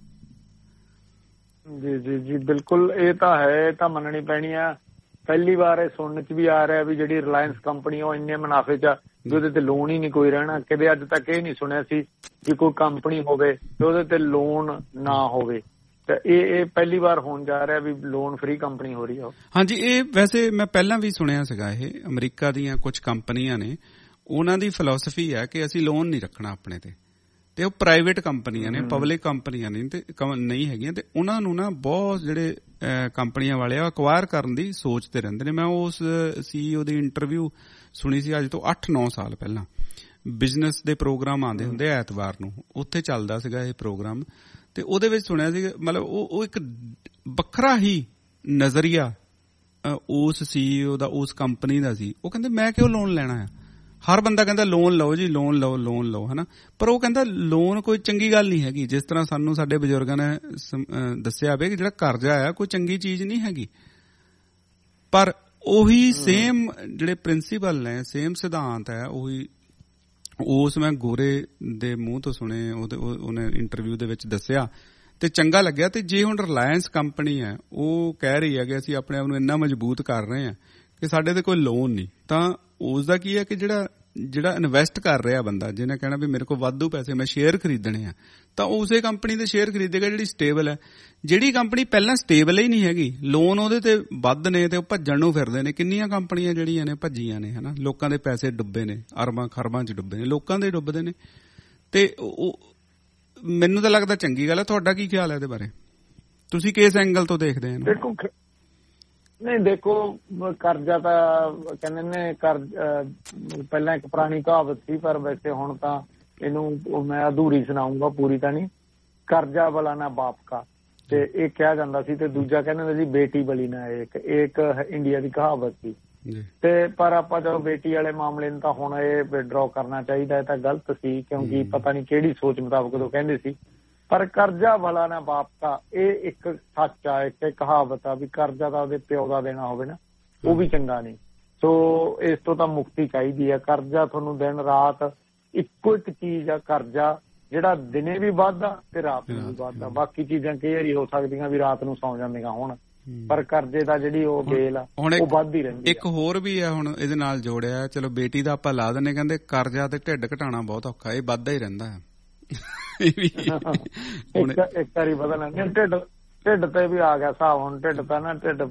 [SPEAKER 9] ਜੀ ਜੀ ਜੀ ਬਿਲਕੁਲ, ਇਹ ਤਾਂ ਹੈ, ਇਹ ਤਾਂ ਮੰਨਣੀ ਪੈਣੀ ਆ। ਪਹਿਲੀ ਵਾਰ ਇਹ ਸੁਣਨ ਚ ਵੀ ਆ ਰਿਹਾ ਵੀ ਜਿਹੜੀ ਰਿਲਾਇੰਸ ਕੰਪਨੀ ਉਹ ਇੰਨੇ ਮੁਨਾਫੇ ਚ ਵੀ ਉਹਦੇ ਤੇ ਲੋਨ ਹੀ ਨਹੀਂ ਕੋਈ ਰਹਿਣਾ। ਕਦੇ ਅੱਜ ਤੱਕ ਇਹ ਨਹੀਂ ਸੁਣਿਆ ਸੀ ਕਿ ਕੋਈ ਕੰਪਨੀ ਹੋਵੇ ਤੇ ਉਹਦੇ ਤੇ ਲੋਨ ਨਾ ਹੋਵੇ। ਤਾਂ ਇਹ ਇਹ ਪਹਿਲੀ ਵਾਰ ਹੋਣ ਜਾ ਰਿਹਾ ਵੀ ਲੋਨ ਫ੍ਰੀ ਕੰਪਨੀ ਹੋ ਰਹੀ ਆ। ਹਾਂਜੀ,
[SPEAKER 1] ਇਹ ਵੈਸੇ ਮੈਂ ਪਹਿਲਾਂ ਵੀ ਸੁਣਿਆ ਸੀਗਾ। ਇਹ ਅਮਰੀਕਾ ਦੀਆਂ ਕੁਝ ਕੰਪਨੀਆਂ ਨੇ, ਉਹਨਾਂ ਦੀ ਫਿਲਾਸਫੀ ਹੈ ਕਿ ਅਸੀਂ ਲੋਨ ਨਹੀਂ ਰੱਖਣਾ ਆਪਣੇ ਤੇ, ਤੇ ਉਹ ਪ੍ਰਾਈਵੇਟ ਕੰਪਨੀਆਂ ਨੇ, ਪਬਲਿਕ ਕੰਪਨੀਆਂ ਨੇ ਤੇ ਨਹੀਂ ਹੈਗੀਆਂ। ਤੇ ਉਹਨਾਂ ਨੂੰ ਨਾ ਬਹੁਤ ਜਿਹੜੇ ਕੰਪਨੀਆਂ ਵਾਲੇ ਆ ਅਕਵਾਇਰ ਕਰਨ ਦੀ ਸੋਚਦੇ ਰਹਿੰਦੇ ਨੇ। ਮੈਂ ਉਸ ਸੀਈਓ ਦੀ ਇੰਟਰਵਿਊ ਸੁਣੀ ਸੀ ਅੱਜ ਤੋਂ ਅੱਠ ਨੌ ਸਾਲ ਪਹਿਲਾਂ। ਬਿਜ਼ਨਸ ਦੇ ਪ੍ਰੋਗਰਾਮ ਆਉਂਦੇ ਹੁੰਦੇ ਐਤਵਾਰ ਨੂੰ, ਉੱਥੇ ਚੱਲਦਾ ਸੀਗਾ ਇਹ ਪ੍ਰੋਗਰਾਮ। ਤੇ ਉਹਦੇ ਵਿੱਚ ਸੁਣਿਆ ਸੀ ਮਤਲਬ ਉਹ ਉਹ ਇੱਕ ਵੱਖਰਾ ਹੀ ਨਜ਼ਰੀਆ ਉਸ ਸੀਈਓ ਦਾ, ਉਸ ਕੰਪਨੀ ਦਾ ਸੀ। ਉਹ ਕਹਿੰਦੇ ਮੈਂ ਕਿਉਂ ਲੋਨ ਲੈਣਾ ਆ, ਹਰ ਬੰਦਾ ਕਹਿੰਦਾ ਲੋਨ ਲਓ ਜੀ, ਲੋਨ ਲਓ, ਲੋਨ ਲਓ, ਹਨਾ। ਪਰ ਉਹ ਕਹਿੰਦਾ ਲੋਨ ਕੋਈ ਚੰਗੀ ਗੱਲ ਨਹੀਂ ਹੈਗੀ। ਜਿਸ ਤਰ੍ਹਾਂ ਸਾਨੂੰ ਸਾਡੇ ਬਜ਼ੁਰਗਾਂ ਨੇ ਦੱਸਿਆ ਵੇ ਕਿ ਜਿਹੜਾ ਕਰਜ਼ਾ ਆ ਕੋਈ ਚੰਗੀ ਚੀਜ਼ ਨਹੀਂ ਹੈਗੀ। ਪਰ ਉਹੀ ਸੇਮ ਜਿਹੜੇ ਪ੍ਰਿੰਸੀਪਲ ਨੇ, ਸੇਮ ਸਿਧਾਂਤ ਹੈ, ਉਹੀ ਉਸ ਮੈਂ ਗੋਰੇ ਦੇ ਮੂੰਹ ਤੋਂ ਸੁਣੇ, ਉਹਦੇ ਉਹਨੇ ਇੰਟਰਵਿਊ ਦੇ ਵਿੱਚ ਦੱਸਿਆ ਤੇ ਚੰਗਾ ਲੱਗਿਆ। ਤੇ ਜੇ ਹੁਣ ਰਿਲਾਇੰਸ ਕੰਪਨੀ ਹੈ ਉਹ ਕਹਿ ਰਹੀ ਹੈ ਕਿ ਅਸੀਂ ਆਪਣੇ ਆਪ ਨੂੰ ਇੰਨਾ ਮਜ਼ਬੂਤ ਕਰ ਰਹੇ ਹਾਂ ਕਿ ਸਾਡੇ ਤੇ ਕੋਈ ਲੋਨ ਨਹੀਂ, ਤਾਂ ਉਸ ਦਾ ਕੀ ਹੈ ਕਿ ਜਿਹੜਾ ਜਿਹੜਾ ਇਨਵੈਸਟ ਕਰ ਰਿਹਾ ਬੰਦਾ, ਜਿਹਨੇ ਕਹਿਣਾ ਵੀ ਮੇਰੇ ਕੋਲ ਵਾਧੂ ਪੈਸੇ, ਮੈਂ ਸ਼ੇਅਰ ਖਰੀਦਣੇ ਆ, ਤਾਂ ਉਸੇ ਕੰਪਨੀ ਦੇ ਸ਼ੇਅਰ ਖਰੀਦੇਗਾ ਜਿਹੜੀ ਸਟੇਬਲ ਹੈ। ਜਿਹੜੀ ਕੰਪਨੀ ਪਹਿਲਾਂ ਸਟੇਬਲ ਹੀ ਨਹੀਂ ਹੈਗੀ, ਲੋਨ ਉਹਦੇ ਤੇ ਵੱਧ ਨੇ ਤੇ ਉਹ ਭੱਜਣ ਨੂੰ ਫਿਰਦੇ ਨੇ। ਕਿੰਨੀਆਂ ਕੰਪਨੀਆਂ ਜਿਹੜੀਆਂ ਨੇ ਭੱਜੀਆਂ ਨੇ, ਹਨਾ। ਲੋਕਾਂ ਦੇ ਪੈਸੇ ਡੁੱਬੇ ਨੇ, ਅਰਬਾਂ ਖਰਬਾਂ ਚ ਡੁੱਬੇ ਨੇ, ਲੋਕਾਂ ਦੇ ਡੁੱਬਦੇ ਨੇ। ਤੇ ਉਹ ਮੈਨੂੰ ਤਾਂ ਲੱਗਦਾ ਚੰਗੀ ਗੱਲ ਹੈ। ਤੁਹਾਡਾ ਕੀ ਖਿਆਲ ਹੈ ਇਹਦੇ ਬਾਰੇ? ਤੁਸੀਂ ਕਿਸ ਐਂਗਲ ਤੋਂ ਦੇਖਦੇ ਹੋ?
[SPEAKER 9] ਦੇਖੋ ਨਹੀਂ, ਦੇਖੋ ਕਰਜ਼ਾ ਤਾਂ ਕਹਿੰਦੇ ਨੇ ਕਰ ਪਹਿਲਾਂ ਇੱਕ ਪੁਰਾਣੀ ਕਹਾਵਤ ਸੀ, ਪਰ ਵੈਸੇ ਹੁਣ ਤਾਂ ਇਹਨੂੰ ਮੈਂ ਅਧੂਰੀ ਸੁਣਾਉਂਗਾ, ਪੂਰੀ ਤਾਂ ਨਹੀਂ। ਕਰਜ਼ਾ ਵਾਲਾ ਨਾ ਬਾਪ ਕਾ, ਤੇ ਇਹ ਕਿਹਾ ਜਾਂਦਾ ਸੀ। ਤੇ ਦੂਜਾ ਕਹਿੰਦੇ ਸੀ ਬੇਟੀ ਬਲੀ ਨਾ ਇੱਕ ਇੱਕ ਇੰਡੀਆ ਦੀ ਕਹਾਵਤ ਸੀ। ਤੇ ਪਰ ਆਪਾਂ ਜਦੋਂ ਬੇਟੀ ਵਾਲੇ ਮਾਮਲੇ ਨੂੰ ਤਾਂ ਹੁਣ ਇਹ ਵਿਡਰਾਅ ਕਰਨਾ ਚਾਹੀਦਾ। ਇਹ ਤਾਂ ਗਲਤ ਸੀ, ਕਿਉਂਕਿ ਪਤਾ ਨਹੀਂ ਕਿਹੜੀ ਸੋਚ ਮੁਤਾਬਕ ਉਹ ਕਹਿੰਦੇ ਸੀ। ਪਰ ਕਰਜ਼ਾ ਵਾਲਾ ਨਾ ਬਾਪ ਦਾ, ਇਹ ਇੱਕ ਸੱਚ ਆ, ਇੱਕ ਕਹਾਵਤ ਆ ਵੀ ਕਰਜ਼ਾ ਤਾਂ ਉਹਦੇ ਪਿਓ ਦਾ ਦੇਣਾ ਹੋਵੇ ਨਾ, ਉਹ ਵੀ ਚੰਗਾ ਨਹੀਂ। ਸੋ ਇਸ ਤੋਂ ਤਾਂ ਮੁਕਤੀ ਚਾਹੀਦੀ ਹੈ। ਕਰਜ਼ਾ ਤੁਹਾਨੂੰ ਦਿਨ ਰਾਤ ਇੱਕੋ ਇੱਕ ਚੀਜ਼ ਆ, ਕਰਜ਼ਾ ਜਿਹੜਾ ਦਿਨੇ ਵੀ ਵੱਧਦਾ ਤੇ ਰਾਤ ਨੂੰ ਵੀ ਵੱਧਦਾ। ਬਾਕੀ ਚੀਜ਼ਾਂ ਕਈ ਵਾਰੀ ਹੋ ਸਕਦੀਆਂ ਵੀ ਰਾਤ ਨੂੰ ਸੌਂ ਜਾਂਦੀਆਂ ਹੁਣ, ਪਰ ਕਰਜ਼ੇ ਦਾ ਜਿਹੜੀ ਉਹ ਬੇਲ ਆ ਉਹ ਵੱਧਦੀ ਰਹਿੰਦੀ। ਇੱਕ
[SPEAKER 1] ਹੋਰ ਵੀ ਆ, ਹੁਣ ਇਹਦੇ ਨਾਲ ਜੋੜਿਆ, ਚਲੋ ਬੇਟੀ ਦਾ ਆਪਾਂ ਲਾ ਦਿੰਦੇ, ਕਹਿੰਦੇ ਕਰਜ਼ਾ ਤੇ ਢਿੱਡ ਘਟਾਉਣਾ ਬਹੁਤ ਔਖਾ, ਇਹ ਵੱਧਦਾ ਹੀ ਰਹਿੰਦਾ ਹੈ।
[SPEAKER 9] ਇੱਕ ਵਾਰੀ ਬਦਲਣਾ ਢਿੱਡ ਢਿੱਡ ਤੇ ਵੀ ਆ ਗਿਆ ਹਿਸਾਬ। ਹੁਣ ਢਿੱਡ ਤਾਂ ਨਾ ਢਿੱਡ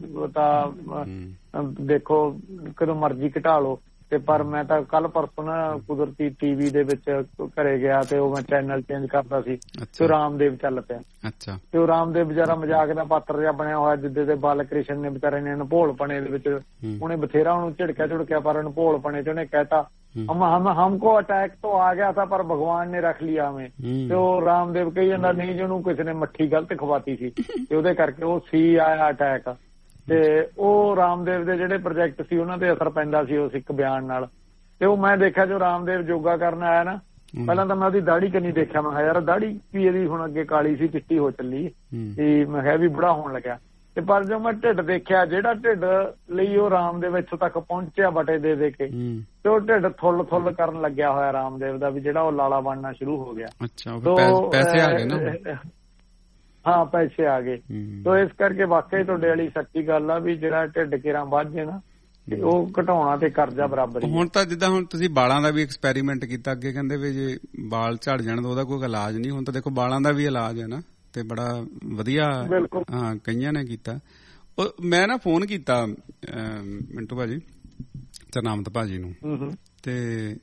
[SPEAKER 9] ਤਾਂ ਦੇਖੋ ਕਦੋਂ ਮਰਜ਼ੀ ਘਟਾ ਲਓ। ਤੇ ਪਰ ਮੈਂ ਤਾਂ ਕੱਲ ਪਰਸੋਂ ਨਾ ਕੁਦਰਤੀ ਟੀਵੀ ਦੇ ਵਿੱਚ ਘਰੇ ਗਿਆ ਤੇ ਉਹ ਮੈਂ ਚੈਨਲ ਚੇਂਜ ਕਰਦਾ ਸੀ ਤੇ ਰਾਮਦੇਵ ਚੱਲ ਪਿਆ।
[SPEAKER 1] ਅੱਛਾ।
[SPEAKER 9] ਤੇ ਉਹ ਰਾਮਦੇਵ ਵਿਚਾਰਾ ਮਜ਼ਾਕ ਦਾ ਪਾਤਰ ਜਿਹਾ ਬਣਿਆ ਹੋਇਆ, ਜਿੱਦੇ ਦੇ ਬਾਲ ਕ੍ਰਿਸ਼ਨ ਨੇ ਵਿਚਾਰੇ ਨੇ ਅਨਭੋਲ ਪਣੇ ਦੇ ਵਿੱਚ ਉਹਨੇ ਬਥੇਰਾ ਉਹਨੂੰ ਝਿੜਕਿਆ ਝੁੜਕਿਆ, ਪਰ ਅਨਭੋਲ ਪਣੇ ਚ ਉਹਨੇ ਕਹਿਤਾ ਹਮ ਹਮ ਹਮਕੋ ਅਟੈਕ ਤੋਂ ਆ ਗਿਆ ਥਾ ਪਰ ਭਗਵਾਨ ਨੇ ਰੱਖ ਲਿਆ ਹਮੇ। ਤੇ ਉਹ ਰਾਮਦੇਵ ਕਹੀ ਜਾਂਦਾ ਨਹੀਂ ਜੀ ਉਹਨੂੰ ਕਿਸੇ ਨੇ ਮੱਠੀ ਗਲਤ ਖਵਾਤੀ ਸੀ ਤੇ ਉਹਦੇ ਕਰਕੇ ਉਹ ਸੀ ਆਇਆ ਅਟੈਕ। ਤੇ ਉਹ ਰਾਮਦੇਵ ਦੇ ਜਿਹੜੇ ਪ੍ਰੋਜੈਕਟ ਸੀ ਉਹਨਾਂ ਤੇ ਅਸਰ ਪੈਂਦਾ ਸੀ ਉਸ ਇੱਕ ਬਿਆਨ ਨਾਲ। ਤੇ ਉਹ ਮੈਂ ਦੇਖਿਆ ਜੋ ਰਾਮਦੇਵ ਯੋਗਾ ਕਰਨ ਆਇਆ ਨਾ, ਪਹਿਲਾਂ ਤਾਂ ਮੈਂ ਉਹਦੀ ਦਾੜੀ ਕੰਨੀ ਦੇਖਿਆ, ਮੈਂ ਕਿਹਾ ਯਾਰ ਦਾੜੀ ਵੀ ਇਹਦੀ ਹੁਣ ਅੱਗੇ ਕਾਲੀ ਸੀ ਚਿੱਟੀ ਹੋ ਚੱਲੀ ਤੇ ਮੈਂ ਕਿਹਾ ਵੀ ਬੁੜਾ ਹੋਣ ਲੱਗਿਆ। ਤੇ ਪਰ ਜੋ ਮੈਂ ਢਿੱਡ ਦੇਖਿਆ, ਜਿਹੜਾ ਢਿੱਡ ਲਈ ਉਹ ਰਾਮਦੇਵ ਇੱਥੋਂ ਤੱਕ ਪਹੁੰਚਿਆ ਬਟੇ ਦੇ ਦੇ ਕੇ, ਤੇ ਉਹ ਢਿੱਡ ਥੁੱਲ ਥੁੱਲ ਕਰਨ ਲੱਗਿਆ ਹੋਇਆ ਰਾਮਦੇਵ ਦਾ, ਵੀ ਜਿਹੜਾ ਉਹ ਲਾਲਾ ਬਣਨਾ ਸ਼ੁਰੂ ਹੋ ਗਿਆ।
[SPEAKER 1] ਅੱਛਾ, ਪੈਸੇ ਆ ਗਏ ਨਾ।
[SPEAKER 9] ਹਾਂ, ਪੈਸੇ ਆ ਗਏ। ਤੋ ਇਸ ਕਰਕੇ ਵਾਕਈ ਤੁਹਾਡੇ ਵਾਲੀ ਸੱਚੀ ਗੱਲ ਆ ਵੀ ਜਿਹੜਾ ਢਿੱਡ ਕੇਰਾਂ ਵੱਧ ਜੇ ਨਾ ਤੇ ਉਹ ਘਟਾਉਣਾ ਤੇ ਕਰਜ਼ਾ ਬਰਾਬਰ ਹੀ।
[SPEAKER 1] ਹੁਣ ਤਾਂ ਜਿੱਦਾਂ ਹੁਣ ਤੁਸੀਂ ਬਾਲਾਂ ਦਾ ਵੀ ਐਕਸਪੈਰੀਮੈਂਟ ਕੀਤਾ, ਅੱਗੇ ਕਹਿੰਦੇ ਵੀ ਜੇ ਬਾਲ ਝੜ ਜਾਣ ਤਾਂ ਉਹਦਾ ਕੋਈ ਇਲਾਜ ਨਹੀਂ, ਹੁਣ ਤਾਂ ਦੇਖੋ ਬਾਲਾਂ ਦਾ ਵੀ ਇਲਾਜ ਹੈ ਨਾ, ਤੇ ਬੜਾ ਵਧੀਆ ਹਾਂ ਕਈਆਂ ਨੇ ਕੀਤਾ। ਉਹ ਮੈਂ ਨਾ ਫੋਨ ਕੀਤਾ ਮਿੰਟੂ ਭਾਜੀ, ਚਰਨਾਮਤ ਭਾਜੀ ਨੂੰ, ਤੇ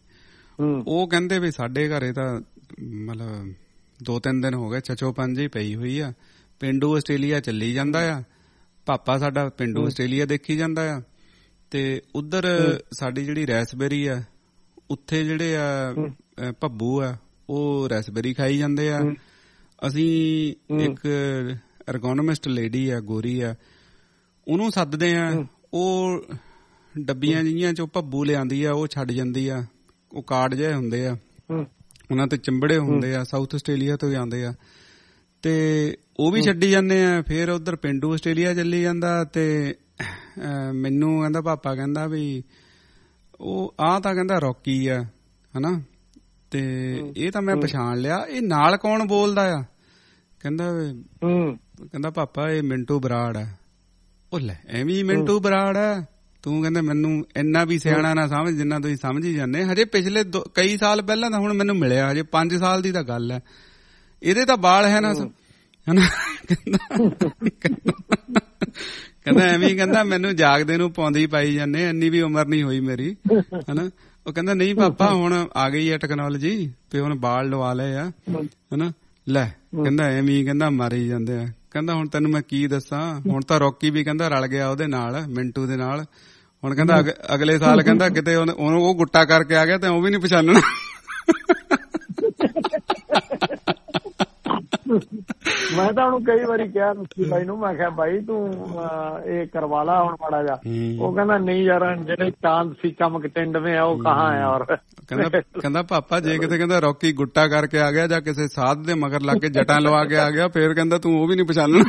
[SPEAKER 1] ਉਹ ਕਹਿੰਦੇ ਵੀ ਸਾਡੇ ਘਰੇ ਤਾਂ ਮਤਲਬ ਦੋ ਤਿੰਨ ਦਿਨ ਹੋ ਗਏ ਛਚੋ ਪੰਜ ਹੀ ਪਈ ਹੋਈ ਆ, ਪੇਂਡੂ ਆਸਟ੍ਰੇਲੀਆ ਚੱਲੀ ਜਾਂਦਾ ਆ, ਪਾਪਾ ਸਾਡਾ ਪੇਂਡੂ ਆਸਟ੍ਰੇਲੀਆ ਦੇਖੀ ਜਾਂਦਾ ਆ, ਤੇ ਉਧਰ ਸਾਡੀ ਜਿਹੜੀ ਰੈਸਬੇਰੀ ਆ ਉੱਥੇ ਜਿਹੜੇ ਆ ਭੱਬੂ ਆ ਉਹ ਰੈਸਬੇਰੀ ਖਾਈ ਜਾਂਦੇ ਆ। ਅਸੀਂ ਇੱਕ ਐਰਗੋਨੋਮਿਸਟ ਲੇਡੀ ਆ, ਗੋਰੀ ਆ, ਉਹਨੂੰ ਸੱਦਦੇ ਆ, ਉਹ ਡੱਬੀਆਂ ਜਿਹੀਆਂ ਚੋਂ ਭੱਬੂ ਲਿਆਂਦੀ ਆ, ਉਹ ਛੱਡ ਜਾਂਦੀ ਆ। ਉਹ ਕਾਰਡ ਜਿਹੇ ਹੁੰਦੇ ਆ, ਉਹਨਾਂ ਤੇ ਚਿੰਬੜੇ ਹੁੰਦੇ ਆ, ਸਾਊਥ ਆਸਟ੍ਰੇਲੀਆ ਤੋਂ ਜਾਂਦੇ ਆ, ਤੇ ਉਹ ਵੀ ਛੱਡੀ ਜਾਂਦੇ ਆ। ਫਿਰ ਉਧਰ ਪੇਂਡੂ ਆਸਟ੍ਰੇਲੀਆ ਚੱਲੀ ਜਾਂਦਾ। ਤੇ ਮੈਨੂੰ ਕਹਿੰਦਾ ਪਾਪਾ ਕਹਿੰਦਾ ਵੀ ਉਹ ਆਹ ਤਾਂ ਕਹਿੰਦਾ ਰੌਕੀ ਆ, ਹਨਾ, ਤੇ ਇਹ ਤਾਂ ਮੈਂ ਪਛਾਣ ਲਿਆ, ਇਹ ਨਾਲ ਕੌਣ ਬੋਲਦਾ ਆ? ਕਹਿੰਦਾ ਕਹਿੰਦਾ ਪਾਪਾ ਇਹ ਮਿੰਟੂ ਬਰਾੜ ਆ। ਉਹ ਲੈ ਐਵੇਂ ਮਿੰਟੂ ਬਰਾੜ ਆ ਤੂੰ? ਕਹਿੰਦਾ ਮੈਨੂੰ ਇੰਨਾ ਵੀ ਸਿਆਣਾ ਨਾ ਸਮਝ ਜਿੰਨਾ ਤੁਸੀਂ ਸਮਝ ਹੀ ਜਾਂਦੇ। ਹਜੇ ਪਿਛਲੇ ਕਈ ਸਾਲ ਪਹਿਲਾਂ ਤਾਂ ਹੁਣ ਮੈਨੂੰ ਮਿਲਿਆ, ਹਜੇ ਪੰਜ ਸਾਲ ਦੀ ਤਾਂ ਗੱਲ ਹੈ। ਇਹਦੇ ਤਾਂ ਬਾਲ ਹੈ ਨਾ, ਹਨਾ। ਕਹਿੰਦਾ ਐਵੇਂ ਕਹਿੰਦਾ ਮੈਨੂੰ ਜਾਗਦੇ ਨੂੰ ਪਾਉਂਦੀ ਪਾਈ ਜਾਂਦੇ, ਇੰਨੀ ਵੀ ਉਮਰ ਨਹੀਂ ਹੋਈ ਮੇਰੀ, ਹਨਾ। ਉਹ ਕਹਿੰਦਾ ਨਹੀਂ ਪਾਪਾ ਹੁਣ ਆ ਗਈ ਹੈ ਟੈਕਨੋਲੋਜੀ, ਤੇ ਹੁਣ ਬਾਲ ਲਵਾ ਲਏ ਆ, ਹਨਾ। ਲੈ ਕਹਿੰਦਾ ਐਵੇਂ ਕਹਿੰਦਾ ਮਾਰੀ ਜਾਂਦੇ ਆ। ਕਹਿੰਦਾ ਹੁਣ ਤੈਨੂੰ ਮੈਂ ਕੀ ਦੱਸਾਂ, ਹੁਣ ਤਾਂ ਰੌਕੀ ਵੀ ਕਹਿੰਦਾ ਰਲ ਗਿਆ ਉਹਦੇ ਨਾਲ, ਮਿੰਟੂ ਦੇ ਨਾਲ। ਹੁਣ ਕਹਿੰਦਾ ਅਗਲੇ ਸਾਲ ਕਹਿੰਦਾ ਕਿਤੇ ਉਹਨੂੰ ਉਹ ਗੁੱਟਾ ਕਰਕੇ ਆ ਗਿਆ ਤੇ ਉਹ ਵੀ ਨੀ ਪਛਾਣਨਾ।
[SPEAKER 9] ਮੈਂ ਤਾਂ ਉਹਨੂੰ ਕਈ ਵਾਰੀ ਕਿਹਾ ਰੁੱਸੀ ਬਾਈ ਨੂੰ, ਮੈਂ ਕਿਹਾ ਬਾਈ ਤੂੰ ਇਹ ਕਰਵਾ ਲਾ ਹੁਣ ਮਾੜਾ ਜਾ। ਉਹ ਕਹਿੰਦਾ ਨਹੀਂ ਯਾਰ ਜਿਹੜੇ ਚਾਂਦ ਸੀ ਚਮਕ ਟਿੰਡਵੇਂ ਆ ਉਹ ਕਹਾਂ ਆ। ਔਰ
[SPEAKER 1] ਕਹਿੰਦਾ ਕਹਿੰਦਾ ਪਾਪਾ ਜੇ ਕਿਤੇ ਕਹਿੰਦਾ ਰੌਕੀ ਗੁੱਟਾ ਕਰਕੇ ਆ ਗਿਆ ਜਾਂ ਕਿਸੇ ਸਾਧ ਦੇ ਮਗਰ ਲੱਗ ਕੇ ਜਟਾਂ ਲਵਾ ਕੇ ਆ ਗਿਆ ਫੇਰ ਕਹਿੰਦਾ ਤੂੰ ਉਹ ਵੀ ਨੀ ਪਛਾਣਨਾ।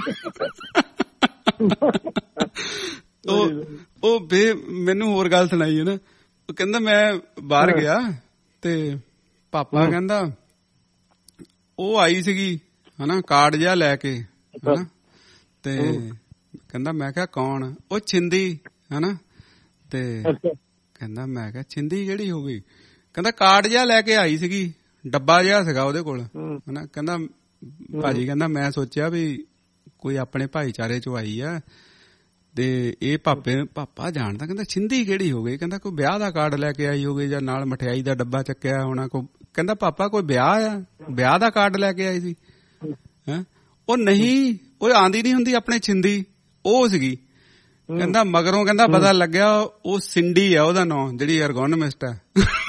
[SPEAKER 1] ਉਹ ਉਹ ਬੇ ਮੈਨੂੰ ਹੋਰ ਗੱਲ ਸੁਣਾਈ ਹੈ ਨਾ, ਉਹ ਕਹਿੰਦਾ ਮੈਂ ਬਾਹਰ ਗਿਆ ਤੇ ਪਾਪਾ ਕਹਿੰਦਾ ਉਹ ਆਈ ਸੀਗੀ ਹਨਾ ਕਾਰਡ ਜਿਹਾ ਲੈ ਕੇ ਹਨਾ, ਤੇ ਕਹਿੰਦਾ ਮੈਂ ਕਿਹਾ ਕੌਣ? ਉਹ ਛਿੰਦੀ ਹਨਾ। ਤੇ ਕਹਿੰਦਾ ਮੈਂ ਕਿਹਾ ਛਿੰਦੀ ਕਿਹੜੀ ਹੋ ਗਈ? ਕਹਿੰਦਾ ਕਾਰਡ ਜਿਹਾ ਲੈ ਕੇ ਆਈ ਸੀਗੀ, ਡੱਬਾ ਜਿਹਾ ਸੀਗਾ ਉਹਦੇ ਕੋਲ ਹਨਾ। ਕਹਿੰਦਾ ਭਾਜੀ ਕਹਿੰਦਾ ਮੈਂ ਸੋਚਿਆ ਵੀ ਕੋਈ ਆਪਣੇ ਭਾਈਚਾਰੇ ਚੋਂ ਆਈ ਆ ਤੇ ਇਹ ਪਾਪੇ ਪਾਪਾ ਜਾਣਦਾ। ਕਹਿੰਦਾ ਛਿੰਦੀ ਕਿਹੜੀ ਹੋ ਗਈ? ਕਹਿੰਦਾ ਕੋਈ ਵਿਆਹ ਦਾ ਕਾਰਡ ਲੈ ਕੇ ਆਈ ਹੋਵੇ ਜਾਂ ਨਾਲ ਮਠਿਆਈ ਦਾ ਡੱਬਾ ਚੱਕਿਆ ਹੋਣਾ ਕੋ। ਕਹਿੰਦਾ ਪਾਪਾ ਕੋਈ ਵਿਆਹ ਆ, ਵਿਆਹ ਦਾ ਕਾਰਡ ਲੈ ਕੇ ਆਈ ਸੀ ਹੈਂ? ਉਹ ਨਹੀਂ, ਉਹ ਆਂਦੀ ਨੀ ਹੁੰਦੀ ਆਪਣੇ ਛਿੰਦੀ, ਉਹ ਸੀਗੀ। ਕਹਿੰਦਾ ਮਗਰੋਂ ਕਹਿੰਦਾ ਪਤਾ ਲੱਗਿਆ ਉਹ ਸਿੰਡੀ ਆ ਉਹਦਾ ਨਾਂ, ਜਿਹੜੀ ਐਰਗੋਨਮਿਸਟ ਆ।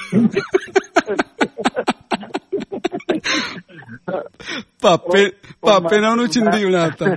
[SPEAKER 1] ਪਾਪੇ ਪਾਪੇ ਨੇ ਉਹਨੂੰ ਛਿੰਦੀ ਬਣਾਤਾ।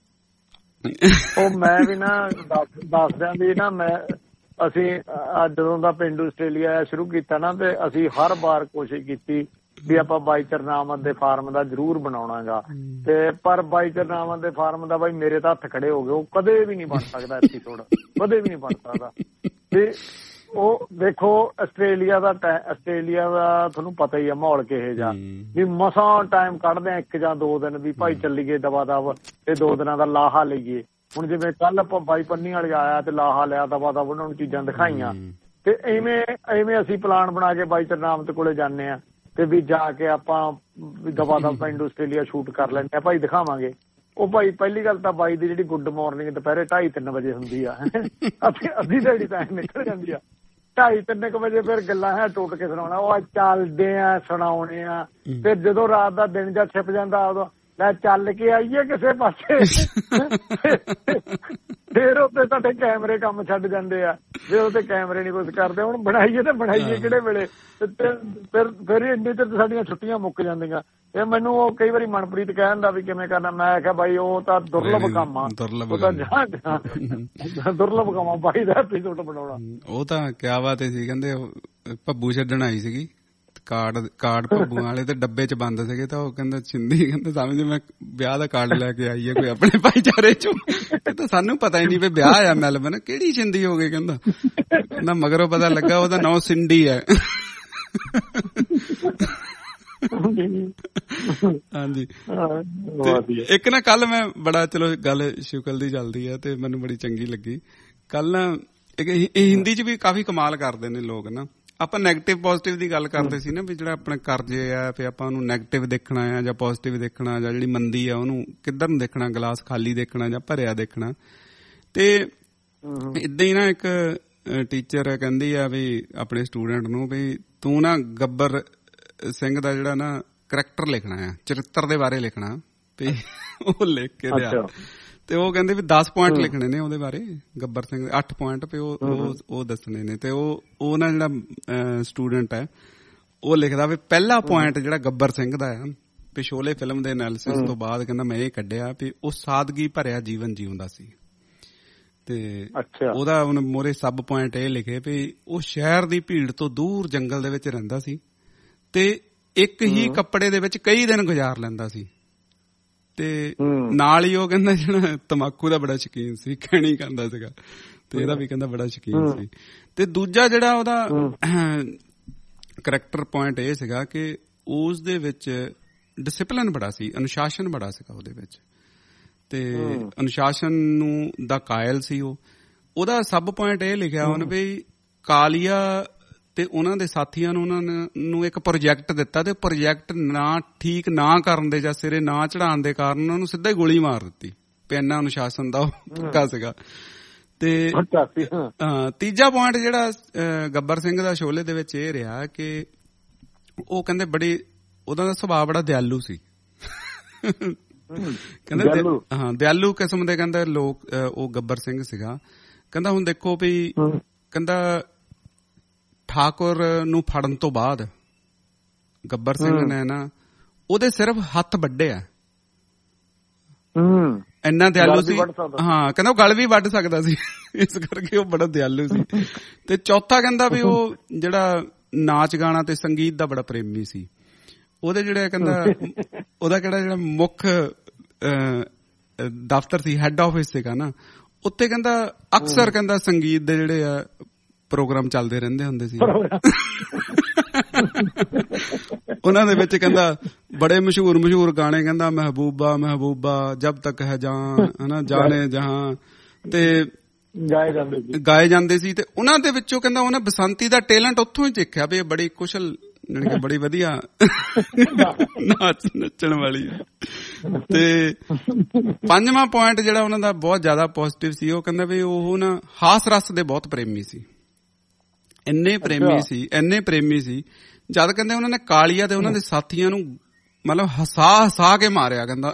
[SPEAKER 9] ਉਹ ਮੈਂ ਵੀ ਨਾ ਦੱਸਦਿਆਂ ਵੀ ਨਾ ਮੈਂ ਅਸੀਂ ਜਦੋਂ ਦਾ ਪਿੰਡੂ ਆਸਟ੍ਰੇਲੀਆ ਸ਼ੁਰੂ ਕੀਤਾ ਨਾ ਤੇ ਅਸੀਂ ਹਰ ਵਾਰ ਕੋਸ਼ਿਸ਼ ਕੀਤੀ ਵੀ ਆਪਾਂ ਬਾਈ ਚਰਨਾਵਤ ਦੇ ਫਾਰਮ ਦਾ ਜ਼ਰੂਰ ਬਣਾਉਣਾ ਗਾ, ਤੇ ਪਰ ਬਾਈ ਚਰਨਾਵਤ ਦੇ ਫਾਰਮ ਦਾ ਬਾਈ ਮੇਰੇ ਤਾਂ ਹੱਥ ਖੜੇ ਹੋ ਗਏ, ਉਹ ਕਦੇ ਵੀ ਨਹੀਂ ਬਣ ਸਕਦਾ ਐਪੀਸੋਡ, ਕਦੇ ਵੀ ਨਹੀਂ ਬਣ ਸਕਦਾ। ਤੇ ਉਹ ਦੇਖੋ ਆਸਟ੍ਰੇਲੀਆ ਦਾ ਆਸਟ੍ਰੇਲੀਆ ਦਾ ਤੁਹਾਨੂੰ ਪਤਾ ਹੀ ਆ ਮਾਹੌਲ ਕਿਹੋ ਜਿਹਾ ਵੀ ਮਸਾਂ ਟਾਈਮ ਕੱਢਦੇ ਆ ਇੱਕ ਜਾਂ ਦੋ ਦਿਨ ਵੀ ਭਾਈ ਚੱਲੀਏ ਦਵਾ ਦਵ ਤੇ ਦੋ ਦਿਨਾਂ ਦਾ ਲਾਹਾ ਲਈਏ। ਹੁਣ ਜਿਵੇਂ ਕੱਲ ਆਪਾਂ ਬਾਈ ਪੰਨੀ ਵਾਲੇ ਆਇਆ ਤੇ ਲਾਹਾ ਲਿਆ ਦਵਾ ਦਵ ਉਹਨਾਂ ਨੂੰ ਚੀਜ਼ਾਂ ਦਿਖਾਈਆਂ, ਤੇ ਐਵੇਂ ਐਵੇਂ ਅਸੀਂ ਪਲਾਨ ਬਣਾ ਕੇ ਬਾਈ ਚਰਨਾਵਤ ਕੋਲੇ ਜਾਂਦੇ ਆ ਤੇ ਵੀ ਜਾ ਕੇ ਆਪਾਂ ਦਵਾ ਦਵ ਪਿੰਡ ਆਸਟ੍ਰੇਲੀਆ ਸ਼ੂਟ ਕਰ ਲੈਂਦੇ ਆ ਭਾਈ, ਦਿਖਾਵਾਂਗੇ। ਉਹ ਭਾਈ ਪਹਿਲੀ ਗੱਲ ਤਾਂ ਬਾਈ ਦੀ ਜਿਹੜੀ ਗੁੱਡ ਮਾਰਨਿੰਗ ਦੁਪਹਿਰੇ ਢਾਈ ਤਿੰਨ ਵਜੇ ਹੁੰਦੀ ਆ, ਅੱਧੀ ਅੱਧੀ ਦਿਹਾੜੀ ਟਾਈਮ ਨਿਕਲ ਜਾਂਦੀ ਆ। ਢਾਈ ਤਿੰਨ ਕੁ ਵਜੇ ਫਿਰ ਗੱਲਾਂ ਹੈ ਟੁੱਟ ਕੇ ਸੁਣਾਉਣਾ, ਉਹ ਚੱਲਦੇ ਆ ਸੁਣਾਉਣੇ ਆ। ਫਿਰ ਜਦੋਂ ਰਾਤ ਦਾ ਦਿਨ ਜਾਂ ਛਿਪ ਜਾਂਦਾ ਉਦੋਂ ਲੈ ਚੱਲ ਕੇ ਆਈਏ ਕਿਸੇ ਪਾਸੇ, ਫੇਰ ਉੱਤੇ ਤੁਹਾਡੇ ਕੈਮਰੇ ਕੰਮ ਛੱਡ ਜਾਂਦੇ ਆ, ਜੇ ਉਹਦੇ ਕੈਮਰੇ ਨੀ ਕੁਛ ਕਰਦੇ। ਹੁਣ ਬਣਾਈਏ ਤੇ ਬਣਾਈਏ ਕਿਹੜੇ ਵੇਲੇ? ਫਿਰ ਫਿਰ ਇੰਨੇ ਚਿਰ ਸਾਡੀਆਂ ਛੁੱਟੀਆਂ ਮੁੱਕ ਜਾਂਦੀਆਂ। ਇਹ ਮੈਨੂੰ ਉਹ ਕਈ ਵਾਰੀ ਮਨਪ੍ਰੀਤ ਕਹਿਣ ਦਾ ਵੀ ਕਿਵੇਂ ਕਰਨਾ, ਮੈਂ ਕਿਹਾ ਬਾਈ ਉਹ ਤਾਂ ਦੁਰਲਭ ਕੰਮ ਆ, ਉਹ ਤਾਂ ਦੁਰਲਭ ਕੰਮ ਆ ਬਾਈ ਦਾ ਐਪੀਸੋਡ ਬਣਾਉਣਾ।
[SPEAKER 1] ਉਹ ਤਾਂ ਕਿਆ ਬਾਤ ਸੀ, ਕਹਿੰਦੇ ਭੱਬੂ ਛੱਡਣ ਆਈ ਸੀਗੀ, ਕਾਰਡ ਕਾਰਡ ਭੱਬੂ ਵਾਲੇ ਤੇ ਡੱਬੇ ਚ ਬੰਦ ਸੀਗੇ, ਤਾਂ ਉਹ ਕਹਿੰਦਾ ਛਿੰਦੀ ਕਹਿੰਦਾ ਸਮਝ ਮੈਂ ਵਿਆਹ ਦਾ ਕਾਰਡ ਲੈ ਕੇ ਆਈ ਹੈ ਕੋਈ ਆਪਣੇ ਭਾਈਚਾਰੇ ਚੋਂ। ਕਹਿੰਦਾ ਸਾਨੂੰ ਪਤਾ ਹੀ ਨਹੀਂ ਵੀ ਵਿਆਹ ਆ ਮੈਲਬਨ, ਕਿਹੜੀ ਛਿੰਦੀ ਹੋ ਗਈ? ਕਹਿੰਦਾ ਕਹਿੰਦਾ ਮਗਰੋਂ ਪਤਾ ਲੱਗਾ ਉਹਦਾ ਨਾਂ ਸਿੰਡੀ ਹੈ। ਹਾਂਜੀ। ਇੱਕ ਨਾ ਕੱਲ ਮੈਂ ਬੜਾ ਚਲੋ ਗੱਲ ਸ਼ੁਕਲ ਦੀ ਚੱਲਦੀ ਆ ਤੇ ਮੈਨੂੰ ਬੜੀ ਚੰਗੀ ਲੱਗੀ ਕੱਲ ਨਾ, ਇਹ ਹਿੰਦੀ ਚ ਵੀ ਕਾਫੀ ਕਮਾਲ ਕਰਦੇ ਨੇ ਲੋਕ ਨਾ। ਆਪਾਂ ਨੈਗੇਟਿਵ ਪੋਜ਼ਿਟਿਵ ਦੀ ਗੱਲ ਕਰਦੇ ਸੀ ਨਾ ਵੀ ਜਿਹੜਾ ਆਪਣੇ ਕਰਜ਼ੇ ਆ ਫਿਰ ਆਪਾਂ ਉਹਨੂੰ ਨੈਗੇਟਿਵ ਦੇਖਣਾ ਆ ਜਾਂ ਪੋਜ਼ਿਟਿਵ ਦੇਖਣਾ, ਜਾਂ ਜਿਹੜੀ ਮੰਦੀ ਆ ਉਹਨੂੰ ਕਿੱਧਰ ਨੂੰ ਦੇਖਣਾ, ਗਲਾਸ ਖਾਲੀ ਦੇਖਣਾ ਜਾਂ ਭਰਿਆ ਦੇਖਣਾ। ਤੇ ਏਦਾਂ ਹੀ ਨਾ ਇੱਕ ਟੀਚਰ ਕਹਿੰਦੀ ਆ ਵੀ ਆਪਣੇ ਸਟੂਡੈਂਟ ਨੂੰ ਵੀ ਤੂੰ ਨਾ ਗੱਬਰ ਸਿੰਘ ਦਾ ਜਿਹੜਾ ਨਾ ਕਰੈਕਟਰ ਲਿਖਣਾ ਆ, ਚਰਿੱਤਰ ਦੇ ਬਾਰੇ ਲਿਖਣਾ ਵੀ ਉਹ ਲਿਖ ਕੇ ਲਿਆ। ਤੇ ਉਹ ਕਹਿੰਦੇ ਵੀ ਦਸ ਪੁਆਇੰਟ ਲਿਖਣੇ ਨੇ ਉਹਦੇ ਬਾਰੇ, ਗੱਬਰ ਸਿੰਘ ਦੇ ਅੱਠ ਪੁਆਇੰਟ ਵੀ ਉਹ ਉਹ ਦੱਸਣੇ ਨੇ। ਤੇ ਉਹ ਉਹ ਨਾ ਜਿਹੜਾ ਸਟੂਡੈਂਟ ਹੈ ਉਹ ਲਿਖਦਾ ਵੀ ਪਹਿਲਾ ਪੁਆਇੰਟ ਜਿਹੜਾ ਗੱਬਰ ਸਿੰਘ ਦਾ ਹੈ ਪਿਛੋਲੇ ਫਿਲਮ ਦੇ ਐਨਾਲਿਸਿਸ ਤੋਂ ਬਾਅਦ ਕਹਿੰਦਾ ਮੈਂ ਇਹ ਕੱਢਿਆ ਵੀ ਉਹ ਸਾਦਗੀ ਭਰਿਆ ਜੀਵਨ ਜਿਉਂਦਾ ਸੀ। ਤੇ ਉਹਦਾ ਉਹਨੇ ਮੋਰੇ ਸਬ ਪੁਆਇੰਟ ਇਹ ਲਿਖੇ ਵੀ ਉਹ ਸ਼ਹਿਰ ਦੀ ਭੀੜ ਤੋਂ ਦੂਰ ਜੰਗਲ ਦੇ ਵਿੱਚ ਰਹਿੰਦਾ ਸੀ ਤੇ ਇੱਕ ਹੀ ਕੱਪੜੇ ਦੇ ਵਿੱਚ ਕਈ ਦਿਨ ਗੁਜ਼ਾਰ ਲੈਂਦਾ ਸੀ। ਤੇ ਨਾਲ ਹੀ ਉਹ ਕਹਿੰਦਾ ਜਿਹੜਾ ਤੰਬਾਕੂ ਦਾ ਬੜਾ ਸ਼ੌਕੀਨ ਸੀ, ਖੈਣੀ ਖਾਂਦਾ ਸੀਗਾ ਤੇ ਇਹਦਾ ਵੀ ਕਹਿੰਦਾ ਬੜਾ ਸ਼ੌਕੀਨ ਸੀ। ਤੇ ਦੂਜਾ ਜਿਹੜਾ ਉਹਦਾ ਕਰੈਕਟਰ ਪੁਆਇੰਟ ਇਹ ਸੀਗਾ ਕਿ ਉਸ ਦੇ ਵਿੱਚ ਡਿਸਿਪਲਿਨ ਬੜਾ ਸੀ, ਅਨੁਸ਼ਾਸਨ ਬੜਾ ਸੀਗਾ ਉਹਦੇ ਵਿੱਚ, ਤੇ ਅਨੁਸ਼ਾਸਨ ਨੂੰ ਦਾ ਕਾਇਲ ਸੀ ਉਹ। ਉਹਦਾ ਸਬ ਪੁਆਇੰਟ ਇਹ ਲਿਖਿਆ ਉਹਨੇ ਵੀ ਕਾਲੀਆ ਤੇ ਉਹਨਾਂ ਦੇ ਸਾਥੀਆਂ ਨੂੰ ਉਹਨਾਂ ਨੂੰ ਇੱਕ ਪ੍ਰੋਜੈਕਟ ਦਿੱਤਾ ਤੇ ਪ੍ਰੋਜੈਕਟ ਨਾ ਠੀਕ ਨਾ ਕਰਨ ਦੇ ਜਾਂ ਸਿਰੇ ਨਾ ਚੜਾਉਣ ਦੇ ਕਾਰਨ ਉਹਨਾਂ ਨੂੰ ਸਿੱਧਾ ਹੀ ਗੋਲੀ ਮਾਰ ਦਿੱਤੀ। ਪੈਨਾ ਅਨੁਸ਼ਾਸਨ ਦਾ ਪੱਕਾ ਸੀਗਾ। ਤੇ ਹਾਂ ਤੀਜਾ ਪੁਆਇੰਟ ਜਿਹੜਾ ਗੱਬਰ ਸਿੰਘ ਦਾ ਸ਼ੋਲੇ ਦੇ ਵਿੱਚ ਇਹ ਰਿਹਾ ਕਿ ਉਹ ਕਹਿੰਦੇ ਬੜੀ ਉਹਦਾ ਦਾ ਸੁਭਾਅ ਬੜਾ ਦਿਆਲੂ ਸੀ। ਕਹਿੰਦੇ ਹਾਂ ਦਿਆਲੂ ਕਿਸਮ ਦੇ ਕਹਿੰਦੇ ਲੋਕ ਉਹ ਗੱਬਰ ਸਿੰਘ ਸੀਗਾ। ਕਹਿੰਦਾ ਹੁਣ ਦੇਖੋ ਵੀ ਕਹਿੰਦਾ ਠਾਕੁਰ ਨੂੰ ਫੜਨ ਤੋਂ ਬਾਅਦ ਗੱਬਰ ਸਿੰਘ ਨੇ ਨਾ ਉਹਦੇ ਸਿਰਫ ਹੱਥ ਵੱਡੇ ਆ, ਇੰਨਾ ਦਿਆਲੂ ਸੀ। ਹਾਂ, ਕਹਿੰਦਾ ਉਹ ਗਲ ਵੀ ਵੱਢ ਸਕਦਾ ਸੀ, ਇਸ ਕਰਕੇ ਉਹ ਬੜਾ ਦਿਆਲੂ ਸੀ। ਤੇ ਚੌਥਾ ਕਹਿੰਦਾ ਵੀ ਉਹ ਜਿਹੜਾ ਨਾਚ ਗਾਣਾ ਤੇ ਸੰਗੀਤ ਦਾ ਬੜਾ ਪ੍ਰੇਮੀ ਸੀ। ਉਹਦੇ ਜਿਹੜੇ ਕਹਿੰਦਾ ਉਹਦਾ ਕਿਹੜਾ ਜਿਹੜਾ ਮੁੱਖ ਦਫ਼ਤਰ ਸੀ, ਹੈਡ ਆਫਿਸ ਸੀਗਾ ਨਾ, ਉੱਤੇ ਕਹਿੰਦਾ ਅਕਸਰ ਕਹਿੰਦਾ ਸੰਗੀਤ ਦੇ ਜਿਹੜੇ ਆ ਪ੍ਰੋਗਰਾਮ ਚੱਲਦੇ ਰਹਿੰਦੇ ਹੁੰਦੇ ਸੀ। ਉਹਨਾਂ ਦੇ ਵਿੱਚ ਕਹਿੰਦਾ ਬੜੇ ਮਸ਼ਹੂਰ ਮਸ਼ਹੂਰ ਗਾਣੇ, ਕਹਿੰਦਾ ਮਹਿਬੂਬਾ ਮਹਿਬੂਬਾ, ਜਬ ਤੱਕ ਹੈ ਜਾਨ, ਹਨਾ, ਜਾਣੇ ਜਹਾਂ, ਤੇ ਗਾਏ ਜਾਂਦੇ ਸੀ ਗਾਏ ਜਾਂਦੇ ਸੀ। ਤੇ ਉਹਨਾਂ ਦੇ ਵਿੱਚੋਂ ਕਹਿੰਦਾ ਉਹਨੇ ਬਸੰਤੀ ਦਾ ਟੈਲੈਂਟ ਉੱਥੋਂ ਹੀ ਸਿੱਖਿਆ ਵੀ ਇਹ ਬੜੀ ਕੁਸ਼ਲ, ਜਾਣੀ ਕਿ ਬੜੀ ਵਧੀਆ ਨਾਚ ਨੱਚਣ ਵਾਲੀ। ਤੇ ਪੰਜਵਾਂ ਪੁਆਇੰਟ ਜਿਹੜਾ ਉਹਨਾਂ ਦਾ ਬਹੁਤ ਜ਼ਿਆਦਾ ਪੋਜ਼ਿਟਿਵ ਸੀ, ਉਹ ਕਹਿੰਦਾ ਵੀ ਉਹ ਨਾ ਹਾਸ ਰਸ ਦੇ ਬਹੁਤ ਪ੍ਰੇਮੀ ਸੀ। ਇੰਨੇ ਪ੍ਰੇਮੀ ਸੀ ਇੰਨੇ ਪ੍ਰੇਮੀ ਸੀ ਜਦ ਕਹਿੰਦੇ ਉਹਨਾਂ ਨੇ ਕਾਲੀਆ ਤੇ ਉਹਨਾਂ ਦੇ ਸਾਥੀਆਂ ਨੂੰ ਮਤਲਬ ਹਸਾ ਹਸਾ ਕੇ ਮਾਰਿਆ, ਕਹਿੰਦਾ।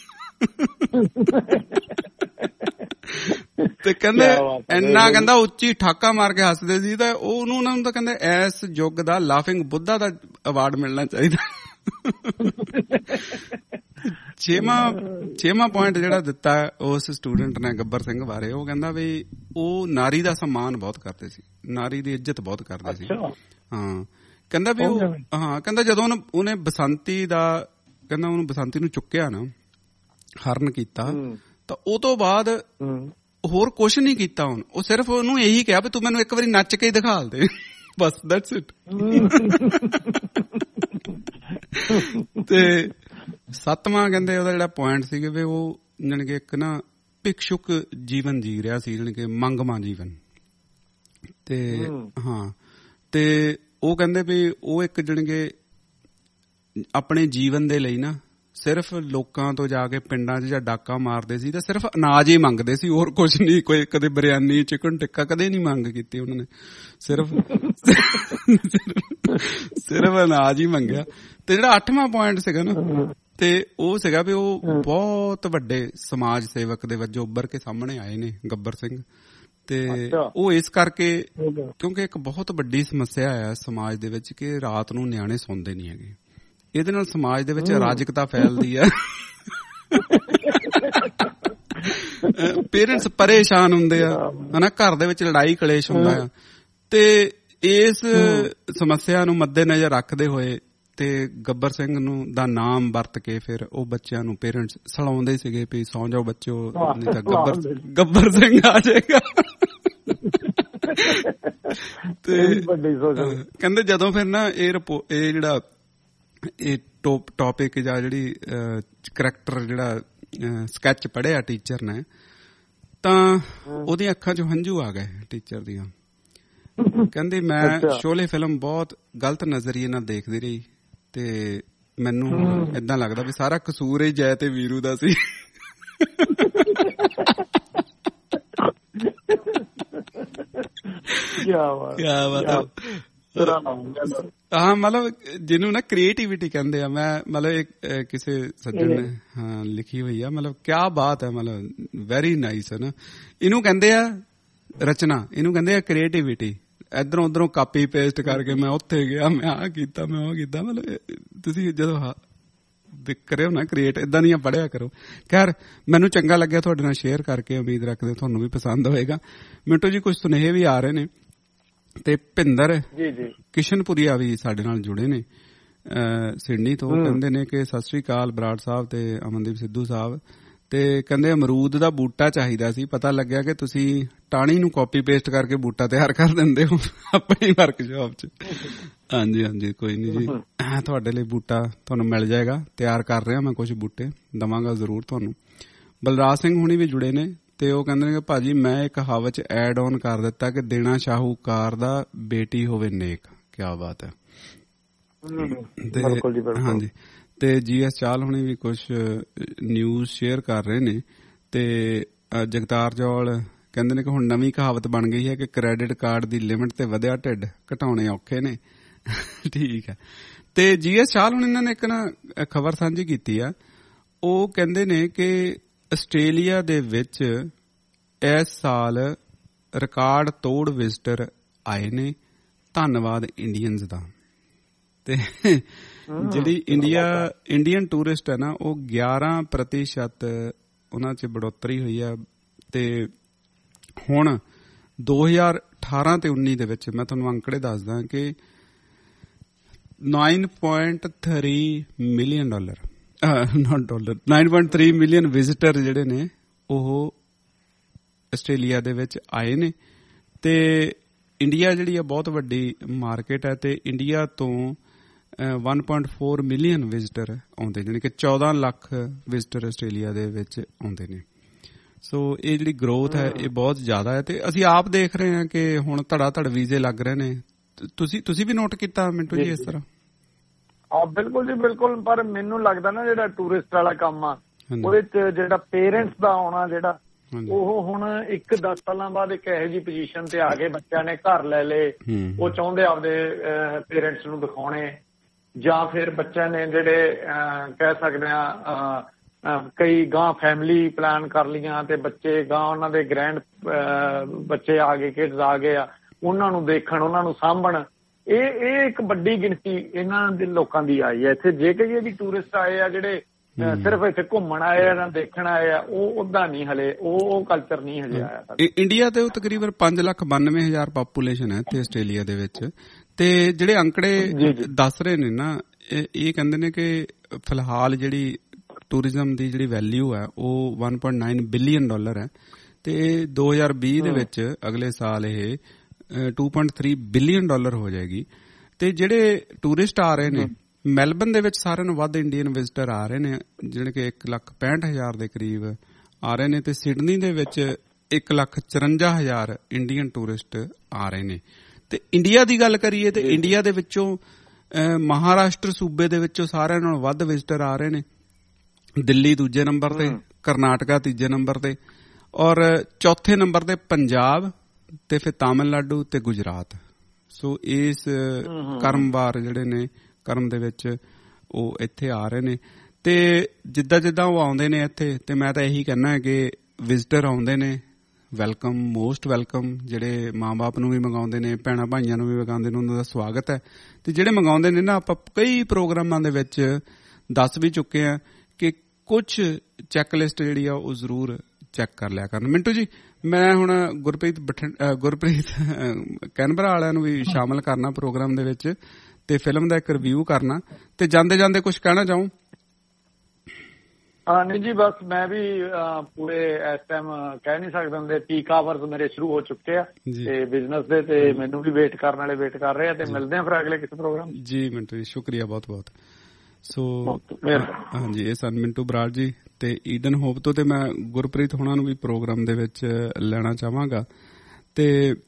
[SPEAKER 1] ਤੇ ਕਹਿੰਦੇ ਇੰਨਾ ਕਹਿੰਦਾ ਉੱਚੀ ਠਾਕਾ ਮਾਰ ਕੇ ਹੱਸਦੇ ਸੀ ਤਾਂ ਉਹਨੂੰ ਉਹਨਾਂ ਨੂੰ ਤਾਂ ਕਹਿੰਦੇ ਇਸ ਯੁੱਗ ਦਾ ਲਾਫਿੰਗ ਬੁੱਧਾ ਦਾ ਅਵਾਰਡ ਮਿਲਣਾ ਚਾਹੀਦਾ। ਛੇਵਾਂ ਛੇਵਾਂ ਪੁਆਇੰਟ ਜਿਹੜਾ ਦਿੱਤਾ ਉਸ ਸਟੂਡੈਂਟ ਨੇ ਗੱਬਰ ਸਿੰਘ ਬਾਰੇ, ਉਹ ਕਹਿੰਦਾ ਵੀ ਉਹ ਨਾਰੀ ਦਾ ਸਨਮਾਨ ਬਹੁਤ ਕਰਦੇ ਸੀ, ਨਾਰੀ ਦੀ ਇੱਜ਼ਤ ਬਹੁਤ ਕਰਦੇ ਸੀ। ਹਾਂ, ਕਹਿੰਦਾ ਵੀ ਉਹ ਹਾਂ ਕਹਿੰਦਾ ਜਦੋਂ ਉਹਨੇ ਬਸੰਤੀ ਦਾ ਕਹਿੰਦਾ ਉਹਨੂੰ ਬਸੰਤੀ ਨੂੰ ਚੁੱਕਿਆ ਨਾ, ਹਰਨ ਕੀਤਾ, ਤਾਂ ਉਹ ਤੋਂ ਬਾਅਦ ਹੋਰ ਕੁਛ ਨਹੀਂ ਕੀਤਾ। ਹੁਣ ਉਹ ਸਿਰਫ ਉਹਨੂੰ ਇਹੀ ਕਿਹਾ ਵੀ ਤੂੰ ਮੈਨੂੰ ਇੱਕ ਵਾਰੀ ਨੱਚ ਕੇ ਹੀ ਦਿਖਾ ਦੇ, ਬਸ ਦੈਟਸ ਇਟ। ਤੇ ਸੱਤਵਾਂ ਕਹਿੰਦੇ ਉਹਦਾ ਜਿਹੜਾ ਪੁਆਇੰਟ ਸੀਗਾ ਵੀ ਉਹ ਜਾਣੀ ਕਿ ਇੱਕ ਨਾ ਭਿਕਸ਼ੁਕ ਜੀਵਨ ਜੀ ਰਿਹਾ ਸੀ, ਜਾਣੀ ਕਿ ਮੰਗਮਾ ਜੀਵਨ। ਤੇ ਹਾਂ, ਤੇ ਉਹ ਕਹਿੰਦੇ ਵੀ ਉਹ ਇੱਕ ਜਾਣੀ ਕਿ ਆਪਣੇ ਜੀਵਨ ਦੇ ਲਈ ਨਾ ਸਿਰਫ ਲੋਕਾਂ ਤੋਂ ਜਾ ਕੇ ਪਿੰਡਾਂ 'ਚ ਜਾਂ ਡਾਕਾ ਮਾਰਦੇ ਸੀ, ਤਾਂ ਸਿਰਫ ਅਨਾਜ ਹੀ ਮੰਗਦੇ ਸੀ, ਹੋਰ ਕੁਛ ਨਹੀਂ। ਕੋਈ ਕਦੇ ਬਿਰਿਆਨੀ ਚਿਕਨ ਟਿੱਕਾ ਕਦੇ ਨਹੀਂ ਮੰਗ ਕੀਤੀ ਉਹਨਾਂ ਨੇ, ਸਿਰਫ ਸਿਰਫ ਅਨਾਜ ਹੀ ਮੰਗਿਆ। ਤੇ ਜਿਹੜਾ ਅੱਠਵਾਂ ਪੁਆਇੰਟ ਸੀਗਾ ਨਾ, ਤੇ ਉਹ ਸੀਗਾ ਵੀ ਉਹ ਬਹੁਤ ਵੱਡੇ ਸਮਾਜ ਸੇਵਕ ਦੇ ਵਜੋਂ ਉੱਭਰ ਕੇ ਸਾਹਮਣੇ ਆਏ ਨੇ ਗੱਬਰ ਸਿੰਘ। ਤੇ ਉਹ ਇਸ ਕਰਕੇ ਕਿਉਂਕਿ ਇੱਕ ਬਹੁਤ ਵੱਡੀ ਸਮੱਸਿਆ ਆ ਸਮਾਜ ਦੇ ਵਿੱਚ ਕਿ ਰਾਤ ਨੂੰ ਨਿਆਣੇ ਸੌਂਦੇ ਨਹੀਂ ਹੈਗੇ। ਇਹਦੇ ਨਾਲ ਸਮਾਜ ਦੇ ਵਿੱਚ ਅਰਾਜਕਤਾ ਫੈਲਦੀ ਹੈ, ਪੇਰੈਂਟਸ ਪਰੇਸ਼ਾਨ ਹੁੰਦੇ ਆ, ਹਨਾ, ਘਰ ਦੇ ਵਿੱਚ ਲੜਾਈ ਕਲੇਸ਼ ਹੁੰਦਾ ਆ। ਤੇ ਇਸ ਸਮੱਸਿਆ ਨੂੰ ਮੱਦੇ ਨਜ਼ਰ ਰੱਖਦੇ ਹੋਏ ਤੇ ਗੱਬਰ ਸਿੰਘ ਨੂੰ ਦਾ ਨਾਮ ਵਰਤ ਕੇ ਫਿਰ ਉਹ ਬੱਚਿਆਂ ਨੂੰ ਪੇਰੈਂਟਸ ਸਲਾਉਂਦੇ ਸੀਗੇ ਵੀ ਸੌਂ ਜਾਓ ਬੱਚਿਓ, ਨਹੀਂ ਤਾਂ ਗੱਬਰ ਗੱਬਰ ਸਿੰਘ ਆ ਜਾਏਗਾ। ਤੇ ਕਹਿੰਦੇ ਜਦੋਂ ਫਿਰ ਨਾ ਇਹ ਇਹ ਜਿਹੜਾ ਇਹ ਟੋਪ ਟੌਪਿਕ ਜਾਂ ਜਿਹੜੀ ਕਰੈਕਟਰ ਜਿਹੜਾ ਸਕੈਚ ਪੜ੍ਹਿਆ ਟੀਚਰ ਨੇ, ਤਾਂ ਉਹਦੀਆਂ ਅੱਖਾਂ 'ਚ ਹੰਝੂ ਆ ਗਏ ਟੀਚਰ ਦੀਆਂ। ਕਹਿੰਦੇ ਮੈਂ ਸ਼ੋਲੇ ਫਿਲਮ ਬਹੁਤ ਗਲਤ ਨਜ਼ਰੀਏ ਨਾਲ ਦੇਖਦੀ ਰਹੀ ਤੇ ਮੈਨੂੰ ਏਦਾਂ ਲੱਗਦਾ ਵੀ ਸਾਰਾ ਕਸੂਰ ਹੀ ਜੈ ਤੇ ਵੀਰੂ ਦਾ ਸੀ। ਕਿਆ ਬਾਤ ਹਾਂ, ਮਤਲਬ ਜਿਹਨੂੰ ਨਾ ਕ੍ਰੀਏਟੀਵਿਟੀ ਕਹਿੰਦੇ ਆ। ਮੈਂ ਮਤਲਬ ਕਿਸੇ ਸੱਜਣ ਨੇ ਹਾਂ ਲਿਖੀ ਹੋਈ ਆ, ਮਤਲਬ ਕਿਆ ਬਾਤ ਹੈ, ਮਤਲਬ ਵੈਰੀ ਨਾਈਸ ਹੈ ਨਾ। ਇਹਨੂੰ ਕਹਿੰਦੇ ਆ ਰਚਨਾ, ਇਹਨੂੰ ਕਹਿੰਦੇ ਆ ਕ੍ਰੀਏਟੀਵਿਟੀ। ਇਧਰੋਂ ਉਧਰੋਂ ਕਾਪੀ ਪੇਸਟ ਕਰਕੇ ਮੈਂ ਉੱਥੇ ਗਿਆ, ਮੈਂ ਆਹ ਕੀਤਾ, ਮੈਂ ਉਹ ਕੀਤਾ। ਮਤਲਬ ਤੁਸੀਂ ਜਦੋਂ ਕਰਿਓ ਨਾ ਕ੍ਰੀਏਟ, ਏਦਾਂ ਦੀਆਂ ਪੜ੍ਹਿਆ ਕਰੋ। ਖੈਰ, ਮੈਨੂੰ ਚੰਗਾ ਲੱਗਿਆ ਤੁਹਾਡੇ ਨਾਲ ਸ਼ੇਅਰ ਕਰਕੇ, ਉਮੀਦ ਰੱਖਦੇ ਤੁਹਾਨੂੰ ਵੀ ਪਸੰਦ ਹੋਏਗਾ। ਮਿੰਟੂ ਜੀ, ਕੁਝ ਸੁਨੇਹੇ ਵੀ ਆ ਰਹੇ ਨੇ ਤੇ ਭਿੰਦਰ ਕਿਸ਼ਨਪੁਰੀਆ ਵੀ ਸਾਡੇ ਨਾਲ ਜੁੜੇ ਨੇ ਸਿਡਨੀ ਤੋਂ। ਕਹਿੰਦੇ ਨੇ ਕਿ ਸਤਿ ਸ੍ਰੀ ਅਕਾਲ ਬਰਾੜ ਸਾਹਿਬ ਤੇ ਅਮਨਦੀਪ ਸਿੱਧੂ ਸਾਹਿਬ। ਤੇ ਕਹਿੰਦੇ ਅਮਰੂਦ ਦਾ ਬੂਟਾ ਚਾਹੀਦਾ ਸੀ, ਪਤਾ ਲੱਗਿਆ ਕਿ ਤੁਸੀਂ ਟਾਹਣੀ ਨੂੰ ਕਾਪੀ ਪੇਸਟ ਕਰਕੇ ਬੂਟਾ ਤਿਆਰ ਕਰ ਦਿੰਦੇ ਹੋ ਆਪਣੀ ਵਰਕਸ਼ਾਪ 'ਚ। ਹਾਂਜੀ ਹਾਂਜੀ, ਕੋਈ ਨਹੀਂ ਜੀ, ਤੁਹਾਡੇ ਲਈ ਬੂਟਾ ਤੁਹਾਨੂੰ ਮਿਲ ਜਾਏਗਾ। ਤਿਆਰ ਕਰ ਰਿਹਾ ਮੈਂ, ਕੁਝ ਬੂਟੇ ਦਵਾਂਗਾ ਜ਼ਰੂਰ ਤੁਹਾਨੂੰ। ਬਲਰਾਜ ਸਿੰਘ ਹੁਣੀ ਵੀ ਜੁੜੇ ਨੇ ਤੇ ਉਹ ਕਹਿੰਦੇ ਨੇ ਕਿ ਭਾਜੀ ਮੈਂ ਇੱਕ ਕਹਾਵਤ 'ਚ ਐਡ ਔਨ ਕਰ ਦਿੱਤਾ ਕਿ ਦੇਣਾ ਸ਼ਾਹੂਕਾਰ ਦਾ ਬੇਟੀ ਹੋਵੇ ਨੇਕ। ਕਿਆ ਬਾਤ ਹੈ। ਹਾਂਜੀ, ਤੇ ਜੀ ਐਸ ਚਾਲ ਹੁਣੀ ਵੀ ਕੁਝ ਨਿਊਜ਼ ਸ਼ੇਅਰ ਕਰ ਰਹੇ ਨੇ। ਤੇ ਜਗਤਾਰ ਜੌਲ ਕਹਿੰਦੇ ਨੇ ਕਿ ਹੁਣ ਨਵੀਂ ਕਹਾਵਤ ਬਣ ਗਈ ਹੈ ਕਿ ਕ੍ਰੈਡਿਟ ਕਾਰਡ ਦੀ ਲਿਮਿਟ ਤੇ ਵਧਿਆ ਢਿੱਡ ਘਟਾਉਣੇ ਔਖੇ ਨੇ। ਠੀਕ ਹੈ। ਤੇ ਜੀ ਐਸ ਚਾਲ ਹੁਣ ਇਹਨਾਂ ਨੇ ਇੱਕ ਨਾ ਖਬਰ ਸਾਂਝੀ ਕੀਤੀ ਆ। ਉਹ ਕਹਿੰਦੇ ਨੇ ਕਿ ਆਸਟ੍ਰੇਲੀਆ ਦੇ ਵਿੱਚ ਇਸ ਸਾਲ ਰਿਕਾਰਡ ਤੋੜ ਵਿਜ਼ਟਰ ਆਏ ਨੇ। ਧੰਨਵਾਦ ਇੰਡੀਅਨਸ ਦਾ। ਤੇ ਜਿਹੜੀ ਇੰਡੀਆ ਇੰਡੀਅਨ ਟੂਰਿਸਟ ਹੈ ਨਾ, ਉਹ ਗਿਆਰਾਂ ਪ੍ਰਤੀਸ਼ਤ ਉਹਨਾਂ 'ਚ ਬੜੋਤਰੀ ਹੋਈ ਆ। ਤੇ ਹੁਣ ਦੋ ਹਜ਼ਾਰ ਅਠਾਰਾਂ ਤੇ ਉੱਨੀ ਦੇ ਵਿੱਚ ਮੈਂ ਤੁਹਾਨੂੰ ਅੰਕੜੇ ਦੱਸਦਾ ਕਿ nine point three million dollar not dollar nine point three million visitor ਜਿਹੜੇ ਨੇ ਉਹ ਆਸਟ੍ਰੇਲੀਆ ਦੇ ਵਿੱਚ ਆਏ ਨੇ। ਤੇ ਇੰਡੀਆ ਜਿਹੜੀ ਆ ਬਹੁਤ ਵੱਡੀ ਮਾਰਕੀਟ ਹੈ ਤੇ ਇੰਡੀਆ ਤੋਂ one point four million visitor ਆਉਂਦੇ, ਜਾਣੀ ਕਿ ਚੌਦਾਂ ਲੱਖ ਵਿਜ਼ਿਟਰ ਆਸਟ੍ਰੇਲੀਆ ਦੇ ਵਿੱਚ ਆਉਂਦੇ ਨੇ। ਸੋ ਇਹ ਜਿਹੜੀ ਗਰੋਥ ਹੈ ਇਹ ਬਹੁਤ ਜ਼ਿਆਦਾ ਹੈ ਤੇ ਅਸੀਂ ਆਪ ਦੇਖ ਰਹੇ ਹਾਂ ਕਿ ਹੁਣ ਧੜਾ ਧੜ ਵੀਜ਼ੇ ਲੱਗ ਰਹੇ ਨੇ। ਤੁਸੀਂ ਤੁਸੀਂ ਵੀ ਨੋਟ ਕੀਤਾ ਮਿੰਟੂ ਜੀ ਇਸ ਤਰ੍ਹਾਂ?
[SPEAKER 9] ਹਾਂ ਬਿਲਕੁਲ ਜੀ ਬਿਲਕੁਲ। ਪਰ ਮੈਨੂੰ ਲੱਗਦਾ ਨਾ ਜਿਹੜਾ ਟੂਰਿਸਟ ਵਾਲਾ ਕੰਮ ਆ ਉਹਦੇ ਚ ਜਿਹੜਾ ਪੇਰੈਂਟਸ ਦਾ ਆਉਣਾ ਜਿਹੜਾ ਉਹ ਹੁਣ ਇੱਕ ਦਸ ਸਾਲਾਂ ਬਾਅਦ ਇੱਕ ਇਹੋ ਜਿਹੀ ਪੋਜੀਸ਼ਨ ਤੇ ਆ ਗਏ, ਬੱਚਿਆਂ ਨੇ ਘਰ ਲੈ ਲਏ, ਉਹ ਚਾਹੁੰਦੇ ਆਪਦੇ ਪੇਰੈਂਟਸ ਨੂੰ ਦਿਖਾਉਣੇ, ਜਾਂ ਫਿਰ ਬੱਚਿਆਂ ਨੇ ਜਿਹੜੇ ਕਹਿ ਸਕਦੇ ਆ ਕਈ ਗਾਂ ਫੈਮਿਲੀ ਪਲਾਨ ਕਰ ਲਈਆਂ ਤੇ ਬੱਚੇ ਗਾਂ ਉਹਨਾਂ ਦੇ ਗ੍ਰੈਂਡ ਬੱਚੇ ਆ ਗਏ, ਕਿਡਸ ਆ ਗਏ ਆ, ਉਹਨਾਂ ਨੂੰ ਦੇਖਣ, ਉਹਨਾਂ ਨੂੰ ਸਾਂਭਣ। ਇਹ ਇਹ ਇੱਕ ਵੱਡੀ ਗਿਣਤੀ ਇਹਨਾਂ ਦੇ ਲੋਕਾਂ ਦੀ ਆਈ ਹੈ ਇੱਥੇ। ਜੇ ਕਹੀਏ ਵੀ ਟੂਰਿਸਟ ਆਏ ਆ ਜਿਹੜੇ ਸਿਰਫ ਇੱਥੇ ਘੁੰਮਣ ਆਏ ਆ ਜਾਂ ਦੇਖਣ ਆਏ ਆ, ਉਹ ਓਦਾਂ ਨਹੀਂ ਹਲੇ, ਉਹ ਉਹ ਕਲਚਰ ਨਹੀਂ ਹਜੇ ਆਇਆ।
[SPEAKER 1] ਇੰਡੀਆ ਤੇ ਤਕਰੀਬਨ ਪੰਜ ਲੱਖ ਬਾਨਵੇਂ ਹਜ਼ਾਰ ਪਾਪੂਲੇਸ਼ਨ ਹੈ ਇੱਥੇ ਆਸਟ੍ਰੇਲੀਆ ਦੇ ਵਿੱਚ। ਤੇ ਜਿਹੜੇ ਅੰਕੜੇ ਦੱਸ ਰਹੇ ਨੇ ਨਾ ਇਹ ਕਹਿੰਦੇ ਨੇ ਕਿ ਫਿਲਹਾਲ ਜਿਹੜੀ ਟੂਰਿਜ਼ਮ ਦੀ ਜਿਹੜੀ ਵੈਲਿਊ ਹੈ ਉਹ one point nine billion dollar ਹੈ ਤੇ ਦੋ ਹਜ਼ਾਰ ਵੀਹ ਦੇ ਵਿੱਚ ਅਗਲੇ ਸਾਲ ਇਹ two point three billion dollar ਹੋ ਜਾਏਗੀ। ਤੇ ਜਿਹੜੇ ਟੂਰਿਸਟ ਆ ਰਹੇ ਨੇ ਮੈਲਬਨ ਦੇ ਵਿੱਚ ਸਾਰਿਆਂ ਨੂੰ ਵੱਧ ਇੰਡੀਅਨ ਵਿਜ਼ਿਟਰ ਆ ਰਹੇ ਨੇ, ਜਿਹੜੇ ਕਿ ਇੱਕ ਲੱਖ ਪੈਂਹਠ ਹਜ਼ਾਰ ਦੇ ਕਰੀਬ ਆ ਰਹੇ ਨੇ। ਤੇ ਸਿਡਨੀ ਦੇ ਵਿੱਚ ਇੱਕ ਲੱਖ ਚੁਰੰਜਾ ਹਜ਼ਾਰ ਇੰਡੀਅਨ ਟੂਰਿਸਟ ਆ ਰਹੇ ਨੇ। ਤੇ ਇੰਡੀਆ ਦੀ ਗੱਲ ਕਰੀਏ ਤੇ ਇੰਡੀਆ ਦੇ ਵਿੱਚੋਂ ਮਹਾਰਾਸ਼ਟਰ ਸੂਬੇ ਦੇ ਵਿੱਚੋਂ ਸਾਰਿਆਂ ਨਾਲੋਂ ਵੱਧ ਵਿਜ਼ਿਟਰ ਆ ਰਹੇ ਨੇ। ਦਿੱਲੀ ਦੂਜੇ ਨੰਬਰ ਤੇ, ਕਰਨਾਟਕਾ ਤੀਜੇ ਨੰਬਰ ਤੇ, ਔਰ ਚੌਥੇ ਨੰਬਰ ਤੇ ਪੰਜਾਬ ਤੇ ਫਿਰ ਤਾਮਿਲਨਾਡੂ ਤੇ ਗੁਜਰਾਤ। ਸੋ ਇਸ ਕਰਮਵਾਰ ਜਿਹੜੇ ਨੇ ਕਰਮ ਦੇ ਵਿੱਚ ਉਹ ਇੱਥੇ ਆ ਰਹੇ ਨੇ। ਤੇ ਜਿੱਦਾਂ ਜਿੱਦਾਂ ਉਹ ਆਉਂਦੇ ਨੇ ਇੱਥੇ, ਤੇ ਮੈਂ ਤਾਂ ਇਹੀ ਕਹਿਣਾ ਕਿ ਵਿਜ਼ਿਟਰ ਆਉਂਦੇ ਨੇ, ਵੈਲਕਮ, ਮੋਸਟ ਵੈਲਕਮ। ਜਿਹੜੇ ਮਾਂ ਬਾਪ ਨੂੰ ਵੀ ਮੰਗਾਉਂਦੇ ਨੇ, ਭੈਣਾਂ ਭਾਈਆਂ ਨੂੰ ਵੀ ਮੰਗਾਉਂਦੇ ਨੇ, ਉਹਨਾਂ ਦਾ ਸਵਾਗਤ ਹੈ। ਤੇ ਜਿਹੜੇ ਮੰਗਾਉਂਦੇ ਨੇ ਨਾ, ਆਪਾਂ ਕਈ ਪ੍ਰੋਗਰਾਮਾਂ ਦੇ ਵਿੱਚ ਦੱਸ ਵੀ ਚੁੱਕੇ ਆ ਕਿ ਕੁਝ ਚੈੱਕਲਿਸਟ ਜਿਹੜੀ ਆ ਉਹ ਜ਼ਰੂਰ ਚੈੱਕ ਕਰ ਲਿਆ ਕਰਨ। ਮਿੰਟੂ ਜੀ, ਮੈਂ ਹੁਣ ਗੁਰਪ੍ਰੀਤ ਗੁਰਪ੍ਰੀਤ ਕੈਨਬਰਾ ਵਾਲਿਆਂ ਨੂੰ ਵੀ ਸ਼ਾਮਲ ਕਰਨਾ ਪ੍ਰੋਗਰਾਮ ਦੇ ਵਿੱਚ ਤੇ ਫਿਲਮ ਦਾ ਇੱਕ ਰਿਵਿਊ ਕਰਨਾ। ਤੇ ਜਾਂਦੇ ਜਾਂਦੇ ਕੁਝ ਕਹਿਣਾ ਚਾਹੂੰ?
[SPEAKER 9] ਹਾਂ ਨਹੀਂ ਜੀ, ਬਸ ਮੈਂ ਵੀ ਪੂਰੇ ਇਸ ਟਾਈਮ ਕਹਿ ਨਹੀਂ ਸਕਦਾ ਹੁੰਦੇ, ਪੀਕ ਆਵਰਸ ਮੇਰੇ ਸ਼ੁਰੂ ਹੋ ਚੁੱਕੇ ਆ ਤੇ ਬਿਜ਼ਨਸ ਦੇ, ਤੇ ਮੈਨੂੰ ਵੀ ਵੇਟ ਕਰਨ ਵਾਲੇ ਵੇਟ ਕਰ ਰਹੇ ਆ। ਤੇ ਮਿਲਦੇ ਆ ਫਿਰ ਅਗਲੇ ਕਿਸੇ ਪ੍ਰੋਗਰਾਮ ਜੀ। ਮਿੰਟੂ ਜੀ ਸ਼ੁਕਰੀਆ ਬਹੁਤ ਬਹੁਤ। ਸੋ ਹਾਂਜੀ, ਇਹ ਸਨ ਮਿੰਟੂ ਬਰਾੜ ਜੀ ਤੇ ਈਡਨ ਹੋਪ ਤੋਂ। ਤੇ ਮੈਂ ਗੁਰਪ੍ਰੀਤ ਹੋਣਾ ਨੂੰ ਵੀ ਪ੍ਰੋਗਰਾਮ ਦੇ ਵਿੱਚ ਲੈਣਾ ਚਾਹਾਂਗਾ ਤੇ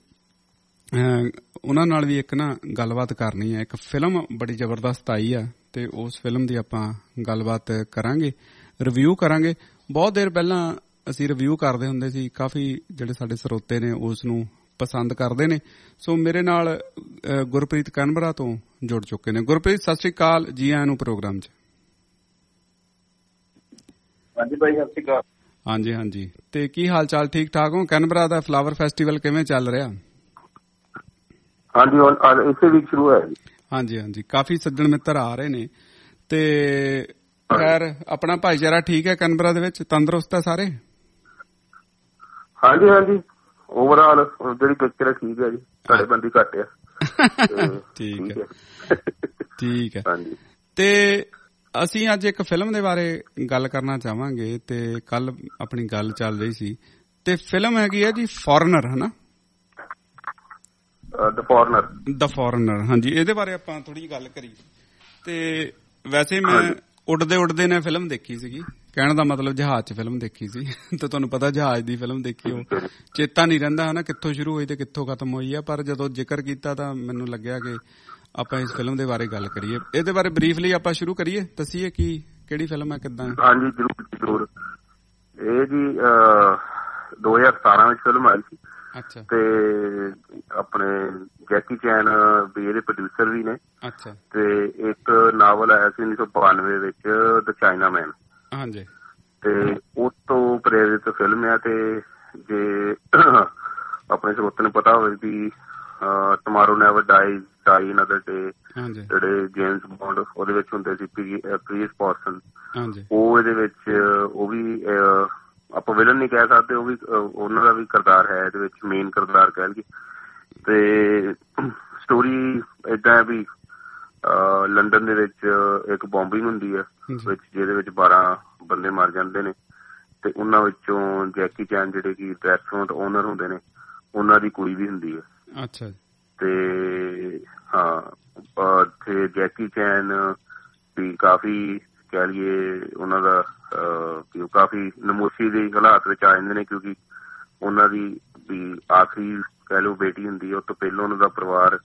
[SPEAKER 9] ਉਹਨਾਂ ਨਾਲ ਵੀ ਇੱਕ ਨਾ ਗੱਲਬਾਤ ਕਰਨੀ ਹੈ। ਇੱਕ ਫਿਲਮ ਬੜੀ ਜ਼ਬਰਦਸਤ ਆਈ ਆ ਤੇ ਉਸ ਫਿਲਮ ਦੀ ਆਪਾਂ ਗੱਲਬਾਤ ਕਰਾਂਗੇ, ਰਿਵਿਊ ਕਰਾਂਗੇ। ਬਹੁਤ ਦੇਰ ਪਹਿਲਾਂ ਅਸੀਂ ਰਿਵਿਊ ਕਰਦੇ ਹੁੰਦੇ ਸੀ, ਕਾਫੀ ਜਿਹੜੇ ਸਾਡੇ ਸਰੋਤੇ ਨੇ ਉਸ ਨੂੰ ਪਸੰਦ ਕਰਦੇ ਨੇ। ਸੋ ਮੇਰੇ ਨਾਲ ਗੁਰਪ੍ਰੀਤ ਕੈਨਬਰਾ ਤੋਂ ਜੁੜ ਚੁੱਕੇ ਨੇ। ਗੁਰਪ੍ਰੀਤ ਸਤਿ ਸ੍ਰੀ ਅਕਾਲ, ਜੀ ਆਇਆਂ ਨੂੰ ਪ੍ਰੋਗਰਾਮ 'ਚ।
[SPEAKER 16] ਹਾਂਜੀ ਭਾਈ ਸਤਿ ਸ੍ਰੀ ਅਕਾਲ।
[SPEAKER 1] ਹਾਂਜੀ ਹਾਂਜੀ, ਤੇ ਕੀ ਹਾਲ ਚਾਲ, ਠੀਕ ਠਾਕ ਹੋ? ਕੈਨਬਰਾ ਦਾ ਫਲਾਵਰ ਫੈਸਟੀਵਲ ਕਿਵੇਂ ਚੱਲ ਰਿਹਾ?
[SPEAKER 16] ਹਾਂਜੀ ਇਸੇ ਵੀਕ ਸ਼ੁਰੂ ਹੋਇਆ ਜੀ।
[SPEAKER 1] ਹਾਂਜੀ ਹਾਂਜੀ, ਕਾਫੀ ਸੱਜਣ ਮਿੱਤਰ ਆ ਰਹੇ ਨੇ ਤੇ ਖੈਰ ਆਪਣਾ ਭਾਈਚਾਰਾ ਠੀਕ ਹੈ ਕੈਨਬਰਾ ਦੇ ਵਿੱਚ, ਤੰਦਰੁਸਤ ਹੈ ਸਾਰੇ?
[SPEAKER 16] ਹਾਂਜੀ ਹਾਂਜੀ, ਓਵਰਆਲ ਜਿਹੜੀ ਪਿਕਚਰ ਹੈ ਠੀਕ ਹੈ ਜੀ, ਸਾਡੇ ਬੰਦੀ ਘੱਟ ਆ।
[SPEAKER 1] ਠੀਕ ਹੈ ਠੀਕ ਹੈ। ਹਾਂਜੀ, ਤੇ ਅਸੀਂ ਅੱਜ ਇੱਕ ਫਿਲਮ ਦੇ ਬਾਰੇ ਗੱਲ ਕਰਨਾ ਚਾਹਾਂਗੇ ਤੇ ਕੱਲ ਆਪਣੀ ਗੱਲ ਚੱਲ ਰਹੀ ਸੀ ਤੇ ਫਿਲਮ ਹੈਗੀ ਹੈ ਜੀ ਫੋਰਨਰ, ਹੈ ਨਾ?
[SPEAKER 16] ਦ ਫੋਰਨਰ
[SPEAKER 1] ਦ ਫੋਰਨਰ ਹਾਂਜੀ, ਇਹਦੇ ਬਾਰੇ ਆਪਾਂ ਥੋੜੀ ਜਿਹੀ ਗੱਲ ਕਰੀ। ਤੇ ਵੈਸੇ ਮੈਂ ਉੱਡਦੇ ਉੱਡਦੇ ਨੇ ਫਿਲਮ ਦੇਖੀ ਸੀਗੀ, ਕਹਿਣ ਦਾ ਮਤਲਬ ਜਹਾਜ਼ 'ਚ ਫਿਲਮ ਦੇਖੀ ਸੀ। ਤੇ ਤੁਹਾਨੂੰ ਪਤਾ ਜਹਾਜ਼ ਦੀ ਫਿਲਮ ਦੇਖੀ, ਉਹ ਚੇਤਾ ਨਹੀਂ ਰਹਿੰਦਾ ਹਨਾ ਕਿੱਥੋਂ ਸ਼ੁਰੂ ਹੋਈ ਤੇ ਕਿੱਥੋਂ ਖਤਮ ਹੋਈ ਆ। ਪਰ ਜਦੋਂ ਜ਼ਿਕਰ ਕੀਤਾ ਤਾਂ ਮੈਨੂੰ ਲੱਗਿਆ ਕਿ ਆਪਾਂ ਇਸ ਫਿਲਮ ਦੇ ਬਾਰੇ ਗੱਲ ਕਰੀਏ। ਇਹਦੇ ਬਾਰੇ ਬਰੀਫਲੀ ਆਪਾਂ ਸ਼ੁਰੂ ਕਰੀਏ, ਦੱਸੀਏ ਕੀ ਕਿਹੜੀ ਫਿਲਮ ਹੈ, ਕਿੱਦਾਂ?
[SPEAKER 16] ਹਾਂਜੀ ਜ਼ਰੂਰ ਜ਼ਰੂਰ। ਇਹ ਜੀ ਦੋ ਹਜ਼ਾਰ ਸਤਾਰਾਂ ਵਿੱਚ ਫਿਲਮ ਆਈ ਸੀ।
[SPEAKER 1] ਅੱਛਾ।
[SPEAKER 16] ਤੇ ਆਪਣੇ ਜੈਕੀ ਚੈਨ ਵੀ ਇਹਦੇ ਪ੍ਰੋਡਿਊਸਰ ਵੀ ਨੇ।
[SPEAKER 1] ਅੱਛਾ।
[SPEAKER 16] ਤੇ ਇੱਕ ਨਾਵਲ ਆਇਆ ਸੀ ਉੱਨੀ ਸੌ ਬਾਨਵੇਂ ਵਿੱਚ, ਦ ਚਾਈਨਾ ਮੈਨ।
[SPEAKER 1] ਹਾਂਜੀ।
[SPEAKER 16] ਤੇ ਉਸ ਤੋਂ ਪ੍ਰੇਰਿਤ ਫਿਲਮ ਆ। ਤੇ ਜੇ ਆਪਣੇ ਸਰੋਤੇ ਨੂੰ ਪਤਾ ਹੋਵੇ ਵੀ tomorrow never dies die another day, ਜਿਹੜੇ ਜੇਮਸ ਬੌਂਡ ਉਹਦੇ ਵਿੱਚ ਹੁੰਦੇ ਸੀ, ਪੀਅਰਸ ਬ੍ਰੌਸਨਨ, ਉਹ ਇਹਦੇ ਵਿੱਚ ਉਹ ਵੀ ਆਪਾਂ ਵਿਲਨ ਨਹੀਂ ਕਹਿ ਸਕਦੇ, ਉਹ ਵੀ ਉਹਨਾਂ ਦਾ ਵੀ ਕਿਰਦਾਰ ਹੈ ਇਹਦੇ ਵਿੱਚ, ਮੇਨ ਕਿਰਦਾਰ ਕਹਿ ਲਈਏ। ਤੇ ਸਟੋਰੀ ਏਦਾਂ ਹੈ ਵੀ ਲੰਡਨ ਦੇ ਵਿੱਚ ਇੱਕ ਬੋਂਬਿੰਗ ਹੁੰਦੀ ਹੈ ਵਿੱਚ ਜਿਹਦੇ ਵਿੱਚ ਬਾਰਾਂ ਬੰਦੇ ਮਰ ਜਾਂਦੇ ਨੇ, ਤੇ ਉਹਨਾਂ ਵਿੱਚੋਂ ਜੈਕੀ ਚੈਨ ਜਿਹੜੇ ਕਿ ਰੈਸਟੋਰੈਂਟ ਓਨਰ ਹੁੰਦੇ ਨੇ ਉਹਨਾਂ ਦੀ ਕੁੜੀ ਵੀ ਹੁੰਦੀ ਹੈ।
[SPEAKER 1] ਅੱਛਾ।
[SPEAKER 16] ਤੇ ਹਾਂ, ਤੇ ਜੈਕੀ ਚੈਨ ਵੀ ਕਾਫੀ ਕਹਿ ਲਈਏ ਉਹਨਾਂ ਦਾ ਕਾਫੀ ਨਮੋਸ਼ੀ ਦੇ ਹਾਲਾਤ ਵਿੱਚ ਆ ਜਾਂਦੇ ਨੇ, ਕਿਉਂਕਿ ਉਹਨਾਂ ਦੀ ਵੀ ਆਖਰੀ ਕਹਿ ਲਓ ਬੇਟੀ ਹੁੰਦੀ ਹੈ। ਉਹ ਤੋਂ ਪਹਿਲਾਂ ਉਹਨਾਂ ਦਾ ਪਰਿਵਾਰ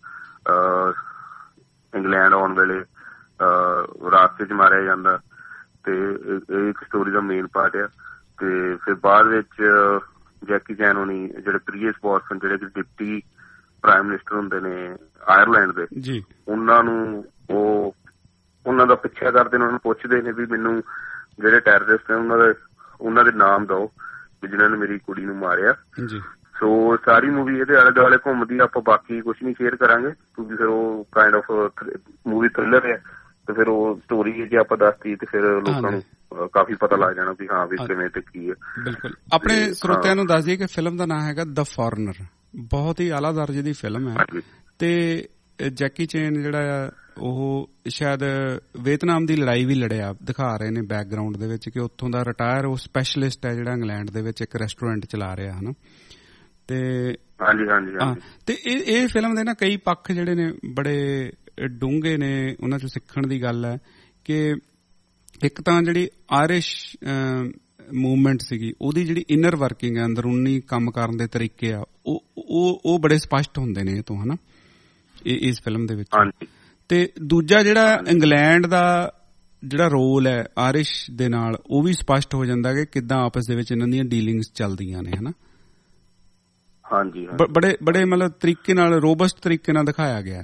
[SPEAKER 16] ਇੰਗਲੈਂਡ ਆਉਣ ਵੇਲੇ ਰਾਸਤੇ ਚ ਮਾਰਿਆ ਜਾਂਦਾ, ਤੇ ਇਹ ਇੱਕ ਸਟੋਰੀ ਦਾ ਮੇਨ ਪਾਰਟ ਆ। ਤੇ ਫਿਰ ਬਾਅਦ ਵਿੱਚ ਜੈਕੀ ਚੈਨ ਹੋਣੀ ਜਿਹੜੇ ਪ੍ਰੀਅਸ ਬੋਸਟਨ ਜਿਹੜੇ ਕਿ ਡਿਪਟੀ ਪ੍ਰਾਈਮ ਮਿਨਿਸਟਰ ਹੁੰਦੇ ਨੇ ਆਇਰਲੈਂਡ ਦੇ, ਉਹਨਾਂ ਨੂੰ ਉਹ ਉਹਨਾਂ ਦਾ ਪਿੱਛਾ ਕਰਦੇ ਨੇ, ਉਹਨਾਂ ਨੂੰ ਪੁੱਛਦੇ ਨੇ ਵੀ ਮੈਨੂੰ ਜਿਹੜੇ ਟੈਰਰਿਸਟ ਨੇ ਉਹਨਾਂ ਦੇ ਉਹਨਾਂ ਦੇ ਨਾਮ ਦਓ ਵੀ ਜਿਹਨਾਂ ਨੇ ਮੇਰੀ ਕੁੜੀ ਨੂੰ ਮਾਰਿਆ। ਸੋ ਸਾਰੀ ਮੂਵੀ ਇਹਦੇ ਆਲੇ ਦੁਆਲੇ ਘੁੰਮਦੀ। ਆਪਾਂ ਬਾਕੀ ਕੁਛ ਨੀ ਸ਼ੇਅਰ ਕਰਾਂਗੇ ਕਿਉਂਕਿ ਫਿਰ ਉਹ ਕਾਇੰਡ ਆਫ ਮੂਵੀ ਥ੍ਰਿਲਰ ਹੈ, ਤੇ ਫਿਰ ਉਹ ਸਟੋਰੀ ਜੇ ਆਪਾਂ ਦੱਸਦੀ ਤੇ ਫਿਰ ਲੋਕਾਂ ਨੂੰ ਕਾਫੀ ਪਤਾ ਲੱਗ ਜਾਣਾ ਵੀ ਹਾਂ ਵੀ ਕਿਵੇਂ ਤੇ ਕੀ ਹੈ।
[SPEAKER 1] ਬਿਲਕੁਲ। ਆਪਣੇ ਸਰੋਤਿਆਂ ਨੂੰ ਦੱਸ ਦਈਏ ਕਿ ਫਿਲਮ ਦਾ ਨਾਮ ਹੈਗਾ ਦ ਫੋਰਨਰ, ਬਹੁਤ ਹੀ ਆਲਾ ਦਰਜੇ ਦੀ ਫਿਲਮ ਹੈ। ਤੇ ਜੈਕੀ ਚੈਨ ਜਿਹੜਾ ਆ ਉਹ ਸ਼ਾਇਦ ਵੀਅਤਨਾਮ ਦੀ ਲੜਾਈ ਵੀ ਲੜਿਆ, ਦਿਖਾ ਰਹੇ ਨੇ ਬੈਕਗਰਾਊਂਡ ਦੇ ਵਿੱਚ ਕਿ ਉੱਥੋਂ ਦਾ ਰਿਟਾਇਰ ਉਹ ਸਪੈਸ਼ਲਿਸਟ ਹੈ ਜਿਹੜਾ ਇੰਗਲੈਂਡ ਦੇ ਵਿੱਚ ਇੱਕ ਰੈਸਟੋਰੈਂਟ ਚਲਾ ਰਿਹਾ ਹਨਾ। ਤੇ
[SPEAKER 16] ਹਾਂਜੀ ਹਾਂਜੀ
[SPEAKER 1] ਤੇ ਇਹ ਇਹ ਫਿਲਮ ਦੇ ਨਾ ਕਈ ਪੱਖ ਜਿਹੜੇ ਨੇ ਬੜੇ ਡੂੰਘੇ ਨੇ, ਉਹਨਾਂ ਚੋਂ ਸਿੱਖਣ ਦੀ ਗੱਲ ਹੈ ਕਿ ਇੱਕ ਤਾਂ ਜਿਹੜੀ ਆਇਰਿਸ਼ ਮੂਵਮੈਂਟ ਸੀਗੀ ਉਹਦੀ ਜਿਹੜੀ ਇਨਰ ਵਰਕਿੰਗ ਹੈ, ਅੰਦਰੂਨੀ ਕੰਮ ਕਰਨ ਦੇ ਤਰੀਕੇ ਆ, ਉਹ ਉਹ ਉਹ ਬੜੇ ਸਪਸ਼ਟ ਹੁੰਦੇ ਨੇ ਇਹ ਤੋਂ ਹਨਾ ਇਸ ਫਿਲਮ ਦੇ ਵਿੱਚ। ਤੇ ਦੂਜਾ ਜਿਹੜਾ ਇੰਗਲੈਂਡ ਦਾ ਜਿਹੜਾ ਰੋਲ ਹੈ ਆਇਰਿਸ਼ ਦੇ ਨਾਲ, ਉਹ ਵੀ ਸਪਸ਼ਟ ਹੋ ਜਾਂਦਾ ਕਿ ਕਿੱਦਾਂ ਆਪਸ ਦੇ ਵਿੱਚ ਇਹਨਾਂ ਦੀਆਂ ਡੀਲਿੰਗਸ ਚੱਲਦੀਆਂ ਨੇ ਹਨਾ।
[SPEAKER 16] ਹਾਂਜੀ,
[SPEAKER 1] ਬੜੇ ਬੜੇ ਮਤਲਬ ਤਰੀਕੇ ਨਾਲ, ਰੋਬਸਟ ਤਰੀਕੇ ਨਾਲ ਦਿਖਾਇਆ ਗਿਆ ਹੈ।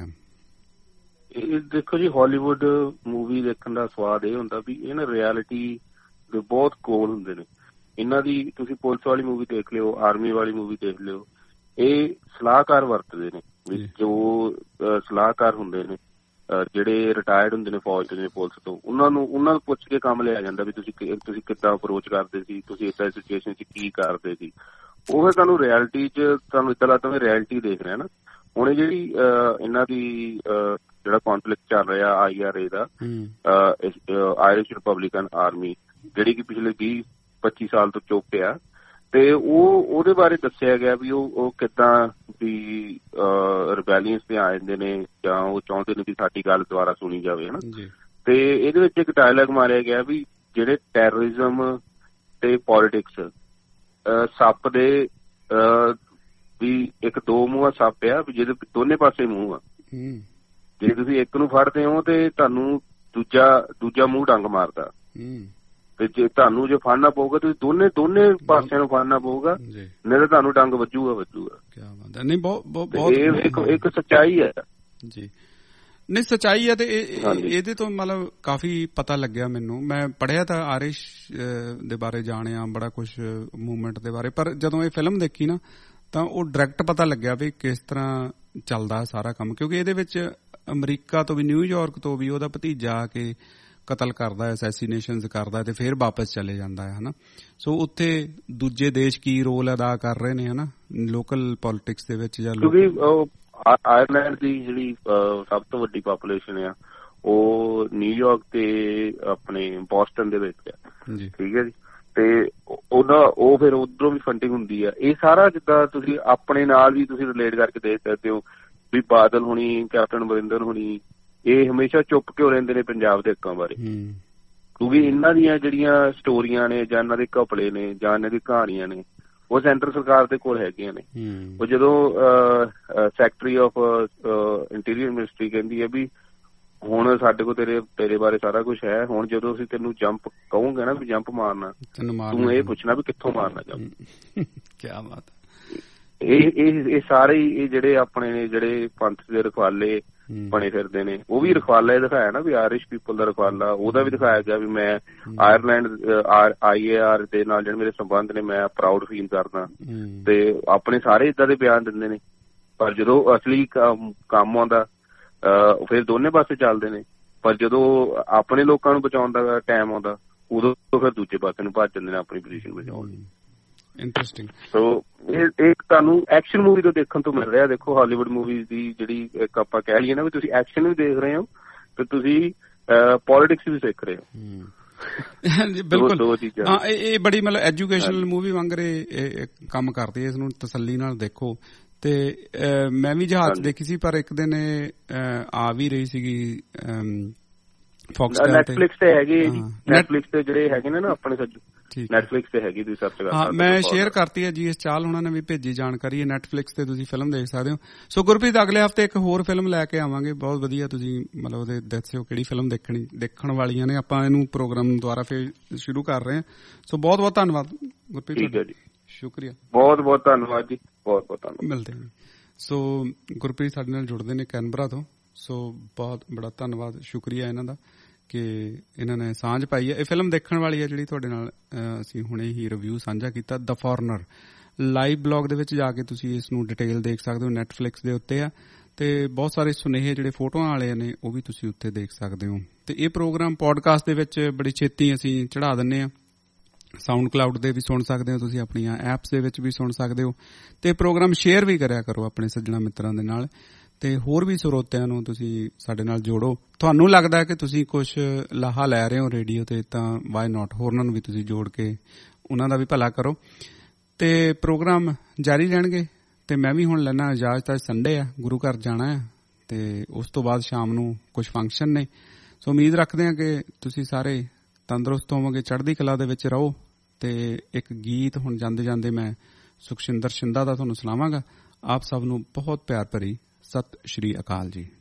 [SPEAKER 16] ਇਹ ਦੇਖੋ ਜੀ, ਹਾਲੀਵੁੱਡ ਮੂਵੀ ਦੇਖਣ ਦਾ ਸਵਾਦ ਇਹ ਹੁੰਦਾ ਵੀ ਇਹ ਨਾ ਰਿਐਲਿਟੀ ਦੇ ਬਹੁਤ ਕੋਲ ਹੁੰਦੇ ਨੇ। ਇਹਨਾਂ ਦੀ ਤੁਸੀਂ ਪੁਲਿਸ ਵਾਲੀ ਮੂਵੀ ਦੇਖ ਲਿਓ, ਆਰਮੀ ਵਾਲੀ ਮੂਵੀ ਦੇਖ ਲਿਓ, ਇਹ ਸਲਾਹਕਾਰ ਵਰਤਦੇ ਨੇ। ਜੋ ਸਲਾਹਕਾਰ ਹੁੰਦੇ ਨੇ ਜਿਹੜੇ ਰਿਟਾਇਰਡ ਹੁੰਦੇ ਨੇ ਫੌਜ ਦੇ ਪੁਲਿਸ ਤੋਂ, ਉਹਨਾਂ ਨੂੰ ਉਹਨਾਂ ਨੂੰ ਪੁੱਛ ਕੇ ਕੰਮ ਲਿਆ ਜਾਂਦਾ ਵੀ ਤੁਸੀਂ ਤੁਸੀਂ ਕਿੱਦਾਂ ਅਪਰੋਚ ਕਰਦੇ ਸੀ, ਤੁਸੀਂ ਏਦਾਂ ਸਿਚੁਏਸ਼ਨ ਚ ਕੀ ਕਰਦੇ ਸੀ। ਉਹ ਫਿਰ ਤੁਹਾਨੂੰ ਰਿਐਲਿਟੀ ਚ ਤੁਹਾਨੂੰ ਏਦਾਂ ਲੱਗਦਾ ਵੀ ਰਿਐਲਿਟੀ ਦੇਖ ਰਿਹਾ ਨਾ। ਹੁਣ ਜਿਹੜੀ ਇਹਨਾਂ ਦੀ ਜਿਹੜਾ ਕੌਨਫਲਿਕਟ ਚੱਲ ਰਿਹਾ ਆਈ ਆਰ ਏ ਦਾ, ਆਇਰਿਸ਼ ਰਿਪਬਲਿਕਨ ਆਰਮੀ, ਜਿਹੜੀ ਕਿ ਪਿਛਲੇ ਵੀਹ ਪੱਚੀ ਸਾਲ ਤੋਂ ਚੁੱਪ ਆ, ਤੇ ਉਹ ਉਹਦੇ ਬਾਰੇ ਦੱਸਿਆ ਗਿਆ ਵੀ ਉਹ ਉਹ ਕਿੱਦਾਂ ਵੀ ਰਿਬੈਲੀਅੰਸ ਤੇ ਆ ਜਾਂਦੇ ਨੇ ਜਾਂ ਉਹ ਚਾਹੁੰਦੇ ਨੇ ਵੀ ਸਾਡੀ ਗੱਲ ਦੁਬਾਰਾ ਸੁਣੀ ਜਾਵੇ ਹਨਾ। ਤੇ ਇਹਦੇ ਵਿੱਚ ਇੱਕ ਡਾਇਲੌਗ ਮਾਰਿਆ ਗਿਆ ਵੀ ਜਿਹੜੇ ਟੈਰਰਿਜ਼ਮ ਤੇ ਪੋਲੀਟਿਕਸ ਸੱਪ ਦੇ ਵੀ ਇੱਕ ਦੋ ਮੂੰਹਾਂ ਸੱਪ ਆ ਵੀ ਜਿਹਦੇ ਦੋਨੇ ਪਾਸੇ ਮੂੰਹ ਆ। ਜੇ ਤੁਸੀਂ ਇੱਕ ਨੂੰ ਫੜਦੇ ਹੋ ਤੇ ਤੁਹਾਨੂੰ ਦੂਜਾ ਦੂਜਾ ਮੂੰਹ ਡੰਗ ਮਾਰਦਾ, ਤੇ ਜੇ ਤੁਹਾਨੂੰ ਜੇ ਫੜਨਾ ਪਊਗਾ ਤੁਸੀਂ ਦੋਨੇ ਦੋਨੇ ਪਾਸਿਆਂ ਨੂੰ ਫੜਨਾ ਪਊਗਾ, ਨਹੀਂ ਤਾਂ ਤੁਹਾਨੂੰ ਡੰਗ ਵੱਜੂਗਾ ਵੱਜੂਗਾ।
[SPEAKER 1] ਕਿਆ ਬਾਤ ਹੈ। ਨਹੀਂ ਬਹੁਤ ਬਹੁਤ
[SPEAKER 16] ਇੱਕ ਇੱਕ ਸੱਚਾਈ ਹੈ ਜੀ।
[SPEAKER 1] ਨਹੀਂ ਸੱਚਾਈ ਹੈ। ਤੇ ਇਹਦੇ ਤੋਂ ਮਤਲਬ ਕਾਫੀ ਪਤਾ ਲੱਗਿਆ ਮੈਨੂੰ। ਮੈਂ ਪੜ੍ਹਿਆ ਤਾਂ ਆਇਰਿਸ਼ ਦੇ ਬਾਰੇ ਜਾਣਿਆ ਬੜਾ ਕੁਛ ਮੂਵਮੈਂਟ ਦੇ ਬਾਰੇ, ਪਰ ਜਦੋਂ ਇਹ ਫਿਲਮ ਦੇਖੀ ਨਾ ਤਾਂ ਉਹ ਡਾਇਰੈਕਟ ਪਤਾ ਲੱਗਿਆ ਵੀ ਕਿਸ ਤਰ੍ਹਾਂ ਚੱਲਦਾ ਸਾਰਾ ਕੰਮ, ਕਿਉਂਕਿ ਇਹਦੇ ਵਿੱਚ ਅਮਰੀਕਾ ਤੋਂ ਵੀ, ਨਿਊਯਾਰਕ ਤੋਂ ਵੀ ਉਹਦਾ ਭਤੀਜਾ ਆ ਕੇ ਕਤਲ ਕਰਦਾ, ਅਸੈਸੀਨੇਸ਼ਨਸ ਕਰਦਾ ਤੇ ਫਿਰ ਵਾਪਸ ਚਲੇ ਜਾਂਦਾ ਹੈ ਹਨਾ। ਸੋ ਉੱਥੇ ਦੂਜੇ ਦੇਸ਼ ਕੀ ਰੋਲ ਅਦਾ ਕਰ ਰਹੇ ਨੇ ਹਨਾ ਲੋਕਲ ਪੋਲਿਟਿਕਸ ਦੇ ਵਿੱਚ ਜਾਂ
[SPEAKER 16] ਆਇਰਲੈਂਡ ਦੀ ਜਿਹੜੀ ਸਭ ਤੋਂ ਵੱਡੀ ਪਾਪੂਲੇਸ਼ਨ ਆ ਉਹ ਨਿਊਯਾਰਕ ਤੇ ਆਪਣੇ ਬੋਸਟਨ ਦੇ ਵਿੱਚ ਆ, ਠੀਕ ਹੈ ਜੀ। ਤੇ ਉਹਨਾਂ ਉਹ ਫਿਰ ਉਧਰੋਂ ਵੀ ਫੰਡਿੰਗ ਹੁੰਦੀ ਆ। ਇਹ ਸਾਰਾ ਜਿੱਦਾਂ ਤੁਸੀਂ ਆਪਣੇ ਨਾਲ ਵੀ ਤੁਸੀਂ ਰਿਲੇਟ ਕਰਕੇ ਦੇਖ ਸਕਦੇ ਹੋ ਵੀ ਬਾਦਲ ਹੋਣੀ, ਕੈਪਟਨ ਅਮਰਿੰਦਰ ਹੋਣੀ, ਇਹ ਹਮੇਸ਼ਾ ਚੁੱਪ ਕਿਉਂ ਰਹਿੰਦੇ ਨੇ ਪੰਜਾਬ ਦੇ ਹੱਕਾਂ ਬਾਰੇ, ਕਿਉਂਕਿ ਇਹਨਾਂ ਦੀਆਂ ਜਿਹੜੀਆਂ ਸਟੋਰੀਆਂ ਨੇ ਜਾਂ ਇਹਨਾਂ ਦੇ ਘਪਲੇ ਨੇ ਜਾਂ ਇਹਨਾਂ ਦੀ ਕਹਾਣੀਆਂ ਨੇ ਉਹ ਸੈਂਟਰ ਸਰਕਾਰ ਦੇ ਕੋਲ ਹੈਗੀਆਂ ਨੇ। ਉਹ ਜਦੋਂ ਸੈਕਟਰੀ ਆਫ ਇੰਟੀਰੀਅਰ ਮਿਨਿਸਟਰੀ ਕਹਿੰਦੀ ਹੈ ਵੀ ਹੁਣ ਸਾਡੇ ਕੋਲ ਤੇਰੇ ਤੇਰੇ ਬਾਰੇ ਸਾਰਾ ਕੁਛ ਹੈ, ਹੁਣ ਜਦੋਂ ਅਸੀਂ ਤੈਨੂੰ ਜੰਪ ਕਹੋਗੇ ਨਾ ਵੀ ਜੰਪ ਮਾਰਨਾ, ਤੂੰ ਇਹ ਪੁੱਛਣਾ ਵੀ ਕਿੱਥੋਂ ਮਾਰਨਾ ਜੰਪ।
[SPEAKER 1] ਕਿਆ ਬਾਤ।
[SPEAKER 16] ਇਹ ਇਹ ਸਾਰੇ ਇਹ ਜਿਹੜੇ ਆਪਣੇ ਨੇ ਜਿਹੜੇ ਪੰਥ ਦੇ ਰਖਵਾਲੇ ਬਣੇ ਫਿਰਦੇ ਨੇ, ਉਹ ਵੀ ਰਖਵਾਲਾ ਦਿਖਾਇਆ ਨਾ ਵੀ ਆਇਰਿਸ਼ ਪੀਪਲ ਦਾ ਰਖਵਾਲਾ, ਉਹਦਾ ਵੀ ਦਿਖਾਇਆ ਗਿਆ ਵੀ ਮੈਂ ਆਇਰਲੈਂਡ ਆਈ ਏ ਆਰ ਦੇ ਨਾਲ ਜਿਹੜੇ ਮੇਰੇ ਸੰਬੰਧ ਨੇ ਮੈਂ ਪ੍ਰਾਊਡ ਫੀਲ ਕਰਦਾ। ਤੇ ਆਪਣੇ ਸਾਰੇ ਏਦਾਂ ਦੇ ਬਿਆਨ ਦਿੰਦੇ ਨੇ, ਪਰ ਜਦੋਂ ਅਸਲੀ ਕੰਮ ਆਉਂਦਾ ਫਿਰ ਦੋਨੇ ਪਾਸੇ ਚੱਲਦੇ ਨੇ। ਪਰ ਜਦੋਂ ਆਪਣੇ ਲੋਕਾਂ ਨੂੰ ਬਚਾਉਣ ਦਾ ਟਾਈਮ ਆਉਂਦਾ ਉਦੋਂ ਫਿਰ ਦੂਜੇ ਪਾਸੇ ਨੂੰ ਭੱਜ ਜਾਂਦੇ ਨੇ ਆਪਣੀ ਪੋਜੀਸ਼ਨ ਬਚਾਉਣ ਲਈ।
[SPEAKER 1] ਇੰਟਰਸਟਿੰਗ।
[SPEAKER 16] ਸੋ ਇਹ ਇੱਕ ਤੁਹਾਨੂੰ ਐਕਸ਼ਨ ਮੂਵੀ ਤੋਂ ਦੇਖਣ ਤੋਂ ਮਿਲ ਰਿਹਾ। ਦੇਖੋ ਹਾਲੀਵੁੱਡ ਮੂਵੀਜ਼ ਦੀ ਜਿਹੜੀ ਇੱਕ ਆਪਾਂ ਕਹਿ ਲਈਏ ਨਾ ਵੀ ਤੁਸੀਂ ਐਕਸ਼ਨ ਵੀ ਦੇਖ ਰਹੇ ਹੋ ਤੇ ਤੁਸੀਂ ਪੋਲੀਟਿਕਸ ਵੀ ਸਿੱਖ ਰਹੇ ਹੋ।
[SPEAKER 1] ਬਿਲਕੁਲ ਹਾਂ, ਇਹ ਬੜੀ ਮਤਲਬ ਐਜੂਕੇਸ਼ਨਲ ਮੂਵੀ ਵਾਂਗ ਕੰਮ ਕਰਦੀ ਹੈ। ਇਸ ਨੂੰ ਤਸੱਲੀ ਨਾਲ ਦੇਖੋ। ਤੇ ਮੈਂ ਵੀ ਜਹਾਜ਼ ਦੇਖੀ ਸੀ, ਪਰ ਇੱਕ ਦਿਨ ਆ ਵੀ ਰਹੀ ਸੀਗੀ ਫੌਕਸ
[SPEAKER 16] ਨੈਟਫਲਿਕਸ ਤੇ ਹੈਗੀ ਜੀ। ਨੈਟਫਲਿਕਸ ਤੇ ਜਿਹੜੇ ਹੈਗੇ ਨੇ ਨਾ ਆਪਣੇ ਨੈਟਫਲਿਕਸ ਤੇ ਹੈਗੀ, ਤੁਸੀਂ ਸਰਚ ਕਰ ਸਕਦੇ ਹੋ।
[SPEAKER 1] ਮੈਂ ਸ਼ੇਅਰ ਕਰਤੀ ਹੈ ਜੀ, ਇਸ ਚਾਲ ਉਹਨਾਂ ਨੇ ਵੀ ਭੇਜੀ ਜਾਣਕਾਰੀ ਹੈ। ਨੈਟਫਲਿਕਸ ਤੇ ਤੁਸੀਂ ਫਿਲਮ ਦੇਖ ਸਕਦੇ ਹੋ। ਸੋ ਗੁਰਪ੍ਰੀਤ ਅਗਲੇ ਹਫ਼ਤੇ ਇੱਕ ਹੋਰ ਫਿਲਮ ਲੈ ਕੇ ਆਵਾਂਗੇ, ਬਹੁਤ ਵਧੀਆ। ਤੁਸੀਂ ਮਤਲਬ ਉਹਦੇ ਦੱਸਿਓ ਕਿਹੜੀ ਫਿਲਮ ਦੇਖਣੀ ਦੇਖਣ ਵਾਲੀਆਂ ਨੇ। ਆਪਾਂ ਇਹਨੂੰ ਪ੍ਰੋਗਰਾਮ ਦੁਆਰਾ ਫਿਰ ਸ਼ੁਰੂ ਕਰ ਰਹੇ ਹਾਂ। ਸੋ ਬਹੁਤ ਬਹੁਤ ਧੰਨਵਾਦ ਗੁਰਪ੍ਰੀਤ।
[SPEAKER 16] ਠੀਕ ਹੈ ਜੀ,
[SPEAKER 1] ਸ਼ੁਕਰੀਆ,
[SPEAKER 16] ਬਹੁਤ ਬਹੁਤ ਧੰਨਵਾਦ ਜੀ, ਬਹੁਤ ਬਹੁਤ ਧੰਨਵਾਦ।
[SPEAKER 1] ਮਿਲਦੇ ਹਾਂ। ਸੋ ਗੁਰਪ੍ਰੀਤ ਸਾਡੇ ਨਾਲ ਜੁੜਦੇ ਨੇ ਕੈਨਬਰਾ ਤੋਂ। ਸੋ ਬਹੁਤ ਬੜਾ ਧੰਨਵਾਦ, ਸ਼ੁਕਰੀਆ ਇਹਨਾਂ ਦਾ ਕਿ ਇਹਨਾਂ ਨੇ ਸਾਂਝ ਪਾਈ ਹੈ। ਇਹ ਫਿਲਮ ਦੇਖਣ ਵਾਲੀ ਹੈ ਜਿਹੜੀ ਤੁਹਾਡੇ ਨਾਲ ਅਸੀਂ ਹੁਣੇ ਹੀ ਰਿਵਿਊ ਸਾਂਝਾ ਕੀਤਾ, ਦ ਫੋਰਨਰ। ਲਾਈਵ ਬਲੌਗ ਦੇ ਵਿੱਚ ਜਾ ਕੇ ਤੁਸੀਂ ਇਸ ਨੂੰ ਡਿਟੇਲ ਦੇਖ ਸਕਦੇ ਹੋ। ਨੈਟਫਲਿਕਸ ਦੇ ਉੱਤੇ ਆ ਤੇ ਬਹੁਤ ਸਾਰੇ ਸੁਨੇਹੇ ਜਿਹੜੇ ਫੋਟੋਆਂ ਵਾਲੇ ਨੇ ਉਹ ਵੀ ਤੁਸੀਂ ਉੱਤੇ ਦੇਖ ਸਕਦੇ ਹੋ। ਤੇ ਇਹ ਪ੍ਰੋਗਰਾਮ ਪੋਡਕਾਸਟ ਦੇ ਵਿੱਚ ਬੜੀ ਛੇਤੀ ਅਸੀਂ ਚੜਾ ਦਿੰਦੇ ਹਾਂ। ਸਾਊਂਡ ਕਲਾਊਡ ਦੇ ਵੀ ਸੁਣ ਸਕਦੇ ਹੋ ਤੁਸੀਂ, ਆਪਣੀਆਂ ਐਪਸ ਦੇ ਵਿੱਚ ਵੀ ਸੁਣ ਸਕਦੇ ਹੋ। ਤੇ ਪ੍ਰੋਗਰਾਮ ਸ਼ੇਅਰ ਵੀ ਕਰਿਆ ਕਰੋ ਆਪਣੇ ਸੱਜਣਾ ਮਿੱਤਰਾਂ ਦੇ ਨਾਲ। ਤੇ ਹੋਰ ਵੀ ਸਰੋਤਿਆਂ ਨੂੰ ਤੁਸੀਂ ਸਾਡੇ ਨਾਲ ਜੋੜੋ। ਤੁਹਾਨੂੰ ਲੱਗਦਾ ਹੈ ਕਿ ਤੁਸੀਂ ਕੁਝ ਲਾਹਾ ਲੈ ਰਹੇ ਹੋ ਰੇਡੀਓ ਤੇ, ਤਾਂ ਵਾਈ ਨਾਟ, ਹੋਰਨਾਂ ਨੂੰ ਵੀ ਤੁਸੀਂ ਜੋੜ ਕੇ ਉਹਨਾਂ ਦਾ ਵੀ ਭਲਾ ਕਰੋ। ਤੇ ਪ੍ਰੋਗਰਾਮ ਜਾਰੀ ਰਹਿਣਗੇ। ਤੇ ਮੈਂ ਵੀ ਹੁਣ ਲੈਣਾ ਇਜਾਜ਼ਤ। ਅੱਜ ਸੰਡੇ ਆ, ਗੁਰੂ ਘਰ ਜਾਣਾ ਹੈ ਤੇ ਉਸ ਤੋਂ ਬਾਅਦ ਸ਼ਾਮ ਨੂੰ ਕੁਝ ਫੰਕਸ਼ਨ ਨੇ। ਸੋ ਉਮੀਦ ਰੱਖਦੇ ਹਾਂ ਕਿ ਤੁਸੀਂ ਸਾਰੇ ਤੰਦਰੁਸਤ ਹੋਵੋਗੇ, ਚੜ੍ਹਦੀ ਕਲਾ ਦੇ ਵਿੱਚ ਰਹੋ। ਤੇ ਇੱਕ ਗੀਤ ਹੁਣ ਜਾਂਦੇ ਜਾਂਦੇ ਮੈਂ ਸੁਖਸ਼ਿੰਦਰ ਸ਼ਿੰਦਾ ਦਾ ਤੁਹਾਨੂੰ ਸੁਣਾਵਾਂਗਾ। ਆਪ ਸਭ ਨੂੰ ਬਹੁਤ ਪਿਆਰ ਭਰੀ ਸਤਿ ਸ਼੍ਰੀ ਅਕਾਲ ਜੀ।